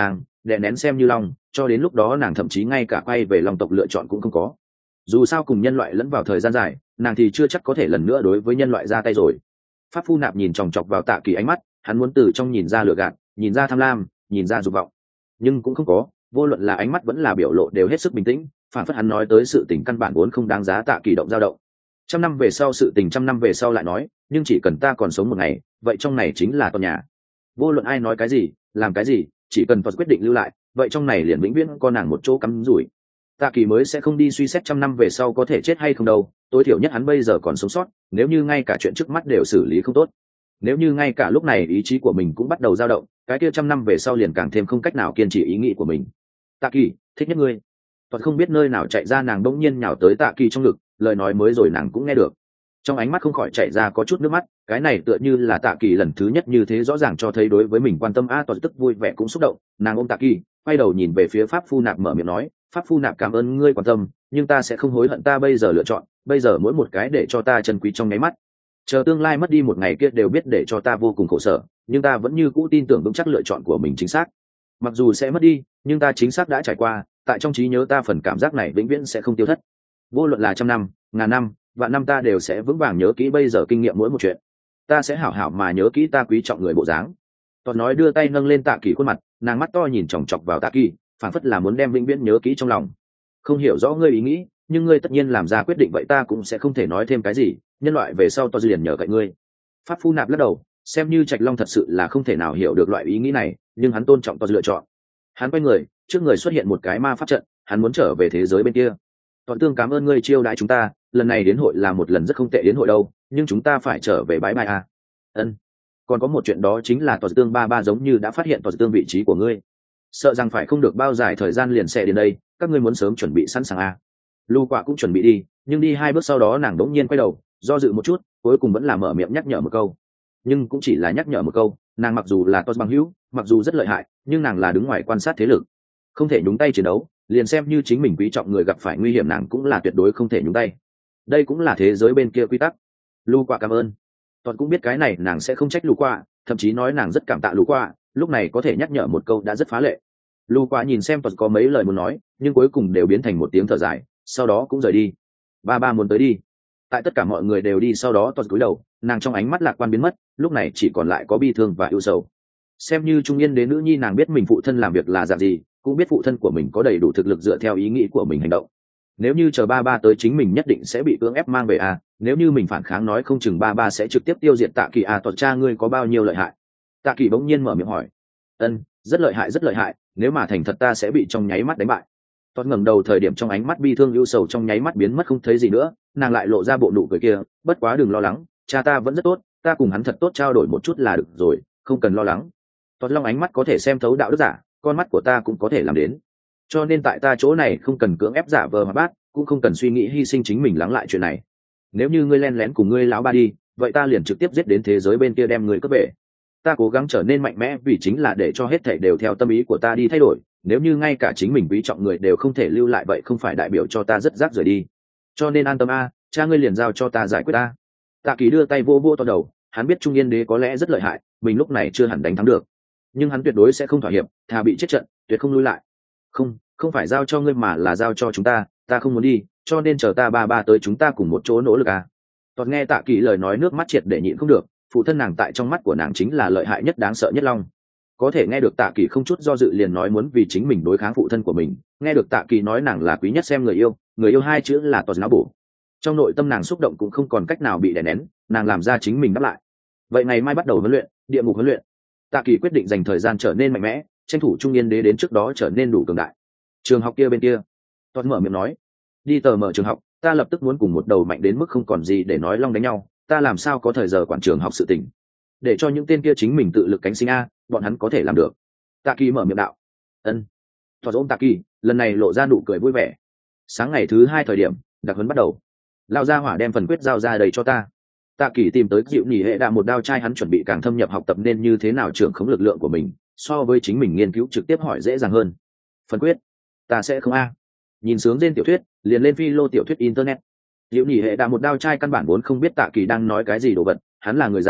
đè nén xem như long, cho đến lúc đó nàng thậm chí ngay cả quay về long tộc lựa chọn cũng không có. Dù sao cùng nhân loại lẫn vào thời gian dài, nàng thì chưa chắc có thể lần nữa đối với nhân loại ra tay rồi. Pháp Phu Nạp nhìn chòng chọc vào Tạ Kỳ ánh mắt, hắn muốn từ trong nhìn ra lựa gạt, nhìn ra tham lam, nhìn ra dục vọng, nhưng cũng không có. Vô luận là ánh mắt vẫn là biểu lộ đều hết sức bình tĩnh, phản phất hắn nói tới sự tình căn bản vốn không đáng giá Tạ Kỳ động dao động. Trăm năm về sau sự tình trăm năm về sau lại nói, nhưng chỉ cần ta còn sống một ngày, vậy trong này chính là toàn nhà. Vô luận ai nói cái gì, làm cái gì, chỉ cần Phật quyết định lưu lại, vậy trong này liền vĩnh viễn có nàng một chỗ cắm rủi. Tạ Kỳ mới sẽ không đi suy xét trăm năm về sau có thể chết hay không đâu, tối thiểu nhất hắn bây giờ còn sống sót, nếu như ngay cả chuyện trước mắt đều xử lý không tốt, nếu như ngay cả lúc này ý chí của mình cũng bắt đầu dao động, cái kia trăm năm về sau liền càng thêm không cách nào kiên trì ý nghĩ của mình. Tạ Kỳ, thích nhất ngươi. Toàn không biết nơi nào chạy ra, nàng bỗng nhiên nhào tới Tạ Kỳ trong ngực, lời nói mới rồi nàng cũng nghe được. Trong ánh mắt không khỏi chạy ra có chút nước mắt, cái này tựa như là Tạ Kỳ lần thứ nhất như thế rõ ràng cho thấy đối với mình quan tâm. Toàn tức vui vẻ cũng xúc động, nàng ôm Tạ Kỳ, quay đầu nhìn về phía Pháp Phu Nạp mở miệng nói, Pháp Phu Nạp cảm ơn ngươi quan tâm, nhưng ta sẽ không hối hận ta bây giờ lựa chọn, bây giờ mỗi một cái để cho ta trân quý trong nháy mắt. Chờ tương lai mất đi một ngày kia đều biết để cho ta vô cùng khổ sở, nhưng ta vẫn như cũ tin tưởng vững chắc lựa chọn của mình chính xác. Mặc dù sẽ mất đi, nhưng ta chính xác đã trải qua, tại trong trí nhớ ta phần cảm giác này vĩnh viễn sẽ không tiêu thất. Vô luận là trăm năm, ngàn năm, vạn năm ta đều sẽ vững vàng nhớ kỹ bây giờ kinh nghiệm mỗi một chuyện. Ta sẽ hảo hảo mà nhớ kỹ ta quý trọng người bộ dáng. Toàn nói đưa tay nâng lên Tạ Kỳ khuôn mặt, nàng mắt to nhìn chòng chọc vào Tạ Kỳ, phảng phất là muốn đem vĩnh viễn nhớ kỹ trong lòng. Không hiểu rõ ngươi ý nghĩ, nhưng ngươi tất nhiên làm ra quyết định vậy ta cũng sẽ không thể nói thêm cái gì, nhân loại về sau to liền nhờ cậy ngươi. Pháp Phu Nạp lắc đầu, xem như Trạch Long thật sự là không thể nào hiểu được loại ý nghĩ này, nhưng hắn tôn trọng to lựa chọn. Hắn quay người, trước người xuất hiện một cái ma pháp trận, hắn muốn trở về thế giới bên kia. Toàn tương cảm ơn ngươi chiêu đãi chúng ta, lần này đến hội là một lần rất không tệ đến hội đâu, nhưng chúng ta phải trở về bái bai à. Ân. Còn có một chuyện đó chính là Toàn tương ba giống như đã phát hiện Toàn tương vị trí của ngươi, sợ rằng phải không được bao dài thời gian liền sẽ đến đây, các ngươi muốn sớm chuẩn bị sẵn sàng à. Lu Quả cũng chuẩn bị đi, nhưng đi 2 bước sau đó nàng đống nhiên quay đầu, do dự một chút, cuối cùng vẫn là mở miệng nhắc nhở một câu. Nhưng cũng chỉ là nhắc nhở một câu, nàng mặc dù là Toàn bằng hữu, mặc dù rất lợi hại, nhưng nàng là đứng ngoài quan sát thế lực, không thể nhúng tay chiến đấu, liền xem như chính mình quý trọng người gặp phải nguy hiểm nàng cũng là tuyệt đối không thể nhúng tay. Đây cũng là thế giới bên kia quy tắc. Lu Quả cảm ơn. Toàn cũng biết cái này nàng sẽ không trách Lu Quả, thậm chí nói nàng rất cảm tạ Lu Quả, lúc này có thể nhắc nhở một câu đã rất phá lệ. Lu Quả nhìn xem Toàn có mấy lời muốn nói, nhưng cuối cùng đều biến thành một tiếng thở dài, sau đó cũng rời đi. Ba muốn tới đi. Tại tất cả mọi người đều đi sau đó Toàn cúi đầu, nàng trong ánh mắt lạc quan biến mất, lúc này chỉ còn lại có bi thương và ưu sầu. Xem như trung niên đến nữ nhi, nàng biết mình phụ thân làm việc là dạng gì, cũng biết phụ thân của mình có đầy đủ thực lực dựa theo ý nghĩ của mình hành động. Nếu như chờ ba tới chính mình nhất định sẽ bị cưỡng ép mang về à, nếu như mình phản kháng nói không chừng ba sẽ trực tiếp tiêu diệt Tạ Kỳ à. Toàn cha ngươi có bao nhiêu lợi hại? Tạ Kỳ bỗng nhiên mở miệng hỏi. Ân, rất lợi hại, nếu mà thành thật ta sẽ bị trong nháy mắt đánh bại. Toàn ngẩng đầu thời điểm trong ánh mắt bi thương ưu sầu trong nháy mắt biến mất không thấy gì nữa, nàng lại lộ ra bộ nụ cười kia, bất quá đừng lo lắng, cha ta vẫn rất tốt, ta cùng hắn thật tốt trao đổi một chút là được rồi, không cần lo lắng. Toàn Long ánh mắt có thể xem thấu đạo đức giả, con mắt của ta cũng có thể làm đến, cho nên tại ta chỗ này không cần cưỡng ép giả vờ mà bát, cũng không cần suy nghĩ hy sinh chính mình lắng lại chuyện này. Nếu như ngươi len lén cùng ngươi lão ba đi, vậy ta liền trực tiếp giết đến thế giới bên kia đem ngươi cướp về. Ta cố gắng trở nên mạnh mẽ vì chính là để cho hết thảy đều theo tâm ý của ta đi thay đổi, nếu như ngay cả chính mình quý trọng người đều không thể lưu lại vậy không phải đại biểu cho ta rất rác rời đi. Cho nên an tâm a, cha ngươi liền giao cho ta giải quyết ta. Tạ Kỳ đưa tay vô to đầu, hắn biết Trung Yên Đế có lẽ rất lợi hại, mình lúc này chưa hẳn đánh thắng được, nhưng hắn tuyệt đối sẽ không thỏa hiệp, thà bị chết trận, tuyệt không lui lại. Không phải giao cho ngươi mà là giao cho chúng ta không muốn đi, cho nên chờ ta ba tới chúng ta cùng một chỗ nỗ lực à. Toàn nghe Tạ Kỳ lời nói nước mắt triệt để nhịn không được, phụ thân nàng tại trong mắt của nàng chính là lợi hại nhất đáng sợ nhất long. Có thể nghe được Tạ Kỳ không chút do dự liền nói muốn vì chính mình đối kháng phụ thân của mình, nghe được Tạ Kỳ nói nàng là quý nhất xem người yêu hai chữ là Toàn não bổ. Trong nội tâm nàng xúc động cũng không còn cách nào bị đè nén, nàng làm ra chính mình đáp lại. Vậy ngày mai bắt đầu huấn luyện, địa ngục huấn luyện. Tạ Kỳ quyết định dành thời gian trở nên mạnh mẽ, tranh thủ Trung Yên Đế đến trước đó trở nên đủ cường đại. Trường học kia bên kia, Toàn mở miệng nói, đi tờ mở trường học, ta lập tức muốn cùng một đầu mạnh đến mức không còn gì để nói long đánh nhau, ta làm sao có thời giờ quản trường học sự tình, để cho những tên kia chính mình tự lực cánh sinh a, bọn hắn có thể làm được. Tạ Kỳ mở miệng đạo. Ân. Toàn ôm Tạ Kỳ, lần này lộ ra nụ cười vui vẻ. Sáng ngày thứ 2 thời điểm, đặc huấn bắt đầu. Lão gia hỏa đem phần quyết giao ra đầy cho ta. Tạ Kỳ tìm tới Diệu Nhị Hệ Đạ một đao trai, hắn chuẩn bị càng thâm nhập học tập nên như thế nào trưởng khống lực lượng của mình, so với chính mình nghiên cứu trực tiếp hỏi dễ dàng hơn. Phần quyết, ta sẽ không a. Nhìn sướng trên tiểu thuyết, liền lên phi lô tiểu thuyết internet. Diệu Nhị Hệ Đạ một đao trai căn bản vốn không biết Tạ Kỳ đang nói cái gì đồ vật, hắn là người già,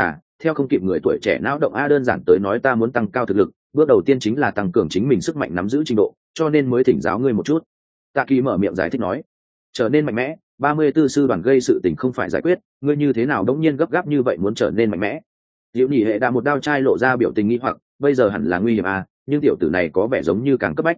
theo không kịp người tuổi trẻ não động a. Đơn giản tới nói ta muốn tăng cao thực lực, bước đầu tiên chính là tăng cường chính mình sức mạnh nắm giữ trình độ, cho nên mới thỉnh giáo ngươi một chút. Tạ Kỳ mở miệng giải thích nói, trở nên mạnh mẽ, 34 sư đoàn gây sự tình không phải giải quyết, ngươi như thế nào đống nhiên gấp gáp như vậy muốn trở nên mạnh mẽ. Diệu Nhị Hệ đã một đao chai lộ ra biểu tình nghi hoặc, bây giờ hẳn là nguy hiểm à, nhưng tiểu tử này có vẻ giống như càng cấp bách.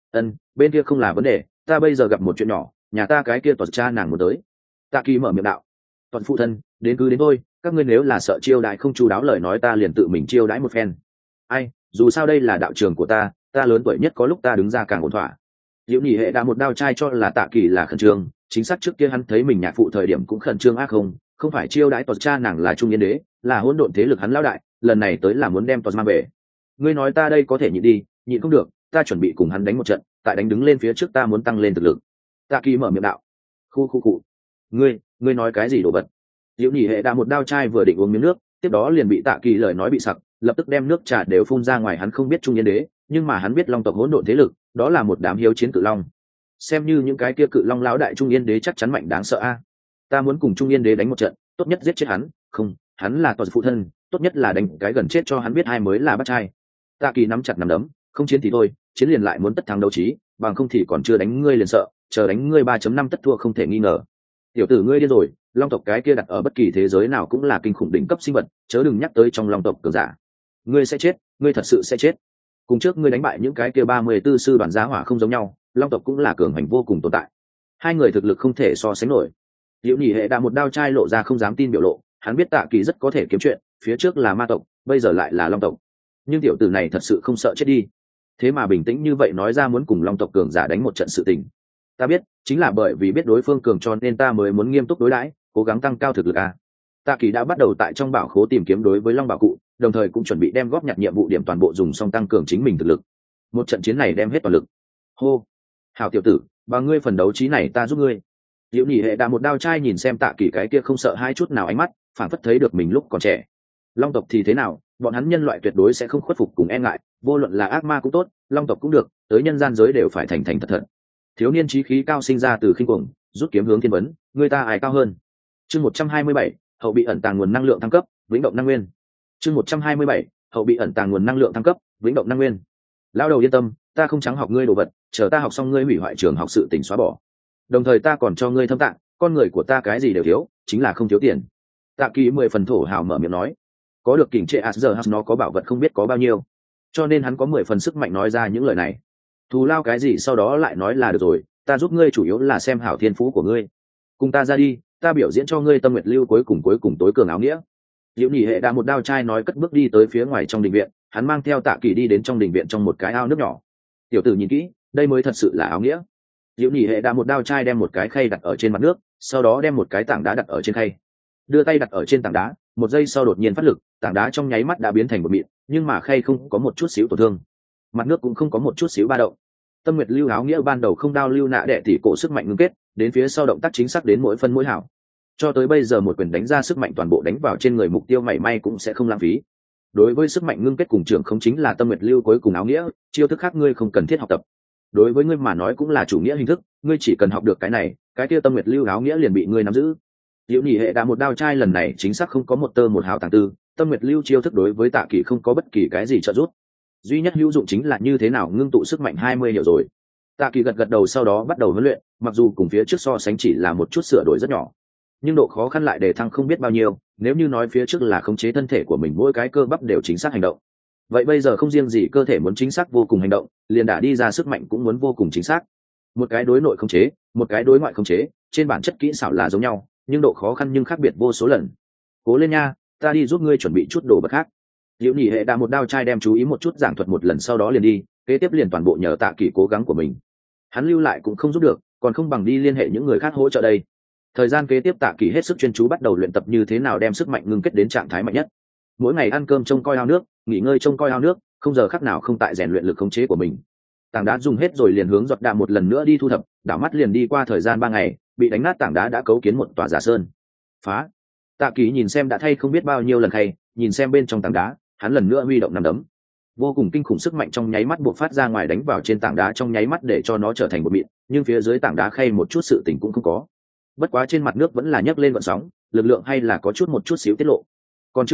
Bên kia không là vấn đề, ta bây giờ gặp một chuyện nhỏ, nhà ta cái kia tuần cha nàng muốn tới. Tạ Kỳ mở miệng đạo, toàn phụ thân, đến cứ đến thôi, các ngươi nếu là sợ chiêu đãi không chu đáo lời nói ta liền tự mình chiêu đãi một phen. Ai, dù sao đây là đạo trường của ta lớn tuổi nhất có lúc ta đứng ra càng ổn thỏa. Diệu Nhị Hệ đã một đao chai cho là Tạ Kỳ là khẩn trương, chính xác trước kia hắn thấy mình nhạc phụ thời điểm cũng khẩn trương ác không phải chiêu đãi tuần cha nàng là trung yên đế, là hỗn độn thế lực hắn lão đại, lần này tới là muốn đem tuần mang về. Ngươi nói ta đây có thể nhịn đi, nhịn không được, ta chuẩn bị cùng hắn đánh một trận, tại đánh đứng lên phía trước ta muốn tăng lên thực lực. Tạ Kỳ mở miệng đạo, khu ngươi nói cái gì đồ vật. Diệu Nhị Hệ đã một đao chai vừa định uống miếng nước, tiếp đó liền bị Tạ Kỳ lời nói bị sặc, lập tức đem nước trà đều phun ra ngoài. Hắn không biết trung yên đế, nhưng mà hắn biết long tộc hỗn độn thế lực, đó là một đám hiếu chiến cự long. Xem như những cái kia cự long lão đại trung yên đế chắc chắn mạnh đáng sợ a. Ta muốn cùng trung yên đế đánh một trận, tốt nhất giết chết hắn, không, hắn là toàn phụ thân, tốt nhất là đánh cái gần chết cho hắn biết ai mới là bắt trai. Tạ Kỳ nắm chặt nắm đấm, không chiến thì thôi, chiến liền lại muốn tất thắng đấu trí, bằng không thì còn chưa đánh ngươi liền sợ, chờ đánh ngươi 3.5 tất thua không thể nghi ngờ. Tiểu tử ngươi điên rồi, long tộc cái kia đặt ở bất kỳ thế giới nào cũng là kinh khủng đỉnh cấp sinh vật, chớ đừng nhắc tới trong long tộc cường giả. Ngươi sẽ chết, ngươi thật sự sẽ chết. Cùng trước ngươi đánh bại những cái kia 34 sư đoàn giá hỏa không giống nhau, long tộc cũng là cường hành vô cùng tồn tại. Hai người thực lực không thể so sánh nổi. Diệu Nhị Hệ đã một đao chai lộ ra không dám tin biểu lộ, hắn biết Tạ Kỳ rất có thể kiếm chuyện, phía trước là ma tộc, bây giờ lại là long tộc. Nhưng tiểu tử này thật sự không sợ chết đi. Thế mà bình tĩnh như vậy nói ra muốn cùng long tộc cường giả đánh một trận sự tình. Ta biết, chính là bởi vì biết đối phương cường cho nên ta mới muốn nghiêm túc đối đãi, cố gắng tăng cao thực lực a. Tạ Kỳ đã bắt đầu tại trong bảo khố tìm kiếm đối với long bảo cụ, đồng thời cũng chuẩn bị đem góp nhặt nhiệm vụ điểm toàn bộ dùng xong tăng cường chính mình thực lực. Một trận chiến này đem hết toàn lực. Hô, hảo tiểu tử, và ngươi phần đấu trí này ta giúp ngươi. Diệu Nhị Hệ đã một đao chai nhìn xem Tạ Kỳ cái kia không sợ hai chút nào ánh mắt, phản phất thấy được mình lúc còn trẻ. Long tộc thì thế nào, bọn hắn nhân loại tuyệt đối sẽ không khuất phục cùng e ngại, vô luận là ác ma cũng tốt, long tộc cũng được, tới nhân gian giới đều phải thành thành thật thật. Thiếu niên chí khí cao sinh ra từ khinh cuồng, rút kiếm hướng thiên vấn, người ta ai cao hơn. Chương 127, hậu bị ẩn tàng nguồn năng lượng thăng cấp, vĩnh động năng nguyên. Chương 127, hậu bị ẩn tàng nguồn năng lượng thăng cấp, vĩnh động năng nguyên. Lão đầu yên tâm, ta không trắng học ngươi đồ vật, chờ ta học xong ngươi hủy hoại trường học sự tình xóa bỏ. Đồng thời ta còn cho ngươi thâm tạng, con người của ta cái gì đều thiếu, chính là không thiếu tiền. Tạ Kỳ 10 phần thổ hào mở miệng nói, có được kình trệ Asger nó có bảo vật không biết có bao nhiêu, cho nên hắn có 10 phần sức mạnh nói ra những lời này. Thù lao cái gì sau đó lại nói là được rồi, ta giúp ngươi chủ yếu là xem hảo thiên phú của ngươi. Cùng ta ra đi, ta biểu diễn cho ngươi tâm nguyệt lưu cuối cùng tối cường áo nghĩa. Diệu Nhị Hệ đã một đao chai nói cất bước đi tới phía ngoài trong đình viện, hắn mang theo Tạ Kỳ đi đến trong đình viện trong một cái ao nước nhỏ. Tiểu tử nhìn kỹ, đây mới thật sự là áo nghĩa. Diệu Nhị Hệ đã một đao chai đem một cái khay đặt ở trên mặt nước, sau đó đem một cái tảng đá đặt ở trên khay, đưa tay đặt ở trên tảng đá, một giây sau đột nhiên phát lực, tảng đá trong nháy mắt đã biến thành một mịn, nhưng mà khay không có một chút xíu tổn thương, mặt nước cũng không có một chút xíu ba động. Tâm nguyệt lưu áo nghĩa ban đầu không đao lưu nạ đệ tỷ cổ sức mạnh ngưng kết, đến phía sau động tác chính xác đến mỗi phân mỗi hảo. Cho tới bây giờ một quyền đánh ra sức mạnh toàn bộ đánh vào trên người mục tiêu mảy may cũng sẽ không lãng phí. Đối với sức mạnh ngưng kết cùng trưởng không chính là tâm nguyệt lưu cuối cùng áo nghĩa, chiêu thức khác ngươi không cần thiết học tập. Đối với ngươi mà nói cũng là chủ nghĩa hình thức, ngươi chỉ cần học được cái này, cái kia tâm nguyệt lưu áo nghĩa liền bị ngươi nắm giữ. Diệu Nhị Hệ đã một đao chai lần này chính xác không có một tơ một hào tàng tư, tâm nguyệt lưu chiêu thức đối với Tạ Kỳ không có bất kỳ cái gì trợ giúp. Duy nhất hữu dụng chính là như thế nào ngưng tụ sức mạnh 20 hiệu rồi. Tạ Kỳ gật đầu sau đó bắt đầu huấn luyện, mặc dù cùng phía trước so sánh chỉ là một chút sửa đổi rất nhỏ, nhưng độ khó khăn lại để thăng không biết bao nhiêu. Nếu như nói phía trước là khống chế thân thể của mình mỗi cái cơ bắp đều chính xác hành động, vậy bây giờ không riêng gì cơ thể muốn chính xác vô cùng hành động, liền đã đi ra sức mạnh cũng muốn vô cùng chính xác. Một cái đối nội khống chế, một cái đối ngoại khống chế, trên bản chất kỹ xảo là giống nhau, nhưng độ khó khăn nhưng khác biệt vô số lần. Cố lên nha, ta đi giúp ngươi chuẩn bị chút đồ vật khác. Diệu Nhị Hệ đã một đao chai đem chú ý một chút giảng thuật một lần sau đó liền đi, kế tiếp liền toàn bộ nhờ Tạ Kỳ cố gắng của mình. Hắn lưu lại cũng không giúp được, còn không bằng đi liên hệ những người khác hỗ trợ đây. Thời gian kế tiếp Tạ Kỳ hết sức chuyên chú bắt đầu luyện tập như thế nào đem sức mạnh ngưng kết đến trạng thái mạnh nhất. Mỗi ngày ăn cơm trông coi ao nước, nghỉ ngơi trông coi ao nước, không giờ khắc nào không tại rèn luyện lực khống chế của mình. Tảng đá dùng hết rồi liền hướng giọt đạ một lần nữa đi thu thập, đảo mắt liền đi qua thời gian 3 ngày, bị đánh nát tảng đá đã cấu kiến một tòa giả sơn. Phá! Tạ Kỳ nhìn xem đã thay không biết bao nhiêu lần khay, nhìn xem bên trong tảng đá, hắn lần nữa huy động nắm đấm. Vô cùng kinh khủng sức mạnh trong nháy mắt buộc phát ra ngoài đánh vào trên tảng đá trong nháy mắt để cho nó trở thành một mịn, nhưng phía dưới tảng đá khay một chút sự tình cũng không có. Bất quá trên mặt nước vẫn là nhấc lên gợn sóng, lực lượng hay là có một chút xíu tiết lộ. Còn chưa đủ,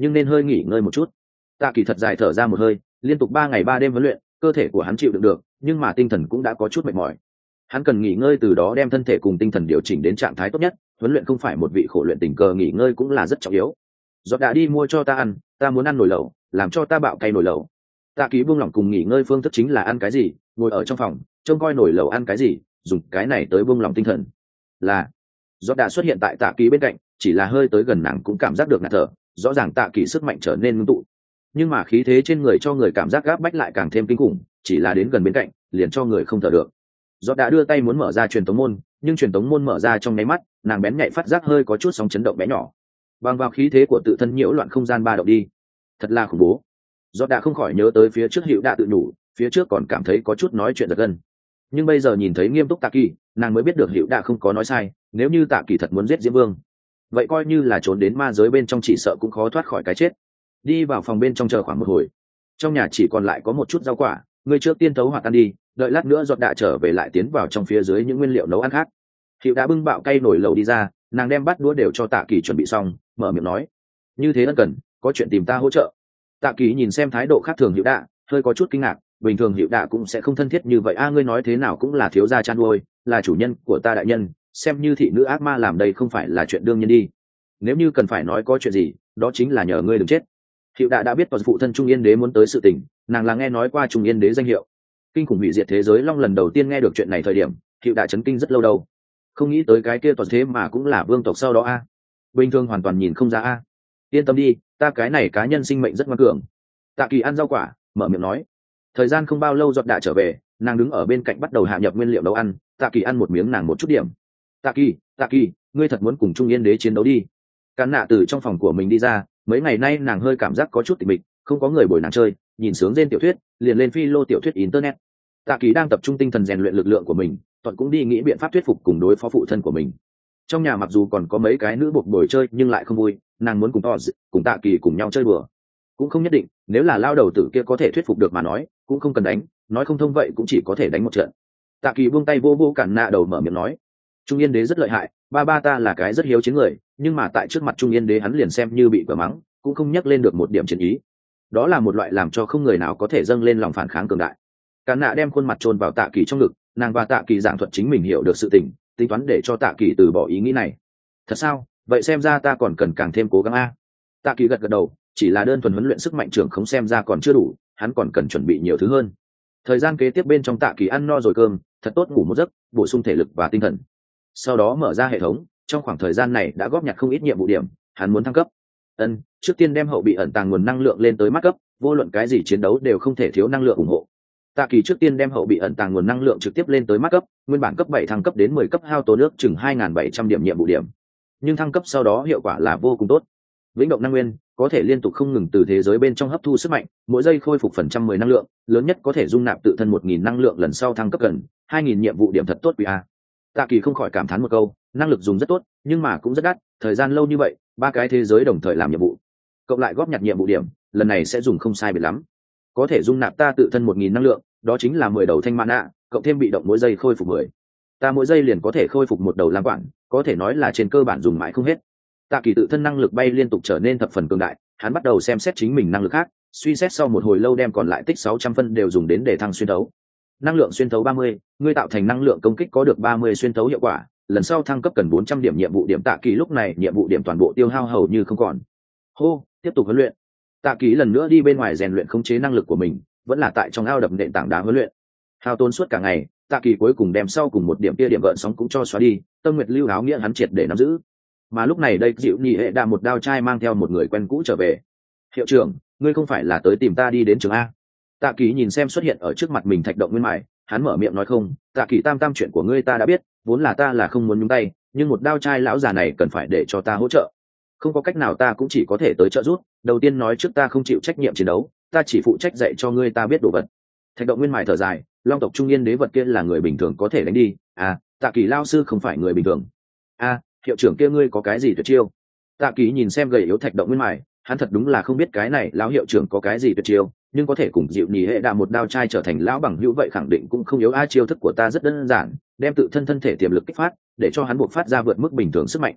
nhưng nên hơi nghỉ ngơi một chút. Tạ Kỳ thật dài thở ra một hơi, liên tục 3 ngày 3 đêm huấn luyện, cơ thể của hắn chịu đựng được, nhưng mà tinh thần cũng đã có chút mệt mỏi. Hắn cần nghỉ ngơi, từ đó đem thân thể cùng tinh thần điều chỉnh đến trạng thái tốt nhất. Huấn luyện không phải một vị khổ luyện tình cờ, nghỉ ngơi cũng là rất trọng yếu. Giọt đã đi mua cho ta ăn, ta muốn ăn nồi lẩu, làm cho ta bạo cay nồi lẩu. Tạ Kỳ buông lỏng cùng nghỉ ngơi phương thức chính là ăn cái gì, ngồi ở trong phòng, trông coi nồi lẩu ăn cái gì, dùng cái này tới buông lỏng tinh thần. Là Giọt đã xuất hiện tại Tạ Kỳ bên cạnh, chỉ là hơi tới gần nàng cũng cảm giác được ngạt thở, rõ ràng Tạ Kỳ sức mạnh trở nên ngưng tụ, nhưng mà khí thế trên người cho người cảm giác gáp bách lại càng thêm kinh khủng, chỉ là đến gần bên cạnh liền cho người không thở được. Giọt đã đưa tay muốn mở ra truyền tống môn, nhưng truyền tống môn mở ra trong nháy mắt, nàng bén nhạy phát giác hơi có chút sóng chấn động bé nhỏ, bằng vào khí thế của tự thân nhiễu loạn không gian ba động đi. Thật là khủng bố. Giọt đã không khỏi nhớ tới phía trước Hựu đã tự nhủ, phía trước còn cảm thấy có chút nói chuyện giật gân, nhưng bây giờ nhìn thấy nghiêm túc Tạ Kỳ, nàng mới biết được Hựu đã không có nói sai. Nếu như Tạ Kỳ thật muốn giết Diễm Vương, vậy coi như là trốn đến ma giới bên trong chỉ sợ cũng khó thoát khỏi cái chết. Đi vào phòng bên trong chờ khoảng một hồi, trong nhà chỉ còn lại có một chút rau quả, người trước tiên thấu hoạt ăn đi, đợi lát nữa Giọt đã trở về lại tiến vào trong phía dưới những nguyên liệu nấu ăn khác. Hựu đã bưng bạo cay nồi lẩu đi ra, nàng đem bát đũa đều cho Tạ Kỳ chuẩn bị xong, mở miệng nói: như thế ân cần, có chuyện tìm ta hỗ trợ. Tạ Kỳ nhìn xem thái độ khác thường Hựu đã, hơi có chút kinh ngạc. Bình thường Hựu đã cũng sẽ không thân thiết như vậy a, ngươi nói thế nào cũng là thiếu gia chăn nuôi, là chủ nhân của ta đại nhân, xem như thị nữ ác ma làm đây không phải là chuyện đương nhiên đi. Nếu như cần phải nói có chuyện gì, đó chính là nhờ ngươi đừng chết. Hựu đã biết phụ thân Trung Yên Đế muốn tới sự tình, nàng là nghe nói qua Trung Yên Đế danh hiệu, kinh khủng hủy diệt thế giới long lần đầu tiên nghe được chuyện này thời điểm, Hựu đã chấn kinh rất lâu đâu. Không nghĩ tới cái kia toàn thế mà cũng là vương tộc sau đó a. Bình thường hoàn toàn nhìn không ra a. Yên tâm đi, ta cái này cá nhân sinh mệnh rất ngoan cường. Tạ Kỳ ăn rau quả, mở miệng nói. Thời gian không bao lâu Giọt đã trở về, nàng đứng ở bên cạnh bắt đầu hạ nhập nguyên liệu nấu ăn. Tạ Kỳ ăn một miếng nàng một chút điểm. Tạ Kỳ, ngươi thật muốn cùng Trung Yên Đế chiến đấu đi. Cán nạ từ trong phòng của mình đi ra, mấy ngày nay nàng hơi cảm giác có chút tịch mịch, không có người bồi nàng chơi, nhìn sướng trên tiểu thuyết, liền lên phi lô tiểu thuyết internet. Tạ Kỳ đang tập trung tinh thần rèn luyện lực lượng của mình, Toàn cũng đi nghĩ biện pháp thuyết phục cùng đối phó phụ thân của mình. Trong nhà mặc dù còn có mấy cái nữ buộc bồi chơi nhưng lại không vui, nàng muốn cùng Tạ Kỳ cùng nhau chơi bừa. Cũng không nhất định, nếu là lao đầu tử kia có thể thuyết phục được mà nói, cũng không cần đánh, nói không thông vậy cũng chỉ có thể đánh một trận. Tạ Kỳ buông tay vô vô Cản nạ đầu, mở miệng nói: Trung Yên Đế rất lợi hại, ba ta là cái rất hiếu chiến người, nhưng mà tại trước mặt Trung Yên Đế hắn liền xem như bị quả mắng, cũng không nhắc lên được một điểm chiến ý. Đó là một loại làm cho không người nào có thể dâng lên lòng phản kháng cường đại. Cản nạ đem khuôn mặt chôn vào Tạ Kỳ trong ngực, nàng và Tạ Kỳ giảng thuật chính mình hiểu được sự tình, tính toán để cho Tạ Kỳ từ bỏ ý nghĩ này. Thật sao? Vậy xem ra ta còn cần càng thêm cố gắng a. Tạ Kỳ gật đầu, chỉ là đơn thuần huấn luyện sức mạnh trưởng không xem ra còn chưa đủ, hắn còn cần chuẩn bị nhiều thứ hơn. Thời gian kế tiếp bên trong Tạ Kỳ ăn no rồi cơm, thật tốt ngủ một giấc, bổ sung thể lực và tinh thần. Sau đó mở ra hệ thống, trong khoảng thời gian này đã góp nhặt không ít nhiệm vụ điểm, hắn muốn thăng cấp. Trước tiên đem hậu bị ẩn tàng nguồn năng lượng lên tới mắt cấp, vô luận cái gì chiến đấu đều không thể thiếu năng lượng ủng hộ. Tạ Kỳ trước tiên đem hậu bị ẩn tàng nguồn năng lượng trực tiếp lên tới mắt cấp, nguyên bản cấp 7 thăng cấp đến 10 cấp hao tổn nước chừng 2700 điểm nhiệm vụ điểm. Nhưng thăng cấp sau đó hiệu quả là vô cùng tốt. Vĩnh động năng nguyên, có thể liên tục không ngừng từ thế giới bên trong hấp thu sức mạnh, mỗi giây khôi phục phần trăm 10 năng lượng, lớn nhất có thể dung nạp tự thân 1000 năng lượng lần sau thăng cấp gần 2000 nhiệm vụ điểm, thật tốt quý a. Tạ Kỳ không khỏi cảm thán một câu, năng lực dùng rất tốt, nhưng mà cũng rất đắt, thời gian lâu như vậy, 3 cái thế giới đồng thời làm nhiệm vụ, cộng lại góp nhặt nhiệm vụ điểm, lần này sẽ dùng không sai biệt lắm. Có thể dung nạp ta tự thân 1000 năng lượng, đó chính là 10 đầu thanh mana, cộng thêm bị động mỗi giây khôi phục 10. Ta mỗi giây liền có thể khôi phục một đầu lam quản, có thể nói là trên cơ bản dùng mãi không hết. Tạ Kỳ tự thân năng lực bay liên tục trở nên thập phần cường đại, hắn bắt đầu xem xét chính mình năng lực khác, suy xét sau một hồi lâu đem còn lại tích 600 phân đều dùng đến để thăng xuyên thấu. Năng lượng xuyên thấu 30, ngươi tạo thành năng lượng công kích có được 30 xuyên thấu hiệu quả, lần sau thăng cấp cần 400 điểm nhiệm vụ điểm. Tạ Kỳ lúc này nhiệm vụ điểm toàn bộ tiêu hao hầu như không còn. Hô, tiếp tục huấn luyện. Tạ Kỳ lần nữa đi bên ngoài rèn luyện khống chế năng lực của mình, vẫn là tại trong ao đập nện tảng đá huấn luyện. Hao tốn suốt cả ngày, Tạ Kỳ cuối cùng đem sau cùng một điểm kia điểm gợn sóng cũng cho xóa đi, tâm nguyệt lưu áo nghĩa hắn triệt để nắm giữ. Mà lúc này đây Dịu Nhị Hệ đã một đao trai mang theo một người quen cũ trở về. Hiệu trưởng, ngươi không phải là tới tìm ta đi đến trường a? Tạ Kỳ nhìn xem xuất hiện ở trước mặt mình thạch động nguyên mại, hắn mở miệng nói không, Tạ Kỳ tam chuyện của ngươi ta đã biết, vốn là ta là không muốn nhúng tay, nhưng một đao trai lão già này cần phải để cho ta hỗ trợ. Không có cách nào, ta cũng chỉ có thể tới trợ giúp. Đầu tiên nói trước, ta không chịu trách nhiệm chiến đấu, ta chỉ phụ trách dạy cho ngươi ta biết đồ vật. Thạch động nguyên mại thở dài, long tộc Trung Yên Đế vật kia là người bình thường có thể đánh đi, Tạ Kỳ lao sư không phải người bình thường. Hiệu trưởng kia ngươi có cái gì tuyệt chiêu? Tạ Kỳ nhìn xem gầy yếu thạch động nguyên mại, hắn thật đúng là không biết cái này lão hiệu trưởng có cái gì tuyệt chiêu, nhưng có thể cùng Dịu Nhị Hệ đạ một đao trai trở thành lão bằng hữu vậy khẳng định cũng không yếu. Chiêu thức của ta rất đơn giản, đem tự thân thể tiềm lực kích phát, để cho hắn buộc phát ra vượt mức bình thường sức mạnh.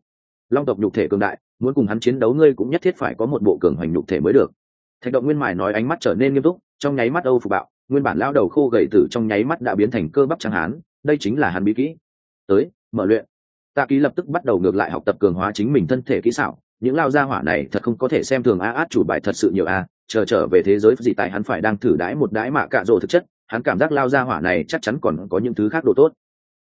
long tộc nhục thể cường đại, muốn cùng hắn chiến đấu ngươi cũng nhất thiết phải có một bộ cường hoành nhục thể mới được. Thạch Động Nguyên mài nói, ánh mắt trở nên nghiêm túc, trong nháy mắt âu phục bạo, nguyên bản lao đầu khô gầy tử trong nháy mắt đã biến thành cơ bắp trắng hán, đây chính là hắn bí kỹ. Tới, mở luyện. Tạ Ký lập tức bắt đầu ngược lại học tập cường hóa chính mình thân thể kỹ xảo, những lao gia hỏa này thật không có thể xem thường át chủ bài thật sự nhiều trở về thế giới gì tại hắn phải đang thử đãi một đãi mạ cạ rồ thực chất, hắn cảm giác lao gia hỏa này chắc chắn còn có những thứ khác đồ tốt.